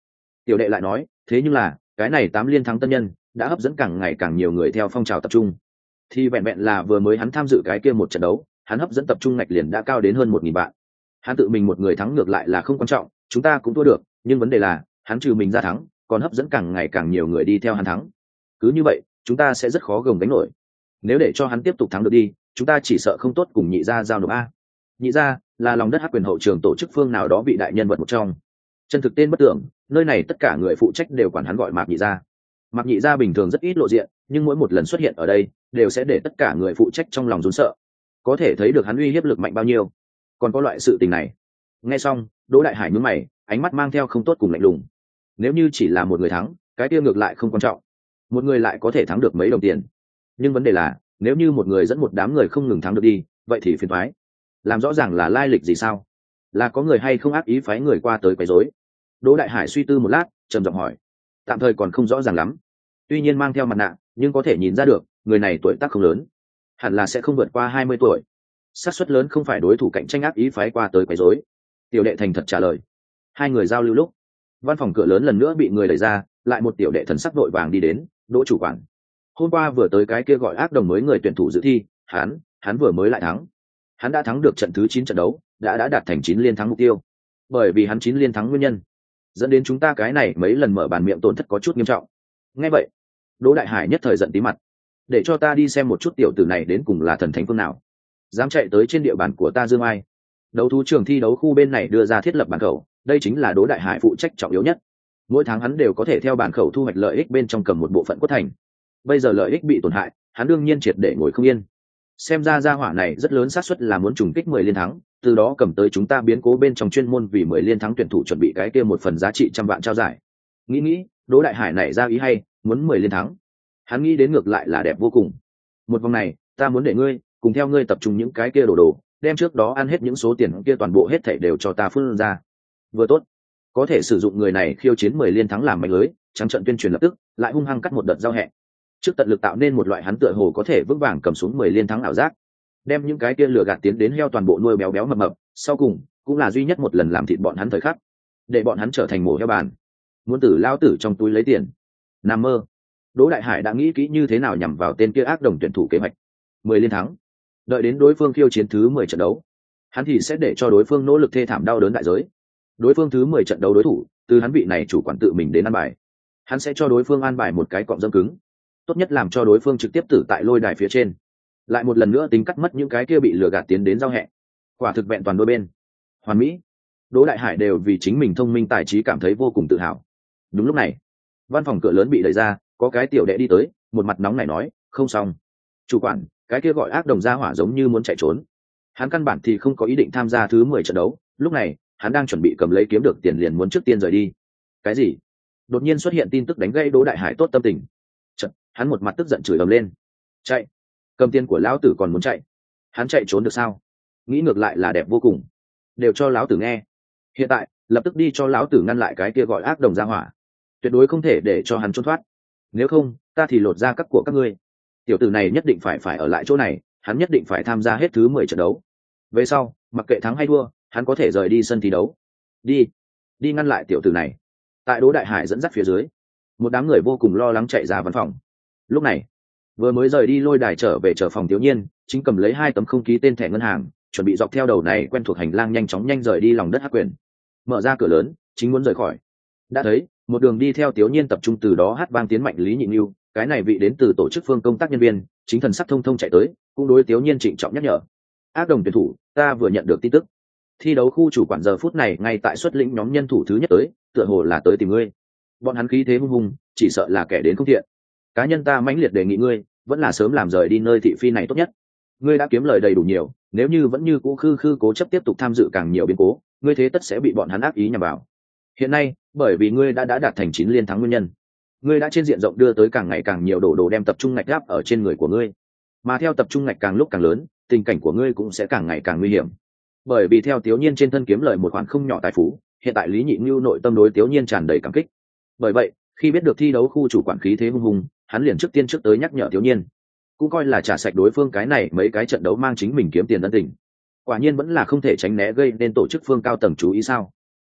Tiểu đệ lại nói, thế nhưng là cái này tám liên thắng tân nhân đã hấp dẫn càng ngày càng nhiều người theo phong trào tập trung, thì vẹn vẹn là vừa mới hắn tham dự cái kia một trận đấu, hắn hấp dẫn tập trung ngạch liền đã cao đến hơn một nghìn bạn. Hắn tự mình một người thắng ngược lại là không quan trọng, chúng ta cũng thua được, nhưng vấn đề là hắn trừ mình ra thắng còn hấp dẫn càng ngày càng nhiều người đi theo hắn thắng. Cứ như vậy chúng ta sẽ rất khó gồng đánh nổi. Nếu để cho hắn tiếp tục thắng được đi, chúng ta chỉ sợ không tốt cùng nhị gia giao nộp a. Nhị gia là lòng đất hắc quyền hậu trường tổ chức phương nào đó vị đại nhân vật một trong, chân thực tên bất tưởng, nơi này tất cả người phụ trách đều quản hắn gọi Mạc Nhị gia. Mạc Nhị gia bình thường rất ít lộ diện, nhưng mỗi một lần xuất hiện ở đây đều sẽ để tất cả người phụ trách trong lòng run sợ, có thể thấy được hắn uy hiếp lực mạnh bao nhiêu. Còn có loại sự tình này. Nghe xong, Đỗ Đại Hải nhướng mày, ánh mắt mang theo không tốt cùng lạnh lùng. Nếu như chỉ là một người thắng, cái kia ngược lại không quan trọng, một người lại có thể thắng được mấy đồng tiền. Nhưng vấn đề là nếu như một người dẫn một đám người không ngừng thắng được đi, vậy thì phiền toái. Làm rõ ràng là lai lịch gì sao? Là có người hay không ác ý phái người qua tới quấy rối? Đỗ Đại Hải suy tư một lát, trầm giọng hỏi. Tạm thời còn không rõ ràng lắm, tuy nhiên mang theo mặt nạ, nhưng có thể nhìn ra được người này tuổi tác không lớn, hẳn là sẽ không vượt qua hai mươi tuổi. Xác suất lớn không phải đối thủ cạnh tranh ác ý phái qua tới quấy rối. Tiểu đệ thành thật trả lời. Hai người giao lưu lúc, văn phòng cửa lớn lần nữa bị người đẩy ra, lại một tiểu đệ thần sắc vội vàng đi đến. Đỗ chủ quản, hôm qua vừa tới cái kia gọi ác đồng mới người tuyển thủ dự thi, hắn hắn vừa mới lại thắng. Hắn đã thắng được trận thứ chín trận đấu, đã đã đạt thành chín liên thắng mục tiêu. Bởi vì hắn chín liên thắng nguyên nhân, dẫn đến chúng ta cái này mấy lần mở bàn miệng tổn thất có chút nghiêm trọng. Nghe vậy, Đỗ Đại Hải nhất thời giận tí mặt. Để cho ta đi xem một chút tiểu tử này đến cùng là thần thánh phương nào, dám chạy tới trên địa bàn của ta Dương Ai. Đấu thú trường thi đấu khu bên này đưa ra thiết lập bàn khẩu, đây chính là Đỗ Đại Hải phụ trách trọng yếu nhất. Mỗi tháng hắn đều có thể theo bàn khẩu thu hoạch lợi ích bên trong cầm một bộ phận cốt thành. Bây giờ lợi ích bị tổn hại, hắn đương nhiên triệt để ngồi không yên. Xem ra gia hỏa này rất lớn xác suất là muốn trùng kích mười liên thắng, từ đó cầm tới chúng ta biến cố bên trong chuyên môn vì mười liên thắng tuyển thủ chuẩn bị cái kia một phần giá trị trăm vạn trao giải. Nghĩ nghĩ, Đỗ Đại Hải này ra ý hay, muốn mười liên thắng. Hắn nghĩ đến ngược lại là đẹp vô cùng. Một vòng này, ta muốn để ngươi cùng theo ngươi tập trung những cái kia đồ đồ, đem trước đó ăn hết những số tiền kia toàn bộ hết thảy đều cho ta phun ra. Vừa tốt, có thể sử dụng người này khiêu chiến mười liên thắng làm mạch lưới, trắng trận tuyên truyền lập tức, lại hung hăng cắt một đợt giao hẹn. Trước tận lực tạo nên một loại hắn tựa hồ có thể vững vàng cầm xuống mười liên thắng ảo giác, đem những cái kia lừa gạt tiến đến heo toàn bộ nuôi béo béo mập mập, sau cùng cũng là duy nhất một lần làm thịt bọn hắn thời khắc, để bọn hắn trở thành mổ heo bàn, muốn tử lao tử trong túi lấy tiền. Nằm mơ. Đỗ Đại Hải đã nghĩ kỹ như thế nào nhằm vào tên kia ác đồng tuyển thủ kế hoạch. Mười liên thắng, đợi đến đối phương khiêu chiến thứ mười trận đấu, hắn thì sẽ để cho đối phương nỗ lực thê thảm đau đớn đại giới. Đối phương thứ mười trận đấu đối thủ, từ hắn vị này chủ quản tự mình đến ăn bài, hắn sẽ cho đối phương an bài một cái cọng dâm cứng, tốt nhất làm cho đối phương trực tiếp tử tại lôi đài phía trên, lại một lần nữa tính cắt mất những cái kia bị lừa gạt tiến đến giao hẹn. Quả thực vẹn toàn đôi bên hoàn mỹ. Đỗ Đại Hải đều vì chính mình thông minh tài trí cảm thấy vô cùng tự hào. Đúng lúc này, văn phòng cửa lớn bị đẩy ra, có cái tiểu đệ đi tới, một mặt nóng này nói, không xong, chủ quản, cái kia gọi ác đồng gia hỏa giống như muốn chạy trốn. Hắn căn bản thì không có ý định tham gia thứ mười trận đấu, lúc này hắn đang chuẩn bị cầm lấy kiếm được tiền liền muốn trước tiên rời đi. Cái gì? Đột nhiên xuất hiện tin tức đánh gây Đỗ Đại Hải tốt tâm tình. Chật, hắn một mặt tức giận chửi ầm lên. Chạy? Cầm tiền của lão tử còn muốn chạy? Hắn chạy trốn được sao? Nghĩ ngược lại là đẹp vô cùng. Đều cho lão tử nghe. Hiện tại, lập tức đi cho lão tử ngăn lại cái kia gọi ác đồng gia hỏa. Tuyệt đối không thể để cho hắn trốn thoát. Nếu không, ta thì lột ra các của các ngươi. Tiểu tử này nhất định phải phải ở lại chỗ này, hắn nhất định phải tham gia hết thứ mười trận đấu. Về sau, mặc kệ thắng hay thua, hắn có thể rời đi sân thi đấu. Đi, đi ngăn lại tiểu tử này. Tại Đỗ Đại Hải dẫn dắt phía dưới, một đám người vô cùng lo lắng chạy ra văn phòng. Lúc này, vừa mới rời đi lôi đài trở về chờ phòng Tiểu Nhiên, chính cầm lấy hai tấm không ký tên thẻ ngân hàng, chuẩn bị dọc theo đầu này quen thuộc hành lang nhanh chóng nhanh rời đi lòng đất hắc quyền. Mở ra cửa lớn, chính muốn rời khỏi. Đã thấy, một đường đi theo Tiểu Nhiên tập trung từ đó hát vang tiến mạnh Lý Nhị Nưu, cái này vị đến từ tổ chức phương công tác nhân viên, chính thần sắc thông thông chạy tới, cũng đối Tiểu Nhiên trịnh trọng nhắc nhở. Ác đồng tuyển thủ, ta vừa nhận được tin tức. Thi đấu khu chủ quản giờ phút này ngay tại xuất lĩnh nhóm nhân thủ thứ nhất tới, tựa hồ là tới tìm ngươi. Bọn hắn khí thế hung hùng, chỉ sợ là kẻ đến không thiện. Cá nhân ta mãnh liệt đề nghị ngươi, vẫn là sớm làm rời đi nơi thị phi này tốt nhất. Ngươi đã kiếm lời đầy đủ nhiều, nếu như vẫn như cũ khư khư cố chấp tiếp tục tham dự càng nhiều biến cố, ngươi thế tất sẽ bị bọn hắn ác ý nhằm vào. Hiện nay, bởi vì ngươi đã đã đạt thành chín liên thắng nguyên nhân, ngươi đã trên diện rộng đưa tới càng ngày càng nhiều đồ đồ đem tập trung ngạch gáp ở trên người của ngươi, mà theo tập trung ngạch càng lúc càng lớn, tình cảnh của ngươi cũng sẽ càng ngày càng nguy hiểm. Bởi vì theo Tiểu Nhiên trên thân kiếm lời một khoản không nhỏ tài phú, hiện tại Lý Nhị Nưu nội tâm đối Tiểu Nhiên tràn đầy cảm kích. Bởi vậy, khi biết được thi đấu khu chủ quản khí thế hung hùng, hắn liền trước tiên trước tới nhắc nhở Tiểu Nhiên, cũng coi là trả sạch đối phương cái này mấy cái trận đấu mang chính mình kiếm tiền ân tình. Quả nhiên vẫn là không thể tránh né gây nên tổ chức phương cao tầng chú ý sao?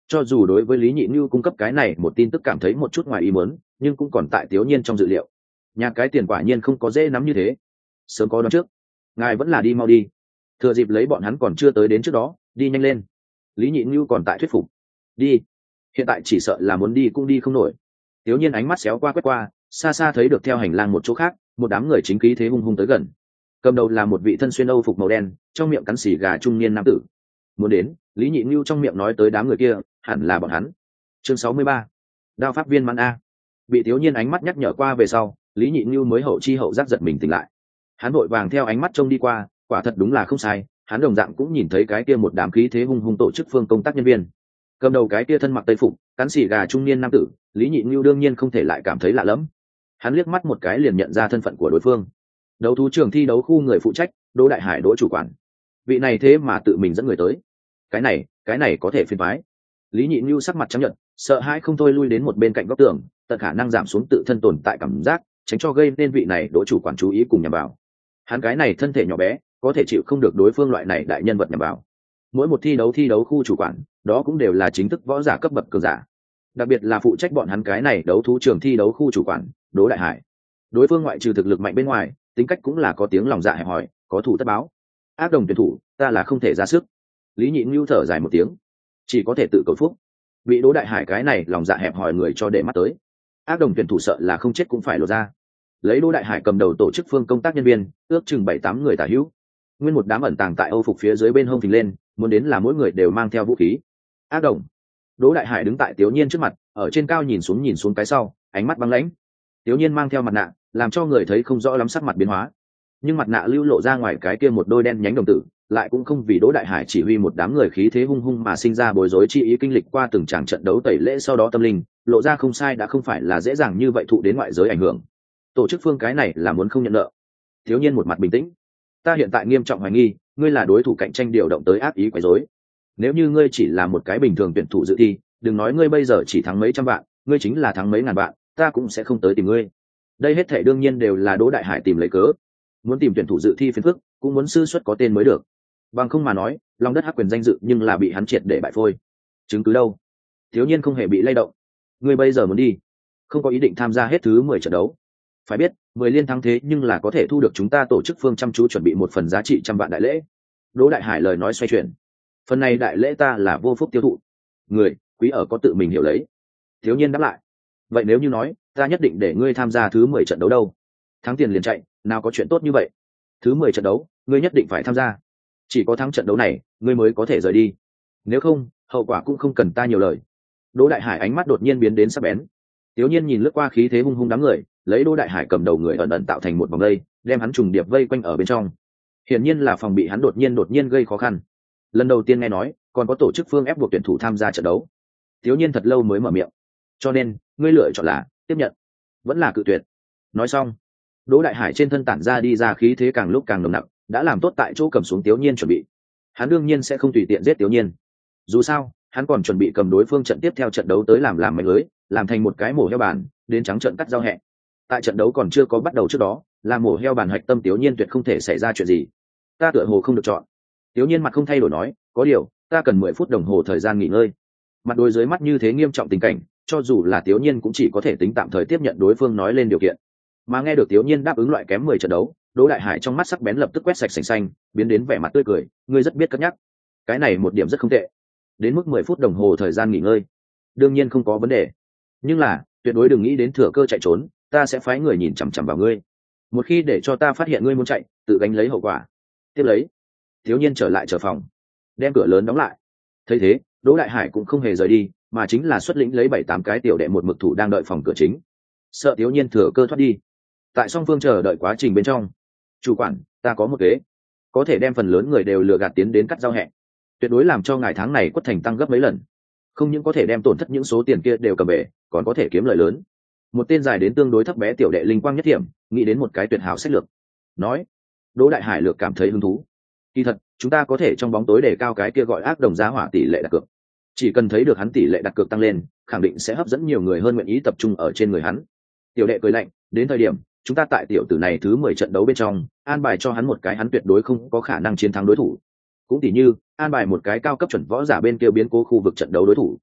Cho dù đối với Lý Nhị Nhu cung cấp cái này một tin tức cảm thấy một chút ngoài ý muốn, nhưng cũng còn tại Tiểu Nhiên trong dự liệu. Nhà cái tiền quả nhiên không có dễ nắm như thế. Sớm có đoán trước, ngài vẫn là đi mau đi. Thừa dịp lấy bọn hắn còn chưa tới đến trước đó, đi nhanh lên. Lý Nhị Nhu còn tại thuyết phục. Đi. Hiện tại chỉ sợ là muốn đi cũng đi không nổi. Tiểu Nhiên ánh mắt xéo qua quét qua, xa xa thấy được theo hành lang một chỗ khác, một đám người chính khí thế hung hung tới gần. Cầm đầu là một vị thân xuyên Âu phục màu đen, trong miệng cắn xì gà trung niên nam tử. Muốn đến, Lý Nhị Nhu trong miệng nói tới đám người kia, hẳn là bọn hắn. Chương sáu mươi ba, Đao pháp viên mãn a. Bị Tiểu Nhiên ánh mắt nhắc nhở qua về sau, Lý Nhị Nhu mới hậu chi hậu giác giật mình tỉnh lại. Hắn vội vàng theo ánh mắt trông đi qua, quả thật đúng là không sai, hắn đồng dạng cũng nhìn thấy cái kia một đám khí thế hung hung tổ chức phương công tác nhân viên. Cầm đầu cái kia thân mặc tây phục, cắn xì gà trung niên nam tử, Lý Nhị Nhu đương nhiên không thể lại cảm thấy lạ lẫm. Hắn liếc mắt một cái liền nhận ra thân phận của đối phương. Đấu thú trường thi đấu khu người phụ trách, Đỗ Đại Hải Đỗ chủ quản. Vị này thế mà tự mình dẫn người tới. Cái này, cái này có thể phiền toái. Lý Nhị Nhu sắc mặt trắng nhợt, sợ hãi không thôi lui đến một bên cạnh góc tường, tận khả năng giảm xuống tự thân tồn tại cảm giác, tránh cho gây nên vị này Đỗ chủ quản chú ý cùng nhằm vào. Hắn cái này thân thể nhỏ bé, có thể chịu không được đối phương loại này đại nhân vật nhằm vào. Mỗi một thi đấu thi đấu khu chủ quản, đó cũng đều là chính thức võ giả cấp bậc cường giả. Đặc biệt là phụ trách bọn hắn cái này đấu thú trường thi đấu khu chủ quản, Đỗ Đại Hải. Đối phương ngoại trừ thực lực mạnh bên ngoài, tính cách cũng là có tiếng lòng dạ hẹp hòi, có thủ tất báo. Ác đồng tuyển thủ, ta là không thể ra sức. Lý Nhị Nhu thở dài một tiếng, chỉ có thể tự cầu phúc. Bị Đỗ Đại Hải cái này lòng dạ hẹp hòi người cho để mắt tới. Ác đồng tuyển thủ sợ là không chết cũng phải lột ra. Lấy Đỗ Đại Hải cầm đầu tổ chức phương công tác nhân viên, ước chừng bảy tám người tả hữu. Nguyên một đám ẩn tàng tại Âu phục phía dưới bên hông phình lên, muốn đến là mỗi người đều mang theo vũ khí. Ác đồng. Đỗ Đại Hải đứng tại Tiểu Nhiên trước mặt, ở trên cao nhìn xuống nhìn xuống cái sau, ánh mắt băng lãnh. Tiểu Nhiên mang theo mặt nạ, làm cho người thấy không rõ lắm sắc mặt biến hóa. Nhưng mặt nạ lưu lộ ra ngoài cái kia một đôi đen nhánh đồng tử, lại cũng không vì Đỗ Đại Hải chỉ huy một đám người khí thế hung hung mà sinh ra bối rối chi ý kinh lịch qua từng tràng trận đấu tẩy lễ sau đó tâm linh, lộ ra không sai đã không phải là dễ dàng như vậy thụ đến ngoại giới ảnh hưởng. Tổ chức phương cái này là muốn không nhận nợ. Thiếu Nhiên một mặt bình tĩnh. Ta hiện tại nghiêm trọng hoài nghi, ngươi là đối thủ cạnh tranh điều động tới ác ý quấy rối. Nếu như ngươi chỉ là một cái bình thường tuyển thủ dự thi, đừng nói ngươi bây giờ chỉ thắng mấy trăm vạn, ngươi chính là thắng mấy ngàn vạn, ta cũng sẽ không tới tìm ngươi. Đây hết thảy đương nhiên đều là Đỗ Đại Hải tìm lấy cớ. Muốn tìm tuyển thủ dự thi phiền phức, cũng muốn sư xuất có tên mới được. Bằng không mà nói, Long Đất Hắc quyền danh dự nhưng là bị hắn triệt để bại phôi. Chứng cứ đâu? Thiếu Nhiên không hề bị lay động. Ngươi bây giờ muốn đi, không có ý định tham gia hết thứ mười trận đấu. Phải biết, mười liên thắng thế nhưng là có thể thu được chúng ta tổ chức phương chăm chú chuẩn bị một phần giá trị trăm vạn đại lễ. Đỗ Đại Hải lời nói xoay chuyển. Phần này đại lễ ta là vô phúc tiêu thụ. Người, quý ở có tự mình hiểu lấy. Thiếu Nhiên đáp lại. Vậy nếu như nói, ta nhất định để ngươi tham gia thứ mười trận đấu đâu? Thắng tiền liền chạy, nào có chuyện tốt như vậy. Thứ mười trận đấu, ngươi nhất định phải tham gia. Chỉ có thắng trận đấu này, ngươi mới có thể rời đi. Nếu không, hậu quả cũng không cần ta nhiều lời. Đỗ Đại Hải ánh mắt đột nhiên biến đến sắc bén. Tiểu Nhiên nhìn lướt qua khí thế hung hung đám người, lấy Đỗ Đại Hải cầm đầu người ẩn ẩn tạo thành một vòng vây, đem hắn trùng điệp vây quanh ở bên trong. Hiển nhiên là phòng bị hắn đột nhiên đột nhiên gây khó khăn. Lần đầu tiên nghe nói, còn có tổ chức phương ép buộc tuyển thủ tham gia trận đấu. Tiểu Nhiên thật lâu mới mở miệng. Cho nên, ngươi lựa chọn là tiếp nhận, vẫn là cự tuyệt. Nói xong, Đỗ Đại Hải trên thân tản ra đi ra khí thế càng lúc càng nồng nặc, đã làm tốt tại chỗ cầm xuống Tiểu Nhiên chuẩn bị. Hắn đương nhiên sẽ không tùy tiện giết Tiểu Nhiên. Dù sao, hắn còn chuẩn bị cầm đối phương trận tiếp theo trận đấu tới làm làm mệnh lưới, làm thành một cái mổ heo bàn, đến trắng trận cắt rau hẹ. Tại trận đấu còn chưa có bắt đầu trước đó, làm mổ heo bàn hạch tâm Tiểu Nhiên tuyệt không thể xảy ra chuyện gì. Ta tựa hồ không được chọn. Tiểu Nhiên mặt không thay đổi nói, có điều, ta cần mười phút đồng hồ thời gian nghỉ ngơi. Mặt đối dưới mắt như thế nghiêm trọng tình cảnh, cho dù là Tiểu Nhiên cũng chỉ có thể tính tạm thời tiếp nhận đối phương nói lên điều kiện. Mà nghe được Tiểu Nhiên đáp ứng loại kém mười trận đấu, Đỗ Đại Hải trong mắt sắc bén lập tức quét sạch sành xanh, biến đến vẻ mặt tươi cười, ngươi rất biết cân nhắc. Cái này một điểm rất không tệ. Đến mức mười phút đồng hồ thời gian nghỉ ngơi, đương nhiên không có vấn đề. Nhưng là, tuyệt đối đừng nghĩ đến thừa cơ chạy trốn, ta sẽ phái người nhìn chằm chằm vào ngươi. Một khi để cho ta phát hiện ngươi muốn chạy, tự gánh lấy hậu quả. Tiếp lấy, Thiếu Nhiên trở lại trở phòng, đem cửa lớn đóng lại. Thấy thế, Đỗ Đại Hải cũng không hề rời đi, mà chính là xuất lĩnh lấy bảy tám cái tiểu đệ một mực thủ đang đợi phòng cửa chính. Sợ Thiếu Nhiên thừa cơ thoát đi. Tại song phương chờ đợi quá trình bên trong, chủ quản, ta có một kế, có thể đem phần lớn người đều lừa gạt tiến đến cắt giao hẹn, tuyệt đối làm cho ngài tháng này quất thành tăng gấp mấy lần. Không những có thể đem tổn thất những số tiền kia đều cầm về, còn có thể kiếm lợi lớn. Một tên dài đến tương đối thấp bé tiểu đệ linh quang nhất điểm, nghĩ đến một cái tuyệt hảo sách lược. Nói, Đỗ Đại Hải lược cảm thấy hứng thú. Kỳ thật, chúng ta có thể trong bóng tối để cao cái kia gọi ác đồng giá hỏa tỷ lệ đặt cược. Chỉ cần thấy được hắn tỷ lệ đặt cược tăng lên, khẳng định sẽ hấp dẫn nhiều người hơn nguyện ý tập trung ở trên người hắn. Tiểu đệ cười lạnh, đến thời điểm chúng ta tại tiểu tử này thứ mười trận đấu bên trong, an bài cho hắn một cái hắn tuyệt đối không có khả năng chiến thắng đối thủ. Cũng tỉ như, an bài một cái cao cấp chuẩn võ giả bên kia biến cố khu vực trận đấu đối thủ.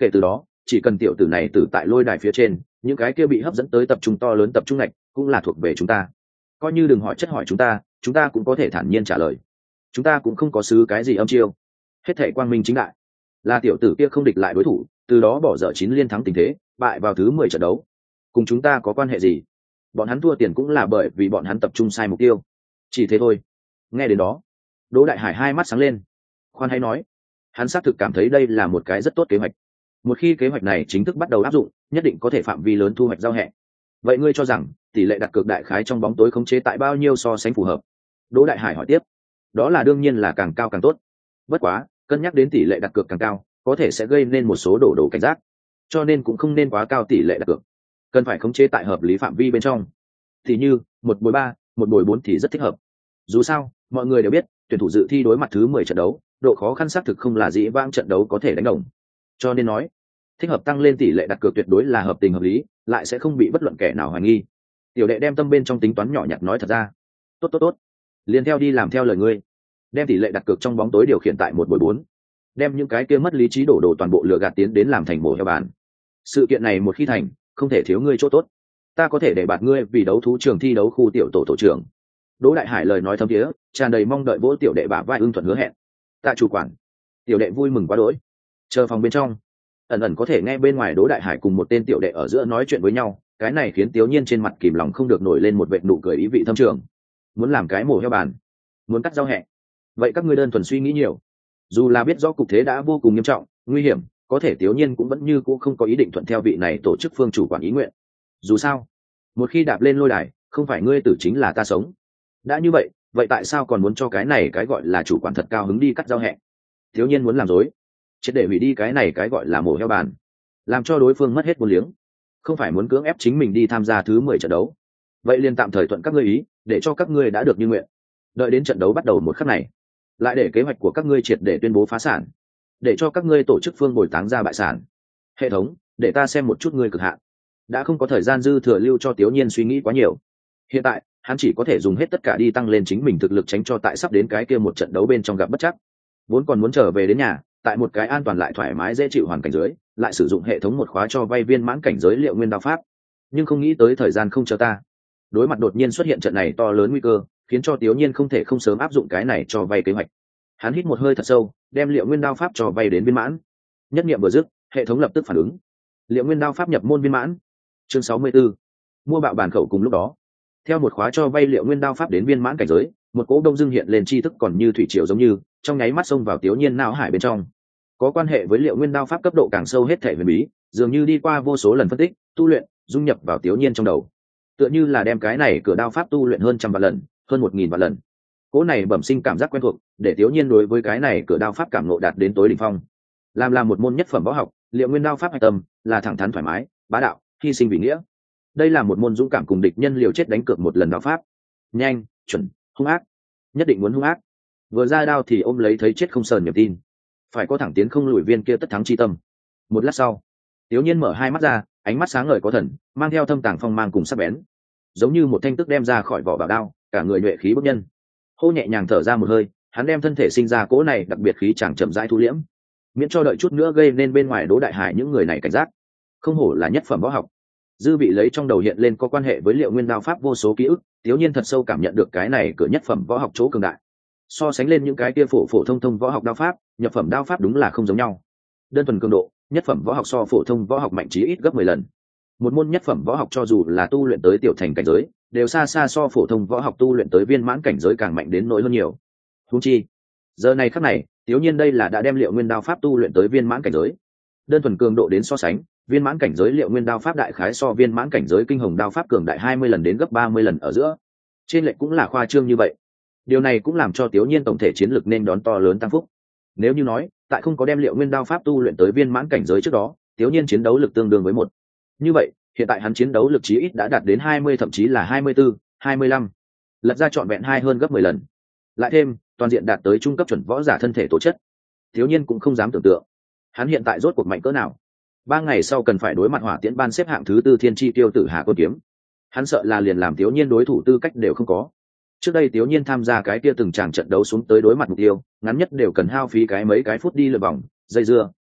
kể từ đó chỉ cần tiểu tử này tử tại lôi đài phía trên, những cái kia bị hấp dẫn tới tập trung to lớn tập trung ngạch cũng là thuộc về chúng ta. Coi như đừng hỏi chất hỏi chúng ta, chúng ta cũng có thể thản nhiên trả lời. Chúng ta cũng không có xứ cái gì âm chiêu, hết thảy quang minh chính đại. Là tiểu tử kia không địch lại đối thủ, từ đó bỏ dở chín liên thắng tình thế, bại vào thứ mười trận đấu, cùng chúng ta có quan hệ gì? Bọn hắn thua tiền cũng là bởi vì bọn hắn tập trung sai mục tiêu, chỉ thế thôi. Nghe đến đó, Đỗ Đại Hải hai mắt sáng lên. Khoan hãy nói, hắn xác thực cảm thấy đây là một cái rất tốt kế hoạch. Một khi kế hoạch này chính thức bắt đầu áp dụng, nhất định có thể phạm vi lớn thu hoạch giao hẹ. Vậy ngươi cho rằng tỷ lệ đặt cược đại khái trong bóng tối khống chế tại bao nhiêu so sánh phù hợp? Đỗ Đại Hải hỏi tiếp. Đó là đương nhiên là càng cao càng tốt. Bất quá, cân nhắc đến tỷ lệ đặt cược càng cao, có thể sẽ gây nên một số đổ đổ cảnh giác, cho nên cũng không nên quá cao tỷ lệ đặt cược. Cần phải khống chế tại hợp lý phạm vi bên trong. Thì như một bồi ba, một bồi bốn thì rất thích hợp. Dù sao, mọi người đều biết, tuyển thủ dự thi đối mặt thứ mười trận đấu, độ khó khăn xác thực không là dĩ vãng trận đấu có thể đánh đồng. Cho nên nói, thích hợp tăng lên tỷ lệ đặt cược tuyệt đối là hợp tình hợp lý, lại sẽ không bị bất luận kẻ nào hoài nghi. Tiểu đệ đem tâm bên trong tính toán nhỏ nhặt nói thật ra. Tốt tốt tốt, liền theo đi làm theo lời ngươi. Đem tỷ lệ đặt cược trong bóng tối điều khiển tại một buổi bốn, đem những cái kia mất lý trí đổ đồ toàn bộ lừa gạt tiến đến làm thành mổ heo bàn. Sự kiện này một khi thành, không thể thiếu ngươi chỗ tốt. Ta có thể để bạt ngươi vì đấu thú trường thi đấu khu tiểu tổ tổ trưởng. Đỗ Đại Hải lời nói thâm thiế, tràn đầy mong đợi vỗ tiểu đệ bả vai ưng thuận hứa hẹn. Tạ chủ quản. Tiểu đệ vui mừng quá đỗi. Chờ phòng bên trong, ẩn ẩn có thể nghe bên ngoài Đỗ Đại Hải cùng một tên tiểu đệ ở giữa nói chuyện với nhau, cái này khiến Tiếu Nhiên trên mặt kìm lòng không được nổi lên một vệt nụ cười ý vị thâm trường. Muốn làm cái mổ heo bàn, muốn cắt rau hẹ. Vậy các ngươi đơn thuần suy nghĩ nhiều. Dù là biết rõ cục thế đã vô cùng nghiêm trọng, nguy hiểm, có thể Tiếu Nhiên cũng vẫn như cũ không có ý định thuận theo vị này tổ chức phương chủ quản ý nguyện. Dù sao, một khi đạp lên lôi đài, không phải ngươi tử chính là ta sống. Đã như vậy, vậy tại sao còn muốn cho cái này cái gọi là chủ quản thật cao hứng đi cắt rau hẹ? Tiếu Nhiên muốn làm dối, triệt để hủy đi cái này cái gọi là mổ heo bàn, làm cho đối phương mất hết vốn liếng, không phải muốn cưỡng ép chính mình đi tham gia thứ mười trận đấu. Vậy liền tạm thời thuận các ngươi ý, để cho các ngươi đã được như nguyện. Đợi đến trận đấu bắt đầu một khắc này, lại để kế hoạch của các ngươi triệt để tuyên bố phá sản, để cho các ngươi tổ chức phương bồi táng ra bại sản. Hệ thống, để ta xem một chút ngươi cực hạn. Đã không có thời gian dư thừa lưu cho Tiếu Nhiên suy nghĩ quá nhiều. Hiện tại, hắn chỉ có thể dùng hết tất cả đi tăng lên chính mình thực lực, tránh cho tại sắp đến cái kia một trận đấu bên trong gặp bất chắc. Vốn còn muốn trở về đến nhà, tại một cái an toàn lại thoải mái dễ chịu hoàn cảnh dưới, lại sử dụng hệ thống một khóa cho vay viên mãn cảnh giới liệu nguyên đao pháp. Nhưng không nghĩ tới thời gian không chờ ta. Đối mặt đột nhiên xuất hiện trận này to lớn nguy cơ, khiến cho Tiếu Nhiên không thể không sớm áp dụng cái này cho vay kế hoạch. Hắn hít một hơi thật sâu, đem liệu nguyên đao pháp cho vay đến viên mãn. Nhất niệm vừa dứt, hệ thống lập tức phản ứng. Liệu nguyên đao pháp nhập môn viên mãn. Chương sáu mươi 64. Mua bạo bản khẩu. Cùng lúc đó, theo một khóa cho vay liệu nguyên đao pháp đến viên mãn cảnh giới, một cỗ đông dương hiện lên tri thức còn như thủy triều giống như, trong nháy mắt xông vào Tiếu Nhiên não hải bên trong. Có quan hệ với liệu nguyên đao pháp cấp độ càng sâu hết thể huyền bí, dường như đi qua vô số lần phân tích, tu luyện, dung nhập vào Tiếu Nhiên trong đầu. Tựa như là đem cái này cửa đao pháp tu luyện hơn trăm vạn lần, hơn một nghìn vạn lần. Cỗ này bẩm sinh cảm giác quen thuộc, để Tiếu Nhiên đối với cái này cửa đao pháp cảm ngộ đạt đến tối đỉnh phong. Làm là một môn nhất phẩm võ học, liệu nguyên đao pháp hạch tâm là thẳng thắn thoải mái, bá đạo, hy sinh vì nghĩa. Đây là một môn dũng cảm cùng địch nhân liều chết đánh cược một lần đao pháp. Nhanh, chuẩn, hung ác, nhất định muốn hung ác. Vừa ra đao thì ôm lấy thấy chết không sờn niềm tin, phải có thẳng tiến không lùi viên kia tất thắng chi tâm. Một lát sau, Tiếu Nhiên mở hai mắt ra, ánh mắt sáng ngời có thần, mang theo thâm tàng phong mang cùng sắc bén, giống như một thanh tức đem ra khỏi vỏ bảo đao, cả người nhuệ khí bức nhân. Hô nhẹ nhàng thở ra một hơi, hắn đem thân thể sinh ra cỗ này đặc biệt khí chàng chậm rãi thu liễm, miễn cho đợi chút nữa gây nên bên ngoài Đỗ Đại Hải những người này cảnh giác. Không hổ là nhất phẩm võ học. Dư vị lấy trong đầu hiện lên có quan hệ với liệu nguyên đao pháp vô số ký ức, Tiếu Nhiên thật sâu cảm nhận được cái này cửa nhất phẩm võ học chỗ cường đại. So sánh lên những cái kia phổ phổ thông thông võ học đao pháp, nhập phẩm đao pháp đúng là không giống nhau. Đơn thuần cường độ, nhất phẩm võ học so phổ thông võ học mạnh chí ít gấp mười lần. Một môn nhất phẩm võ học cho dù là tu luyện tới tiểu thành cảnh giới, đều xa xa so phổ thông võ học tu luyện tới viên mãn cảnh giới càng mạnh đến nỗi hơn nhiều. Huống chi, giờ này khắc này, Tiếu Nhiên đây là đã đem liệu nguyên đao pháp tu luyện tới viên mãn cảnh giới. Đơn thuần cường độ đến so sánh, viên mãn cảnh giới liệu nguyên đao pháp đại khái so viên mãn cảnh giới kinh hồng đao pháp cường đại hai mươi lần đến gấp ba mươi lần ở giữa. Trên lệch cũng là khoa trương như vậy. Điều này cũng làm cho Tiếu Nhiên tổng thể chiến lược nên đón to lớn tăng phúc. Nếu như nói, tại không có đem liệu nguyên đao pháp tu luyện tới viên mãn cảnh giới trước đó, Tiếu Nhiên chiến đấu lực tương đương với một. Như vậy, hiện tại hắn chiến đấu lực chí ít đã đạt đến hai mươi, thậm chí là hai mươi bốn, hai mươi lăm. Lật ra trọn vẹn hai hơn gấp mười lần. Lại thêm, toàn diện đạt tới trung cấp chuẩn võ giả thân thể tố chất. Tiếu Nhiên cũng không dám tưởng tượng, hắn hiện tại rốt cuộc mạnh cỡ nào. Ba ngày sau cần phải đối mặt hỏa tiễn ban xếp hạng thứ tư thiên chi tiêu tử Hà Côn Kiếm. Hắn sợ là liền làm Tiếu Nhiên đối thủ tư cách đều không có. Trước đây Tiếu Nhiên tham gia cái kia từng tràng trận đấu xuống tới đối mặt mục tiêu, ngắn nhất đều cần hao phí cái mấy cái phút đi lượt vòng, dây dưa,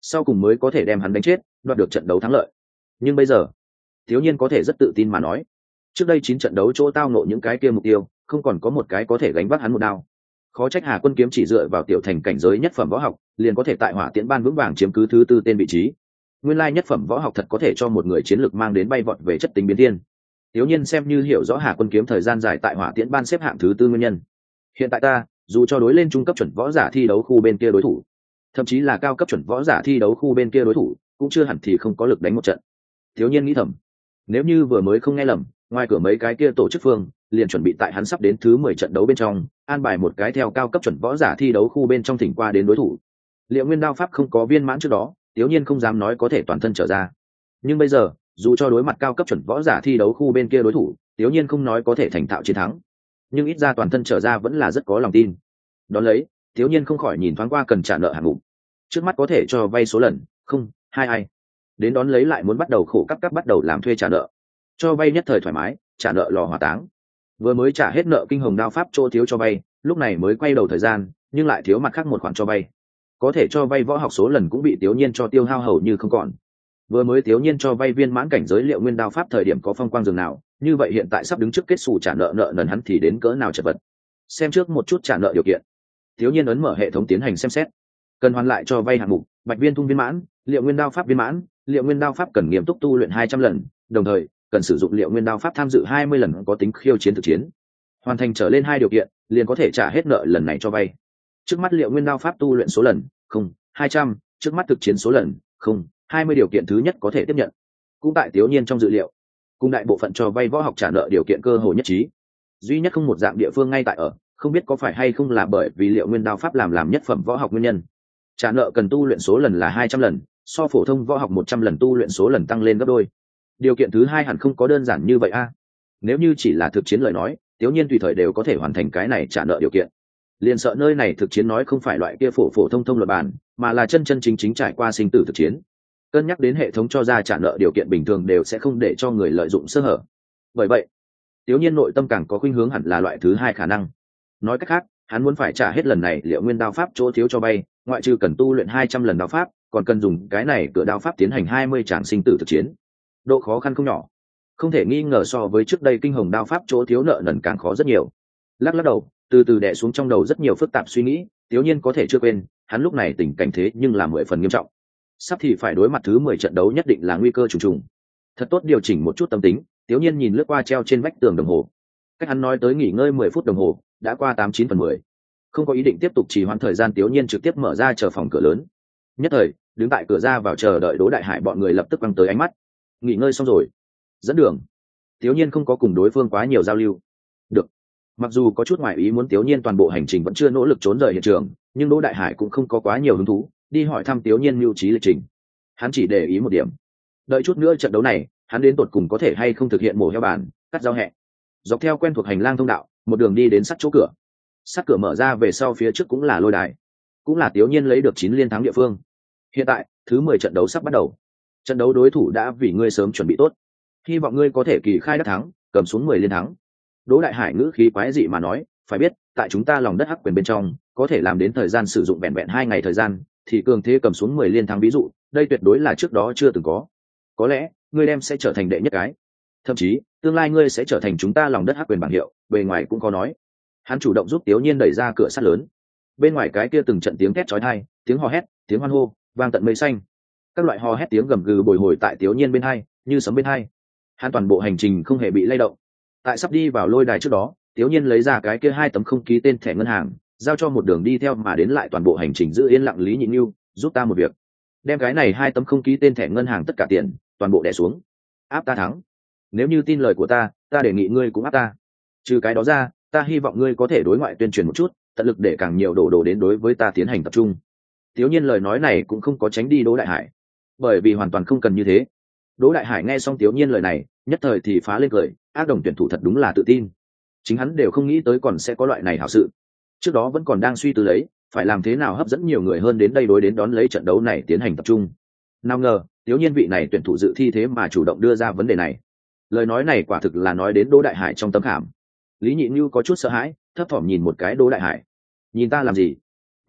sau cùng mới có thể đem hắn đánh chết, đoạt được trận đấu thắng lợi. Nhưng bây giờ thiếu nhiên có thể rất tự tin mà nói, trước đây chín trận đấu chỗ tao nộ những cái kia mục tiêu không còn có một cái có thể gánh vác hắn một đao. Khó trách Hà Quân Kiếm chỉ dựa vào tiểu thành cảnh giới nhất phẩm võ học liền có thể tại Hỏa Tiễn ban vững vàng chiếm cứ thứ tư tên vị trí. Nguyên lai nhất phẩm võ học thật có thể cho một người chiến lược mang đến bay vọt về chất tính biến thiên. Thiếu nhiên xem như hiểu rõ Hà Quân Kiếm thời gian dài tại Hỏa Tiễn ban xếp hạng thứ tư nguyên nhân. Hiện tại ta dù cho đối lên trung cấp chuẩn võ giả thi đấu khu bên kia đối thủ, thậm chí là cao cấp chuẩn võ giả thi đấu khu bên kia đối thủ, cũng chưa hẳn thì không có lực đánh một trận. Thiếu nhiên nghĩ thầm, nếu như vừa mới không nghe lầm, ngoài cửa mấy cái kia tổ chức phương liền chuẩn bị tại hắn sắp đến thứ mười trận đấu bên trong an bài một cái theo cao cấp chuẩn võ giả thi đấu khu bên trong thỉnh qua đến đối thủ. Liệu nguyên đao pháp không có viên mãn trước đó, Tiếu nhiên không dám nói có thể toàn thân trở ra, nhưng bây giờ dù cho đối mặt cao cấp chuẩn võ giả thi đấu khu bên kia đối thủ, Tiếu nhiên không nói có thể thành thạo chiến thắng, nhưng ít ra toàn thân trở ra vẫn là rất có lòng tin. Đón lấy Tiếu nhiên không khỏi nhìn thoáng qua cần trả nợ hạng mục, trước mắt có thể cho vay số lần không hai ai, đến đón lấy lại muốn bắt đầu khổ cấp cấp bắt đầu làm thuê trả nợ, cho vay nhất thời thoải mái, trả nợ lò hỏa táng. Vừa mới trả hết nợ kinh hồng đao pháp chỗ thiếu cho vay, lúc này mới quay đầu thời gian, nhưng lại thiếu mặt khác một khoản cho vay. Có thể cho vay võ học số lần cũng bị Tiếu nhiên cho tiêu hao hầu như không còn. Vừa mới Tiếu nhiên cho vay viên mãn cảnh giới liệu nguyên đao pháp thời điểm có phong quang dường nào, như vậy hiện tại sắp đứng trước kết xù trả nợ nợ nần hắn thì đến cỡ nào chật vật. Xem trước một chút trả nợ điều kiện. Tiếu nhiên ấn mở hệ thống tiến hành xem xét. Cần hoàn lại cho vay hạng mục: bạch viên thung viên mãn, liệu nguyên đao pháp viên mãn, liệu nguyên đao pháp cần nghiêm túc tu luyện hai trăm lần, đồng thời cần sử dụng liệu nguyên đao pháp tham dự hai mươi lần có tính khiêu chiến thực chiến. Hoàn thành trở lên hai điều kiện liền có thể trả hết nợ lần này cho vay. Trước mắt liệu nguyên đao pháp tu luyện số lần không hai trăm, trước mắt thực chiến số lần không hai mươi điều kiện thứ nhất có thể tiếp nhận. Cũng tại Tiếu nhiên trong dự liệu, cùng đại bộ phận cho vay võ học trả nợ điều kiện cơ hồ nhất trí. Duy nhất không một dạng địa phương ngay tại ở, không biết có phải hay không là bởi vì liệu nguyên đao pháp làm làm nhất phẩm võ học nguyên nhân, trả nợ cần tu luyện số lần là hai trăm lần, so phổ thông võ học một trăm lần tu luyện số lần tăng lên gấp đôi. Điều kiện thứ hai hẳn không có đơn giản như vậy a. Nếu như chỉ là thực chiến lời nói, Tiếu nhiên tùy thời đều có thể hoàn thành cái này trả nợ điều kiện. Liền sợ nơi này thực chiến nói không phải loại kia phổ phổ thông thông luật bản, mà là chân chân chính chính trải qua sinh tử thực chiến. Cân nhắc đến hệ thống cho ra trả nợ điều kiện bình thường đều sẽ không để cho người lợi dụng sơ hở. Bởi vậy, Tiếu nhiên nội tâm càng có khuynh hướng hẳn là loại thứ hai khả năng. Nói cách khác, hắn muốn phải trả hết lần này liệu nguyên đao pháp chỗ thiếu cho vay, ngoại trừ cần tu luyện hai trăm lần đao pháp, còn cần dùng cái này cửa đao pháp tiến hành hai mươi tràng sinh tử thực chiến. Độ khó khăn không nhỏ, không thể nghi ngờ so với trước đây kinh hồng đao pháp chỗ thiếu nợ nần càng khó rất nhiều. Lắc lắc đầu, từ từ đè xuống trong đầu rất nhiều phức tạp suy nghĩ, Tiếu nhiên có thể chưa quên, hắn lúc này tình cảnh thế nhưng là mười phần nghiêm trọng. Sắp thì phải đối mặt thứ mười trận đấu nhất định là nguy cơ trùng trùng. Thật tốt điều chỉnh một chút tâm tính, Tiếu nhiên nhìn lướt qua treo trên vách tường đồng hồ. Cách hắn nói tới nghỉ ngơi mười phút đồng hồ, đã qua tám chín phần mười. Không có ý định tiếp tục trì hoãn thời gian, Tiếu nhiên trực tiếp mở ra chờ phòng cửa lớn. Nhất thời, đứng tại cửa ra vào chờ đợi Đỗ Đại Hải bọn người lập tức quăng tới ánh mắt. Nghỉ ngơi xong rồi, dẫn đường. Tiếu nhiên không có cùng đối phương quá nhiều giao lưu. Được. Mặc dù có chút ngoại ý muốn, Tiếu nhiên toàn bộ hành trình vẫn chưa nỗ lực trốn rời hiện trường, nhưng Đỗ Đại Hải cũng không có quá nhiều hứng thú đi hỏi thăm Tiếu nhiên mưu trí lịch trình. Hắn chỉ để ý một điểm, đợi chút nữa trận đấu này hắn đến tột cùng có thể hay không thực hiện mổ heo bàn, cắt giao hẹ. Dọc theo quen thuộc hành lang thông đạo, một đường đi đến sắt chỗ cửa. Sắt cửa mở ra về sau, phía trước cũng là lôi đài, cũng là Tiếu nhiên lấy được chín liên thắng địa phương. Hiện tại thứ mười trận đấu sắp bắt đầu, trận đấu đối thủ đã vì ngươi sớm chuẩn bị tốt, hy vọng ngươi có thể kỳ khai đắc thắng, cầm xuống mười liên thắng. Đỗ Đại Hải ngữ khí quái dị mà nói, phải biết tại chúng ta lòng đất hắc quyền bên trong có thể làm đến thời gian sử dụng vẹn vẹn hai ngày thời gian thì cường thế cầm xuống mười liên thắng, ví dụ đây tuyệt đối là trước đó chưa từng có. Có lẽ ngươi đem sẽ trở thành đệ nhất cái, thậm chí tương lai ngươi sẽ trở thành chúng ta lòng đất hắc quyền bảng hiệu, bề ngoài cũng có nói. Hắn chủ động giúp Tiếu nhiên đẩy ra cửa sắt lớn. Bên ngoài cái kia từng trận tiếng thét chói tai, tiếng hò hét, tiếng hoan hô vang tận mây xanh. Các loại hò hét tiếng gầm gừ bồi hồi tại Tiếu nhiên bên hai như sấm bên hai. Hắn toàn bộ hành trình không hề bị lay động. Tại sắp đi vào lôi đài trước đó, Tiếu nhiên lấy ra cái kia hai tấm không ký tên thẻ ngân hàng, giao cho một đường đi theo mà đến lại toàn bộ hành trình giữ yên lặng Lý Nhị Nhu, giúp ta một việc, đem cái này hai tấm không ký tên thẻ ngân hàng tất cả tiền toàn bộ đè xuống, áp ta thắng. Nếu như tin lời của ta, ta đề nghị ngươi cũng áp ta. Trừ cái đó ra, ta hy vọng ngươi có thể đối ngoại tuyên truyền một chút, tận lực để càng nhiều đổ đồ đến đối với ta tiến hành tập trung. Tiếu nhiên lời nói này cũng không có tránh đi Đỗ Đại Hải, bởi vì hoàn toàn không cần như thế. Đỗ Đại Hải nghe xong Tiếu nhiên lời này, nhất thời thì phá lên cười, ác đồng tuyển thủ thật đúng là tự tin. Chính hắn đều không nghĩ tới còn sẽ có loại này hảo sự. Trước đó vẫn còn đang suy tư lấy, phải làm thế nào hấp dẫn nhiều người hơn đến đây đối đến đón lấy trận đấu này tiến hành tập trung. Nào ngờ, Tiếu nhiên vị này tuyển thủ dự thi thế mà chủ động đưa ra vấn đề này. Lời nói này quả thực là nói đến Đỗ Đại Hải trong tấm khảm. Lý Nhị Nhu có chút sợ hãi, thấp thỏm nhìn một cái Đỗ Đại Hải. Nhìn ta làm gì?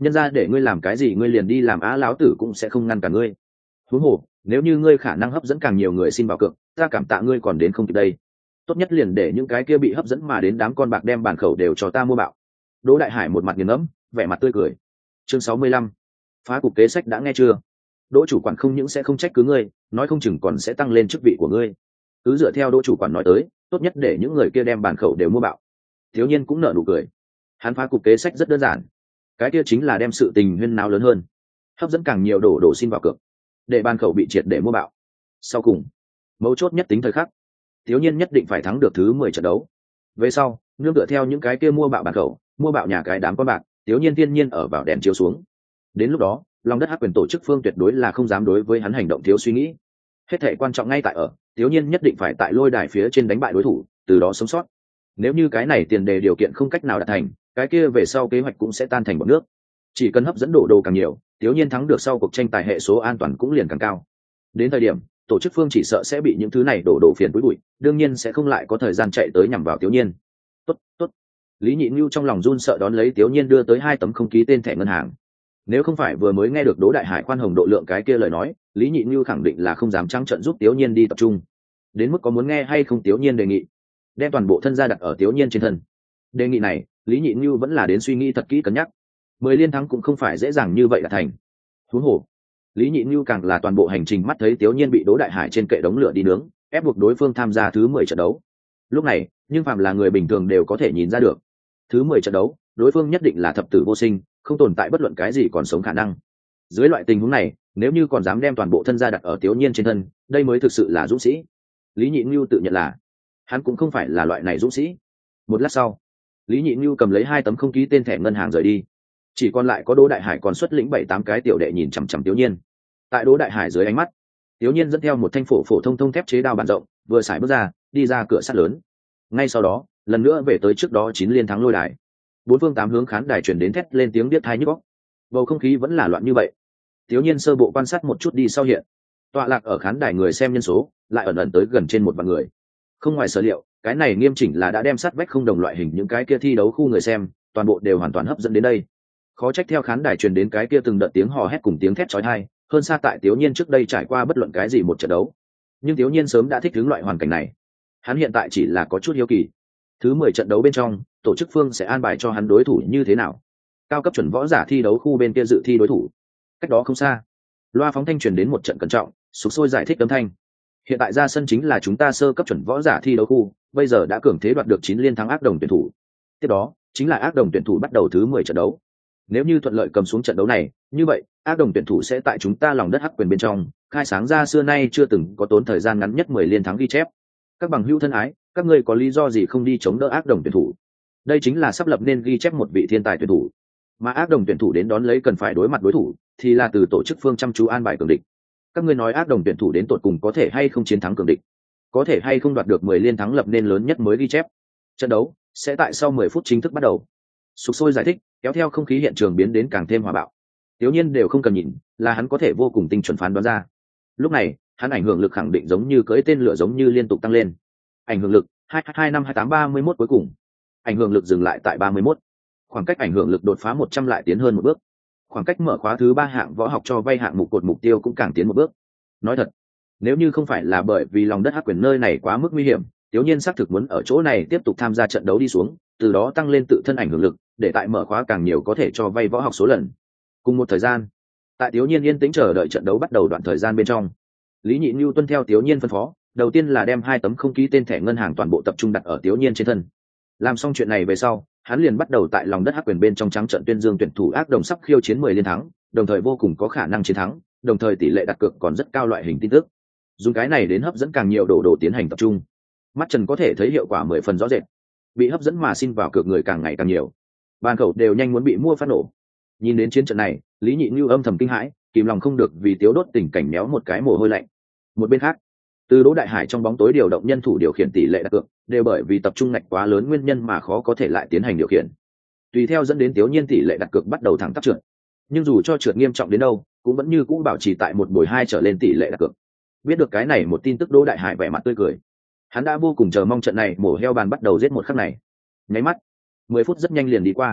nhân ra để ngươi làm cái gì ngươi liền đi làm, á láo tử cũng sẽ không ngăn cả ngươi. Huống hồ nếu như ngươi khả năng hấp dẫn càng nhiều người xin vào cược, ta cảm tạ ngươi còn đến không kịp đây. Tốt nhất liền để những cái kia bị hấp dẫn mà đến đám con bạc đem bản khẩu đều cho ta mua bạo. Đỗ Đại Hải một mặt nghiền ngẫm, vẻ mặt tươi cười. Chương sáu mươi lăm, phá cục kế sách đã nghe chưa? Đỗ chủ quản không những sẽ không trách cứ ngươi, nói không chừng còn sẽ tăng lên chức vị của ngươi. Cứ dựa theo Đỗ chủ quản nói tới, tốt nhất để những người kia đem bản khẩu đều mua bạo. Thiếu Nhiên cũng nở nụ cười. Hắn phá cục kế sách rất đơn giản, cái kia chính là đem sự tình huyên náo lớn hơn, hấp dẫn càng nhiều đổ đổ xin vào cược, để bản khẩu bị triệt để mua bạo. Sau cùng, mấu chốt nhất tính thời khắc, Thiếu Nhiên nhất định phải thắng được thứ mười trận đấu. Về sau, nương tựa theo những cái kia mua bạo bản khẩu, mua bạo nhà cái đám con bạc, Thiếu Nhiên thiên nhiên ở vào đèn chiếu xuống. Đến lúc đó, lòng đất hắc quyền tổ chức phương tuyệt đối là không dám đối với hắn hành động thiếu suy nghĩ. Hết thể quan trọng ngay tại ở, Thiếu Nhiên nhất định phải tại lôi đài phía trên đánh bại đối thủ, từ đó sống sót. Nếu như cái này tiền đề điều kiện không cách nào đạt thành, cái kia về sau kế hoạch cũng sẽ tan thành bọt nước. Chỉ cần hấp dẫn đổ đồ càng nhiều, Thiếu Nhiên thắng được sau cuộc tranh tài hệ số an toàn cũng liền càng cao. Đến thời điểm, tổ chức phương chỉ sợ sẽ bị những thứ này đổ đổ phiền túi bụi, đương nhiên sẽ không lại có thời gian chạy tới nhằm vào Thiếu Nhiên. Tốt, tốt. Lý Nhị Nưu trong lòng run sợ đón lấy Thiếu Nhiên đưa tới hai tấm không ký tên thẻ ngân hàng. Nếu không phải vừa mới nghe được Đỗ Đại Hải khoan hồng độ lượng cái kia lời nói, Lý Nhị Nưu khẳng định là không dám trắng trợn giúp Thiếu Nhiên đi tập trung. Đến mức có muốn nghe hay không Thiếu Nhiên đề nghị, đem toàn bộ thân gia đặt ở Thiếu Nhiên trên thân. Đề nghị này, Lý Nhị Nưu vẫn là đến suy nghĩ thật kỹ cân nhắc. Mười liên thắng cũng không phải dễ dàng như vậy là thành. Huống hồ, Lý Nhị Nưu càng là toàn bộ hành trình mắt thấy Thiếu Nhiên bị Đỗ Đại Hải trên kệ đống lửa đi nướng, ép buộc đối phương tham gia thứ mười trận đấu. Lúc này, nhưng phàm là người bình thường đều có thể nhìn ra được, thứ mười trận đấu, đối phương nhất định là thập tử vô sinh, không tồn tại bất luận cái gì còn sống khả năng. Dưới loại tình huống này, nếu như còn dám đem toàn bộ thân gia đặt ở Thiếu Nhiên trên thân, đây mới thực sự là dũng sĩ. Lý Nhị Nưu tự nhận là, hắn cũng không phải là loại này dũng sĩ. Một lát sau, Lý Nhị Nưu cầm lấy hai tấm không ký tên thẻ ngân hàng rời đi. Chỉ còn lại có Đỗ Đại Hải còn xuất lĩnh bảy tám cái tiểu đệ nhìn chằm chằm Thiếu Nhiên. Tại Đỗ Đại Hải dưới ánh mắt, Thiếu Nhiên dẫn theo một thanh phổ phổ thông thông thép chế đao bản rộng, vừa xài bước ra, đi ra cửa sắt lớn. Ngay sau đó, lần nữa về tới trước đó chín liên thắng lôi đài. Bốn phương tám hướng khán đài truyền đến thét lên tiếng điếc tai nhức óc. Bầu không khí vẫn là loạn như vậy. Thiếu Nhiên sơ bộ quan sát một chút đi sau hiện, tọa lạc ở khán đài người xem nhân số lại ẩn ẩn tới gần trên một vạn người. Không ngoài sở liệu, cái này nghiêm chỉnh là đã đem sát vách không đồng loại hình những cái kia thi đấu khu người xem, toàn bộ đều hoàn toàn hấp dẫn đến đây. Khó trách theo khán đài truyền đến cái kia từng đợt tiếng hò hét cùng tiếng thét chói tai, hơn xa tại Thiếu Nhiên trước đây trải qua bất luận cái gì một trận đấu. Nhưng Thiếu Nhiên sớm đã thích ứng loại hoàn cảnh này. Hắn hiện tại chỉ là có chút hiếu kỳ. Thứ mười trận đấu bên trong, tổ chức phương sẽ an bài cho hắn đối thủ như thế nào? Cao cấp chuẩn võ giả thi đấu khu bên kia dự thi đối thủ. Cách đó không xa, loa phóng thanh truyền đến một trận cẩn trọng, sục sôi giải thích âm thanh. Hiện tại ra sân chính là chúng ta sơ cấp chuẩn võ giả thi đấu khu, bây giờ đã cường thế đoạt được chín liên thắng ác đồng tuyển thủ. Tiếp đó, chính là ác đồng tuyển thủ bắt đầu thứ mười trận đấu. Nếu như thuận lợi cầm xuống trận đấu này, như vậy, ác đồng tuyển thủ sẽ tại chúng ta lòng đất hắc quyền bên trong, khai sáng ra xưa nay chưa từng có tốn thời gian ngắn nhất mười liên thắng ghi chép. Các bằng hữu thân ái, các ngươi có lý do gì không đi chống đỡ ác đồng tuyển thủ? Đây chính là sắp lập nên ghi chép một vị thiên tài tuyển thủ. Mà ác đồng tuyển thủ đến đón lấy cần phải đối mặt đối thủ, thì là từ tổ chức phương chăm chú an bài cường địch. Các ngươi nói ác đồng tuyển thủ đến tột cùng có thể hay không chiến thắng cường địch? Có thể hay không đoạt được mười liên thắng lập nên lớn nhất mới ghi chép? Trận đấu sẽ tại sau mười phút chính thức bắt đầu. Sục sôi giải thích, kéo theo không khí hiện trường biến đến càng thêm hòa bạo. Thiếu Nhiên đều không cần nhìn, là hắn có thể vô cùng tinh chuẩn phán đoán ra. Lúc này, hắn ảnh hưởng lực khẳng định giống như cưỡi tên lửa giống như liên tục tăng lên. Ảnh hưởng lực hai hai năm hai tám ba mươi mốt cuối cùng. Ảnh hưởng lực dừng lại tại ba mươi mốt. Khoảng cách ảnh hưởng lực đột phá một trăm lại tiến hơn một bước. Khoảng cách mở khóa thứ ba hạng võ học cho vay hạng mục cột mục tiêu cũng càng tiến một bước. Nói thật, nếu như không phải là bởi vì lòng đất hắc quyền nơi này quá mức nguy hiểm, Thiếu Nhiên xác thực muốn ở chỗ này tiếp tục tham gia trận đấu đi xuống, từ đó tăng lên tự thân ảnh hưởng lực, để tại mở khóa càng nhiều có thể cho vay võ học số lần. Cùng một thời gian, tại Thiếu Nhiên yên tĩnh chờ đợi trận đấu bắt đầu đoạn thời gian bên trong, Lý Nhị Nưu tuân theo Thiếu Nhiên phân phó, đầu tiên là đem hai tấm không ký tên thẻ ngân hàng toàn bộ tập trung đặt ở Thiếu Nhiên trên thân. Làm xong chuyện này về sau, hắn liền bắt đầu tại lòng đất hắc quyền bên trong trắng trận tuyên dương tuyển thủ ác đồng sắp khiêu chiến mười liên thắng, đồng thời vô cùng có khả năng chiến thắng, đồng thời tỷ lệ đặt cược còn rất cao loại hình tin tức. Dùng cái này đến hấp dẫn càng nhiều đồ đồ tiến hành tập trung. Mắt Trần có thể thấy hiệu quả mười phần rõ rệt. Bị hấp dẫn mà xin vào cược người càng ngày càng nhiều. Bàn khẩu đều nhanh muốn bị mua phát nổ. Nhìn đến chiến trận này, Lý Nhị Nưu âm thầm kinh hãi, kìm lòng không được vì Tiếu Đốt tình cảnh méo một cái mồ hôi lạnh. Một bên khác, từ Đỗ Đại Hải trong bóng tối điều động nhân thủ điều khiển tỷ lệ đặt cược, đều bởi vì tập trung ngạch quá lớn nguyên nhân mà khó có thể lại tiến hành điều khiển. Tùy theo dẫn đến Tiếu Nhiên tỷ lệ đặt cược bắt đầu thẳng tắp trượt. Nhưng dù cho trượt nghiêm trọng đến đâu, cũng vẫn như cũ bảo trì tại một buổi hai trở lên tỷ lệ đặt cược. Biết được cái này một tin tức, Đỗ Đại Hải vẻ mặt tươi cười. Hắn đã vô cùng chờ mong trận này mổ heo bàn bắt đầu giết một khắc này. Nháy mắt, mười phút rất nhanh liền đi qua.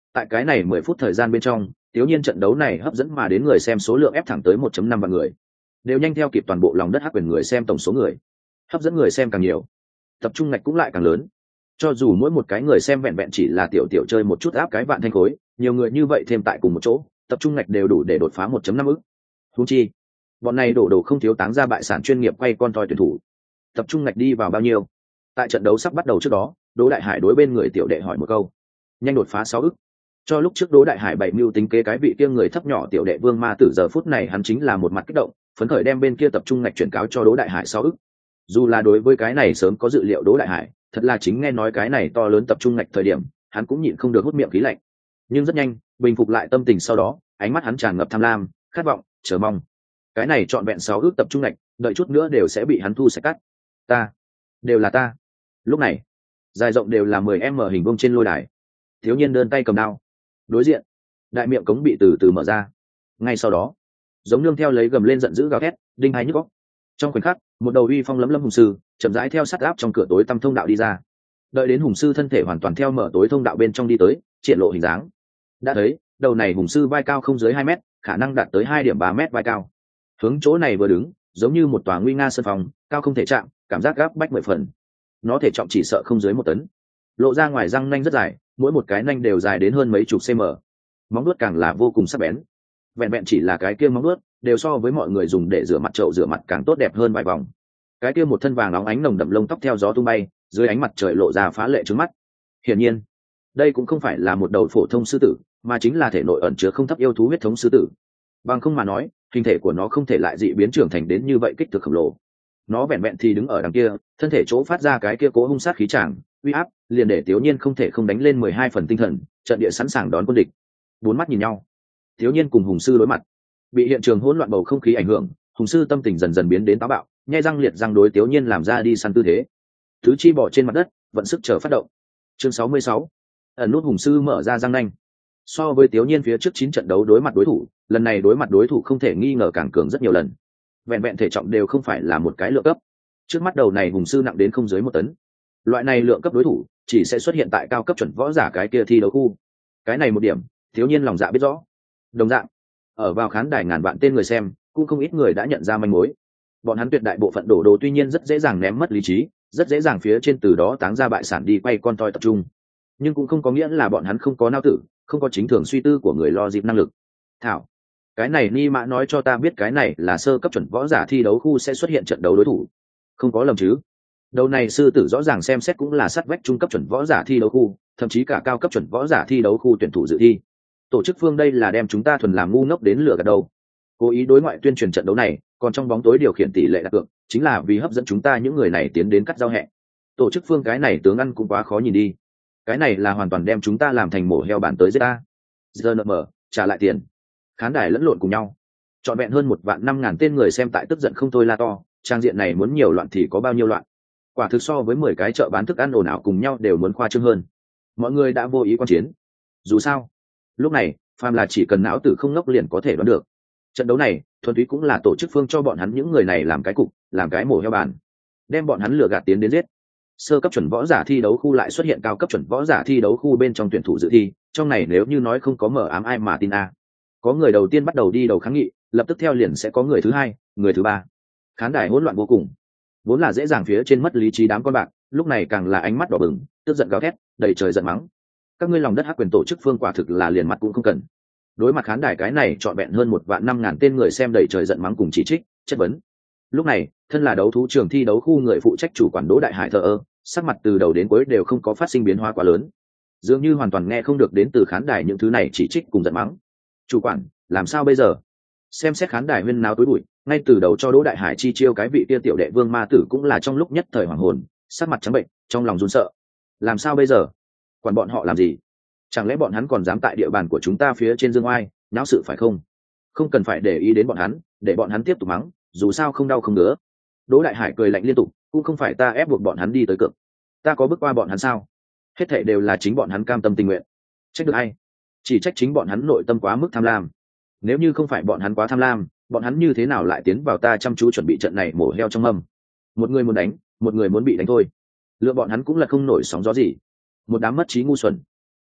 Tại cái này mười phút thời gian bên trong, Tiểu Nhiên trận đấu này hấp dẫn mà đến người xem số lượng ép thẳng tới một phẩy năm vạn người, đều nhanh theo kịp toàn bộ lòng đất hắc quyền người xem tổng số người. Hấp dẫn người xem càng nhiều, tập trung ngạch cũng lại càng lớn. Cho dù mỗi một cái người xem vẹn vẹn chỉ là tiểu tiểu chơi một chút áp cái vạn thanh khối, nhiều người như vậy thêm tại cùng một chỗ, tập trung ngạch đều đủ để đột phá một phẩy năm ức. Huống chi, bọn này đổ đồ không thiếu táng ra bại sản chuyên nghiệp quay con toi tuyển thủ. Tập trung ngạch đi vào bao nhiêu? Tại trận đấu sắp bắt đầu trước đó, Đỗ Đại Hải đối bên người tiểu đệ hỏi một câu. Nhanh đột phá sáu ức. Cho lúc trước Đỗ Đại Hải bảy mưu tính kế cái vị kia người thấp nhỏ tiểu đệ Vương Ma Tử, giờ phút này hắn chính là một mặt kích động, phấn khởi đem bên kia tập trung ngạch chuyển cáo cho Đỗ Đại Hải sáu ức. Dù là đối với cái này sớm có dự liệu Đỗ Đại Hải, thật là chính nghe nói cái này to lớn tập trung ngạch thời điểm, hắn cũng nhịn không được hút miệng khí lạnh. Nhưng rất nhanh, bình phục lại tâm tình sau đó, ánh mắt hắn tràn ngập tham lam, khát vọng, chờ mong. Cái này trọn vẹn sáu ức tập trung ngạch, đợi chút nữa đều sẽ bị hắn thu sạch cắt. Ta, đều là ta. Lúc này, dài rộng đều là mười m hình vuông trên lôi đài. Thiếu Nhiên đơn tay cầm đao. Đối diện, đại miệng cống bị từ từ mở ra. Ngay sau đó, giống nương theo lấy gầm lên giận dữ gào thét, đinh hai nhức óc. Trong khoảnh khắc, một đầu uy phong lấm lấm hùng sư chậm rãi theo sát áp trong cửa tối tăm thông đạo đi ra. Đợi đến hùng sư thân thể hoàn toàn theo mở tối thông đạo bên trong đi tới, triển lộ hình dáng. Đã thấy, đầu này hùng sư vai cao không dưới hai mét, khả năng đạt tới hai điểm ba mét vai cao. Hướng chỗ này vừa đứng, giống như một tòa nguy nga sơn phòng, cao không thể chạm, cảm giác gáp bách mười phần. Nó thể trọng chỉ sợ không dưới một tấn. Lộ ra ngoài răng nanh rất dài, mỗi một cái nanh đều dài đến hơn mấy chục cm. Móng vuốt càng là vô cùng sắc bén. Vẹn vẹn chỉ là cái kia móng vuốt, đều so với mọi người dùng để rửa mặt chậu rửa mặt càng tốt đẹp hơn vài vòng. Cái kia một thân vàng óng ánh nồng đậm lông tóc theo gió tung bay, dưới ánh mặt trời lộ ra phá lệ trước mắt. Hiển nhiên, đây cũng không phải là một đầu phổ thông sư tử, mà chính là thể nội ẩn chứa không thấp yêu thú huyết thống sư tử. Bằng không mà nói, hình thể của nó không thể lại dị biến trưởng thành đến như vậy kích thước khổng lồ. Nó vẹn vẹn thì đứng ở đằng kia, thân thể chỗ phát ra cái kia cố hung sát khí tràng, uy áp, liền để Tiểu Nhiên không thể không đánh lên mười hai phần tinh thần, trận địa sẵn sàng đón quân địch. Bốn mắt nhìn nhau, Tiểu Nhiên cùng hùng sư đối mặt. Bị hiện trường hỗn loạn bầu không khí ảnh hưởng, hùng sư tâm tình dần dần biến đến táo bạo, nhai răng liệt răng đối Tiểu Nhiên làm ra đi săn tư thế. Thứ chi bỏ trên mặt đất, vận sức chờ phát động. Chương sáu mươi sáu, ẩn nút hùng sư mở ra răng nanh. So với Tiểu Nhiên phía trước chín trận đấu đối mặt đối thủ, lần này đối mặt đối thủ không thể nghi ngờ càng cường rất nhiều lần. Vẹn vẹn thể trọng đều không phải là một cái lượng cấp. Trước mắt đầu này hùng sư nặng đến không dưới một tấn. Loại này lượng cấp đối thủ chỉ sẽ xuất hiện tại cao cấp chuẩn võ giả cái kia thi đấu khu. Cái này một điểm, Thiếu Nhiên lòng dạ biết rõ. Đồng dạng, ở vào khán đài ngàn vạn tên người xem, cũng không ít người đã nhận ra manh mối. Bọn hắn tuyệt đại bộ phận đổ đồ tuy nhiên rất dễ dàng ném mất lý trí, rất dễ dàng phía trên từ đó táng ra bại sản đi quay con toi tập trung, nhưng cũng không có nghĩa là bọn hắn không có não tử, không có chính thường suy tư của người lo dịp năng lực. Thảo, cái này Ni Mã nói cho ta biết cái này là sơ cấp chuẩn võ giả thi đấu khu sẽ xuất hiện trận đấu đối thủ, không có lầm chứ? Đầu này sư tử rõ ràng xem xét cũng là sát vách trung cấp chuẩn võ giả thi đấu khu, thậm chí cả cao cấp chuẩn võ giả thi đấu khu tuyển thủ dự thi. Tổ chức phương đây là đem chúng ta thuần làm ngu ngốc đến lửa gạt đầu. Cố ý đối ngoại tuyên truyền trận đấu này, còn trong bóng tối điều khiển tỷ lệ đặt cược, chính là vì hấp dẫn chúng ta những người này tiến đến cắt giao hẹ. Tổ chức phương cái này tướng ăn cũng quá khó nhìn đi. Cái này là hoàn toàn đem chúng ta làm thành mổ heo bản tới giết ta. Giờ nợ mở, trả lại tiền. Khán đài lẫn lộn cùng nhau. Trọn vẹn hơn một vạn năm ngàn tên người xem tại tức giận không thôi la to, trang diện này muốn nhiều loạn thì có bao nhiêu loạn. Quả thực so với mười cái chợ bán thức ăn ồn ào cùng nhau đều muốn khoa trương hơn. Mọi người đã vô ý quan chiến. Dù sao, lúc này, phàm là chỉ cần não tử không ngốc liền có thể đoán được. Trận đấu này, thuần túy cũng là tổ chức phương cho bọn hắn những người này làm cái cục, làm cái mổ heo bàn, đem bọn hắn lừa gạt tiến đến giết. Sơ cấp chuẩn võ giả thi đấu khu lại xuất hiện cao cấp chuẩn võ giả thi đấu khu bên trong tuyển thủ dự thi, trong này nếu như nói không có mở ám ai mà tin a. Có người đầu tiên bắt đầu đi đầu kháng nghị, lập tức theo liền sẽ có người thứ hai, người thứ ba. Khán đài hỗn loạn vô cùng. Vốn là dễ dàng phía trên mất lý trí đám con bạc, lúc này càng là ánh mắt đỏ bừng, tức giận gào thét, đầy trời giận mắng. Các ngươi lòng đất hắc quyền tổ chức phương quả thực là liền mặt cũng không cần. Đối mặt khán đài cái này trọn vẹn hơn một vạn năm ngàn tên người xem đầy trời giận mắng cùng chỉ trích, chất vấn. Lúc này, thân là đấu thú trường thi đấu khu người phụ trách chủ quản Đỗ Đại Hải thờ ơ, sắc mặt từ đầu đến cuối đều không có phát sinh biến hóa quá lớn, dường như hoàn toàn nghe không được đến từ khán đài những thứ này chỉ trích cùng giận mắng. Chủ quản, làm sao bây giờ? Xem xét khán đài huyên náo tối bụi, ngay từ đầu cho Đỗ Đại Hải chi chiêu cái vị kia tiểu đệ Vương Ma Tử cũng là trong lúc nhất thời hoàng hồn, sắc mặt trắng bệnh, trong lòng run sợ. Làm sao bây giờ? Quản bọn họ làm gì? Chẳng lẽ bọn hắn còn dám tại địa bàn của chúng ta phía trên dương oai, náo sự phải không? Không cần phải để ý đến bọn hắn, để bọn hắn tiếp tục mắng, dù sao không đau không ngứa. Đỗ Đại Hải cười lạnh liên tục, cũng không phải ta ép buộc bọn hắn đi tới cực, ta có bước qua bọn hắn sao? Hết thảy đều là chính bọn hắn cam tâm tình nguyện. Trách được ai? Chỉ trách chính bọn hắn nội tâm quá mức tham lam. Nếu như không phải bọn hắn quá tham lam, bọn hắn như thế nào lại tiến vào ta chăm chú chuẩn bị trận này mổ heo trong mâm? Một người muốn đánh, một người muốn bị đánh thôi. Lựa bọn hắn cũng là không nổi sóng gió gì. Một đám mất trí ngu xuẩn.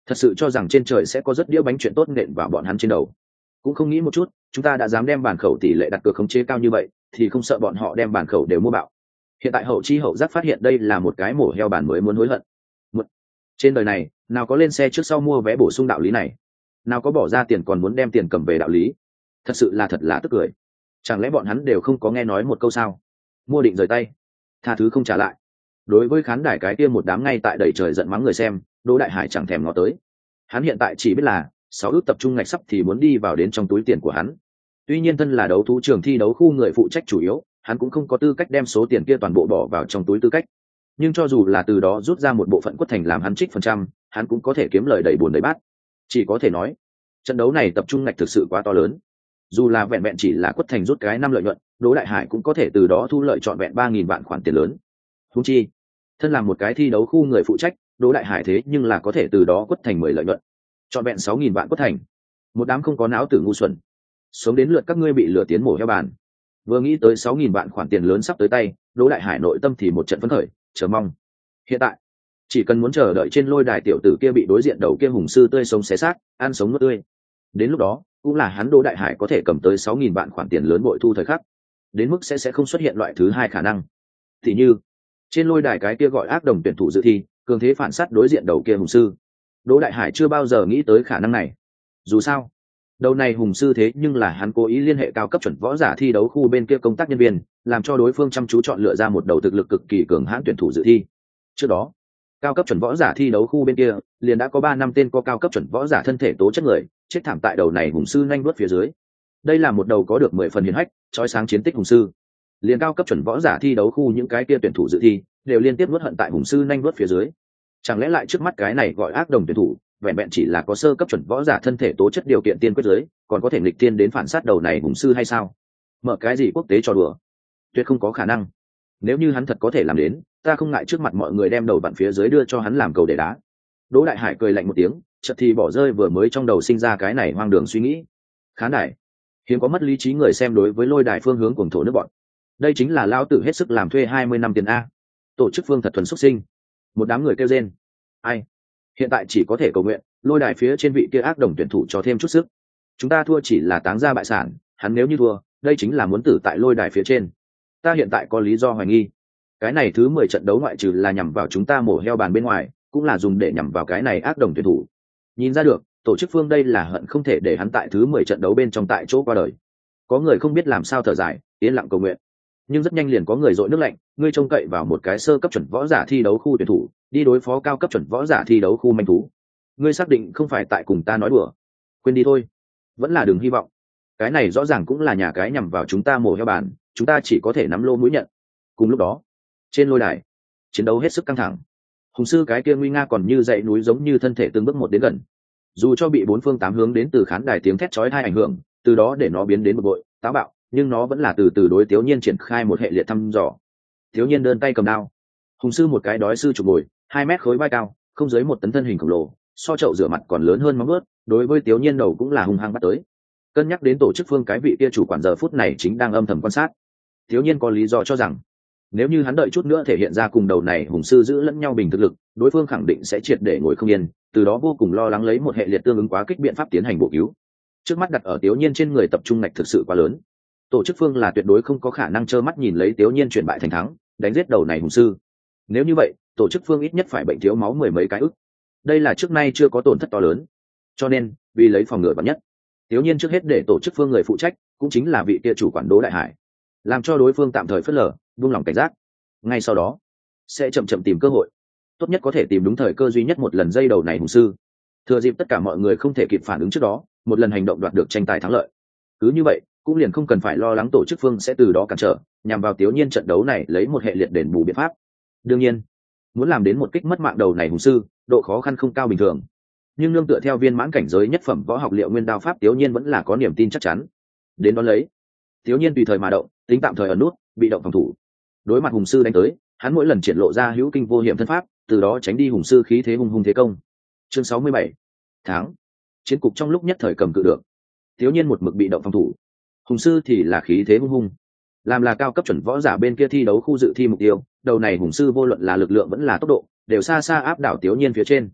thật sự cho rằng trên trời sẽ có rất đĩa bánh chuyện tốt nện vào bọn hắn trên đầu. Cũng không nghĩ một chút, chúng ta đã dám đem bản khẩu tỷ lệ đặt cược khống chế cao như vậy, thì không sợ bọn họ đem bản khẩu đều mua bạo. Hiện tại hậu chi hậu giác phát hiện đây là một cái mổ heo bản mới muốn hối hận. Một... trên đời này nào có lên xe trước sau mua vé bổ sung đạo lý này, nào có bỏ ra tiền còn muốn đem tiền cầm về đạo lý. Thật sự là thật là tức cười. Chẳng lẽ bọn hắn đều không có nghe nói một câu sao? Mua định rời tay, tha thứ không trả lại. Đối với khán đài cái kia một đám ngay tại đầy trời giận mắng người xem, Đỗ Đại Hải chẳng thèm ngó tới. Hắn hiện tại chỉ biết là sáu ước tập trung ngạch sắp thì muốn đi vào đến trong túi tiền của hắn. Tuy nhiên thân là đấu thú trường thi đấu khu người phụ trách chủ yếu, hắn cũng không có tư cách đem số tiền kia toàn bộ bỏ vào trong túi tư cách. Nhưng cho dù là từ đó rút ra một bộ phận quất thành làm hắn trích phần trăm, hắn cũng có thể kiếm lời đầy buồn đầy bát. Chỉ có thể nói, trận đấu này tập trung ngạch thực sự quá to lớn. Dù là vẹn vẹn chỉ là quất thành rút cái năm lợi nhuận, Đỗ Đại Hải cũng có thể từ đó thu lợi trọn vẹn ba nghìn vạn khoản tiền lớn. Huống chi, thân làm một cái thi đấu khu người phụ trách, Đỗ Đại Hải thế nhưng là có thể từ đó quất thành mười lợi nhuận, trọn vẹn sáu nghìn vạn quất thành. Một đám không có não tử ngu xuẩn, sống đến lượt các ngươi bị lừa tiến mổ heo bàn. Vừa nghĩ tới sáu nghìn vạn khoản tiền lớn sắp tới tay, Đỗ Đại Hải nội tâm thì một trận phấn khởi, chờ mong. Hiện tại, chỉ cần muốn chờ đợi trên lôi đài tiểu tử kia bị đối diện đầu kia hùng sư tươi sống xé xác, ăn sống nuốt tươi. Đến lúc đó, cũng là hắn Đỗ Đại Hải có thể cầm tới sáu nghìn vạn khoản tiền lớn bội thu thời khắc. Đến mức sẽ sẽ không xuất hiện loại thứ hai khả năng. Thì như, trên lôi đài cái kia gọi ác đồng tuyển thủ dự thi, cường thế phản sát đối diện đầu kia hùng sư. Đỗ Đại Hải chưa bao giờ nghĩ tới khả năng này. Dù sao, đầu này hùng sư thế nhưng là hắn cố ý liên hệ cao cấp chuẩn võ giả thi đấu khu bên kia công tác nhân viên, làm cho đối phương chăm chú chọn lựa ra một đầu thực lực cực kỳ cường hãn tuyển thủ dự thi. Trước đó, cao cấp chuẩn võ giả thi đấu khu bên kia liền đã có ba năm tên có cao cấp chuẩn võ giả thân thể tố chất người chết thảm tại đầu này hùng sư nhanh đuốt phía dưới. Đây là một đầu có được mười phần hiển hách, chói sáng chiến tích hùng sư. Liền cao cấp chuẩn võ giả thi đấu khu những cái kia tuyển thủ dự thi đều liên tiếp nuốt hận tại hùng sư nhanh đuốt phía dưới. Chẳng lẽ lại trước mắt cái này gọi ác đồng tuyển thủ vẹn vẹn chỉ là có sơ cấp chuẩn võ giả thân thể tố chất điều kiện tiên quyết giới, còn có thể nghịch tiên đến phản sát đầu này hùng sư hay sao? Mở cái gì quốc tế cho đùa? Tuyệt không có khả năng. Nếu như hắn thật có thể làm đến, ta không ngại trước mặt mọi người đem đầu bạn phía dưới đưa cho hắn làm cầu để đá. Đỗ Đại Hải cười lạnh một tiếng, chợt thì bỏ rơi vừa mới trong đầu sinh ra cái này hoang đường suy nghĩ. Khán đài, hiếm có mất lý trí người xem đối với lôi đài phương hướng cuồng thổ nước bọn. Đây chính là lao tử hết sức làm thuê hai mươi năm tiền a. Tổ chức phương thật thuần xuất sinh. Một đám người kêu rên. Ai? Hiện tại chỉ có thể cầu nguyện, lôi đài phía trên vị kia ác đồng tuyển thủ cho thêm chút sức. Chúng ta thua chỉ là táng ra bại sản, hắn nếu như thua, đây chính là muốn tử tại lôi đài phía trên. Ta hiện tại có lý do hoài nghi. Cái này thứ mười trận đấu ngoại trừ là nhằm vào chúng ta mổ heo bàn bên ngoài, cũng là dùng để nhằm vào cái này ác đồng tuyển thủ. Nhìn ra được, tổ chức phương đây là hận không thể để hắn tại thứ mười trận đấu bên trong tại chỗ qua đời. Có người không biết làm sao thở dài, yên lặng cầu nguyện. Nhưng rất nhanh liền có người dội nước lạnh, ngươi trông cậy vào một cái sơ cấp chuẩn võ giả thi đấu khu tuyển thủ, đi đối phó cao cấp chuẩn võ giả thi đấu khu manh thú. Ngươi xác định không phải tại cùng ta nói đùa? Quên đi thôi, vẫn là đừng hy vọng. Cái này rõ ràng cũng là nhà cái nhằm vào chúng ta mổ heo bàn, chúng ta chỉ có thể nắm lô mũi nhận. Cùng lúc đó, trên lôi đài, chiến đấu hết sức căng thẳng. Hùng sư cái kia nguy nga còn như dãy núi giống như thân thể từng bước một đến gần. Dù cho bị bốn phương tám hướng đến từ khán đài tiếng thét chói tai ảnh hưởng, từ đó để nó biến đến một bội táo bạo, nhưng nó vẫn là từ từ đối Tiểu Nhiên triển khai một hệ liệt thăm dò. Tiểu Nhiên đơn tay cầm đao, hùng sư một cái đói sư chụp ngồi, hai mét khối vai cao, không dưới một tấn thân hình khổng lồ, so chậu rửa mặt còn lớn hơn móng vuốt, đối với Tiểu Nhiên đầu cũng là hung hăng bắt tới. Cân nhắc đến tổ chức phương cái vị kia chủ quản giờ phút này chính đang âm thầm quan sát, Tiểu Nhiên có lý do cho rằng nếu như hắn đợi chút nữa thể hiện ra cùng đầu này hùng sư giữ lẫn nhau bình thực lực, đối phương khẳng định sẽ triệt để ngồi không yên, từ đó vô cùng lo lắng lấy một hệ liệt tương ứng quá kích biện pháp tiến hành bổ cứu. Trước mắt đặt ở Tiểu Nhiên trên người tập trung ngạch thực sự quá lớn, tổ chức phương là tuyệt đối không có khả năng trơ mắt nhìn lấy Tiểu Nhiên chuyển bại thành thắng, đánh giết đầu này hùng sư. Nếu như vậy, tổ chức phương ít nhất phải bệnh thiếu máu mười mấy cái ức. Đây là trước nay chưa có tổn thất to lớn. Cho nên, vì lấy phòng ngừa vạn nhất, Tiểu Nhiên trước hết để tổ chức phương người phụ trách, cũng chính là vị kia chủ quản Đỗ Đại Hải, làm cho đối phương tạm thời phớt lờ, buông lỏng cảnh giác. Ngay sau đó, sẽ chậm chậm tìm cơ hội, tốt nhất có thể tìm đúng thời cơ duy nhất một lần dây đầu này hùng sư. Thừa dịp tất cả mọi người không thể kịp phản ứng trước đó, một lần hành động đoạt được tranh tài thắng lợi. Cứ như vậy, cũng liền không cần phải lo lắng tổ chức phương sẽ từ đó cản trở, nhằm vào Tiểu Nhiên trận đấu này lấy một hệ liệt đền bù biện pháp. Đương nhiên, muốn làm đến một kích mất mạng đầu này hùng sư, độ khó khăn không cao bình thường. Nhưng nương tựa theo viên mãn cảnh giới nhất phẩm võ học liệu nguyên đao pháp, Tiểu Nhiên vẫn là có niềm tin chắc chắn. Đến đó lấy, Tiểu Nhiên tùy thời mà động, tính tạm thời ở nút, bị động phòng thủ. Đối mặt hùng sư đánh tới, hắn mỗi lần triển lộ ra hữu kinh vô hiểm thân pháp, từ đó tránh đi hùng sư khí thế hung hung thế công. Chương sáu mươi bảy, tháng chiến cục trong lúc nhất thời cầm cự được. Tiểu Nhiên một mực bị động phòng thủ, hùng sư thì là khí thế hung hung. Làm là cao cấp chuẩn võ giả bên kia thi đấu khu dự thi mục tiêu, đầu này hùng sư vô luận là lực lượng vẫn là tốc độ, đều xa xa áp đảo Tiểu Nhiên phía trên.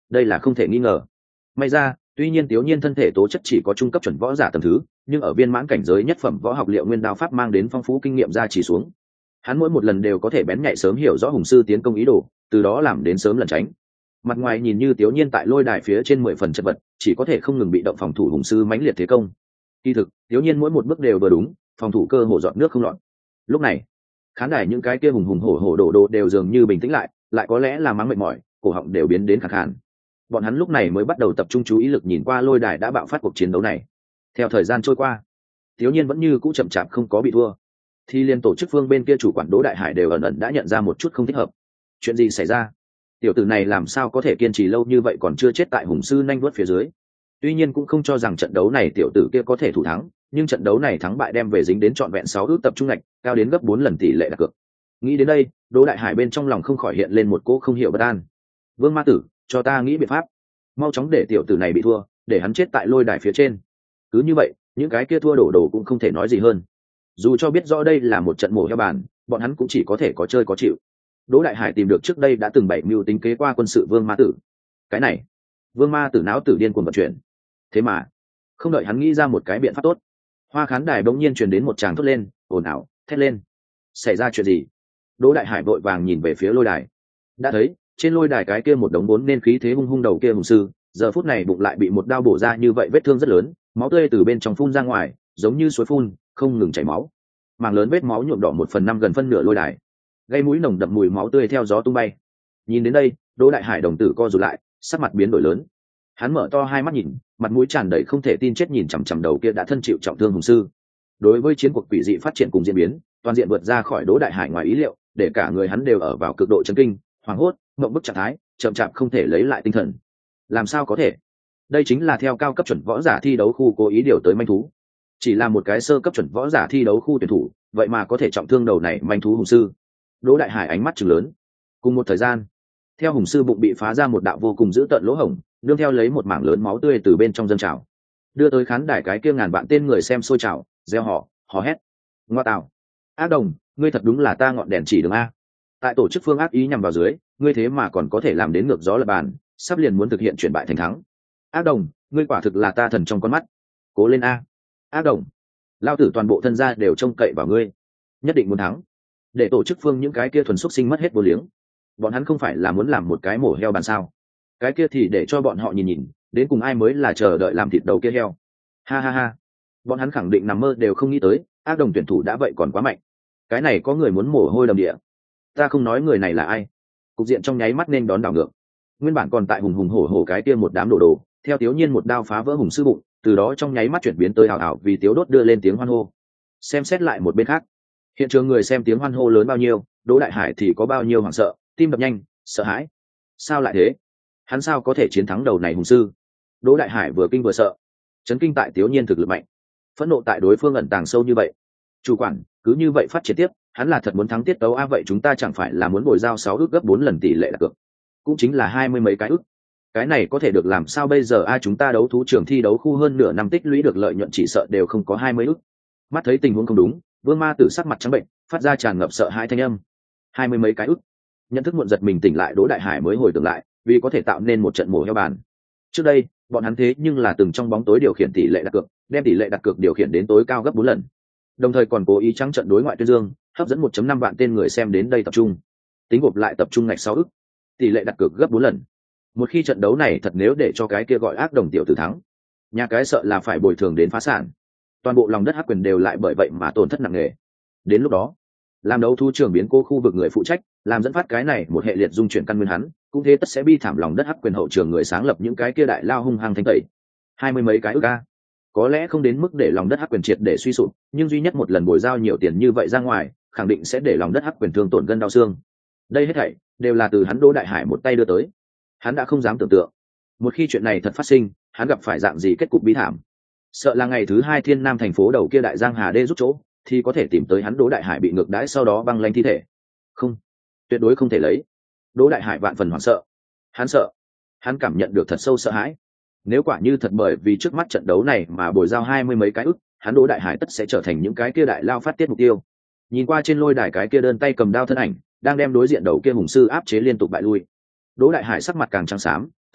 đây là không thể nghi ngờ. May ra, tuy nhiên Tiểu Nhiên thân thể tố chất chỉ có trung cấp chuẩn võ giả tầm thứ, nhưng ở viên mãn cảnh giới nhất phẩm võ học liệu nguyên đao pháp mang đến phong phú kinh nghiệm ra chỉ xuống, hắn mỗi một lần đều có thể bén nhạy sớm hiểu rõ hùng sư tiến công ý đồ, từ đó làm đến sớm lẩn tránh. Mặt ngoài nhìn như Tiểu Nhiên tại lôi đài phía trên mười phần chật vật, chỉ có thể không ngừng bị động phòng thủ hùng sư mãnh liệt thế công. Kỳ thực, Tiểu Nhiên mỗi một bước đều vừa đúng, phòng thủ cơ hồ dọn nước không lọt. Lúc này, khán đài những cái kia hùng hùng hổ hổ đổ đổ đều dường như bình tĩnh lại, lại có lẽ là mắng mệt mỏi, cổ họng đều biến đến khàn khàn. Bọn hắn lúc này mới bắt đầu tập trung chú ý lực nhìn qua lôi đài đã bạo phát cuộc chiến đấu này. Theo thời gian trôi qua, Tiểu Nhiên vẫn như cũ chậm chạp không có bị thua. Thì liên tổ chức phương bên kia chủ quản Đỗ Đại Hải đều ẩn ẩn đã nhận ra một chút không thích hợp. Chuyện gì xảy ra? Tiểu tử này làm sao có thể kiên trì lâu như vậy còn chưa chết tại hùng sư nhanh vuốt phía dưới? Tuy nhiên cũng không cho rằng trận đấu này tiểu tử kia có thể thủ thắng, nhưng trận đấu này thắng bại đem về dính đến trọn vẹn sáu ước tập trung ngạch, cao đến gấp bốn lần tỷ lệ đặt cược. Nghĩ đến đây, Đỗ Đại Hải bên trong lòng không khỏi hiện lên một cỗ không hiểu bất an. Vương Ma Tử, cho ta nghĩ biện pháp, mau chóng để tiểu tử này bị thua, để hắn chết tại lôi đài phía trên. Cứ như vậy, những cái kia thua đổ đổ cũng không thể nói gì hơn. Dù cho biết rõ đây là một trận mổ heo bàn, bọn hắn cũng chỉ có thể có chơi có chịu. Đỗ Đại Hải tìm được trước đây đã từng bảy mưu tính kế qua quân sự Vương Ma Tử. Cái này, Vương Ma Tử não tử điên cuồng vận chuyển. Thế mà, không đợi hắn nghĩ ra một cái biện pháp tốt, hoa khán đài bỗng nhiên truyền đến một tràng thốt lên, ồn ào, thét lên. Xảy ra chuyện gì? Đỗ Đại Hải vội vàng nhìn về phía lôi đài. Đã thấy, trên lôi đài cái kia một đống vốn nên khí thế hung hung đầu kia hùng sư, giờ phút này bụng lại bị một đao bổ ra như vậy, vết thương rất lớn, máu tươi từ bên trong phun ra ngoài, giống như suối phun, không ngừng chảy máu. Mảng lớn vết máu nhuộm đỏ một phần năm gần phân nửa lôi đài, gây mũi nồng đậm mùi máu tươi theo gió tung bay. Nhìn đến đây, Đỗ Đại Hải đồng tử co rụt lại, sắc mặt biến đổi lớn. Hắn mở to hai mắt nhìn, mặt mũi tràn đầy không thể tin chết nhìn chằm chằm đầu kia đã thân chịu trọng thương hùng sư. Đối với chiến cuộc quỷ dị phát triển cùng diễn biến, toàn diện vượt ra khỏi Đỗ Đại Hải ngoài ý liệu, để cả người hắn đều ở vào cực độ chấn kinh, hoảng hốt, mộng bức trạng thái, chậm chạp không thể lấy lại tinh thần. Làm sao có thể? Đây chính là theo cao cấp chuẩn võ giả thi đấu khu cố ý điều tới manh thú. Chỉ là một cái sơ cấp chuẩn võ giả thi đấu khu tuyển thủ, vậy mà có thể trọng thương đầu này manh thú hùng sư. Đỗ Đại Hải ánh mắt trừng lớn. Cùng một thời gian, theo hùng sư bụng bị phá ra một đạo vô cùng dữ tợn lỗ hổng, nương theo lấy một mảng lớn máu tươi từ bên trong dâng trào, đưa tới khán đài cái kia ngàn vạn tên người xem sôi trào, reo hò, hò hét. Ngoa tạo, ác đồng, ngươi thật đúng là ta ngọn đèn chỉ đường a. Tại tổ chức phương ác ý nhằm vào dưới, ngươi thế mà còn có thể làm đến ngược gió lập bàn, sắp liền muốn thực hiện chuyển bại thành thắng. Ác đồng, ngươi quả thực là ta thần trong con mắt. Cố lên a. Ác đồng, lao tử toàn bộ thân gia đều trông cậy vào ngươi, nhất định muốn thắng. Để tổ chức phương những cái kia thuần xúc sinh mất hết vô liếng. Bọn hắn không phải là muốn làm một cái mổ heo bàn sao? Cái kia thì để cho bọn họ nhìn nhìn, đến cùng ai mới là chờ đợi làm thịt đầu kia heo. Ha ha ha. Bọn hắn khẳng định nằm mơ đều không nghĩ tới, ác đồng tuyển thủ đã vậy còn quá mạnh. Cái này có người muốn mổ hôi đầm địa. Ta không nói người này là ai. Cục diện trong nháy mắt nên đón đảo ngược. Nguyên bản còn tại hùng hùng hổ hổ cái kia một đám đồ đồ, theo Tiểu Nhiên một đao phá vỡ hùng sư bụng, từ đó trong nháy mắt chuyển biến tới hào hào vì Tiếu Đốt đưa lên tiếng hoan hô. Xem xét lại một bên khác, hiện trường người xem tiếng hoan hô lớn bao nhiêu, Đỗ Đại Hải thì có bao nhiêu hoảng sợ, tim đập nhanh, sợ hãi. Sao lại thế? Hắn sao có thể chiến thắng đầu này hùng sư? Đỗ Đại Hải vừa kinh vừa sợ, chấn kinh tại Tiểu Nhiên thực lực mạnh, phẫn nộ tại đối phương ẩn tàng sâu như vậy. Chủ quản, cứ như vậy phát triển tiếp, hắn là thật muốn thắng tiết tấu a, vậy chúng ta chẳng phải là muốn bồi giao sáu ước gấp bốn lần tỷ lệ đặt cược, cũng chính là hai mươi mấy cái ước. Cái này có thể được làm sao bây giờ a, chúng ta đấu thú trường thi đấu khu hơn nửa năm tích lũy được lợi nhuận chỉ sợ đều không có hai mươi ước. Mắt thấy tình huống không đúng, Vương Ma Tử sắc mặt trắng bệnh, phát ra tràn ngập sợ hãi thanh âm. Hai mươi mấy cái ước. Nhận thức muộn giật mình tỉnh lại, Đỗ Đại Hải mới hồi tưởng lại, vì có thể tạo nên một trận mổ heo bàn. Trước đây, bọn hắn thế nhưng là từng trong bóng tối điều khiển tỷ lệ đặt cược, đem tỷ lệ đặt cược điều khiển đến tối cao gấp bốn lần. Đồng thời còn cố ý trắng trận đối ngoại tuyên dương, hấp dẫn một phẩy năm vạn tên người xem đến đây tập trung. Tính gộp lại tập trung ngạch sáu ức, tỷ lệ đặt cược gấp bốn lần. Một khi trận đấu này thật nếu để cho cái kia gọi ác đồng tiểu tử thắng, nhà cái sợ là phải bồi thường đến phá sản. Toàn bộ lòng đất hắc quyền đều lại bởi vậy mà tổn thất nặng nề. Đến lúc đó, làm đấu thu trường biến cố khu vực người phụ trách, làm dẫn phát cái này một hệ liệt dung chuyển căn nguyên hắn, cũng thế tất sẽ bi thảm lòng đất hắc quyền hậu trường người sáng lập những cái kia đại lao hung hăng thanh tẩy. Hai mươi mấy cái ức a. Có lẽ không đến mức để lòng đất hắc quyền triệt để suy sụp, nhưng duy nhất một lần bồi giao nhiều tiền như vậy ra ngoài, khẳng định sẽ để lòng đất hắc quyền thương tổn gân đau xương. Đây hết thảy đều là từ hắn Đỗ Đại Hải một tay đưa tới. Hắn đã không dám tưởng tượng, một khi chuyện này thật phát sinh, hắn gặp phải dạng gì kết cục bi thảm. Sợ là ngày thứ hai Thiên Nam thành phố đầu kia đại giang hà đê rút chỗ, thì có thể tìm tới hắn Đỗ Đại Hải bị ngược đãi sau đó băng lanh thi thể. Không, tuyệt đối không thể lấy. Đỗ Đại Hải vạn phần hoảng sợ. Hắn sợ, hắn cảm nhận được thật sâu sợ hãi. Nếu quả như thật bởi vì trước mắt trận đấu này mà bồi giao hai mươi mấy cái ức, hắn Đỗ Đại Hải tất sẽ trở thành những cái kia đại lao phát tiết mục tiêu. Nhìn qua trên lôi đài cái kia đơn tay cầm đao thân ảnh, đang đem đối diện đầu kia hùng sư áp chế liên tục bại lui. Đỗ Đại Hải sắc mặt càng trắng xám,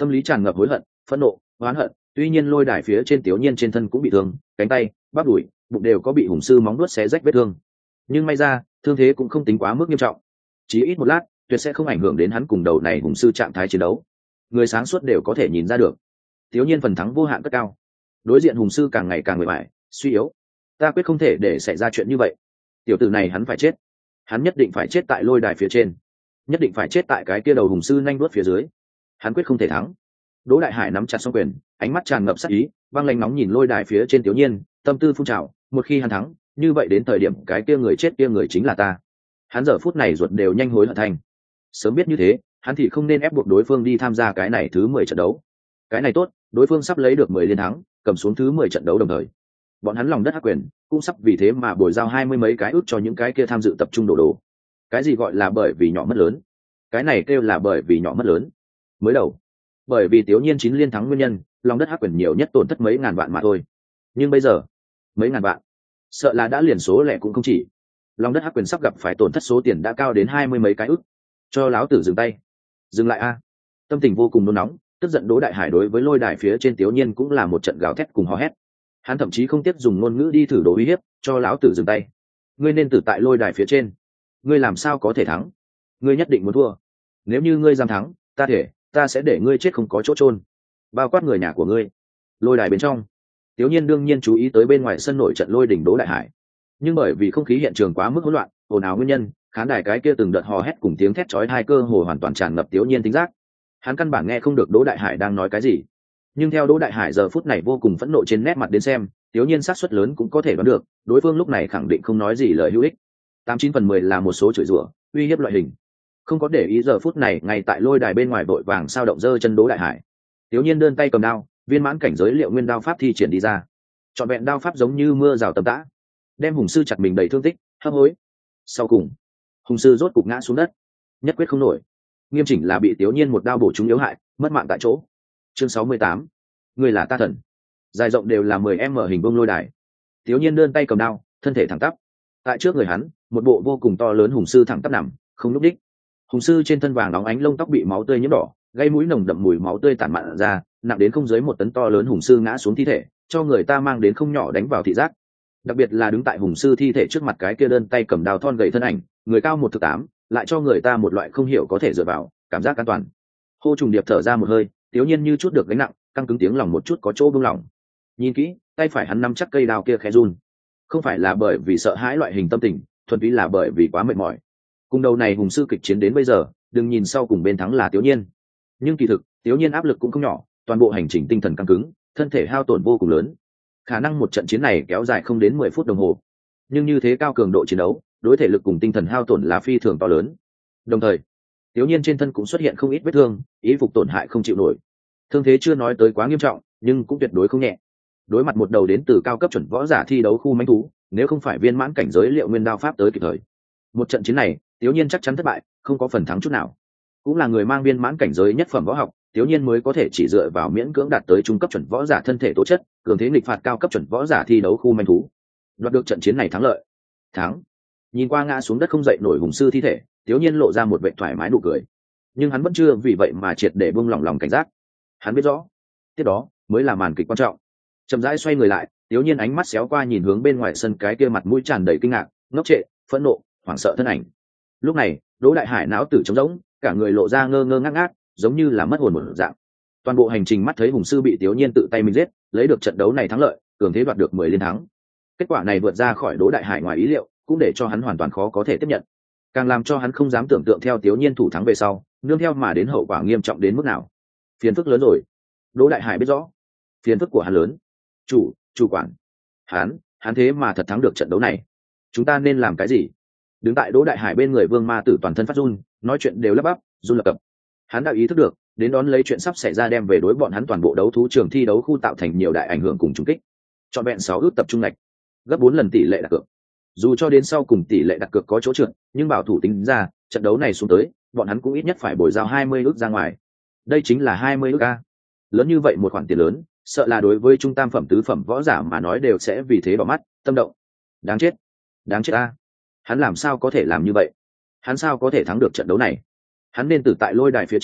tâm lý tràn ngập hối hận, phẫn nộ, oán hận. Tuy nhiên lôi đài phía trên Tiểu Nhiên trên thân cũng bị thương, cánh tay, bắp đùi, bụng đều có bị hùng sư móng vuốt xé rách vết thương, nhưng may ra thương thế cũng không tính quá mức nghiêm trọng, chỉ ít một lát tuyệt sẽ không ảnh hưởng đến hắn cùng đầu này hùng sư trạng thái chiến đấu. Người sáng suốt đều có thể nhìn ra được Tiểu Nhiên phần thắng vô hạn cất cao, đối diện hùng sư càng ngày càng mệt mỏi, suy yếu. Ta quyết không thể để xảy ra chuyện như vậy. Tiểu tử này hắn phải chết, hắn nhất định phải chết tại lôi đài phía trên, nhất định phải chết tại cái kia đầu hùng sư nhanh đuốt phía dưới. Hắn quyết không thể thắng. Đỗ Đại Hải nắm chặt song quyền, ánh mắt tràn ngập sát ý, băng lãnh nóng nhìn lôi đài phía trên Tiểu Nhiên, tâm tư phun trào. Một khi hắn thắng, như vậy đến thời điểm cái kia người chết kia người chính là ta. Hắn giờ phút này ruột đều nhanh hối hận thành. Sớm biết như thế, hắn thì không nên ép buộc đối phương đi tham gia cái này thứ mười trận đấu. Cái này tốt, đối phương sắp lấy được mười liên thắng, cầm xuống thứ mười trận đấu đồng thời. Bọn hắn lòng đất hắc quyền cũng sắp vì thế mà bồi giao hai mươi mấy cái ước cho những cái kia tham dự tập trung đổ đồ. Cái gì gọi là bởi vì nhỏ mất lớn? Cái này kêu là bởi vì nhỏ mất lớn. Mới đầu, bởi vì Tiểu Nhiên chín liên thắng nguyên nhân, lòng đất hắc quyền nhiều nhất tổn thất mấy ngàn vạn mà thôi. Nhưng bây giờ, mấy ngàn vạn, sợ là đã liền số lẻ cũng không chỉ. Lòng đất hắc quyền sắp gặp phải tổn thất số tiền đã cao đến hai mươi mấy cái ước. Cho láo tử dừng tay, dừng lại a! Tâm tình vô cùng nôn nóng, tức giận Đỗ Đại Hải đối với lôi đài phía trên Tiểu Nhiên cũng là một trận gào thét cùng hò hét. Hắn thậm chí không tiếc dùng ngôn ngữ đi thử đồ uy hiếp, cho lão tử dừng tay. Ngươi nên tử tại lôi đài phía trên, ngươi làm sao có thể thắng? Ngươi nhất định muốn thua. Nếu như ngươi dám thắng, ta thể, ta sẽ để ngươi chết không có chỗ chôn, bao quát người nhà của ngươi. Lôi đài bên trong, Tiểu Nhiên đương nhiên chú ý tới bên ngoài sân nổi trận lôi đỉnh Đỗ Đại Hải, nhưng bởi vì không khí hiện trường quá mức hỗn loạn, ồn ào nguyên nhân, khán đài cái kia từng đợt hò hét cùng tiếng thét chói tai cơ hồ hoàn toàn tràn ngập Tiểu Nhiên tính giác. Hắn căn bản nghe không được Đỗ Đại Hải đang nói cái gì. Nhưng theo Đỗ Đại Hải giờ phút này vô cùng phẫn nộ trên nét mặt đến xem, Tiểu Nhiên xác suất lớn cũng có thể đoán được, đối phương lúc này khẳng định không nói gì lời hữu ích. Tám chín phần mười là một số chửi rủa, uy hiếp loại hình. Không có để ý giờ phút này ngay tại lôi đài bên ngoài vội vàng sao động dơ chân Đỗ Đại Hải. Tiểu Nhiên đơn tay cầm đao, viên mãn cảnh giới liệu nguyên đao pháp thi triển đi ra. Trọn vẹn đao pháp giống như mưa rào tầm tã, đem hùng sư chặt mình đầy thương tích, hấp hối. Sau cùng, hùng sư rốt cục ngã xuống đất, nhất quyết không nổi. Nghiêm chỉnh là bị Tiểu Nhiên một đao bổ trúng yếu hại, mất mạng tại chỗ. Chương sáu mươi tám, người là ta thần. Dài rộng đều là mười em hình vuông lôi đài. Tiểu Nhiên đơn tay cầm đao, thân thể thẳng tắp. Tại trước người hắn, một bộ vô cùng to lớn hùng sư thẳng tắp nằm, không lúc đích. Hùng sư trên thân vàng óng ánh lông tóc bị máu tươi nhiễm đỏ, gây mũi nồng đậm mùi máu tươi tản mạn ra, nặng đến không dưới một tấn to lớn hùng sư ngã xuống thi thể, cho người ta mang đến không nhỏ đánh vào thị giác. Đặc biệt là đứng tại hùng sư thi thể trước mặt cái kia đơn tay cầm đao thon gầy thân ảnh, người cao một thước tám, lại cho người ta một loại không hiểu có thể dựa vào cảm giác an toàn. Hô Trùng Điệp thở ra một hơi, Tiểu Nhiên như chút được gánh nặng, căng cứng tiếng lòng một chút có chỗ buông lỏng. Nhìn kỹ, tay phải hắn nắm chắc cây đao kia khẽ run. Không phải là bởi vì sợ hãi loại hình tâm tình, thuần túy là bởi vì quá mệt mỏi. Cùng đầu này hùng sư kịch chiến đến bây giờ, đừng nhìn sau cùng bên thắng là Tiểu Nhiên, nhưng kỳ thực Tiểu Nhiên áp lực cũng không nhỏ, toàn bộ hành trình tinh thần căng cứng, thân thể hao tổn vô cùng lớn. Khả năng một trận chiến này kéo dài không đến mười phút đồng hồ, nhưng như thế cao cường độ chiến đấu, đối thể lực cùng tinh thần hao tổn là phi thường to lớn. Đồng thời, Tiểu Nhiên trên thân cũng xuất hiện không ít vết thương, ý phục tổn hại không chịu nổi. Thương thế chưa nói tới quá nghiêm trọng, nhưng cũng tuyệt đối không nhẹ. Đối mặt một đầu đến từ cao cấp chuẩn võ giả thi đấu khu mãnh thú, nếu không phải viên mãn cảnh giới liệu nguyên đao pháp tới kịp thời, một trận chiến này, Tiểu Nhiên chắc chắn thất bại, không có phần thắng chút nào. Cũng là người mang viên mãn cảnh giới nhất phẩm võ học, Tiểu Nhiên mới có thể chỉ dựa vào miễn cưỡng đạt tới trung cấp chuẩn võ giả thân thể tố chất, cường thế nghịch phạt cao cấp chuẩn võ giả thi đấu khu manh thú, đoạt được trận chiến này thắng lợi. Thắng. Nhìn qua ngã xuống đất không dậy nổi hùng sư thi thể, Tiểu Nhiên lộ ra một vẻ thoải mái nụ cười. Nhưng hắn vẫn chưa vì vậy mà triệt để buông lỏng lòng cảnh giác. Hắn biết rõ, tiếp đó mới là màn kịch quan trọng. Chậm rãi xoay người lại, Tiểu Nhiên ánh mắt xéo qua nhìn hướng bên ngoài sân cái kia mặt mũi tràn đầy kinh ngạc, ngốc trệ, phẫn nộ, hoảng sợ thân ảnh. Lúc này, Đỗ Đại Hải não tử trống rỗng, cả người lộ ra ngơ ngơ ngác ngác, giống như là mất hồn một dạng. Toàn bộ hành trình mắt thấy hùng sư bị Tiểu Nhiên tự tay mình giết, lấy được trận đấu này thắng lợi, cường thế đoạt được mười liên thắng. Kết quả này vượt ra khỏi Đỗ Đại Hải ngoài ý liệu, cũng để cho hắn hoàn toàn khó có thể tiếp nhận. Càng làm cho hắn không dám tưởng tượng theo Tiểu Nhiên thủ thắng về sau, nương theo mà đến hậu quả nghiêm trọng đến mức nào. Phiền phức lớn rồi. Đỗ Đại Hải biết rõ, phiền phức của hắn lớn. Chủ, chủ quản. Hắn, hắn thế mà thật thắng được trận đấu này. Chúng ta nên làm cái gì? Đứng tại Đỗ Đại Hải bên người Vương Ma Tử toàn thân phát run, nói chuyện đều lắp bắp, run lập cập. Hắn đã ý thức được, đến đón lấy chuyện sắp xảy ra đem về đối bọn hắn toàn bộ đấu thú trường thi đấu khu tạo thành nhiều đại ảnh hưởng cùng trùng kích. Trọn vẹn sáu ước tập trung lệch, gấp bốn lần tỷ lệ đặt cược. Dù cho đến sau cùng tỷ lệ đặt cược có chỗ trượt, nhưng bảo thủ tính ra, trận đấu này xuống tới, bọn hắn cũng ít nhất phải bồi giao hai mươi ước ra ngoài. Đây chính là hai mươi ước a. Lớn như vậy một khoản tiền lớn, sợ là đối với trung tam phẩm tứ phẩm võ giả mà nói đều sẽ vì thế bỏ mắt, tâm động. Đáng chết, đáng chết a. Hắn làm sao có thể làm như vậy? Hắn sao có thể thắng được trận đấu này? Hắn nên tử tại lôi đài phía trên,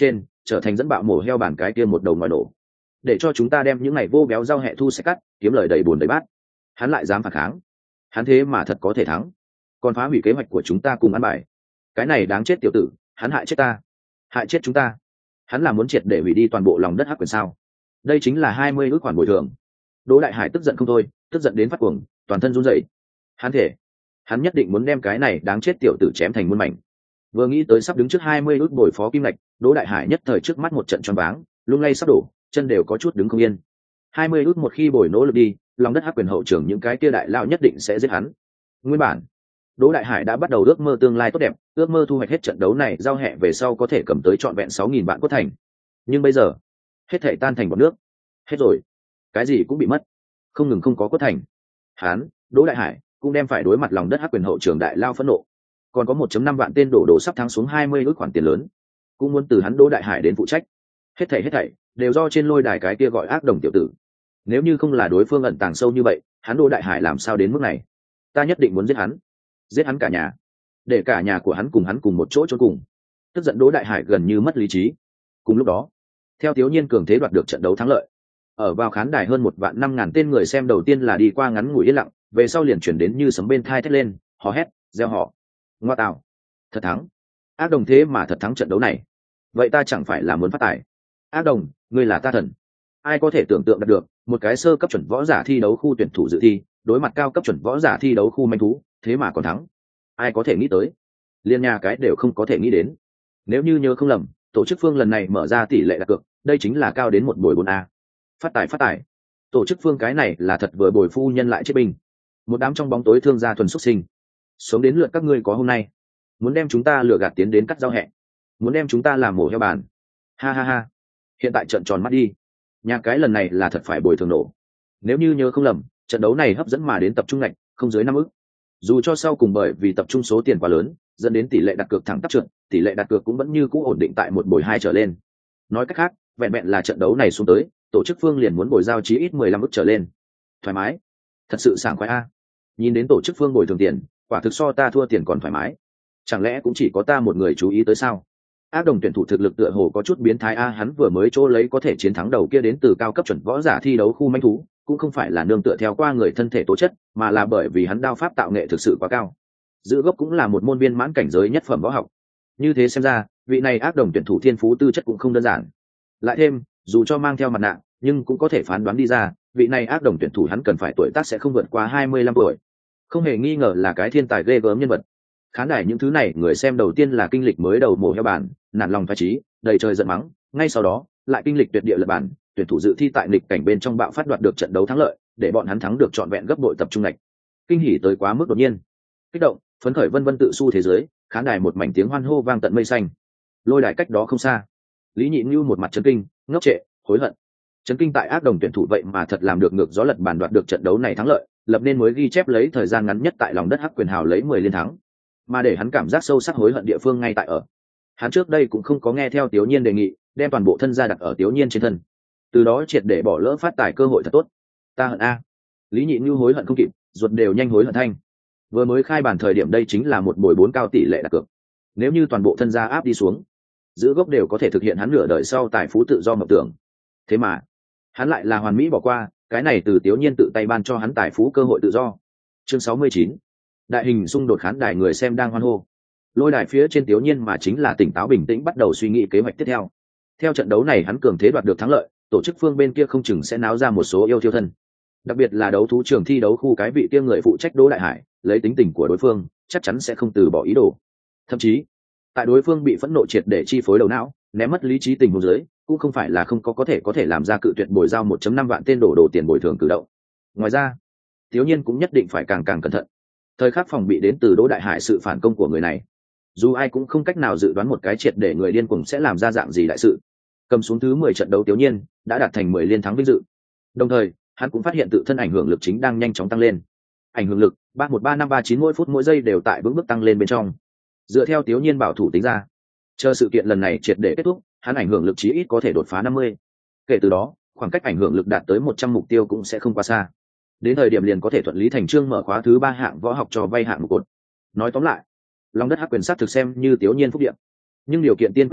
trở thành dẫn bạo mổ heo bản cái kia một đầu ngoài nổ, để cho chúng ta đem những ngày vô béo rau hẹ thu sẽ cắt kiếm lời đầy bùn đầy bát. Hắn lại dám phản kháng, hắn thế mà thật có thể thắng, còn phá hủy kế hoạch của chúng ta cùng ăn bài. Cái này đáng chết tiểu tử, hắn hại chết ta, hại chết chúng ta. Hắn là muốn triệt để hủy đi toàn bộ lòng đất hắc quyền sao? Đây chính là hai mươi ước khoản bồi thường. Đỗ Đại Hải tức giận không thôi, tức giận đến phát cuồng, toàn thân run rẩy. Hắn thể, hắn nhất định muốn đem cái này đáng chết tiểu tử chém thành muôn mảnh. Vừa nghĩ tới sắp đứng trước hai mươi ước bồi phó kim lạch, Đỗ Đại Hải nhất thời trước mắt một trận choáng váng, lung lay sắp đổ, chân đều có chút đứng không yên. hai mươi ước một khi bồi nỗ lực đi, lòng đất hắc quyền hậu trưởng những cái kia đại lao nhất định sẽ giết hắn. Nguyên bản, Đỗ Đại Hải đã bắt đầu ước mơ tương lai tốt đẹp, ước mơ thu hoạch hết trận đấu này giao hẹ về sau có thể cầm tới trọn vẹn sáu nghìn vạn cốt thành. Nhưng bây giờ, hết thảy tan thành bọt nước. Hết rồi, cái gì cũng bị mất, không ngừng không có cốt thành. Hắn, Đỗ Đại Hải, cũng đem phải đối mặt lòng đất hắc quyền hậu trưởng đại lao phẫn nộ. Còn có một phẩy năm vạn tên đổ đổ sắp thắng xuống hai mươi ước khoản tiền lớn, cũng muốn từ hắn Đỗ Đại Hải đến phụ trách. Hết thảy hết thảy đều do trên lôi đài cái kia gọi ác đồng tiểu tử. Nếu như không là đối phương ẩn tàng sâu như vậy, hắn Đỗ Đại Hải làm sao đến mức này? Ta nhất định muốn giết hắn, giết hắn cả nhà, để cả nhà của hắn cùng hắn cùng một chỗ chôn cùng. Tức giận Đỗ Đại Hải gần như mất lý trí. Cùng lúc đó, theo Tiếu Nhiên cường thế đoạt được trận đấu thắng lợi, ở vào khán đài hơn một vạn năm ngàn tên người xem đầu tiên là đi qua ngắn ngủi yên lặng, về sau liền chuyển đến như sấm bên thai thét lên, hò hét, reo hò. Ngoa tạo, thật thắng! Ác đồng thế mà thật thắng trận đấu này. Vậy ta chẳng phải là muốn phát tài? Ác đồng, ngươi là ta thần. Ai có thể tưởng tượng được một cái sơ cấp chuẩn võ giả thi đấu khu tuyển thủ dự thi, đối mặt cao cấp chuẩn võ giả thi đấu khu manh thú, thế mà còn thắng. Ai có thể nghĩ tới? Liên nhà cái đều không có thể nghĩ đến. Nếu như nhớ không lầm, tổ chức phương lần này mở ra tỷ lệ đặt cược, đây chính là cao đến một buổi bốn a. Phát tài phát tài. Tổ chức phương cái này là thật vừa bồi phu nhân lại chết binh. Một đám trong bóng tối thương gia thuần xuất sinh. Sống đến lượt các ngươi có hôm nay. Muốn đem chúng ta lừa gạt tiến đến cắt giao hẹ. Muốn đem chúng ta làm mổ heo bàn. Ha ha ha. Hiện tại trợn tròn mắt đi. Nhà cái lần này là thật phải bồi thường nổ. Nếu như nhớ không lầm, trận đấu này hấp dẫn mà đến tập trung ngạch không dưới năm ức. Dù cho sau cùng bởi vì tập trung số tiền quá lớn, dẫn đến tỷ lệ đặt cược thẳng tắp trượt, tỷ lệ đặt cược cũng vẫn như cũ ổn định tại một buổi hai trở lên. Nói cách khác, vẹn vẹn là trận đấu này xuống tới, tổ chức phương liền muốn bồi giao chí ít mười lăm ức trở lên. Thoải mái, thật sự sảng khoái a. Nhìn đến tổ chức phương bồi thường tiền, quả thực so ta thua tiền còn thoải mái. Chẳng lẽ cũng chỉ có ta một người chú ý tới sao? Ác đồng tuyển thủ thực lực tựa hồ có chút biến thái a, hắn vừa mới chỗ lấy có thể chiến thắng đầu kia đến từ cao cấp chuẩn võ giả thi đấu khu manh thú, cũng không phải là nương tựa theo qua người thân thể tố chất, mà là bởi vì hắn đao pháp tạo nghệ thực sự quá cao. Giữ gốc cũng là một môn viên mãn cảnh giới nhất phẩm võ học. Như thế xem ra, vị này ác đồng tuyển thủ thiên phú tư chất cũng không đơn giản. Lại thêm, dù cho mang theo mặt nạ, nhưng cũng có thể phán đoán đi ra, vị này ác đồng tuyển thủ hắn cần phải tuổi tác sẽ không vượt qua hai mươi lăm tuổi. Không hề nghi ngờ là cái thiên tài ghê gớm nhân vật. Khán đài những thứ này người xem đầu tiên là kinh lịch mới đầu mổ heo bàn, nản lòng phá trí, đầy trời giận mắng, ngay sau đó, lại kinh lịch tuyệt địa lật bản, tuyển thủ dự thi tại nghịch cảnh bên trong bạo phát đoạt được trận đấu thắng lợi, để bọn hắn thắng được trọn vẹn gấp bội tập trung lệch. Kinh hỉ tới quá mức đột nhiên, kích động, phấn khởi vân vân tự su thế giới, khán đài một mảnh tiếng hoan hô vang tận mây xanh. Lôi đài cách đó không xa, Lý Nhị Nưu một mặt chấn kinh, ngốc trệ, hối hận. Chấn kinh tại ác đồng tuyển thủ vậy mà thật làm được ngược gió lật bàn đoạt được trận đấu này thắng lợi, lập nên mới ghi chép lấy thời gian ngắn nhất tại lòng đất hắc quyền hào lấy mười liên thắng. Mà để hắn cảm giác sâu sắc hối hận địa phương ngay tại ở, hắn trước đây cũng không có nghe theo Tiếu Nhiên đề nghị, đem toàn bộ thân gia đặt ở Tiếu Nhiên trên thân, từ đó triệt để bỏ lỡ phát tài cơ hội thật tốt. Ta hận a. Lý Nhị Nưu hối hận không kịp, ruột đều nhanh hối hận thanh. Vừa mới khai bàn thời điểm đây chính là một buổi bốn cao tỷ lệ đặt cược, nếu như toàn bộ thân gia áp đi xuống, giữ gốc đều có thể thực hiện hắn nửa đời sau tài phú tự do mộng tưởng. Thế mà hắn lại là hoàn mỹ bỏ qua cái này từ Tiếu Nhiên tự tay ban cho hắn tài phú cơ hội tự do. Chương sáu mươi chín, đại hình xung đột, khán đài người xem đang hoan hô. Lôi đài phía trên Tiếu Nhiên mà chính là tỉnh táo bình tĩnh bắt đầu suy nghĩ kế hoạch tiếp theo. Theo trận đấu này hắn cường thế đoạt được thắng lợi, tổ chức phương bên kia không chừng sẽ náo ra một số yêu thiêu thân. Đặc biệt là đấu thú trường thi đấu khu cái vị kia người phụ trách Đỗ Đại Hải, lấy tính tình của đối phương, chắc chắn sẽ không từ bỏ ý đồ. Thậm chí, tại đối phương bị phẫn nộ triệt để chi phối đầu não, ném mất lý trí tình huống dưới, cũng không phải là không có có thể có thể làm ra cự tuyệt bồi giao một phẩy năm vạn tên đổ đồ tiền bồi thường cử động. Ngoài ra, Tiếu Nhiên cũng nhất định phải càng càng cẩn thận. Thời khắc phòng bị đến từ Đỗ Đại Hải sự phản công của người này. Dù ai cũng không cách nào dự đoán một cái triệt để người điên cuồng sẽ làm ra dạng gì đại sự. Cầm xuống thứ mười trận đấu Tiếu Nhiên đã đạt thành mười liên thắng vinh dự. Đồng thời, hắn cũng phát hiện tự thân ảnh hưởng lực chính đang nhanh chóng tăng lên. Ảnh hưởng lực ba một ba năm ba chín mỗi phút mỗi giây đều tại vững bước tăng lên bên trong. Dựa theo Tiếu Nhiên bảo thủ tính ra, chờ sự kiện lần này triệt để kết thúc, hắn ảnh hưởng lực chí ít có thể đột phá năm mươi. Kể từ đó, khoảng cách ảnh hưởng lực đạt tới một trăm mục tiêu cũng sẽ không quá xa. Đến thời điểm liền có thể thuận lý thành chương mở khóa thứ ba hạng võ học cho vay hạng một cột. Nói tóm lại, lòng đất hắc quyền sát thực xem như Tiếu Nhiên phúc điện, nhưng điều kiện tiên quyết là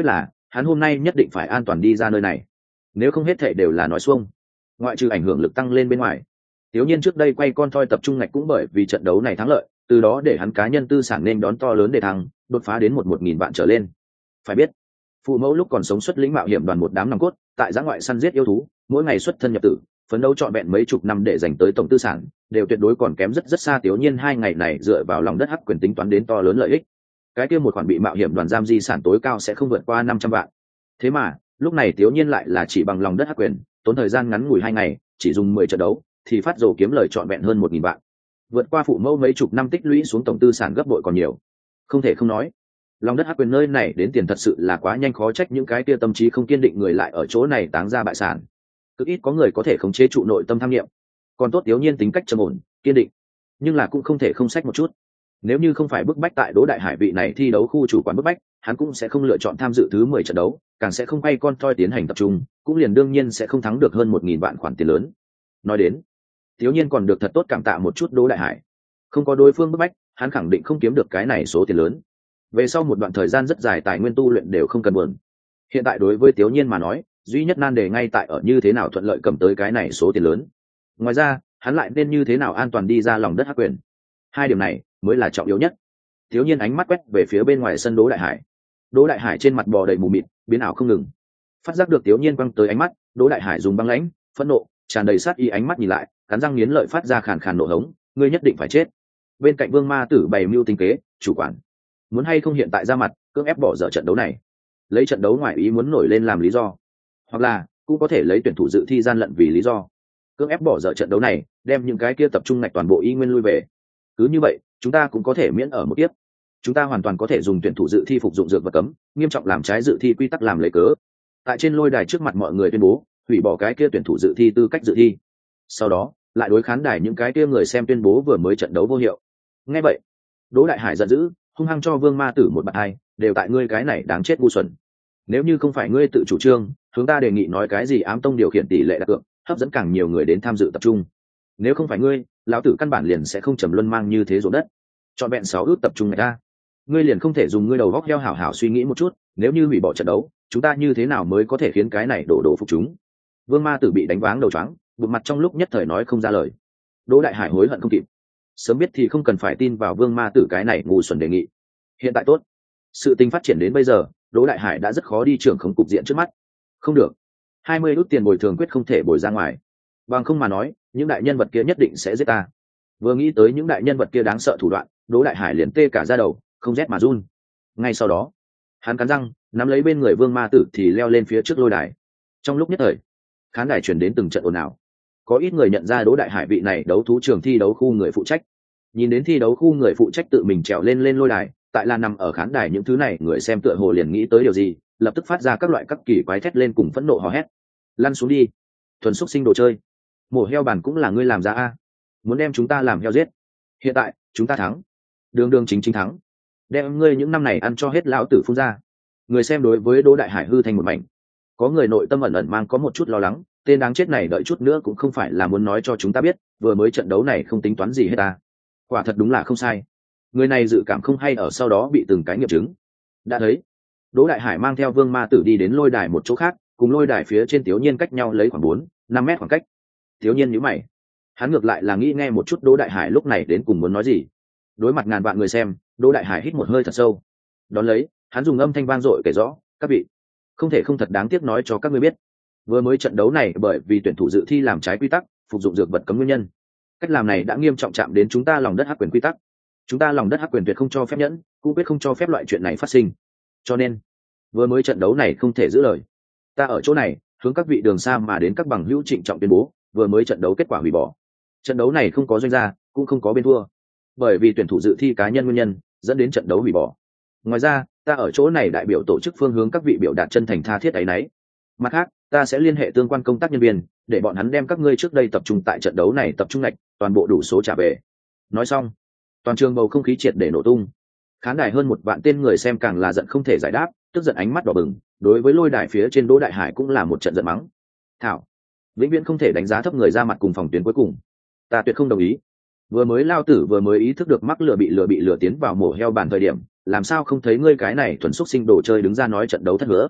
hắn hôm nay nhất định phải an toàn đi ra nơi này, nếu không hết thệ đều là nói xuông. Ngoại trừ ảnh hưởng lực tăng lên bên ngoài, Tiểu Nhiên trước đây quay con thoi tập trung ngạch cũng bởi vì trận đấu này thắng lợi, từ đó để hắn cá nhân tư sản nên đón to lớn để thăng, đột phá đến một một nghìn vạn trở lên. Phải biết, phụ mẫu lúc còn sống xuất lĩnh mạo hiểm đoàn một đám nòng cốt, tại giã ngoại săn giết yêu thú, mỗi ngày xuất thân nhập tử, phấn đấu trọn vẹn mấy chục năm để dành tới tổng tư sản, đều tuyệt đối còn kém rất rất xa. Tiểu Nhiên hai ngày này dựa vào lòng đất hắc quyền tính toán đến to lớn lợi ích. Cái kia một khoản bị mạo hiểm đoàn giam di sản tối cao sẽ không vượt qua năm trăm vạn. Thế mà, lúc này Tiểu Nhiên lại là chỉ bằng lòng đất hắc quyền, tốn thời gian ngắn ngủi hai ngày, chỉ dùng mười trận đấu, thì phát rồ kiếm lời trọn vẹn hơn một nghìn vạn. Vượt qua phụ mẫu mấy chục năm tích lũy xuống tổng tư sản gấp bội còn nhiều. Không thể không nói, lòng đất hắc quyền nơi này đến tiền thật sự là quá nhanh, khó trách những cái kia tâm trí không kiên định người lại ở chỗ này táng ra bại sản. Cực ít có người có thể khống chế trụ nội tâm tham nghiệm. Còn tốt Tiểu Nhiên tính cách trầm ổn, kiên định, nhưng là cũng không thể không sách một chút. Nếu như không phải bức bách tại Đỗ Đại Hải vị này thi đấu khu chủ quản bức bách, hắn cũng sẽ không lựa chọn tham dự thứ mười trận đấu, càng sẽ không quay con toi tiến hành tập trung, cũng liền đương nhiên sẽ không thắng được hơn một nghìn vạn khoản tiền lớn. Nói đến, Tiểu Nhiên còn được thật tốt cảm tạ một chút Đỗ Đại Hải. Không có đối phương bức bách, hắn khẳng định không kiếm được cái này số tiền lớn. Về sau một đoạn thời gian rất dài tài nguyên tu luyện đều không cần buồn. Hiện tại đối với Tiểu Nhiên mà nói, duy nhất nan đề ngay tại ở như thế nào thuận lợi cầm tới cái này số tiền lớn. Ngoài ra, hắn lại nên như thế nào an toàn đi ra lòng đất hắc quyền. Hai điểm này mới là trọng yếu nhất. Tiểu Nhiên ánh mắt quét về phía bên ngoài sân Đỗ Đại Hải. Đỗ Đại Hải trên mặt bò đầy mù mịt, biến ảo không ngừng. Phát giác được Tiểu Nhiên quăng tới ánh mắt, Đỗ Đại Hải dùng băng lãnh, phẫn nộ, tràn đầy sát ý ánh mắt nhìn lại, cắn răng nghiến lợi phát ra khàn khàn nộ hống, ngươi nhất định phải chết. Bên cạnh Vương Ma Tử bày mưu tính kế, chủ quản, muốn hay không hiện tại ra mặt, cưỡng ép bỏ dở trận đấu này, lấy trận đấu ngoài ý muốn nổi lên làm lý do, hoặc là cũng có thể lấy tuyển thủ dự thi gian lận vì lý do, cưỡng ép bỏ dở trận đấu này, đem những cái kia tập trung ngạch toàn bộ y nguyên lui về. Cứ như vậy, chúng ta cũng có thể miễn ở một tiếp. Chúng ta hoàn toàn có thể dùng tuyển thủ dự thi phục dụng dược vật cấm, nghiêm trọng làm trái dự thi quy tắc làm lấy cớ. Tại trên lôi đài trước mặt mọi người tuyên bố, hủy bỏ cái kia tuyển thủ dự thi tư cách dự thi. Sau đó, lại đối khán đài những cái kia người xem tuyên bố vừa mới trận đấu vô hiệu. Nghe vậy, Đỗ Đại Hải giận dữ, hung hăng cho Vương Ma Tử một bạt hai, đều tại ngươi cái này đáng chết ngu xuẩn. Nếu như không phải ngươi tự chủ trương, chúng ta đề nghị nói cái gì ám tông điều khiển tỷ lệ đặt cược, hấp dẫn càng nhiều người đến tham dự tập trung. Nếu không phải ngươi, lão tử căn bản liền sẽ không trầm luân mang như thế ruộng đất. Chọn vẹn sáu ước tập trung này ta, ngươi liền không thể dùng ngươi đầu góc heo hảo hảo suy nghĩ một chút, nếu như hủy bỏ trận đấu, chúng ta như thế nào mới có thể khiến cái này đổ đổ phục chúng. Vương Ma Tử bị đánh váng đầu choáng, bụng mặt trong lúc nhất thời nói không ra lời. Đỗ Đại Hải hối hận không kịp, sớm biết thì không cần phải tin vào Vương Ma Tử cái này ngu xuẩn đề nghị. Hiện tại tốt, sự tình phát triển đến bây giờ, Đỗ Đại Hải đã rất khó đi trưởng khống cục diện trước mắt. Không được, hai mươi ước tiền bồi thường quyết không thể bồi ra ngoài, bằng không mà nói, những đại nhân vật kia nhất định sẽ giết ta. Vừa nghĩ tới những đại nhân vật kia đáng sợ thủ đoạn, Đỗ Đại Hải liền tê cả da đầu, không rét mà run. Ngay sau đó, hắn cắn răng, nắm lấy bên người Vương Ma Tử thì leo lên phía trước lôi đài. Trong lúc nhất thời, khán đài truyền đến từng trận ồn ào. Có ít người nhận ra Đỗ Đại Hải vị này đấu thú trường thi đấu khu người phụ trách. Nhìn đến thi đấu khu người phụ trách tự mình trèo lên lên lôi đài, tại là nằm ở khán đài những thứ này, người xem tựa hồ liền nghĩ tới điều gì, lập tức phát ra các loại các kỳ quái thét lên cùng phẫn nộ hò hét. Lăn xuống đi, thuần xúc sinh đồ chơi, mổ heo bản cũng là ngươi làm ra a, muốn đem chúng ta làm heo giết. Hiện tại chúng ta thắng, đường đường chính chính thắng, đem ngươi những năm này ăn cho hết lão tử phun ra. Người xem đối với Đỗ Đại Hải hư thành một mảnh. Có người nội tâm ẩn ẩn mang có một chút lo lắng, tên đáng chết này đợi chút nữa cũng không phải là muốn nói cho chúng ta biết vừa mới trận đấu này không tính toán gì hết ta. Quả thật đúng là không sai, người này dự cảm không hay ở sau đó bị từng cái nghiệm chứng. Đã thấy Đỗ Đại Hải mang theo Vương Ma Tử đi đến lôi đài một chỗ khác, cùng lôi đài phía trên Tiểu Nhiên cách nhau lấy khoảng bốn năm mét khoảng cách. Tiểu Nhiên nhíu mày, hắn ngược lại là nghĩ nghe một chút Đỗ Đại Hải lúc này đến cùng muốn nói gì. Đối mặt ngàn vạn người xem, Đỗ Đại Hải hít một hơi thật sâu, đón lấy hắn dùng âm thanh vang dội kể rõ, các vị, không thể không thật đáng tiếc nói cho các ngươi biết, vừa mới trận đấu này bởi vì tuyển thủ dự thi làm trái quy tắc, phục dụng dược vật cấm nguyên nhân, cách làm này đã nghiêm trọng chạm đến chúng ta lòng đất hắc quyền quy tắc. Chúng ta lòng đất hắc quyền tuyệt không cho phép nhẫn, cũng biết không cho phép loại chuyện này phát sinh. Cho nên vừa mới trận đấu này không thể giữ lời. Ta ở chỗ này hướng các vị đường xa mà đến các bằng hữu trịnh trọng tuyên bố, vừa mới trận đấu kết quả hủy bỏ. Trận đấu này không có doanh gia, cũng không có bên thua, bởi vì tuyển thủ dự thi cá nhân nguyên nhân dẫn đến trận đấu hủy bỏ. Ngoài ra, ta ở chỗ này đại biểu tổ chức phương hướng các vị biểu đạt chân thành tha thiết áy náy. Mặt khác, ta sẽ liên hệ tương quan công tác nhân viên, để bọn hắn đem các ngươi trước đây tập trung tại trận đấu này tập trung lệch, toàn bộ đủ số trả về. Nói xong, toàn trường bầu không khí triệt để nổ tung. Khán đài hơn một vạn tên người xem càng là giận không thể giải đáp, tức giận ánh mắt đỏ bừng, đối với lôi đài phía trên Đỗ Đại Hải cũng là một trận giận mắng. Thảo, vĩnh viễn không thể đánh giá thấp người ra mặt cùng phòng tuyến cuối cùng. Ta tuyệt không đồng ý. Vừa mới lao tử vừa mới ý thức được mắc lừa bị lừa bị lừa tiến vào mổ heo bàn thời điểm, làm sao không thấy ngươi cái này thuần xúc sinh đồ chơi đứng ra nói trận đấu thất hứa.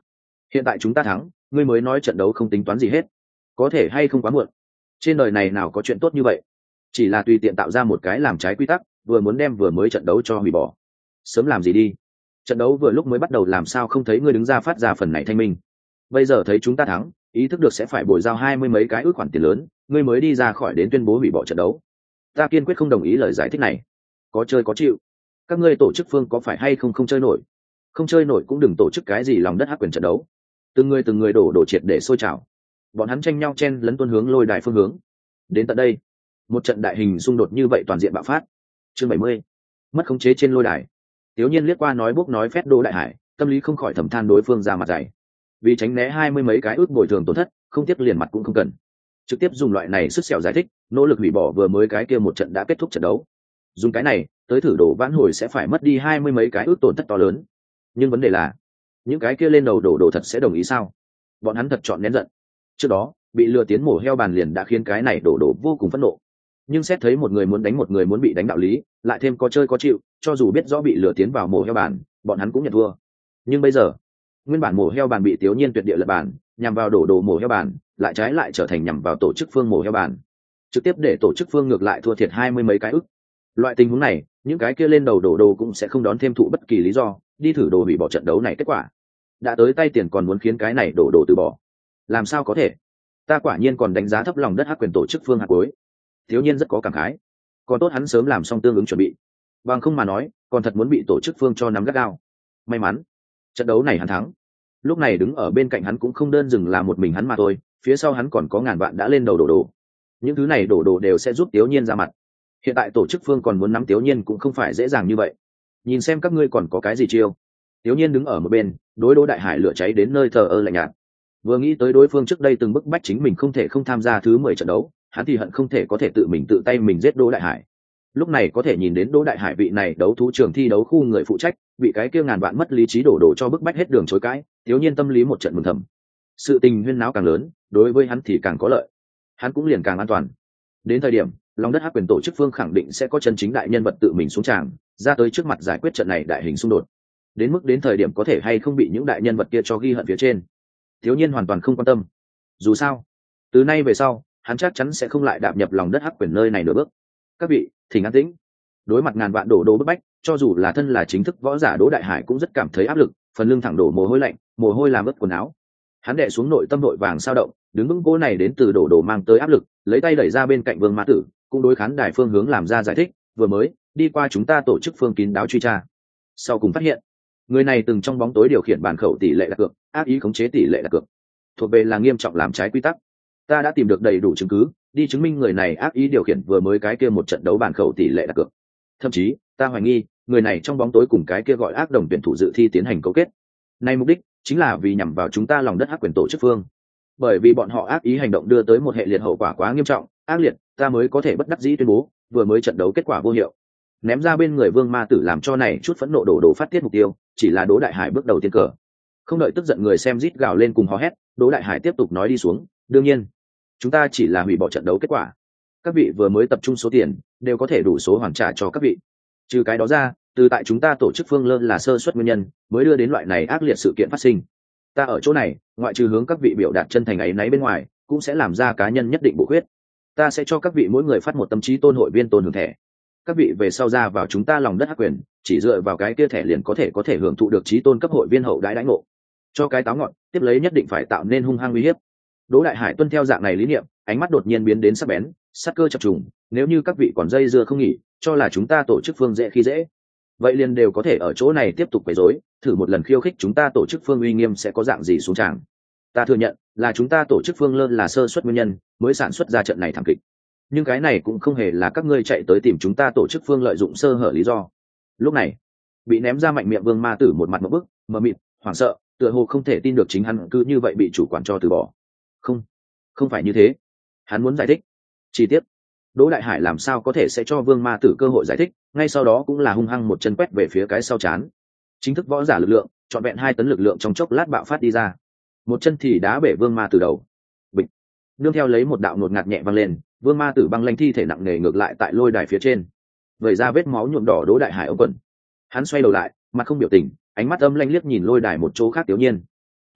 hiện tại chúng ta thắng, ngươi mới nói trận đấu không tính toán gì hết, có thể hay không quá muộn. Trên đời này nào có chuyện tốt như vậy, chỉ là tùy tiện tạo ra một cái làm trái quy tắc, vừa muốn đem vừa mới trận đấu cho hủy bỏ. Sớm làm gì đi, trận đấu vừa lúc mới bắt đầu làm sao không thấy ngươi đứng ra phát ra phần này thanh minh. Bây giờ thấy chúng ta thắng, ý thức được sẽ phải bồi giao hai mươi mấy cái ước khoản tiền lớn, ngươi mới đi ra khỏi đến tuyên bố hủy bỏ trận đấu. Ta kiên quyết không đồng ý lời giải thích này. Có chơi có chịu, các ngươi tổ chức phương có phải hay không không chơi nổi, không chơi nổi cũng đừng tổ chức cái gì lòng đất hắc quyền trận đấu. Từng người từng người đổ đổ triệt để sôi trào, bọn hắn tranh nhau chen lấn tuân hướng lôi đài phương hướng. Đến tận đây, một trận đại hình xung đột như vậy toàn diện bạo phát. Chương bảy mươi, mất khống chế trên lôi đài. Tiểu Nhiên liếc qua nói bốc nói phét Đỗ Đại Hải, tâm lý không khỏi thầm than đối phương ra mặt dày. Vì tránh né hai mươi mấy cái ước bồi thường tổn thất, không tiếc liền mặt cũng không cần, trực tiếp dùng loại này sức sẹo giải thích, nỗ lực hủy bỏ vừa mới cái kia một trận đã kết thúc trận đấu. Dùng cái này tới thử đổ vãn hồi sẽ phải mất đi hai mươi mấy cái ước tổn thất to lớn. Nhưng vấn đề là, những cái kia lên đầu đổ đổ thật sẽ đồng ý sao? Bọn hắn thật chọn nén giận. Trước đó bị lừa tiến mổ heo bàn liền đã khiến cái này đổ đổ vô cùng phẫn nộ, nhưng xét thấy một người muốn đánh một người muốn bị đánh đạo lý, lại thêm có chơi có chịu, cho dù biết rõ bị lừa tiến vào mổ heo bàn, bọn hắn cũng nhận thua. Nhưng bây giờ, nguyên bản mổ heo bàn bị Tiểu Nhiên tuyệt địa lật bàn, nhằm vào đổ đổ mổ heo bàn, lại trái lại trở thành nhằm vào tổ chức phương mổ heo bàn, trực tiếp để tổ chức phương ngược lại thua thiệt hai mươi mấy cái ức. Loại tình huống này, những cái kia lên đầu đổ đồ cũng sẽ không đón thêm thụ bất kỳ lý do, đi thử đồ hủy bỏ trận đấu này kết quả. Đã tới tay tiền còn muốn khiến cái này đổ đồ từ bỏ, làm sao có thể? Ta quả nhiên còn đánh giá thấp lòng đất hắc quyền tổ chức phương hạt cuối. Thiếu Nhiên rất có cảm khái, còn tốt hắn sớm làm xong tương ứng chuẩn bị, bằng không mà nói còn thật muốn bị tổ chức phương cho nắm gắt gao. May mắn trận đấu này hắn thắng, lúc này đứng ở bên cạnh hắn cũng không đơn dừng là một mình hắn mà thôi, phía sau hắn còn có ngàn vạn đã lên đầu đổ đồ, những thứ này đổ đồ đều sẽ giúp Tiểu Nhiên ra mặt. Hiện tại tổ chức phương còn muốn nắm Tiểu Nhiên cũng không phải dễ dàng như vậy, nhìn xem các ngươi còn có cái gì chiêu. Tiểu Nhiên đứng ở một bên, đối Đỗ Đại Hải lửa cháy đến nơi thờ ơ lạnh nhạt. Vừa nghĩ tới đối phương trước đây từng bức bách chính mình không thể không tham gia thứ mười trận đấu, hắn thì hận không thể có thể tự mình tự tay mình giết Đỗ Đại Hải. Lúc này có thể nhìn đến Đỗ Đại Hải vị này đấu thú trường thi đấu khu người phụ trách, bị cái kia ngàn vạn mất lý trí đổ đổ cho bức bách hết đường chối cãi, Tiểu Nhiên tâm lý một trận mừng thầm. Sự tình huyên náo càng lớn, đối với hắn thì càng có lợi, hắn cũng liền càng an toàn. Đến thời điểm lòng đất hắc quyền tổ chức phương khẳng định sẽ có chân chính đại nhân vật tự mình xuống tràng, ra tới trước mặt giải quyết trận này đại hình xung đột. Đến mức đến thời điểm có thể hay không bị những đại nhân vật kia cho ghi hận phía trên, Tiểu Nhiên hoàn toàn không quan tâm. Dù sao, từ nay về sau, hắn chắc chắn sẽ không lại đạp nhập lòng đất hắc quyền nơi này nửa bước. Các vị, thỉnh an tĩnh. Đối mặt ngàn vạn đổ đổ bức bách, cho dù là thân là chính thức võ giả Đỗ Đại Hải cũng rất cảm thấy áp lực, phần lưng thẳng đổ mồ hôi lạnh, mồ hôi làm ướt quần áo. Hắn đè xuống nội tâm nội vàng sao động, đứng vững cố này đến từ đổ đổ mang tới áp lực, lấy tay đẩy ra bên cạnh Vương Ma Tử, cũng đối khán đài phương hướng làm ra giải thích. Vừa mới đi qua chúng ta tổ chức phương kín đáo truy tra, sau cùng phát hiện người này từng trong bóng tối điều khiển bàn khẩu tỷ lệ đặt cược, ác ý khống chế tỷ lệ đặt cược, thuộc về là nghiêm trọng làm trái quy tắc. Ta đã tìm được đầy đủ chứng cứ đi chứng minh người này ác ý điều khiển vừa mới cái kia một trận đấu bàn khẩu tỷ lệ đặt cược. Thậm chí ta hoài nghi người này trong bóng tối cùng cái kia gọi ác đồng tuyển thủ dự thi tiến hành cấu kết, này mục đích chính là vì nhằm vào chúng ta lòng đất hắc quyền tổ chức phương. Bởi vì bọn họ ác ý hành động đưa tới một hệ liệt hậu quả quá nghiêm trọng ác liệt, ta mới có thể bất đắc dĩ tuyên bố vừa mới trận đấu kết quả vô hiệu, ném ra bên người Vương Ma Tử làm cho này chút phẫn nộ đổ đổ phát tiết mục tiêu chỉ là Đỗ Đại Hải bước đầu tiên cờ. Không đợi tức giận người xem rít gào lên cùng hò hét, Đỗ Đại Hải tiếp tục nói đi xuống. Đương nhiên chúng ta chỉ là hủy bỏ trận đấu kết quả, các vị vừa mới tập trung số tiền đều có thể đủ số hoàn trả cho các vị. Trừ cái đó ra, từ tại chúng ta tổ chức phương lơ là sơ suất nguyên nhân mới đưa đến loại này ác liệt sự kiện phát sinh. Ta ở chỗ này ngoại trừ hướng các vị biểu đạt chân thành ấy náy bên ngoài, cũng sẽ làm ra cá nhân nhất định bổ khuyết. Ta sẽ cho các vị mỗi người phát một tâm trí tôn hội viên tôn hưởng thẻ. Các vị về sau ra vào chúng ta lòng đất hắc quyền, chỉ dựa vào cái kia thẻ liền có thể có thể hưởng thụ được trí tôn cấp hội viên hậu đãi đãi ngộ. Cho cái táo ngọn, tiếp lấy nhất định phải tạo nên hung hăng uy hiếp. Đỗ Đại Hải tuân theo dạng này lý niệm, ánh mắt đột nhiên biến đến sắc bén, sắc cơ chập trùng. Nếu như các vị còn dây dưa không nghỉ, cho là chúng ta tổ chức phương dễ khi dễ, vậy liền đều có thể ở chỗ này tiếp tục quấy rối, thử một lần khiêu khích chúng ta tổ chức phương uy nghiêm sẽ có dạng gì xuống tràng. Ta thừa nhận là chúng ta tổ chức phương lơ là sơ suất nguyên nhân mới sản xuất ra trận này thảm kịch, nhưng cái này cũng không hề là các ngươi chạy tới tìm chúng ta tổ chức phương lợi dụng sơ hở lý do. Lúc này bị ném ra mạnh miệng Vương Ma Tử một mặt một bức mờ mịt hoảng sợ, tựa hồ không thể tin được chính hắn cứ như vậy bị chủ quản cho từ bỏ. Không, không phải như thế. Hắn muốn giải thích chi tiết. Đỗ Đại Hải làm sao có thể sẽ cho Vương Ma Tử cơ hội giải thích, ngay sau đó cũng là hung hăng một chân quét về phía cái sau chán. Chính thức võ giả lực lượng, trọn vẹn hai tấn lực lượng trong chốc lát bạo phát đi ra, một chân thì đá bể Vương Ma Tử đầu. Bịch. Nương theo lấy một đạo ngột ngạt nhẹ vang lên, Vương Ma Tử băng lanh thi thể nặng nề ngược lại tại lôi đài phía trên, vẩy ra vết máu nhuộm đỏ Đỗ Đại Hải ống quần. Hắn xoay đầu lại, mặt không biểu tình, ánh mắt âm lanh liếc nhìn lôi đài một chỗ khác Tiểu Nhiên. Tiếp đó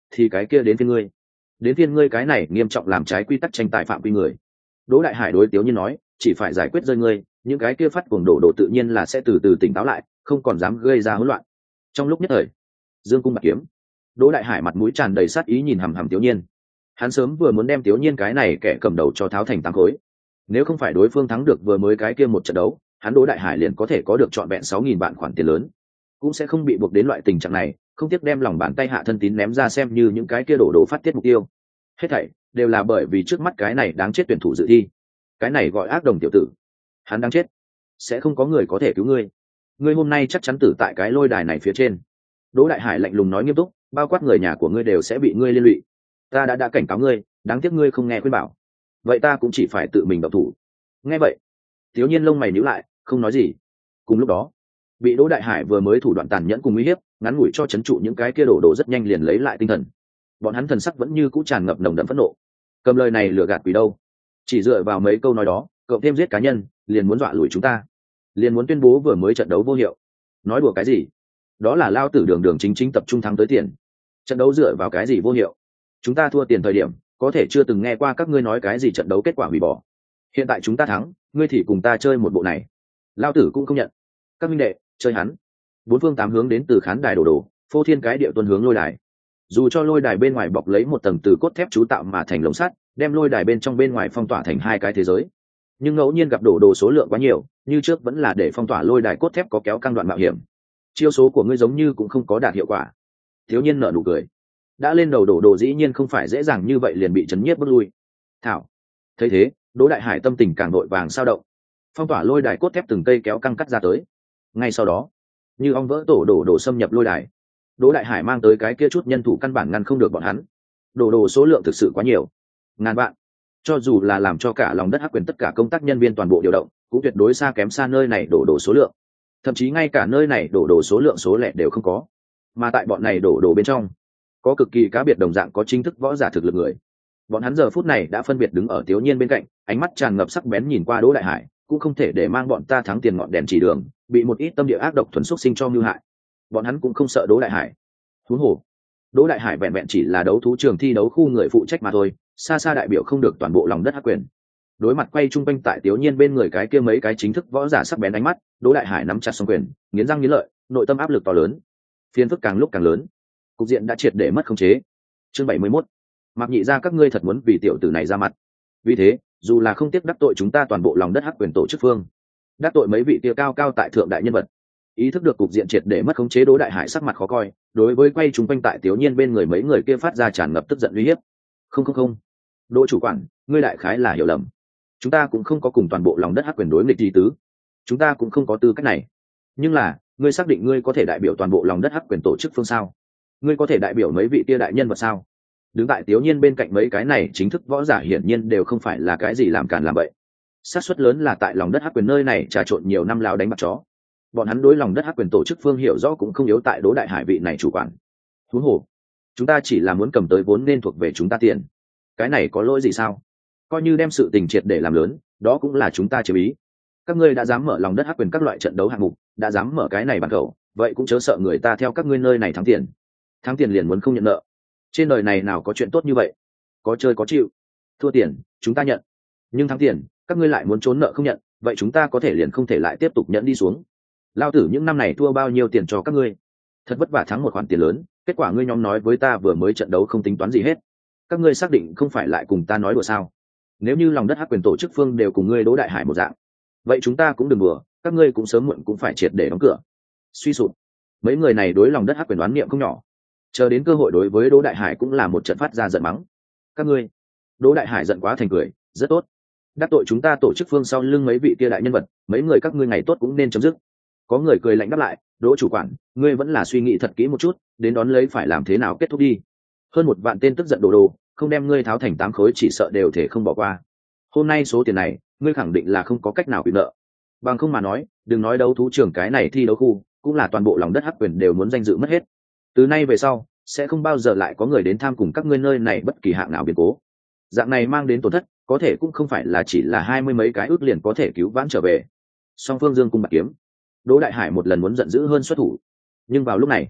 thì cái kia đến phiên ngươi đến phiên ngươi cái này nghiêm trọng làm trái quy tắc tranh tài phạm quy người. Đỗ Đại Hải đối Tiếu Nhiên nói, chỉ phải giải quyết rơi ngươi, những cái kia phát cuồng đổ đổ tự nhiên là sẽ từ từ tỉnh táo lại, không còn dám gây ra hỗn loạn. Trong lúc nhất thời, dương cung bạc kiếm, Đỗ Đại Hải mặt mũi tràn đầy sát ý nhìn hằm hằm Tiếu Nhiên. Hắn sớm vừa muốn đem Tiếu Nhiên cái này kẻ cầm đầu cho tháo thành tám khối. Nếu không phải đối phương thắng được vừa mới cái kia một trận đấu, hắn Đỗ Đại Hải liền có thể có được trọn vẹn sáu nghìn vạn khoản tiền lớn, cũng sẽ không bị buộc đến loại tình trạng này, không tiếc đem lòng bàn tay hạ thân tín ném ra xem như những cái kia đổ đổ phát tiết mục tiêu. Hết thảy đều là bởi vì trước mắt cái này đáng chết tuyển thủ dự thi, cái này gọi ác đồng tiểu tử, hắn đáng chết, sẽ không có người có thể cứu ngươi. Ngươi hôm nay chắc chắn tử tại cái lôi đài này phía trên. Đỗ Đại Hải lạnh lùng nói nghiêm túc, bao quát người nhà của ngươi đều sẽ bị ngươi liên lụy. Ta đã đã cảnh cáo ngươi, đáng tiếc ngươi không nghe khuyên bảo, vậy ta cũng chỉ phải tự mình động thủ. Nghe vậy, Tiếu Nhiên lông mày nhíu lại, không nói gì. Cùng lúc đó, bị Đỗ Đại Hải vừa mới thủ đoạn tàn nhẫn cùng uy hiếp, ngắn ngủi cho chấn trụ những cái kia đổ đổ rất nhanh liền lấy lại tinh thần. Bọn hắn thần sắc vẫn như cũ tràn ngập nồng đậm phẫn nộ. Cầm lời này lừa gạt quỷ đâu? Chỉ dựa vào mấy câu nói đó, cộng thêm giết cá nhân, liền muốn dọa lùi chúng ta, liền muốn tuyên bố vừa mới trận đấu vô hiệu. Nói đùa cái gì? Đó là lao tử đường đường chính chính tập trung thắng tới tiền. Trận đấu dựa vào cái gì vô hiệu? Chúng ta thua tiền thời điểm, có thể chưa từng nghe qua các ngươi nói cái gì trận đấu kết quả hủy bỏ. Hiện tại chúng ta thắng, ngươi thì cùng ta chơi một bộ này. Lao tử cũng không nhận. Các minh đệ, chơi hắn. Bốn phương tám hướng đến từ khán đài đổ đổ, phô thiên cái địa tuần hướng lôi đài. Dù cho lôi đài bên ngoài bọc lấy một tầng từ cốt thép chú tạo mà thành lồng sắt, đem lôi đài bên trong bên ngoài phong tỏa thành hai cái thế giới, nhưng ngẫu nhiên gặp đổ đồ số lượng quá nhiều, như trước vẫn là để phong tỏa lôi đài cốt thép có kéo căng đoạn mạo hiểm. Chiêu số của ngươi giống như cũng không có đạt hiệu quả. Thiếu Nhiên nở nụ cười, đã lên đầu đổ đồ dĩ nhiên không phải dễ dàng như vậy liền bị chấn nhiếp bước lui. Thảo thấy thế, Đỗ Đại Hải tâm tình càng đội vàng sao động, phong tỏa lôi đài cốt thép từng cây kéo căng cắt ra tới. Ngay sau đó, như ong vỡ tổ đổ đồ xâm nhập lôi đài. Đỗ Đại Hải mang tới cái kia chút nhân thủ căn bản ngăn không được bọn hắn. Đổ đồ số lượng thực sự quá nhiều, ngàn vạn. Cho dù là làm cho cả lòng đất hắc quyền tất cả công tác nhân viên toàn bộ điều động, cũng tuyệt đối xa kém xa nơi này đổ đồ số lượng. Thậm chí ngay cả nơi này đổ đồ số lượng số lẻ đều không có. Mà tại bọn này đổ đồ bên trong, có cực kỳ cá biệt đồng dạng có chính thức võ giả thực lực người. Bọn hắn giờ phút này đã phân biệt đứng ở Tiếu Nhiên bên cạnh, ánh mắt tràn ngập sắc bén nhìn qua Đỗ Đại Hải, cũng không thể để mang bọn ta thắng tiền ngọn đèn chỉ đường, bị một ít tâm địa ác độc thuần xúc sinh cho mưu hại. Bọn hắn cũng không sợ Đỗ Đại Hải. Huống hồ, Đỗ Đại Hải vẹn vẹn chỉ là đấu thú trường thi đấu khu người phụ trách mà thôi, xa xa đại biểu không được toàn bộ lòng đất hắc quyền. Đối mặt quay trung quanh tại Tiếu Nhiên bên người cái kia mấy cái chính thức võ giả sắc bén ánh mắt, Đỗ Đại Hải nắm chặt song quyền, nghiến răng nghiến lợi, nội tâm áp lực to lớn. Phiền phức càng lúc càng lớn, cục diện đã triệt để mất khống chế. Chương bảy mươi mốt, Mạc Nhị gia các ngươi thật muốn vì tiểu tử này ra mặt. Vì thế, dù là không tiếc đắc tội chúng ta toàn bộ lòng đất hắc quyền tổ chức phương, đắc tội mấy vị kia cao cao tại thượng đại nhân vật, ý thức được cục diện triệt để mất khống chế, Đỗ Đại Hải sắc mặt khó coi, đối với quay chúng quanh tại Tiếu Nhiên bên người mấy người kia phát ra tràn ngập tức giận uy hiếp. Không không không, Đỗ chủ quản, ngươi đại khái là hiểu lầm. Chúng ta cũng không có cùng toàn bộ lòng đất hắc quyền đối nghịch gì tứ, chúng ta cũng không có tư cách này. Nhưng là, ngươi xác định ngươi có thể đại biểu toàn bộ lòng đất hắc quyền tổ chức phương sao? Ngươi có thể đại biểu mấy vị kia đại nhân vật sao? Đứng tại Tiếu Nhiên bên cạnh mấy cái này chính thức võ giả hiển nhiên đều không phải là cái gì làm càn làm bậy. Xác suất lớn là tại lòng đất hắc quyền nơi này trà trộn nhiều năm lao đánh bạc chó. Bọn hắn đối lòng đất hắc quyền tổ chức phương hiểu rõ cũng không yếu tại Đỗ Đại Hải vị này chủ quản. Huống hồ, chúng ta chỉ là muốn cầm tới vốn nên thuộc về chúng ta tiền, cái này có lỗi gì sao? Coi như đem sự tình triệt để làm lớn, đó cũng là chúng ta chiếm ý. Các ngươi đã dám mở lòng đất hắc quyền các loại trận đấu hạng mục, đã dám mở cái này bàn khẩu, vậy cũng chớ sợ người ta theo các ngươi nơi này thắng tiền. Thắng tiền liền muốn không nhận nợ. Trên đời này nào có chuyện tốt như vậy? Có chơi có chịu. Thua tiền, chúng ta nhận. Nhưng thắng tiền, các ngươi lại muốn trốn nợ không nhận, vậy chúng ta có thể liền không thể lại tiếp tục nhận đi xuống. Lao tử những năm này thua bao nhiêu tiền cho các ngươi? Thật vất vả thắng một khoản tiền lớn, kết quả ngươi nhóm nói với ta vừa mới trận đấu không tính toán gì hết. Các ngươi xác định không phải lại cùng ta nói đùa sao? Nếu như lòng đất hắc quyền tổ chức phương đều cùng ngươi Đỗ Đại Hải một dạng, vậy chúng ta cũng đừng đùa, các ngươi cũng sớm muộn cũng phải triệt để đóng cửa. Suy sụp. Mấy người này đối lòng đất hắc quyền đoán niệm không nhỏ. Chờ đến cơ hội đối với Đỗ Đại Hải cũng là một trận phát ra giận mắng. Các ngươi. Đỗ Đại Hải giận quá thành cười, rất tốt. Đắc tội chúng ta tổ chức phương sau lưng mấy vị kia đại nhân vật, mấy người các ngươi ngày tốt cũng nên chấm dứt. Có người cười lạnh đáp lại, Đỗ chủ quản, ngươi vẫn là suy nghĩ thật kỹ một chút, đến đón lấy phải làm thế nào kết thúc đi. Hơn một vạn tên tức giận đồ đồ, không đem ngươi tháo thành tám khối chỉ sợ đều thể không bỏ qua. Hôm nay số tiền này, ngươi khẳng định là không có cách nào bị nợ. Bằng không mà nói, đừng nói đấu thú trường cái này thi đấu khu, cũng là toàn bộ lòng đất hắc quyền đều muốn danh dự mất hết. Từ nay về sau, sẽ không bao giờ lại có người đến tham cùng các ngươi nơi này bất kỳ hạng nào biến cố. Dạng này mang đến tổn thất, có thể cũng không phải là chỉ là hai mươi mấy cái ước liền có thể cứu vãn trở về. Song phương dương cung bạc kiếm, Đỗ Đại Hải một lần muốn giận dữ hơn xuất thủ, nhưng vào lúc này,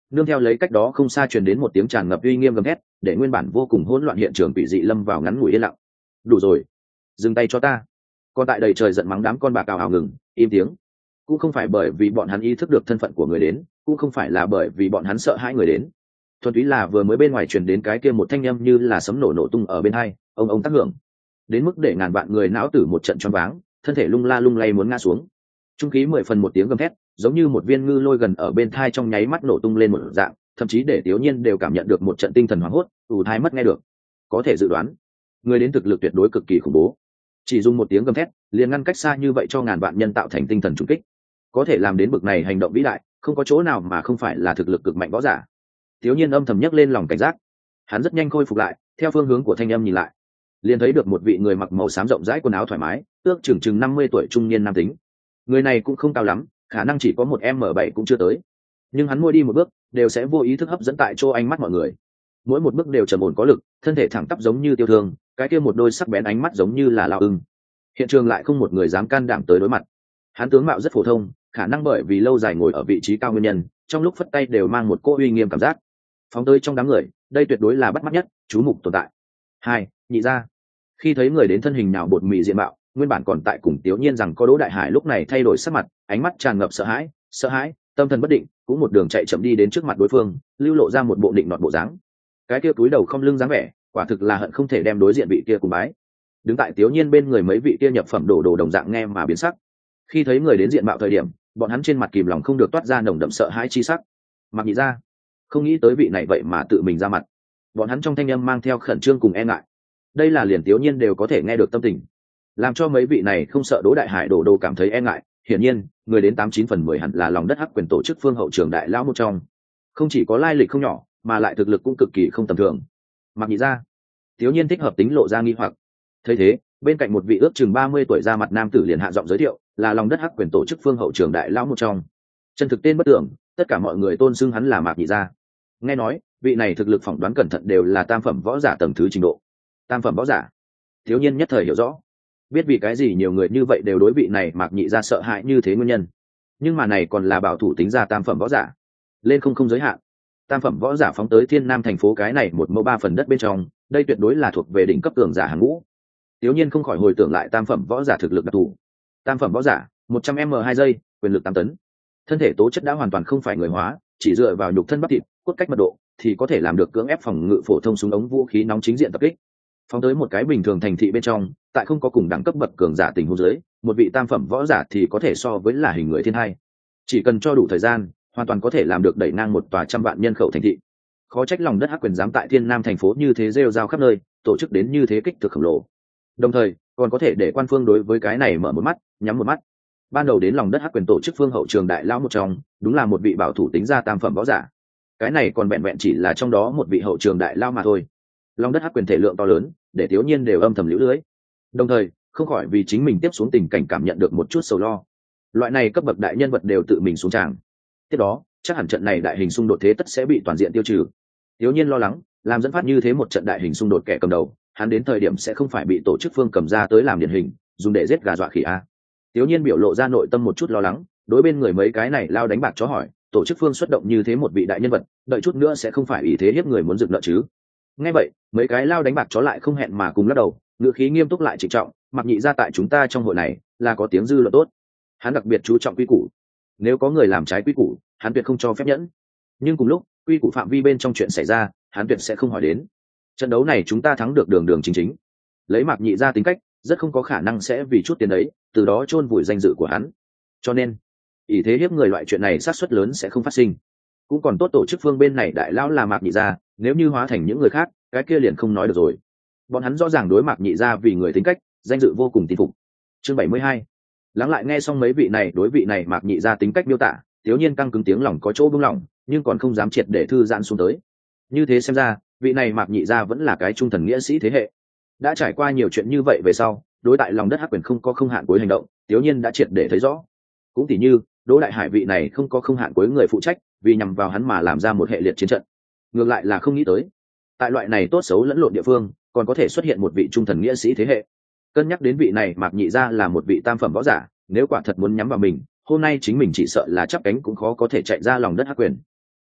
nương theo lấy cách đó không xa truyền đến một tiếng tràn ngập uy nghiêm gầm thét, để nguyên bản vô cùng hỗn loạn hiện trường quỷ dị lâm vào ngắn ngủi yên lặng. Đủ rồi, dừng tay cho ta. Còn tại đầy trời giận mắng đám con bạc ào ào ngừng im tiếng. Cũng không phải bởi vì bọn hắn ý thức được thân phận của người đến, cũng không phải là bởi vì bọn hắn sợ hãi người đến, thuần túy là vừa mới bên ngoài truyền đến cái kia một thanh âm như là sấm nổ nổ tung ở bên hai, ông ông tác hưởng, đến mức để ngàn vạn người não tử một trận choáng váng, thân thể lung la lung lay muốn ngã xuống. Trung khí mười phần một tiếng gầm thét, giống như một viên ngư lôi gần ở bên thai trong nháy mắt nổ tung lên một dạng, thậm chí để Tiểu Nhiên đều cảm nhận được một trận tinh thần hoảng hốt, ù thai mất nghe được. Có thể dự đoán, người đến thực lực tuyệt đối cực kỳ khủng bố. Chỉ dùng một tiếng gầm thét, liền ngăn cách xa như vậy cho ngàn vạn nhân tạo thành tinh thần trùng kích. Có thể làm đến bực này hành động vĩ đại, không có chỗ nào mà không phải là thực lực cực mạnh võ giả. Tiểu Nhiên âm thầm nhấc lên lòng cảnh giác, hắn rất nhanh khôi phục lại, theo phương hướng của thanh âm nhìn lại, liền thấy được một vị người mặc màu xám rộng rãi, quần áo thoải mái, ước chừng chừng năm mươi tuổi trung niên nam tính. Người này cũng không cao lắm, khả năng chỉ có một m bảy cũng chưa tới, nhưng hắn mỗi đi một bước đều sẽ vô ý thức hấp dẫn tại chỗ ánh mắt mọi người. Mỗi một bước đều trầm ổn có lực, thân thể thẳng tắp giống như tiêu thương, cái kia một đôi sắc bén ánh mắt giống như là lao ưng. Hiện trường lại không một người dám can đảm tới đối mặt. Hắn tướng mạo rất phổ thông, khả năng bởi vì lâu dài ngồi ở vị trí cao nguyên nhân, trong lúc phất tay đều mang một cỗ uy nghiêm cảm giác. Phóng tới trong đám người, đây tuyệt đối là bắt mắt nhất, chú mục tồn tại. Hai, nhị ra. Khi thấy người đến thân hình nào bột mì diện mạo, nguyên bản còn tại cùng Tiểu Nhiên rằng có Đỗ Đại Hải lúc này thay đổi sắc mặt, ánh mắt tràn ngập sợ hãi, sợ hãi, tâm thần bất định, cũng một đường chạy chậm đi đến trước mặt đối phương, lưu lộ ra một bộ định nọt bộ dáng. Cái kia túi đầu không lưng dáng vẻ, quả thực là hận không thể đem đối diện vị kia cùng bái. Đứng tại Tiểu Nhiên bên người mấy vị kia nhập phẩm đổ đồ đồng dạng nghe mà biến sắc. Khi thấy người đến diện mạo thời điểm, bọn hắn trên mặt kìm lòng không được toát ra nồng đậm sợ hãi chi sắc. Mặc nhị ra, không nghĩ tới vị này vậy mà tự mình ra mặt. Bọn hắn trong thanh âm mang theo khẩn trương cùng e ngại. Đây là liền Tiểu Nhiên đều có thể nghe được tâm tình, làm cho mấy vị này không sợ Đỗ Đại Hải đổ đồ cảm thấy e ngại. Hiển nhiên, người đến tám chín phần mười hẳn là lòng đất hắc quyền tổ chức phương hậu trường đại lão một trong, không chỉ có lai lịch không nhỏ, mà lại thực lực cũng cực kỳ không tầm thường. Mặc nhị ra, Tiểu Nhiên thích hợp tính lộ ra nghi hoặc. Thấy thế, bên cạnh một vị ước chừng ba mươi tuổi ra mặt nam tử liền hạ giọng giới thiệu, là lòng đất hắc quyền tổ chức phương hậu trường đại lão một trong. Chân thực tên bất tưởng, tất cả mọi người tôn xưng hắn là Mạc nhị gia. Nghe nói, vị này thực lực phỏng đoán cẩn thận đều là tam phẩm võ giả tầng thứ trình độ. Tam phẩm võ giả? Thiếu nhiên nhất thời hiểu rõ, biết vì cái gì nhiều người như vậy đều đối vị này Mạc nhị gia sợ hãi như thế nguyên nhân. Nhưng mà này còn là bảo thủ tính ra tam phẩm võ giả, lên không không giới hạn. Tam phẩm võ giả phóng tới Thiên Nam thành phố cái này một mẫu ba phần đất bên trong, đây tuyệt đối là thuộc về đỉnh cấp cường giả hàng ngũ. Thiếu nhiên không khỏi hồi tưởng lại tam phẩm võ giả thực lực đặc thù. Tam phẩm võ giả, một trăm m hai giây, quyền lực tám tấn. Thân thể tố chất đã hoàn toàn không phải người hóa, chỉ dựa vào nhục thân bắp thịt, cốt cách mật độ thì có thể làm được cưỡng ép phòng ngự phổ thông súng ống vũ khí nóng chính diện tập kích. Phóng tới một cái bình thường thành thị bên trong, tại không có cùng đẳng cấp bậc cường giả tình huống dưới, một vị tam phẩm võ giả thì có thể so với là hình người thiên hai. Chỉ cần cho đủ thời gian, hoàn toàn có thể làm được đẩy ngang một tòa trăm vạn nhân khẩu thành thị. Khó trách lòng đất hắc quyền dám tại Thiên Nam thành phố như thế rêu rao khắp nơi, tổ chức đến như thế kích thước khổng lồ. Đồng thời, còn có thể để quan phương đối với cái này mở một mắt, nhắm một mắt. Ban đầu đến lòng đất hắc quyền tổ chức phương hậu trường đại lão một trong, đúng là một vị bảo thủ tính ra tam phẩm võ giả. Cái này còn vẹn vẹn chỉ là trong đó một vị hậu trường đại lão mà thôi. Lòng đất hắc quyền thể lượng to lớn, để Tiểu Nhiên đều âm thầm liễu lưới. Đồng thời, không khỏi vì chính mình tiếp xuống tình cảnh cảm nhận được một chút sầu lo. Loại này cấp bậc đại nhân vật đều tự mình xuống tràng. Tiếp đó, chắc hẳn trận này đại hình xung đột thế tất sẽ bị toàn diện tiêu trừ. Tiểu Nhiên lo lắng, làm dẫn phát như thế một trận đại hình xung đột kẻ cầm đầu, hắn đến thời điểm sẽ không phải bị tổ chức phương cầm ra tới làm điển hình, dùng để giết gà dọa khỉ a. Tiểu Nhiên biểu lộ ra nội tâm một chút lo lắng, đối bên người mấy cái này lao đánh bạc chó hỏi, tổ chức phương xuất động như thế một vị đại nhân vật, đợi chút nữa sẽ không phải ý thế hiếp người muốn dựng nợ chứ? Nghe vậy, mấy cái lao đánh bạc chó lại không hẹn mà cùng lắc đầu, ngữ khí nghiêm túc lại trịnh trọng, Mặc nhị ra tại chúng ta trong hội này là có tiếng dư luận tốt, hắn đặc biệt chú trọng quy củ, nếu có người làm trái quy củ, hắn tuyệt không cho phép nhẫn. Nhưng cùng lúc, quy củ phạm vi bên trong chuyện xảy ra, hắn tuyệt sẽ không hỏi đến. Trận đấu này chúng ta thắng được đường đường chính chính, lấy Mạc nhị ra tính cách, rất không có khả năng sẽ vì chút tiền đấy, từ đó chôn vùi danh dự của hắn. Cho nên, ý thế hiếp người loại chuyện này xác suất lớn sẽ không phát sinh. Cũng còn tốt tổ chức phương bên này đại lão là Mạc nhị ra, nếu như hóa thành những người khác, cái kia liền không nói được rồi. Bọn hắn rõ ràng đối Mạc nhị ra vì người tính cách, danh dự vô cùng tin phục. Chương bảy mươi hai. Lắng lại nghe xong mấy vị này đối vị này Mạc nhị ra tính cách miêu tả, Tiểu Nhiên căng cứng tiếng lòng có chỗ buông lỏng, nhưng còn không dám triệt để thư giãn xuống tới. Như thế xem ra, vị này Mạc nhị ra vẫn là cái trung thần nghĩa sĩ thế hệ. Đã trải qua nhiều chuyện như vậy về sau, đối tại lòng đất hắc quyền không có không hạn cuối hành động, Tiểu Nhiên đã triệt để thấy rõ. Cũng tỉ như, Đỗ Đại Hải vị này không có không hạn cuối người phụ trách, vì nhằm vào hắn mà làm ra một hệ liệt chiến trận. Ngược lại là không nghĩ tới, tại loại này tốt xấu lẫn lộn địa phương, còn có thể xuất hiện một vị trung thần nghĩa sĩ thế hệ. Cân nhắc đến vị này Mạc nhị ra là một vị tam phẩm võ giả, nếu quả thật muốn nhắm vào mình, hôm nay chính mình chỉ sợ là chắp cánh cũng khó có thể chạy ra lòng đất hắc quyền.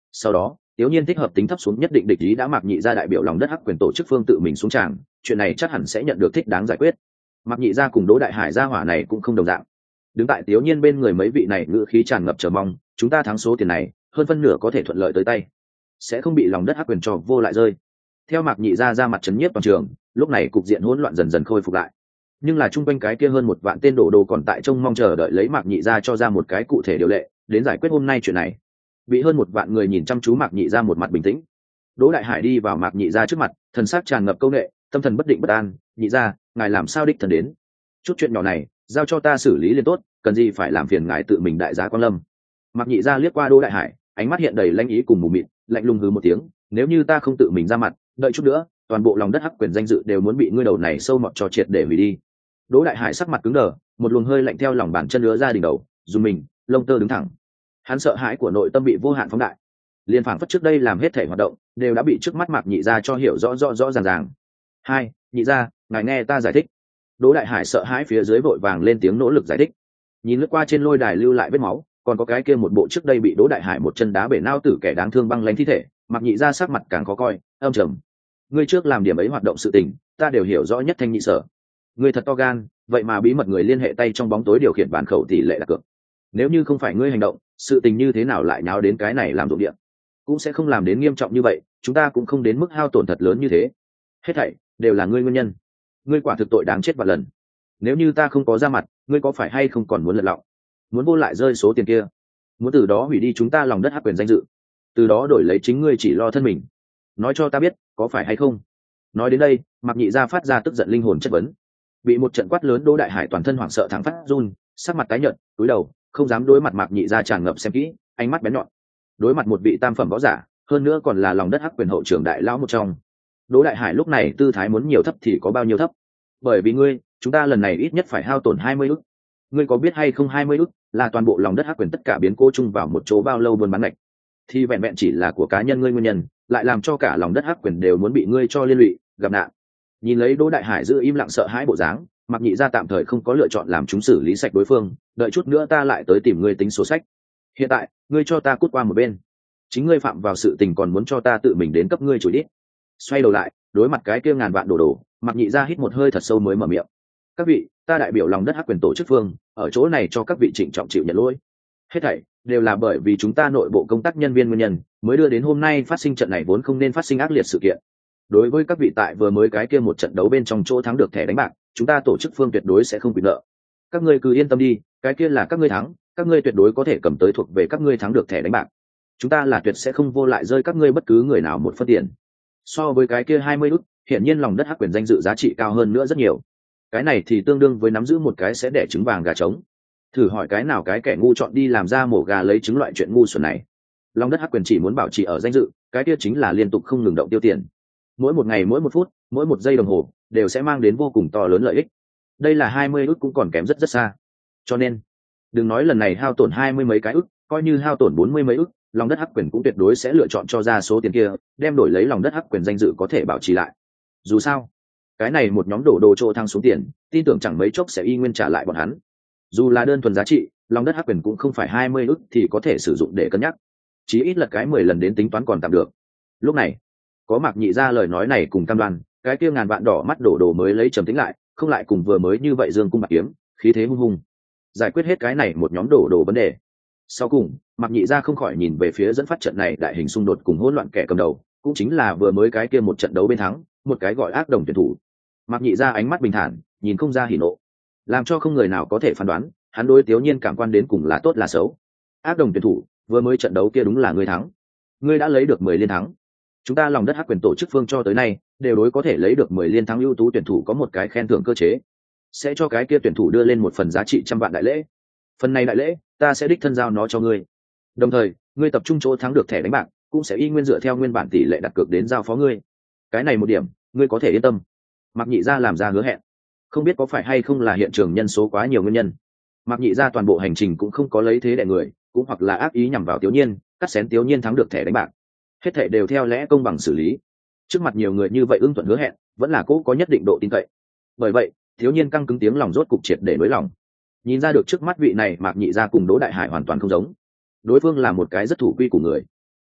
Sau đó Tiểu Nhiên thích hợp tính thấp xuống nhất định địch ý đã Mạc Nhị gia đại biểu lòng đất hắc quyền tổ chức phương tự mình xuống tràng, chuyện này chắc hẳn sẽ nhận được thích đáng giải quyết. Mạc Nhị gia cùng Đỗ Đại Hải gia hỏa này cũng không đồng dạng. Đứng tại Tiểu Nhiên bên người mấy vị này ngữ khí tràn ngập chờ mong, chúng ta thắng số tiền này, hơn phân nửa có thể thuận lợi tới tay, sẽ không bị lòng đất hắc quyền cho vô lại rơi. Theo Mạc Nhị gia ra mặt trấn nhiếp toàn trường, lúc này cục diện hỗn loạn dần dần khôi phục lại. Nhưng là chung quanh cái kia hơn một vạn tên đổ đồ còn tại trông mong chờ đợi lấy Mạc Nhị gia cho ra một cái cụ thể điều lệ, đến giải quyết hôm nay chuyện này. Bị hơn một vạn người nhìn chăm chú Mạc Nhị gia một mặt bình tĩnh. Đỗ Đại Hải đi vào Mạc Nhị gia trước mặt, thần sắc tràn ngập câu nệ, tâm thần bất định bất an. Nhị gia, ngài làm sao đích thần đến? Chút chuyện nhỏ này, giao cho ta xử lý liền tốt, cần gì phải làm phiền ngài tự mình đại giá quan lâm. Mạc Nhị gia liếc qua Đỗ Đại Hải, ánh mắt hiện đầy lãnh ý cùng mù mịt, lạnh lùng hừ một tiếng, nếu như ta không tự mình ra mặt, đợi chút nữa, toàn bộ lòng đất hắc quyền danh dự đều muốn bị ngươi đầu này sâu mọt cho triệt để hủy đi. Đỗ Đại Hải sắc mặt cứng đờ, một luồng hơi lạnh theo lòng bàn chân lứa ra đỉnh đầu, dùng mình, lông tơ đứng thẳng. Hắn sợ hãi của nội tâm bị vô hạn phóng đại, liên phảng phất trước đây làm hết thể hoạt động đều đã bị trước mắt Mạc Nhị gia cho hiểu rõ rõ rõ ràng ràng. Hai, Nhị gia, ngài nghe ta giải thích. Đỗ Đại Hải sợ hãi phía dưới vội vàng lên tiếng nỗ lực giải thích. Nhìn lướt qua trên lôi đài lưu lại vết máu, còn có cái kia một bộ trước đây bị Đỗ Đại Hải một chân đá bể nao tử kẻ đáng thương băng lãnh thi thể, Mạc Nhị gia sắc mặt càng khó coi, âm trầm. Ngươi trước làm điểm ấy hoạt động sự tình, ta đều hiểu rõ nhất thanh nhị sở. Ngươi thật to gan, vậy mà bí mật người liên hệ tay trong bóng tối điều khiển bản khẩu tỷ lệ đặt cược. Nếu như không phải ngươi hành động, sự tình như thế nào lại nháo đến cái này làm dụng địa, cũng sẽ không làm đến nghiêm trọng như vậy, chúng ta cũng không đến mức hao tổn thật lớn như thế. Hết thảy đều là ngươi nguyên nhân. Ngươi quả thực tội đáng chết vạn lần. Nếu như ta không có ra mặt, ngươi có phải hay không còn muốn lật lọng, muốn vô lại rơi số tiền kia, muốn từ đó hủy đi chúng ta lòng đất hắc quyền danh dự, từ đó đổi lấy chính ngươi chỉ lo thân mình, nói cho ta biết có phải hay không? Nói đến đây, Mạc Nhị gia phát ra tức giận linh hồn chất vấn. Bị một trận quát lớn, Đỗ Đại Hải toàn thân hoảng sợ thẳng phát run, sắc mặt tái nhợt, cúi đầu không dám đối mặt Mạc Nhị gia tràn ngập xem kỹ, ánh mắt bén nhọn. Đối mặt một vị tam phẩm võ giả, hơn nữa còn là lòng đất hắc quyền hậu trưởng đại lão một trong, Đỗ Đại Hải lúc này tư thái muốn nhiều thấp thì có bao nhiêu thấp. Bởi vì ngươi, chúng ta lần này ít nhất phải hao tổn hai mươi ức. Ngươi có biết hay không, hai mươi ức là toàn bộ lòng đất hắc quyền tất cả biến cố chung vào một chỗ bao lâu buôn bán ngạch, thì vẹn vẹn chỉ là của cá nhân ngươi nguyên nhân, lại làm cho cả lòng đất hắc quyền đều muốn bị ngươi cho liên lụy, gặp nạn. Nhìn lấy Đỗ Đại Hải giữ im lặng sợ hãi bộ dáng, Mạc Nhị gia tạm thời không có lựa chọn làm chúng xử lý sạch đối phương, đợi chút nữa ta lại tới tìm ngươi tính số sách. Hiện tại, ngươi cho ta cút qua một bên. Chính ngươi phạm vào sự tình còn muốn cho ta tự mình đến cấp ngươi chửi đít. Xoay đầu lại, đối mặt cái kia ngàn vạn đồ đồ, Mạc Nhị gia hít một hơi thật sâu mới mở miệng. Các vị, ta đại biểu lòng đất hắc quyền tổ chức phương, ở chỗ này cho các vị trịnh trọng chịu nhận lỗi. Hết thảy đều là bởi vì chúng ta nội bộ công tác nhân viên nguyên nhân, mới đưa đến hôm nay phát sinh trận này vốn không nên phát sinh ác liệt sự kiện. Đối với các vị tại vừa mới cái kia một trận đấu bên trong chỗ thắng được thẻ đánh bạc, chúng ta tổ chức phương tuyệt đối sẽ không bị nợ. Các ngươi cứ yên tâm đi, cái kia là các ngươi thắng, các ngươi tuyệt đối có thể cầm tới thuộc về các ngươi thắng được thẻ đánh bạc. Chúng ta là tuyệt sẽ không vô lại rơi các ngươi bất cứ người nào một phân tiền. So với cái kia hai mươi ức, hiển nhiên lòng đất hắc quyền danh dự giá trị cao hơn nữa rất nhiều. Cái này thì tương đương với nắm giữ một cái sẽ đẻ trứng vàng gà trống. Thử hỏi cái nào cái kẻ ngu chọn đi làm ra mổ gà lấy trứng loại chuyện ngu xuẩn này. Lòng đất hắc quyền chỉ muốn bảo trì ở danh dự, cái kia chính là liên tục không ngừng động tiêu tiền. Mỗi một ngày, mỗi một phút, mỗi một giây đồng hồ đều sẽ mang đến vô cùng to lớn lợi ích. Đây là hai mươi ức cũng còn kém rất rất xa. Cho nên, đừng nói lần này hao tổn hai mươi mấy cái ức, coi như hao tổn bốn mươi mấy ức, lòng đất hắc quyền cũng tuyệt đối sẽ lựa chọn cho ra số tiền kia, đem đổi lấy lòng đất hắc quyền danh dự có thể bảo trì lại. Dù sao, cái này một nhóm đổ đồ trô thăng xuống tiền, tin tưởng chẳng mấy chốc sẽ y nguyên trả lại bọn hắn. Dù là đơn thuần giá trị, lòng đất hắc quyền cũng không phải hai mươi ức thì có thể sử dụng để cân nhắc, chí ít là cái mười lần đến tính toán còn tạm được. Lúc này, có Mạc Nhị gia lời nói này cùng cam đoan, cái kia ngàn vạn đỏ mắt đổ đồ mới lấy trầm tĩnh lại, không lại cùng vừa mới như vậy dương cung bạc kiếm, khí thế hung hùng, giải quyết hết cái này một nhóm đổ đồ vấn đề. Sau cùng, Mạc Nhị gia không khỏi nhìn về phía dẫn phát trận này đại hình xung đột cùng hỗn loạn kẻ cầm đầu, cũng chính là vừa mới cái kia một trận đấu bên thắng, một cái gọi ác đồng tuyển thủ. Mạc Nhị gia ánh mắt bình thản, nhìn không ra hỉ nộ, làm cho không người nào có thể phán đoán, hắn đối Tiểu Nhiên cảm quan đến cùng là tốt là xấu. Ác đồng tuyển thủ, vừa mới trận đấu kia đúng là ngươi thắng, ngươi đã lấy được mười liên thắng. Chúng ta lòng đất hắc quyền tổ chức phương cho tới nay đều đối có thể lấy được mười liên thắng ưu tú tuyển thủ có một cái khen thưởng cơ chế, sẽ cho cái kia tuyển thủ đưa lên một phần giá trị trăm vạn đại lễ. Phần này đại lễ, ta sẽ đích thân giao nó cho ngươi. Đồng thời, ngươi tập trung chỗ thắng được thẻ đánh bạc, cũng sẽ y nguyên dựa theo nguyên bản tỷ lệ đặt cược đến giao phó ngươi. Cái này một điểm, ngươi có thể yên tâm. Mạc Nhị gia làm ra hứa hẹn. Không biết có phải hay không là hiện trường nhân số quá nhiều nguyên nhân, Mạc Nhị gia toàn bộ hành trình cũng không có lấy thế đè người, cũng hoặc là ác ý nhằm vào Tiểu Nhiên, cắt xén Tiểu Nhiên thắng được thẻ đánh bạc. Hết thảy đều theo lẽ công bằng xử lý. Trước mặt nhiều người như vậy ưng thuận hứa hẹn, vẫn là cố có nhất định độ tin cậy. Bởi vậy, Thiếu Nhiên căng cứng tiếng lòng rốt cục triệt để nới lòng. Nhìn ra được trước mắt vị này Mạc Nhị gia cùng Đỗ Đại Hải hoàn toàn không giống. Đối phương là một cái rất thủ quy của người.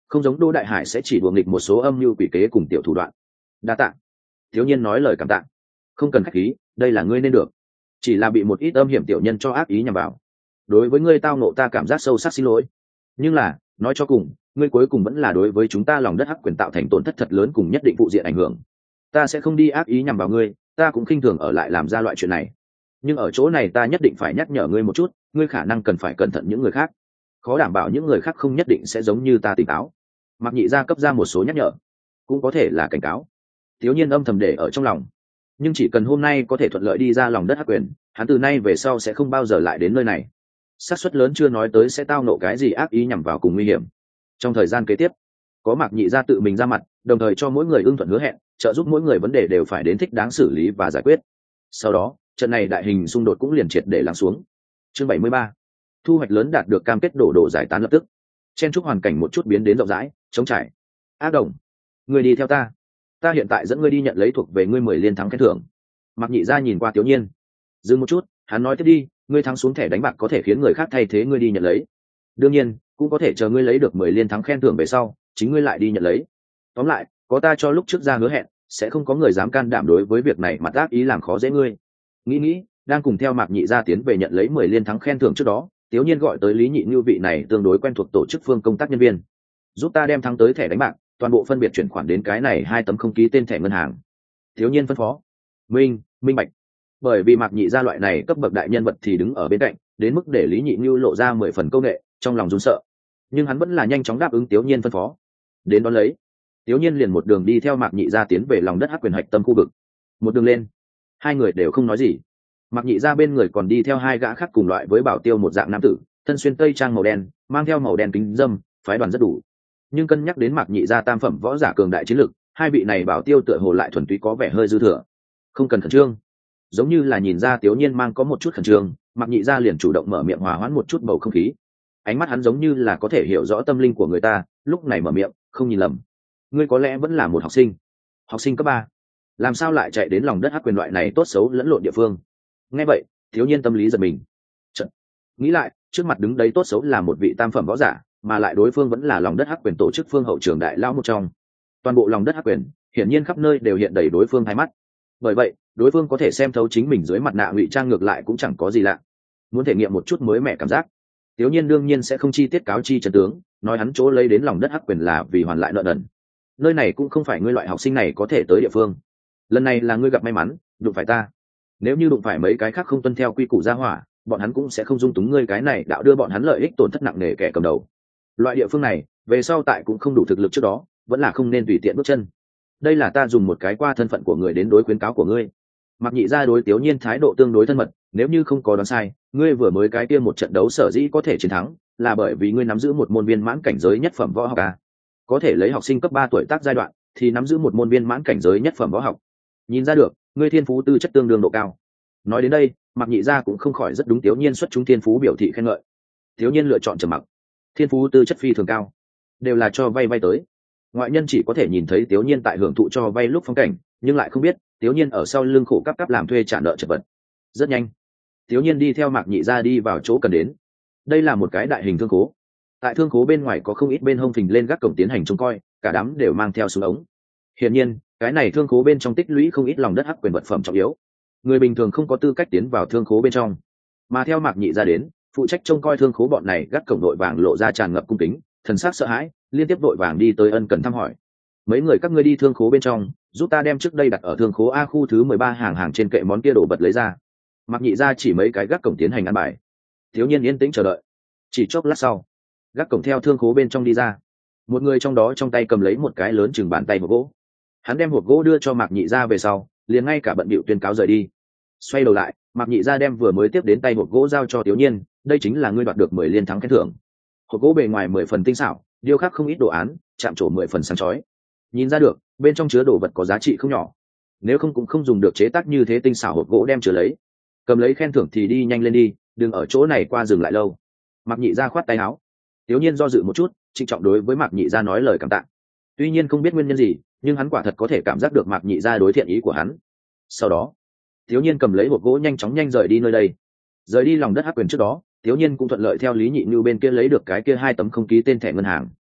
không giống Đỗ Đại Hải sẽ chỉ đùa nghịch một số âm mưu quỷ kế cùng tiểu thủ đoạn. Đa tạ. Thiếu niên nói lời cảm tạ. Không cần khách khí, đây là ngươi nên được. Chỉ là bị một ít âm hiểm tiểu nhân cho ác ý nhằm vào. Đối với ngươi tao nộ ta cảm giác sâu sắc xin lỗi. Nhưng là, nói cho cùng, ngươi cuối cùng vẫn là đối với chúng ta lòng đất hắc quyền tạo thành tổn thất thật lớn cùng nhất định phụ diện ảnh hưởng. Ta sẽ không đi ác ý nhằm vào ngươi, ta cũng khinh thường ở lại làm ra loại chuyện này. Nhưng ở chỗ này ta nhất định phải nhắc nhở ngươi một chút, ngươi khả năng cần phải cẩn thận những người khác. Khó đảm bảo những người khác không nhất định sẽ giống như ta tỉnh táo. Mạc Nhị gia cấp ra một số nhắc nhở, cũng có thể là cảnh cáo. Thiếu nhiên âm thầm để ở trong lòng. Nhưng chỉ cần hôm nay có thể thuận lợi đi ra lòng đất hắc quyền, hắn từ nay về sau sẽ không bao giờ lại đến nơi này. Xác suất lớn chưa nói tới sẽ tao nộ cái gì ác ý nhằm vào cùng nguy hiểm. Trong thời gian kế tiếp, có Mạc Nhị gia tự mình ra mặt, đồng thời cho mỗi người ưng thuận hứa hẹn, trợ giúp mỗi người vấn đề đều phải đến thích đáng xử lý và giải quyết. Sau đó, trận này đại hình xung đột cũng liền triệt để lắng xuống. Chương bảy mươi ba, thu hoạch lớn đạt được cam kết đổ đổ giải tán lập tức. Chen chúc hoàn cảnh một chút biến đến rộng rãi, trống trải. Ác Đồng, người đi theo ta. Ta hiện tại dẫn ngươi đi nhận lấy thuộc về ngươi mười liên thắng khen thưởng. Mạc Nhị gia nhìn qua Tiểu Nhiên, dừng một chút, hắn nói tiếp đi, ngươi thắng xuống thẻ đánh bạc có thể khiến người khác thay thế ngươi đi nhận lấy. Đương nhiên, cũng có thể chờ ngươi lấy được mười liên thắng khen thưởng về sau, chính ngươi lại đi nhận lấy. Tóm lại, có ta cho lúc trước ra hứa hẹn, sẽ không có người dám can đảm đối với việc này mặt ác ý làm khó dễ ngươi. Nghĩ nghĩ, đang cùng theo Mạc Nhị gia tiến về nhận lấy mười liên thắng khen thưởng trước đó, Tiểu Nhiên gọi tới Lý Nhị Nưu vị này tương đối quen thuộc tổ chức phương công tác nhân viên, giúp ta đem thắng tới thẻ đánh bạc, toàn bộ phân biệt chuyển khoản đến cái này hai tấm không ký tên thẻ ngân hàng. Tiểu Nhiên phân phó. Minh, minh bạch. Bởi vì Mạc Nhị gia loại này cấp bậc đại nhân vật thì đứng ở bên cạnh, đến mức để Lý Nhị Nưu lộ ra mười phần câu nệ, trong lòng run sợ. Nhưng hắn vẫn là nhanh chóng đáp ứng Tiểu Nhiên phân phó. Đến đón lấy, Tiểu Nhiên liền một đường đi theo Mạc Nhị gia tiến về lòng đất hắc quyền hạch tâm khu vực. Một đường lên, hai người đều không nói gì. Mạc Nhị gia bên người còn đi theo hai gã khác cùng loại với Bảo Tiêu một dạng nam tử, thân xuyên tây trang màu đen, mang theo màu đen kính dâm, phái đoàn rất đủ. Nhưng cân nhắc đến Mạc Nhị gia tam phẩm võ giả cường đại chiến lực, hai vị này Bảo Tiêu tựa hồ lại thuần túy có vẻ hơi dư thừa. Không cần khẩn trương. Giống như là nhìn ra Tiểu Nhiên mang có một chút khẩn trương, Mạc Nhị gia liền chủ động mở miệng hòa hoãn một chút bầu không khí. Ánh mắt hắn giống như là có thể hiểu rõ tâm linh của người ta, lúc này mở miệng, không nhìn lầm. Ngươi có lẽ vẫn là một học sinh, học sinh cấp ba, làm sao lại chạy đến lòng đất hắc quyền loại này tốt xấu lẫn lộn địa phương? Nghe vậy, Thiếu Nhiên tâm lý giật mình. Chợt nghĩ lại, trước mặt đứng đấy tốt xấu là một vị tam phẩm võ giả, mà lại đối phương vẫn là lòng đất hắc quyền tổ chức phương hậu trường đại lão một trong. Toàn bộ lòng đất hắc quyền, hiển nhiên khắp nơi đều hiện đầy đối phương hai mắt. Bởi vậy, đối phương có thể xem thấu chính mình dưới mặt nạ ngụy trang ngược lại cũng chẳng có gì lạ. Muốn thể nghiệm một chút mới mẻ cảm giác, Tiểu Nhiên đương nhiên sẽ không chi tiết cáo chi chân tướng, nói hắn chỗ lấy đến lòng đất hắc quyền là vì hoàn lại nợ nần. Nơi này cũng không phải ngươi loại học sinh này có thể tới địa phương. Lần này là ngươi gặp may mắn, đụng phải ta. Nếu như đụng phải mấy cái khác không tuân theo quy củ gia hỏa, bọn hắn cũng sẽ không dung túng ngươi cái này đạo đưa bọn hắn lợi ích tổn thất nặng nề kẻ cầm đầu. Loại địa phương này, về sau tại cũng không đủ thực lực trước đó, vẫn là không nên tùy tiện bước chân. Đây là ta dùng một cái qua thân phận của người đến đối khuyến cáo của ngươi. Mạc Nhị gia đối Tiểu Nhiên thái độ tương đối thân mật, nếu như không có đoán sai, ngươi vừa mới cái kia một trận đấu sở dĩ có thể chiến thắng, là bởi vì ngươi nắm giữ một môn viên mãn cảnh giới nhất phẩm võ học a. Có thể lấy học sinh cấp ba tuổi tác giai đoạn, thì nắm giữ một môn viên mãn cảnh giới nhất phẩm võ học. Nhìn ra được, ngươi thiên phú tư chất tương đương độ cao. Nói đến đây, Mạc Nhị gia cũng không khỏi rất đúng Tiểu Nhiên xuất chúng thiên phú biểu thị khen ngợi. Tiểu Nhiên lựa chọn trầm mặc. Thiên phú tư chất phi thường cao, đều là cho vay vay tới. Ngoại nhân chỉ có thể nhìn thấy Tiểu Nhiên tại hưởng thụ cho vay lúc phong cảnh, nhưng lại không biết Tiểu Nhiên ở sau lưng khổ cấp cấp làm thuê trả nợ chật vật. Rất nhanh, Tiểu Nhiên đi theo Mạc Nhị gia đi vào chỗ cần đến. Đây là một cái đại hình thương khố. Tại thương khố bên ngoài có không ít bên hông phình lên gác cổng tiến hành trông coi, cả đám đều mang theo súng ống. Hiển nhiên, cái này thương khố bên trong tích lũy không ít lòng đất hắc quyền vật phẩm trọng yếu. Người bình thường không có tư cách tiến vào thương khố bên trong. Mà theo Mạc Nhị gia đến, phụ trách trông coi thương khố bọn này gác cổng đội vàng lộ ra tràn ngập cung kính, thần sắc sợ hãi, liên tiếp đội vàng đi tới ân cần thăm hỏi. Mấy người các ngươi đi thương khố bên trong, giúp ta đem trước đây đặt ở thương khố A khu thứ mười ba hàng hàng trên kệ món kia đồ vật lấy ra. Mạc Nhị gia chỉ mấy cái gác cổng tiến hành ăn bài. Thiếu Nhiên yên tĩnh chờ đợi. Chỉ chốc lát sau, gác cổng theo thương khố bên trong đi ra. Một người trong đó trong tay cầm lấy một cái lớn chừng bàn tay hộp gỗ. Hắn đem hộp gỗ đưa cho Mạc Nhị gia về sau, liền ngay cả bận bịu tuyên cáo rời đi. Xoay đầu lại, Mạc Nhị gia đem vừa mới tiếp đến tay hộp gỗ giao cho Thiếu Nhiên, đây chính là ngươi đoạt được mười liên thắng khen thưởng. Hộp gỗ bề ngoài mười phần tinh xảo, điêu khắc không ít đồ án, chạm trổ mười phần sáng chói. Nhìn ra được, bên trong chứa đồ vật có giá trị không nhỏ. Nếu không cũng không dùng được chế tác như thế tinh xảo hộp gỗ đem chứa lấy. Cầm lấy khen thưởng thì đi nhanh lên đi, đừng ở chỗ này qua dừng lại lâu. Mạc Nhị gia khoát tay áo. Tiểu Nhiên do dự một chút, trịnh trọng đối với Mạc Nhị gia nói lời cảm tạ. Tuy nhiên không biết nguyên nhân gì, nhưng hắn quả thật có thể cảm giác được Mạc Nhị gia đối thiện ý của hắn. Sau đó, Tiểu Nhiên cầm lấy hộp gỗ nhanh chóng nhanh rời đi nơi đây. Rời đi lòng đất hắc quyền trước đó, Tiểu Nhiên cũng thuận lợi theo Lý Nhị Nưu bên kia lấy được cái kia hai tấm không ký tên thẻ ngân hàng.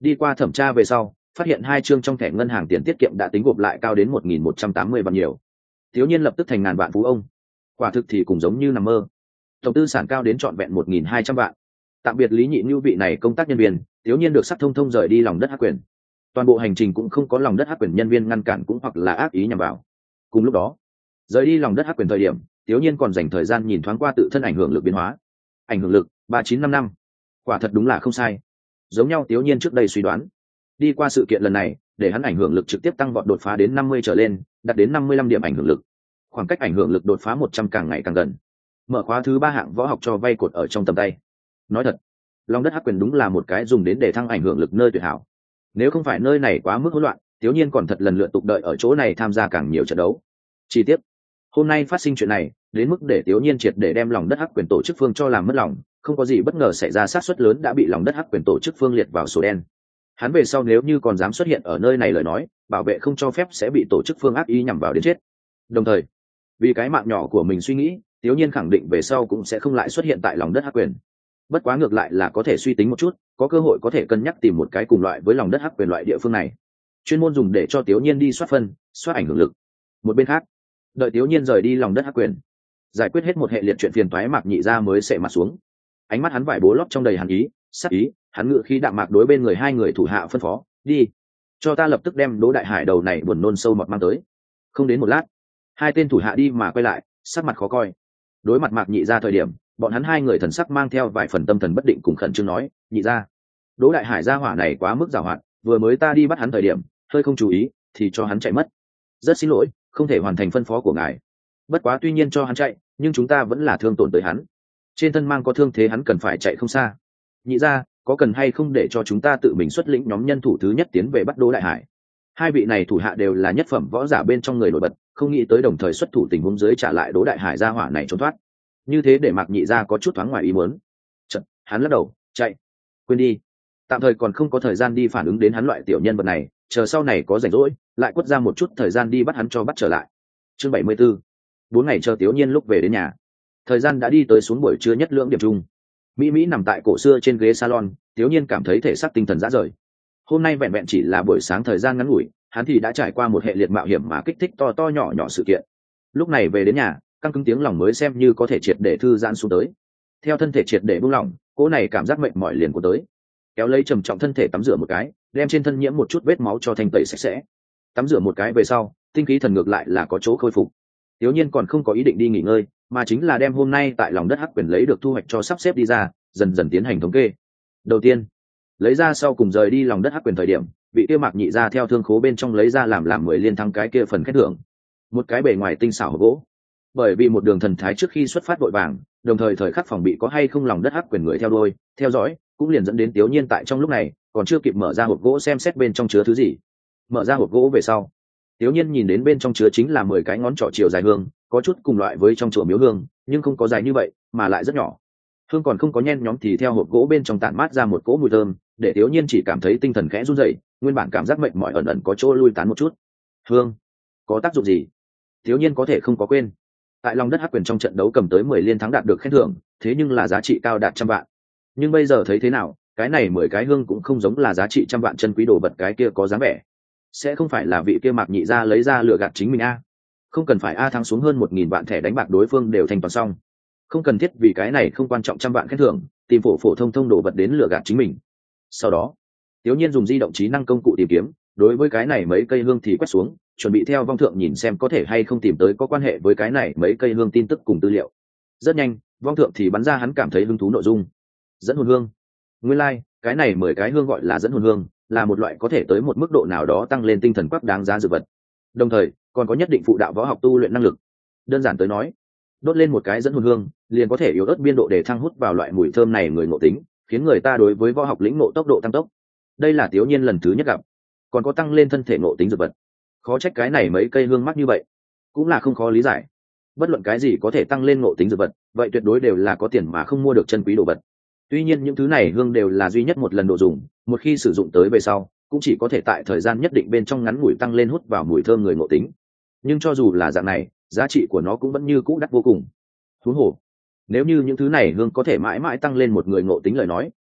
Đi qua thẩm tra về sau, phát hiện hai chương trong thẻ ngân hàng tiền tiết kiệm đã tính gộp lại cao đến một nghìn một trăm tám mươi vạn nhiều. Thiếu nhiên lập tức thành ngàn vạn phú ông. Quả thực thì cũng giống như nằm mơ. Tổng tư sản cao đến trọn vẹn một nghìn hai trăm vạn. Tạm biệt Lý Nhị Nưu vị này công tác nhân viên, thiếu nhiên được sắc thông thông rời đi lòng đất hắc quyền. Toàn bộ hành trình cũng không có lòng đất hắc quyền nhân viên ngăn cản cũng hoặc là ác ý nhằm vào. Cùng lúc đó, rời đi lòng đất hắc quyền thời điểm, thiếu nhiên còn dành thời gian nhìn thoáng qua tự thân ảnh hưởng lực biến hóa. Ảnh hưởng lực ba chín năm năm, quả thật đúng là không sai. Giống nhau thiếu nhiên trước đây suy đoán, đi qua sự kiện lần này để hắn ảnh hưởng lực trực tiếp tăng vọt đột phá đến năm mươi trở lên, đạt đến năm mươi lăm điểm ảnh hưởng lực. Khoảng cách ảnh hưởng lực đột phá một trăm càng ngày càng gần. Mở khóa thứ ba hạng võ học cho vay cột ở trong tầm tay. Nói thật, lòng đất hắc quyền đúng là một cái dùng đến để thăng ảnh hưởng lực nơi tuyệt hảo. Nếu không phải nơi này quá mức hỗn loạn, thiếu nhiên còn thật lần lượt tục đợi ở chỗ này tham gia càng nhiều trận đấu. Chi tiết, hôm nay phát sinh chuyện này đến mức để thiếu nhiên triệt để đem lòng đất hắc quyền tổ chức phương cho làm mất lòng, không có gì bất ngờ xảy ra, sát suất lớn đã bị lòng đất hắc quyền tổ chức phương liệt vào sổ đen. Hắn về sau nếu như còn dám xuất hiện ở nơi này lời nói, bảo vệ không cho phép sẽ bị tổ chức phương ác ý nhằm vào đến chết. Đồng thời, vì cái mạng nhỏ của mình suy nghĩ, thiếu nhiên khẳng định về sau cũng sẽ không lại xuất hiện tại lòng đất hắc quyền. Bất quá ngược lại là có thể suy tính một chút, có cơ hội có thể cân nhắc tìm một cái cùng loại với lòng đất hắc quyền loại địa phương này, chuyên môn dùng để cho thiếu nhiên đi soát phân, soát ảnh hưởng lực. Một bên khác, đợi thiếu nhiên rời đi lòng đất hắc quyền, giải quyết hết một hệ liệt chuyện phiền toái, Mạc Nhị Gia mới sệ mặt xuống. Ánh mắt hắn vải bố lót trong đầy hàn ý, sắc ý, hắn ngự khí đạm mạc đối bên người hai người thủ hạ phân phó, đi, cho ta lập tức đem Đỗ Đại Hải đầu này buồn nôn sâu mọt mang tới. Không đến một lát, hai tên thủ hạ đi mà quay lại, sắc mặt khó coi. Đối mặt Mạc Nhị Gia thời điểm, bọn hắn hai người thần sắc mang theo vài phần tâm thần bất định cùng khẩn trương nói, Nhị Gia, Đỗ Đại Hải gia hỏa này quá mức giàu hoạt, vừa mới ta đi bắt hắn thời điểm hơi không chú ý thì cho hắn chạy mất. Rất xin lỗi, không thể hoàn thành phân phó của ngài. Bất quá tuy nhiên cho hắn chạy, nhưng chúng ta vẫn là thương tổn tới hắn, trên thân mang có thương thế, hắn cần phải chạy không xa. Nhị Gia, có cần hay không để cho chúng ta tự mình xuất lĩnh nhóm nhân thủ thứ nhất tiến về bắt Đỗ Đại Hải? Hai vị này thủ hạ đều là nhất phẩm võ giả bên trong người nổi bật, không nghĩ tới đồng thời xuất thủ tình huống dưới trả lại Đỗ Đại Hải gia hỏa này trốn thoát. Như thế để Mạc Nhị Gia có chút thoáng ngoài ý muốn. Chật, hắn lắc đầu, chạy, quên đi, tạm thời còn không có thời gian đi phản ứng đến hắn loại tiểu nhân vật này, chờ sau này có rảnh rỗi lại quất ra một chút thời gian đi bắt hắn cho bắt trở lại. Chương bảy mươi 'bốn. Bốn ngày chờ Tiểu Nhiên lúc về đến nhà. Thời gian đã đi tới xuống buổi trưa nhất lưỡng điểm chung. Mỹ Mỹ nằm tại cổ xưa trên ghế salon, Tiểu Nhiên cảm thấy thể xác tinh thần rã rời. Hôm nay vẹn vẹn chỉ là buổi sáng thời gian ngắn ngủi, hắn thì đã trải qua một hệ liệt mạo hiểm mà kích thích to to nhỏ nhỏ sự kiện. Lúc này về đến nhà, căng cứng tiếng lòng mới xem như có thể triệt để thư giãn xuống tới. Theo thân thể triệt để buông lỏng, cỗ này cảm giác mệt mỏi liền của tới. Kéo lấy trầm trọng thân thể tắm rửa một cái, đem trên thân nhiễm một chút vết máu cho thanh tẩy sạch sẽ. Tắm rửa một cái về sau, tinh khí thần ngược lại là có chỗ khôi phục. Tiểu Nhiên còn không có ý định đi nghỉ ngơi, mà chính là đem hôm nay tại lòng đất hắc quyền lấy được thu hoạch cho sắp xếp đi ra, dần dần tiến hành thống kê. Đầu tiên, lấy ra sau cùng rời đi lòng đất hắc quyền thời điểm, bị Tiêu Mạc Nhị Gia theo thương khố bên trong lấy ra làm làm mười liên thăng cái kia phần khen thưởng. Một cái bề ngoài tinh xảo hộp gỗ. Bởi vì một đường thần thái trước khi xuất phát vội vàng, đồng thời thời khắc phòng bị có hay không lòng đất hắc quyền người theo đuôi, theo dõi, cũng liền dẫn đến Tiểu Nhiên tại trong lúc này còn chưa kịp mở ra hộp gỗ xem xét bên trong chứa thứ gì. Mở ra hộp gỗ về sau, Tiểu Nhiên nhìn đến bên trong chứa chính là mười cái ngón trỏ chiều dài hương, có chút cùng loại với trong chùa miếu hương, nhưng không có dài như vậy, mà lại rất nhỏ. Hương còn không có nhen nhóm thì theo hộp gỗ bên trong tản mát ra một cỗ mùi thơm, để Tiểu Nhiên chỉ cảm thấy tinh thần khẽ run rẩy, nguyên bản cảm giác mệt mỏi ẩn ẩn có chỗ lui tán một chút. Hương có tác dụng gì? Tiểu Nhiên có thể không có quên. Tại lòng đất hắc quyền trong trận đấu cầm tới mười liên thắng đạt được khen thưởng, thế nhưng là giá trị cao đạt trăm vạn. Nhưng bây giờ thấy thế nào, cái này mười cái hương cũng không giống là giá trị trăm vạn chân quý đồ vật cái kia có dáng vẻ. Sẽ không phải là vị kia Mạc Nhị Gia lấy ra lừa gạt chính mình a? Không cần phải a thắng xuống hơn một nghìn vạn thẻ đánh bạc đối phương đều thành toàn xong. Không cần thiết vì cái này không quan trọng trăm vạn khen thưởng, tìm phổ phổ thông thông đồ vật đến lừa gạt chính mình. Sau đó, Tiểu Nhiên dùng di động trí năng công cụ tìm kiếm, đối với cái này mấy cây hương thì quét xuống, chuẩn bị theo vong thượng nhìn xem có thể hay không tìm tới có quan hệ với cái này mấy cây hương tin tức cùng tư liệu. Rất nhanh, vong thượng thì bắn ra hắn cảm thấy hứng thú nội dung. Dẫn hồn hương. Nguyên lai, like, cái này mười cái hương gọi là dẫn hồn hương, là một loại có thể tới một mức độ nào đó tăng lên tinh thần quắc đáng giá dược vật. Đồng thời, còn có nhất định phụ đạo võ học tu luyện năng lực. Đơn giản tới nói, đốt lên một cái dẫn hồn hương, liền có thể yếu ớt biên độ để thăng hút vào loại mùi thơm này người ngộ tính, khiến người ta đối với võ học lĩnh ngộ tốc độ tăng tốc. Đây là Tiểu Nhiên lần thứ nhất gặp. Còn có tăng lên thân thể ngộ tính dược vật. Khó trách cái này mấy cây hương mắc như vậy, cũng là không khó lý giải. Bất luận cái gì có thể tăng lên ngộ tính dược vật, vậy tuyệt đối đều là có tiền mà không mua được chân quý đồ vật. Tuy nhiên những thứ này hương đều là duy nhất một lần độ dùng, một khi sử dụng tới về sau, cũng chỉ có thể tại thời gian nhất định bên trong ngắn ngủi tăng lên hút vào mùi thơm người ngộ tính. Nhưng cho dù là dạng này, giá trị của nó cũng vẫn như cũ đắt vô cùng. Huống hồ, nếu như những thứ này hương có thể mãi mãi tăng lên một người ngộ tính lời nói,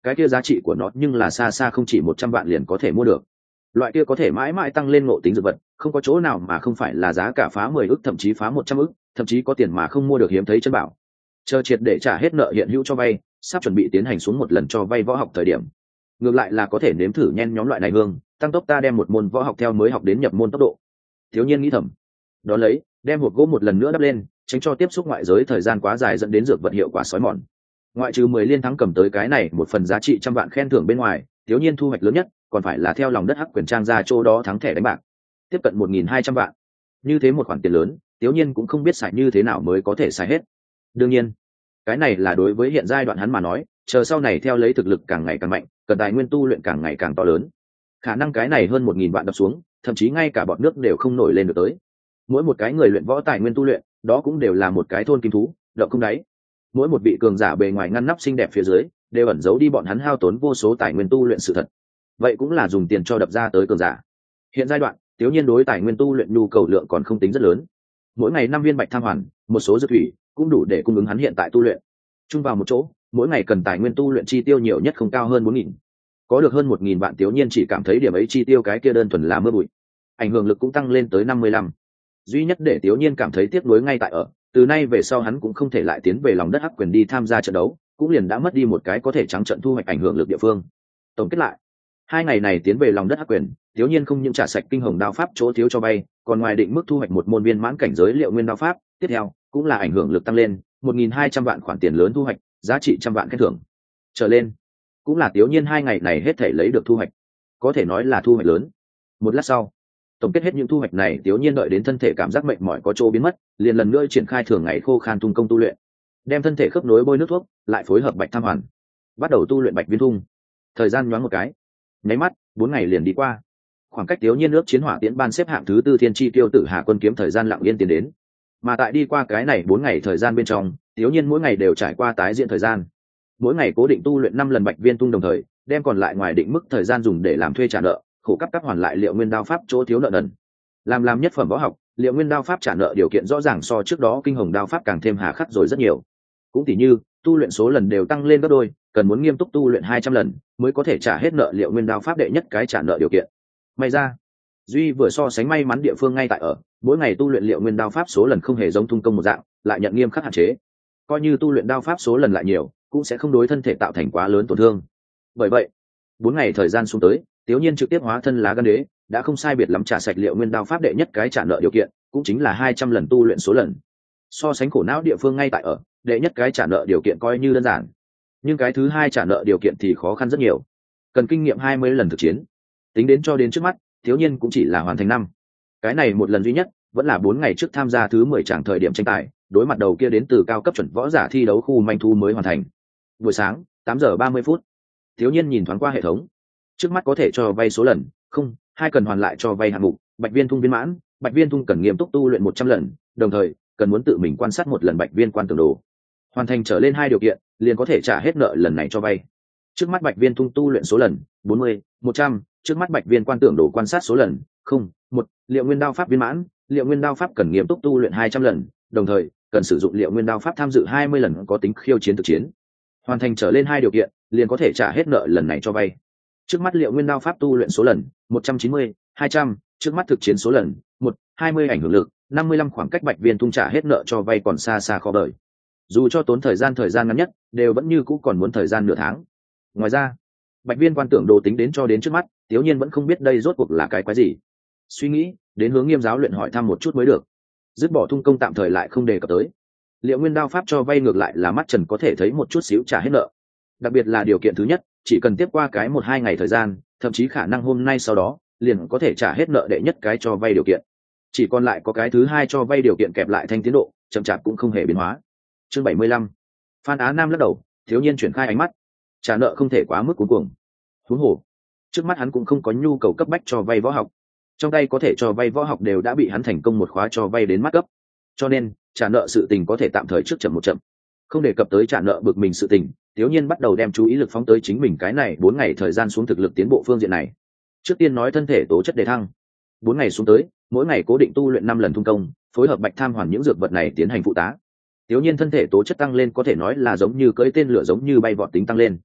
cái kia giá trị của nó nhưng là xa xa không chỉ một trăm vạn liền có thể mua được. Loại kia có thể mãi mãi tăng lên ngộ tính dược vật, không có chỗ nào mà không phải là giá cả phá mười ức thậm chí phá một trăm ức, thậm chí có tiền mà không mua được hiếm thấy chân bảo. Chờ triệt để trả hết nợ hiện hữu cho vay, sắp chuẩn bị tiến hành xuống một lần cho vay võ học thời điểm, ngược lại là có thể nếm thử nhen nhóm loại này hương, tăng tốc ta đem một môn võ học theo mới học đến nhập môn tốc độ. Thiếu nhiên nghĩ thầm. Đó lấy, đem hộp gỗ một lần nữa đắp lên, tránh cho tiếp xúc ngoại giới thời gian quá dài dẫn đến dược vật hiệu quả xói mòn. Ngoại trừ mười liên thắng cầm tới cái này một phần giá trị trăm vạn khen thưởng bên ngoài, thiếu nhiên thu hoạch lớn nhất còn phải là theo lòng đất hắc quyền trang ra chỗ đó thắng thẻ đánh bạc, tiếp cận một nghìn hai trăm vạn. Như thế một khoản tiền lớn, thiếu nhiên cũng không biết xài như thế nào mới có thể xài hết. Đương nhiên, cái này là đối với hiện giai đoạn hắn mà nói, chờ sau này theo lấy thực lực càng ngày càng mạnh, cần tài nguyên tu luyện càng ngày càng to lớn, khả năng cái này hơn một nghìn vạn đập xuống, thậm chí ngay cả bọt nước đều không nổi lên được tới. Mỗi một cái người luyện võ tài nguyên tu luyện, đó cũng đều là một cái thôn kim thú, động không đáy. Mỗi một vị cường giả bề ngoài ngăn nắp xinh đẹp phía dưới, đều ẩn giấu đi bọn hắn hao tốn vô số tài nguyên tu luyện sự thật. Vậy cũng là dùng tiền cho đập ra tới cường giả. Hiện giai đoạn, Tiếu Nhiên đối tài nguyên tu luyện nhu cầu lượng còn không tính rất lớn. Mỗi ngày năm viên bạch tham hoàn, một số dược thủy, cũng đủ để cung ứng hắn hiện tại tu luyện. Chung vào một chỗ, mỗi ngày cần tài nguyên tu luyện chi tiêu nhiều nhất không cao hơn bốn nghìn. Có được hơn một nghìn vạn, Tiếu Nhiên chỉ cảm thấy điểm ấy chi tiêu cái kia đơn thuần là mưa bụi. Ảnh hưởng lực cũng tăng lên tới năm mươi lăm. Duy nhất để Tiếu Nhiên cảm thấy tiếc nuối ngay tại ở, từ nay về sau hắn cũng không thể lại tiến về lòng đất hắc quyền đi tham gia trận đấu, cũng liền đã mất đi một cái có thể trắng trận thu hoạch ảnh hưởng lực địa phương. Tổng kết lại, hai ngày này tiến về lòng đất hắc quyền, Tiếu Nhiên không những trả sạch kinh hồng đao pháp chỗ thiếu cho vay, còn ngoài định mức thu hoạch một môn viên mãn cảnh giới liệu nguyên đao pháp, tiếp theo cũng là ảnh hưởng lực tăng lên, một nghìn hai trăm vạn khoản tiền lớn thu hoạch, giá trị trăm vạn khen thưởng trở lên, cũng là Tiếu Nhiên hai ngày này hết thể lấy được thu hoạch, có thể nói là thu hoạch lớn. Một lát sau, tổng kết hết những thu hoạch này, Tiếu Nhiên đợi đến thân thể cảm giác mệt mỏi có chỗ biến mất, liền lần nữa triển khai thường ngày khô khan tung công tu luyện, đem thân thể khớp nối bôi nước thuốc, lại phối hợp bạch tham hoàn, bắt đầu tu luyện bạch viên thung. Thời gian nhoáng một cái, nháy mắt bốn ngày liền đi qua. Khoảng cách Tiếu Nhiên nước chiến hỏa tiễn ban xếp hạng thứ tư thiên chi tiêu tử Hà Quân kiếm thời gian lặng yên tiến đến. Mà tại đi qua cái này bốn ngày thời gian bên trong, Tiếu Nhiên mỗi ngày đều trải qua tái diễn thời gian, mỗi ngày cố định tu luyện năm lần bạch viên tung, đồng thời đem còn lại ngoài định mức thời gian dùng để làm thuê trả nợ, khổ cấp các hoàn lại liệu nguyên đao pháp chỗ thiếu nợ nần. Làm làm nhất phẩm võ học, liệu nguyên đao pháp trả nợ điều kiện rõ ràng so trước đó kinh hồng đao pháp càng thêm hà khắc rồi rất nhiều. Cũng tỉ như tu luyện số lần đều tăng lên gấp đôi, cần muốn nghiêm túc tu luyện hai trăm lần mới có thể trả hết nợ liệu nguyên đao pháp đệ nhất cái trả nợ điều kiện. May ra, duy vừa so sánh may mắn địa phương ngay tại ở, mỗi ngày tu luyện liệu nguyên đao pháp số lần không hề giống thung công một dạng, lại nhận nghiêm khắc hạn chế. Coi như tu luyện đao pháp số lần lại nhiều, cũng sẽ không đối thân thể tạo thành quá lớn tổn thương. Bởi vậy, bốn ngày thời gian xuống tới, Tiếu Nhiên trực tiếp hóa thân lá gan đế, đã không sai biệt lắm trả sạch liệu nguyên đao pháp đệ nhất cái trả nợ điều kiện, cũng chính là hai trăm lần tu luyện số lần. So sánh khổ não địa phương ngay tại ở, đệ nhất cái trả nợ điều kiện coi như đơn giản, nhưng cái thứ hai trả nợ điều kiện thì khó khăn rất nhiều, cần kinh nghiệm hai mươi lần thực chiến. Tính đến cho đến trước mắt, Tiếu Nhiên cũng chỉ là hoàn thành năm cái này một lần duy nhất, vẫn là bốn ngày trước tham gia thứ mười tràng thời điểm tranh tài, đối mặt đầu kia đến từ cao cấp chuẩn võ giả thi đấu khu manh thu mới hoàn thành. Buổi sáng tám giờ ba mươi phút, Tiếu Nhiên nhìn thoáng qua hệ thống, trước mắt có thể cho vay số lần không hai, cần hoàn lại cho vay hạng mục bạch viên thung viên mãn, bạch viên thung cần nghiêm túc tu luyện một trăm lần, đồng thời cần muốn tự mình quan sát một lần bạch viên quan tưởng đồ, hoàn thành trở lên hai điều kiện liền có thể trả hết nợ lần này cho vay. Trước mắt bạch viên thung tu luyện số lần bốn mươi, một trăm, trước mắt bạch viên quan tưởng đồ quan sát số lần không một, liệu nguyên đao pháp viên mãn, liệu nguyên đao pháp cần nghiêm túc tu luyện hai trăm lần, đồng thời cần sử dụng liệu nguyên đao pháp tham dự hai mươi lần có tính khiêu chiến thực chiến. Hoàn thành trở lên hai điều kiện liền có thể trả hết nợ lần này cho vay. Trước mắt liệu nguyên đao pháp tu luyện số lần một trăm chín mươi, hai trăm, trước mắt thực chiến số lần một, hai mươi, ảnh hưởng lực năm mươi lăm, khoảng cách bạch viên tung trả hết nợ cho vay còn xa xa khó đợi. Dù cho tốn thời gian thời gian ngắn nhất, đều vẫn như cũ còn muốn thời gian nửa tháng. Ngoài ra, bạch viên quan tưởng đồ tính đến cho đến trước mắt, Tiếu Nhiên vẫn không biết đây rốt cuộc là cái quái gì. Suy nghĩ, đến hướng Nghiêm giáo luyện hỏi thăm một chút mới được. Dứt bỏ thung công tạm thời lại không đề cập tới. Liệu nguyên đao pháp cho vay ngược lại là mắt trần có thể thấy một chút xíu trả hết nợ. Đặc biệt là điều kiện thứ nhất, chỉ cần tiếp qua cái một hai ngày thời gian, thậm chí khả năng hôm nay sau đó liền có thể trả hết nợ đệ nhất cái cho vay điều kiện. Chỉ còn lại có cái thứ hai cho vay điều kiện kẹp lại thanh tiến độ, chậm chạp cũng không hề biến hóa. Chương bảy mươi lăm, Phan Á Nam lắc đầu, Thiếu Nhiên chuyển khai ánh mắt, trả nợ không thể quá mức cuống cuồng. Huống hồ, trước mắt hắn cũng không có nhu cầu cấp bách cho vay võ học, trong tay có thể cho vay võ học đều đã bị hắn thành công một khóa cho vay đến mắt cấp, cho nên trả nợ sự tình có thể tạm thời trước chậm một chậm. Không đề cập tới trả nợ bực mình sự tình, Tiếu Nhiên bắt đầu đem chú ý lực phóng tới chính mình cái này bốn ngày thời gian xuống thực lực tiến bộ phương diện này. Trước tiên nói thân thể tố chất đề thăng, bốn ngày xuống tới, mỗi ngày cố định tu luyện năm lần thung công, phối hợp bạch tham hoàn những dược vật này tiến hành phụ tá. Tiếu Nhiên thân thể tố chất tăng lên có thể nói là giống như cưỡi tên lửa giống như bay vọt tính tăng lên.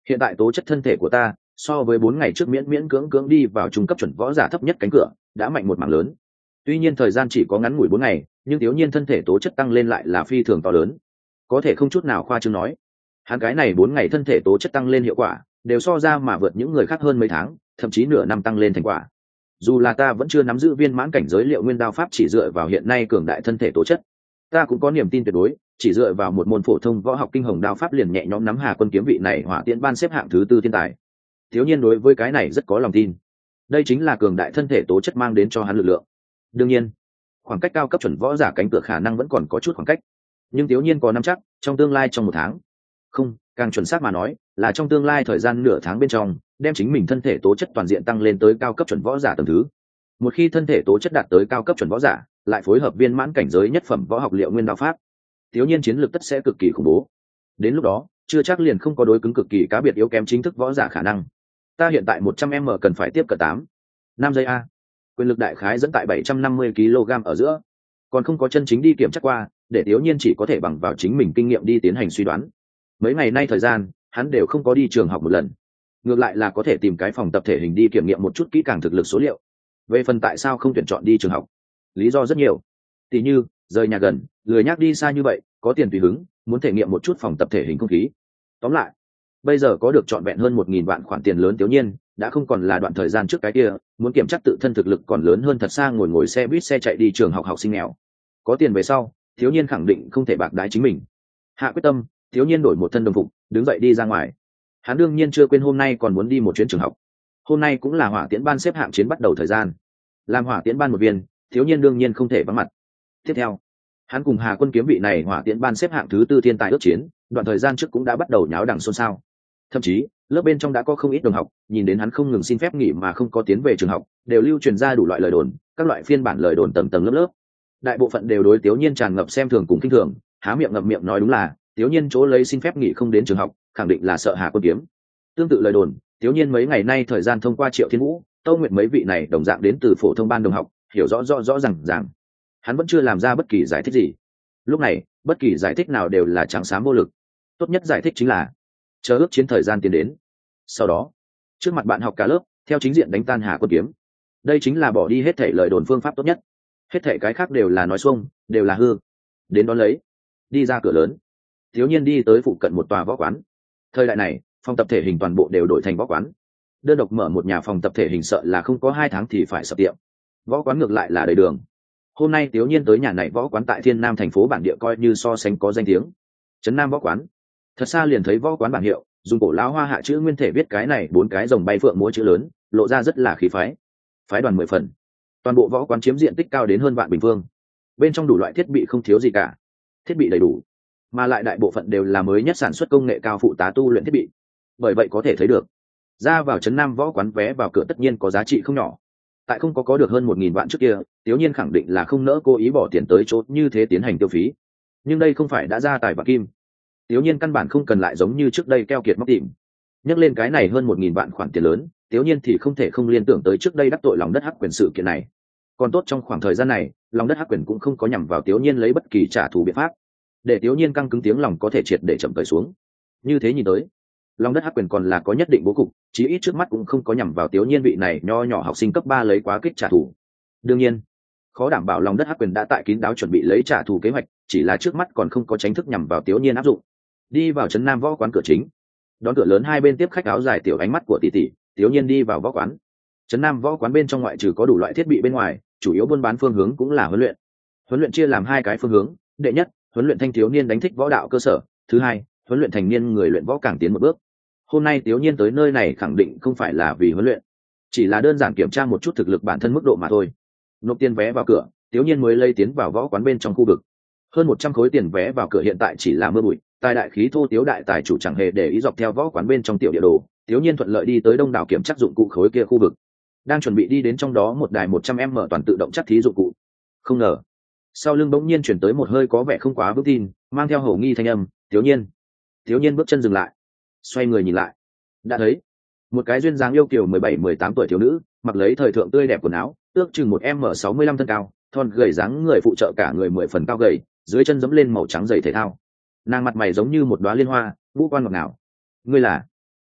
Hiện tại tố chất thân thể của ta so với bốn ngày trước miễn miễn cưỡng cưỡng đi vào trung cấp chuẩn võ giả thấp nhất cánh cửa đã mạnh một mảng lớn. Tuy nhiên thời gian chỉ có ngắn ngủi bốn ngày, nhưng Tiếu Nhiên thân thể tố chất tăng lên lại là phi thường to lớn, có thể không chút nào khoa trương nói. Hắn cái này bốn ngày thân thể tố chất tăng lên hiệu quả đều so ra mà vượt những người khác hơn mấy tháng, thậm chí nửa năm tăng lên thành quả. Dù là ta vẫn chưa nắm giữ viên mãn cảnh giới liệu nguyên đao pháp, chỉ dựa vào hiện nay cường đại thân thể tố chất, ta cũng có niềm tin tuyệt đối, chỉ dựa vào một môn phổ thông võ học kinh hồng đao pháp liền nhẹ nhõm nắm Hà Quân kiếm vị này hỏa tiễn ban xếp hạng thứ tư thiên tài. Thiếu nhiên đối với cái này rất có lòng tin, đây chính là cường đại thân thể tố chất mang đến cho hắn lực lượng. Đương nhiên, khoảng cách cao cấp chuẩn võ giả cánh cửa khả năng vẫn còn có chút khoảng cách, nhưng Thiếu nhiên có nắm chắc trong tương lai trong một tháng, không, càng chuẩn xác mà nói là trong tương lai thời gian nửa tháng bên trong, đem chính mình thân thể tố chất toàn diện tăng lên tới cao cấp chuẩn võ giả tầng thứ. Một khi thân thể tố chất đạt tới cao cấp chuẩn võ giả, lại phối hợp viên mãn cảnh giới nhất phẩm võ học liệu nguyên đao pháp, thiếu nhiên chiến lược tất sẽ cực kỳ khủng bố. Đến lúc đó chưa chắc liền không có đối cứng cực kỳ cá biệt yếu kém chính thức võ giả khả năng. Ta hiện tại một trăm m cần phải tiếp cận tám năm giây a, quyền lực đại khái dẫn tại bảy trăm năm mươi ki lô gam ở giữa, còn không có chân chính đi kiểm tra qua, để thiếu nhiên chỉ có thể bằng vào chính mình kinh nghiệm đi tiến hành suy đoán. Mấy ngày nay thời gian hắn đều không có đi trường học một lần, ngược lại là có thể tìm cái phòng tập thể hình đi kiểm nghiệm một chút kỹ càng thực lực số liệu. Về phần tại sao không tuyển chọn đi trường học, lý do rất nhiều, tỉ như rời nhà gần, lười nhác đi xa như vậy, có tiền tùy hứng, muốn thể nghiệm một chút phòng tập thể hình không khí. Tóm lại, bây giờ có được trọn vẹn hơn một nghìn vạn khoản tiền lớn, Tiểu Nhiên đã không còn là đoạn thời gian trước cái kia muốn kiểm tra tự thân thực lực còn lớn hơn thật xa ngồi ngồi xe buýt xe chạy đi trường học học sinh nghèo. Có tiền về sau, Thiếu Nhiên khẳng định không thể bạc đái chính mình. Hạ quyết tâm, Thiếu Nhiên đổi một thân đồng phục, đứng dậy đi ra ngoài. Hắn đương nhiên chưa quên hôm nay còn muốn đi một chuyến trường học. Hôm nay cũng là hỏa tiễn ban xếp hạng chiến bắt đầu thời gian. Làm hỏa tiễn ban một viên, Thiếu Nhiên đương nhiên không thể vắng mặt. Tiếp theo, hắn cùng Hà Quân kiếm vị này hỏa tiễn ban xếp hạng thứ tư thiên tài ước chiến, đoạn thời gian trước cũng đã bắt đầu nháo đằng xôn xao. Thậm chí, lớp bên trong đã có không ít đồng học, nhìn đến hắn không ngừng xin phép nghỉ mà không có tiến về trường học, đều lưu truyền ra đủ loại lời đồn, các loại phiên bản lời đồn tầng tầng lớp lớp. Đại bộ phận đều đối Tiểu Nhiên tràn ngập xem thường cùng khinh thường, há miệng ngậm miệng nói đúng là Tiểu Nhiên chỗ lấy xin phép nghỉ không đến trường học, khẳng định là sợ Hà Quân kiếm. Tương tự lời đồn, Tiểu Nhiên mấy ngày nay thời gian thông qua Triệu Thiên Vũ, Tâu Nguyệt mấy vị này đồng dạng đến từ phổ thông ban đồng học, hiểu rõ rõ rõ ràng ràng. Hắn vẫn chưa làm ra bất kỳ giải thích gì. Lúc này, bất kỳ giải thích nào đều là trắng xám vô lực. Tốt nhất giải thích chính là chờ ước chiến thời gian tiến đến. Sau đó, trước mặt bạn học cả lớp, theo chính diện đánh tan Hà Quân kiếm. Đây chính là bỏ đi hết thảy lời đồn phương pháp tốt nhất. Hết thảy cái khác đều là nói xuông, đều là hư. Đến đón lấy, đi ra cửa lớn, Thiếu Nhiên đi tới phụ cận một tòa võ quán. Thời đại này, phòng tập thể hình toàn bộ đều đổi thành võ quán. Đơn độc mở một nhà phòng tập thể hình sợ là không có hai tháng thì phải sập tiệm. Võ quán ngược lại là đầy đường. Hôm nay Thiếu Nhiên tới nhà này võ quán tại Thiên Nam thành phố bản địa coi như so sánh có danh tiếng. Trấn Nam võ quán. Thật xa liền thấy võ quán bảng hiệu, dùng cổ lão hoa hạ chữ nguyên thể viết cái này bốn cái rồng bay phượng múa chữ lớn, lộ ra rất là khí phái. Phái đoàn mười phần. Toàn bộ võ quán chiếm diện tích cao đến hơn vạn bình phương. Bên trong đủ loại thiết bị không thiếu gì cả. Thiết bị đầy đủ, mà lại đại bộ phận đều là mới nhất sản xuất công nghệ cao phụ tá tu luyện thiết bị. Bởi vậy có thể thấy được, ra vào Trấn Nam võ quán vé vào cửa tất nhiên có giá trị không nhỏ. Tại không có có được hơn một nghìn vạn trước kia, Tiểu Nhiên khẳng định là không nỡ cố ý bỏ tiền tới chỗ như thế tiến hành tiêu phí. Nhưng đây không phải đã ra tài và kim. Tiểu Nhiên căn bản không cần lại giống như trước đây keo kiệt móc tìm. Nhắc lên cái này hơn một nghìn vạn khoản tiền lớn, Tiểu Nhiên thì không thể không liên tưởng tới trước đây đắc tội lòng đất hắc quyền sự kiện này. Còn tốt trong khoảng thời gian này, lòng đất hắc quyền cũng không có nhằm vào Tiểu Nhiên lấy bất kỳ trả thù biện pháp, để Tiểu Nhiên căng cứng tiếng lòng có thể triệt để chậm cởi xuống. Như thế nhìn tới, lòng đất hắc quyền còn là có nhất định bố cục, chí ít trước mắt cũng không có nhằm vào Tiểu Nhiên vị này nho nhỏ học sinh cấp ba lấy quá kích trả thù. Đương nhiên, khó đảm bảo lòng đất hắc quyền đã tại kín đáo chuẩn bị lấy trả thù kế hoạch, chỉ là trước mắt còn không có chính thức nhằm vào Tiểu Nhiên áp dụng. Đi vào Trấn Nam võ quán cửa chính, đón cửa lớn hai bên tiếp khách áo dài tiểu ánh mắt của tỷ tỷ, Tiểu Nhiên đi vào võ quán. Trấn Nam võ quán bên trong ngoại trừ có đủ loại thiết bị bên ngoài, chủ yếu buôn bán phương hướng cũng là huấn luyện. Huấn luyện chia làm hai cái phương hướng, đệ nhất, huấn luyện thanh thiếu niên đánh thích võ đạo cơ sở, thứ hai, huấn luyện thành niên người luyện võ càng tiến một bước. Hôm nay Tiểu Nhiên tới nơi này khẳng định không phải là vì huấn luyện, chỉ là đơn giản kiểm tra một chút thực lực bản thân mức độ mà thôi. Nộp tiền vé vào cửa, Tiểu Nhiên mới lây tiến vào võ quán bên trong khu vực. Hơn một trăm khối tiền vé vào cửa hiện tại chỉ là mưa bụi, tài đại khí thô Tiếu đại tài chủ chẳng hề để ý dọc theo võ quán bên trong tiểu địa đồ, Tiểu Nhiên thuận lợi đi tới đông đảo kiểm tra dụng cụ khối kia khu vực. Đang chuẩn bị đi đến trong đó một đài một trăm m toàn tự động chắc thí dụng cụ. Không ngờ, sau lưng bỗng nhiên chuyển tới một hơi có vẻ không quá vững tin, mang theo hổ nghi thanh âm, "Tiểu Nhiên." Tiểu Nhiên bước chân dừng lại, xoay người nhìn lại. Đã thấy một cái duyên dáng yêu kiều mười bảy mười tám tuổi thiếu nữ, mặc lấy thời thượng tươi đẹp quần áo, ước chừng một m sáu mươi lăm thân cao, thon gầy dáng người phụ trợ cả người mười phần cao gầy, dưới chân giẫm lên màu trắng giày thể thao. Nàng mặt mày giống như một đóa liên hoa, ngũ quan ngọt ngào. "Ngươi là?"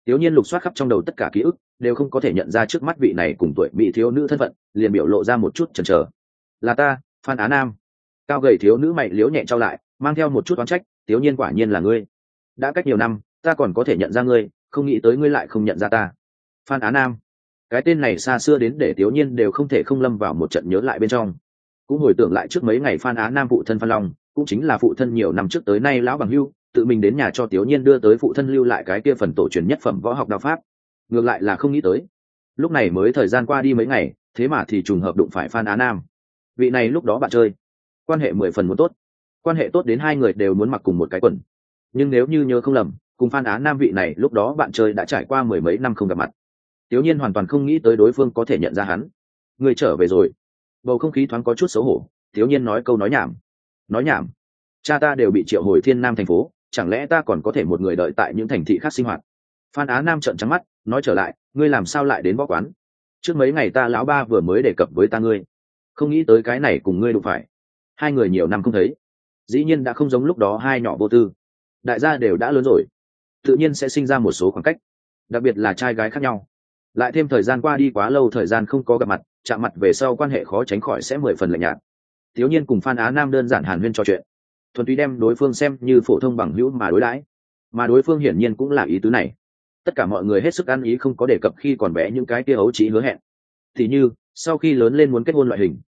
Tiểu Nhiên lục soát khắp trong đầu tất cả ký ức, đều không có thể nhận ra trước mắt vị này cùng tuổi mỹ thiếu nữ thân phận, liền biểu lộ ra một chút chần chờ. Là ta, Phan Á Nam. Cao gầy thiếu nữ mày liễu nhẹ trao lại, mang theo một chút oán trách. Tiểu Nhiên quả nhiên là ngươi. Đã cách nhiều năm, ta còn có thể nhận ra ngươi, không nghĩ tới ngươi lại không nhận ra ta. Phan Á Nam. Cái tên này xa xưa đến để Tiểu Nhiên đều không thể không lâm vào một trận nhớ lại bên trong. Cũng hồi tưởng lại trước mấy ngày Phan Á Nam phụ thân Phan Long, cũng chính là phụ thân nhiều năm trước tới nay lão bằng hưu, tự mình đến nhà cho Tiểu Nhiên đưa tới phụ thân lưu lại cái kia phần tổ truyền nhất phẩm võ học đao pháp. Ngược lại là không nghĩ tới, lúc này mới thời gian qua đi mấy ngày, thế mà thì trùng hợp đụng phải Phan Á Nam. Vị này lúc đó bạn chơi, quan hệ mười phần muốn tốt, quan hệ tốt đến hai người đều muốn mặc cùng một cái quần. Nhưng nếu như nhớ không lầm, cùng Phan Á Nam vị này lúc đó bạn chơi đã trải qua mười mấy năm không gặp mặt. Tiểu Nhiên hoàn toàn không nghĩ tới đối phương có thể nhận ra hắn. Người trở về rồi. Bầu không khí thoáng có chút xấu hổ, Tiểu Nhiên nói câu nói nhảm. Nói nhảm? Cha ta đều bị triệu hồi Thiên Nam thành phố, chẳng lẽ ta còn có thể một người đợi tại những thành thị khác sinh hoạt? Phan Á Nam trợn trắng mắt, nói trở lại, ngươi làm sao lại đến võ quán? Trước mấy ngày ta lão ba vừa mới đề cập với ta ngươi, không nghĩ tới cái này cùng ngươi đụng phải. Hai người nhiều năm không thấy, dĩ nhiên đã không giống lúc đó hai nhỏ vô tư. Đại gia đều đã lớn rồi, tự nhiên sẽ sinh ra một số khoảng cách, đặc biệt là trai gái khác nhau. Lại thêm thời gian qua đi quá lâu, thời gian không có gặp mặt, chạm mặt về sau quan hệ khó tránh khỏi sẽ mười phần lạnh nhạt. Thiếu Nhiên cùng Phan Á Nam đơn giản hàn huyên trò chuyện, thuần túy đem đối phương xem như phổ thông bằng hữu mà đối đãi, mà đối phương hiển nhiên cũng là ý tứ này. Tất cả mọi người hết sức ăn ý, không có đề cập khi còn bé những cái kia ấu trí hứa hẹn, thì như sau khi lớn lên muốn kết hôn loại hình.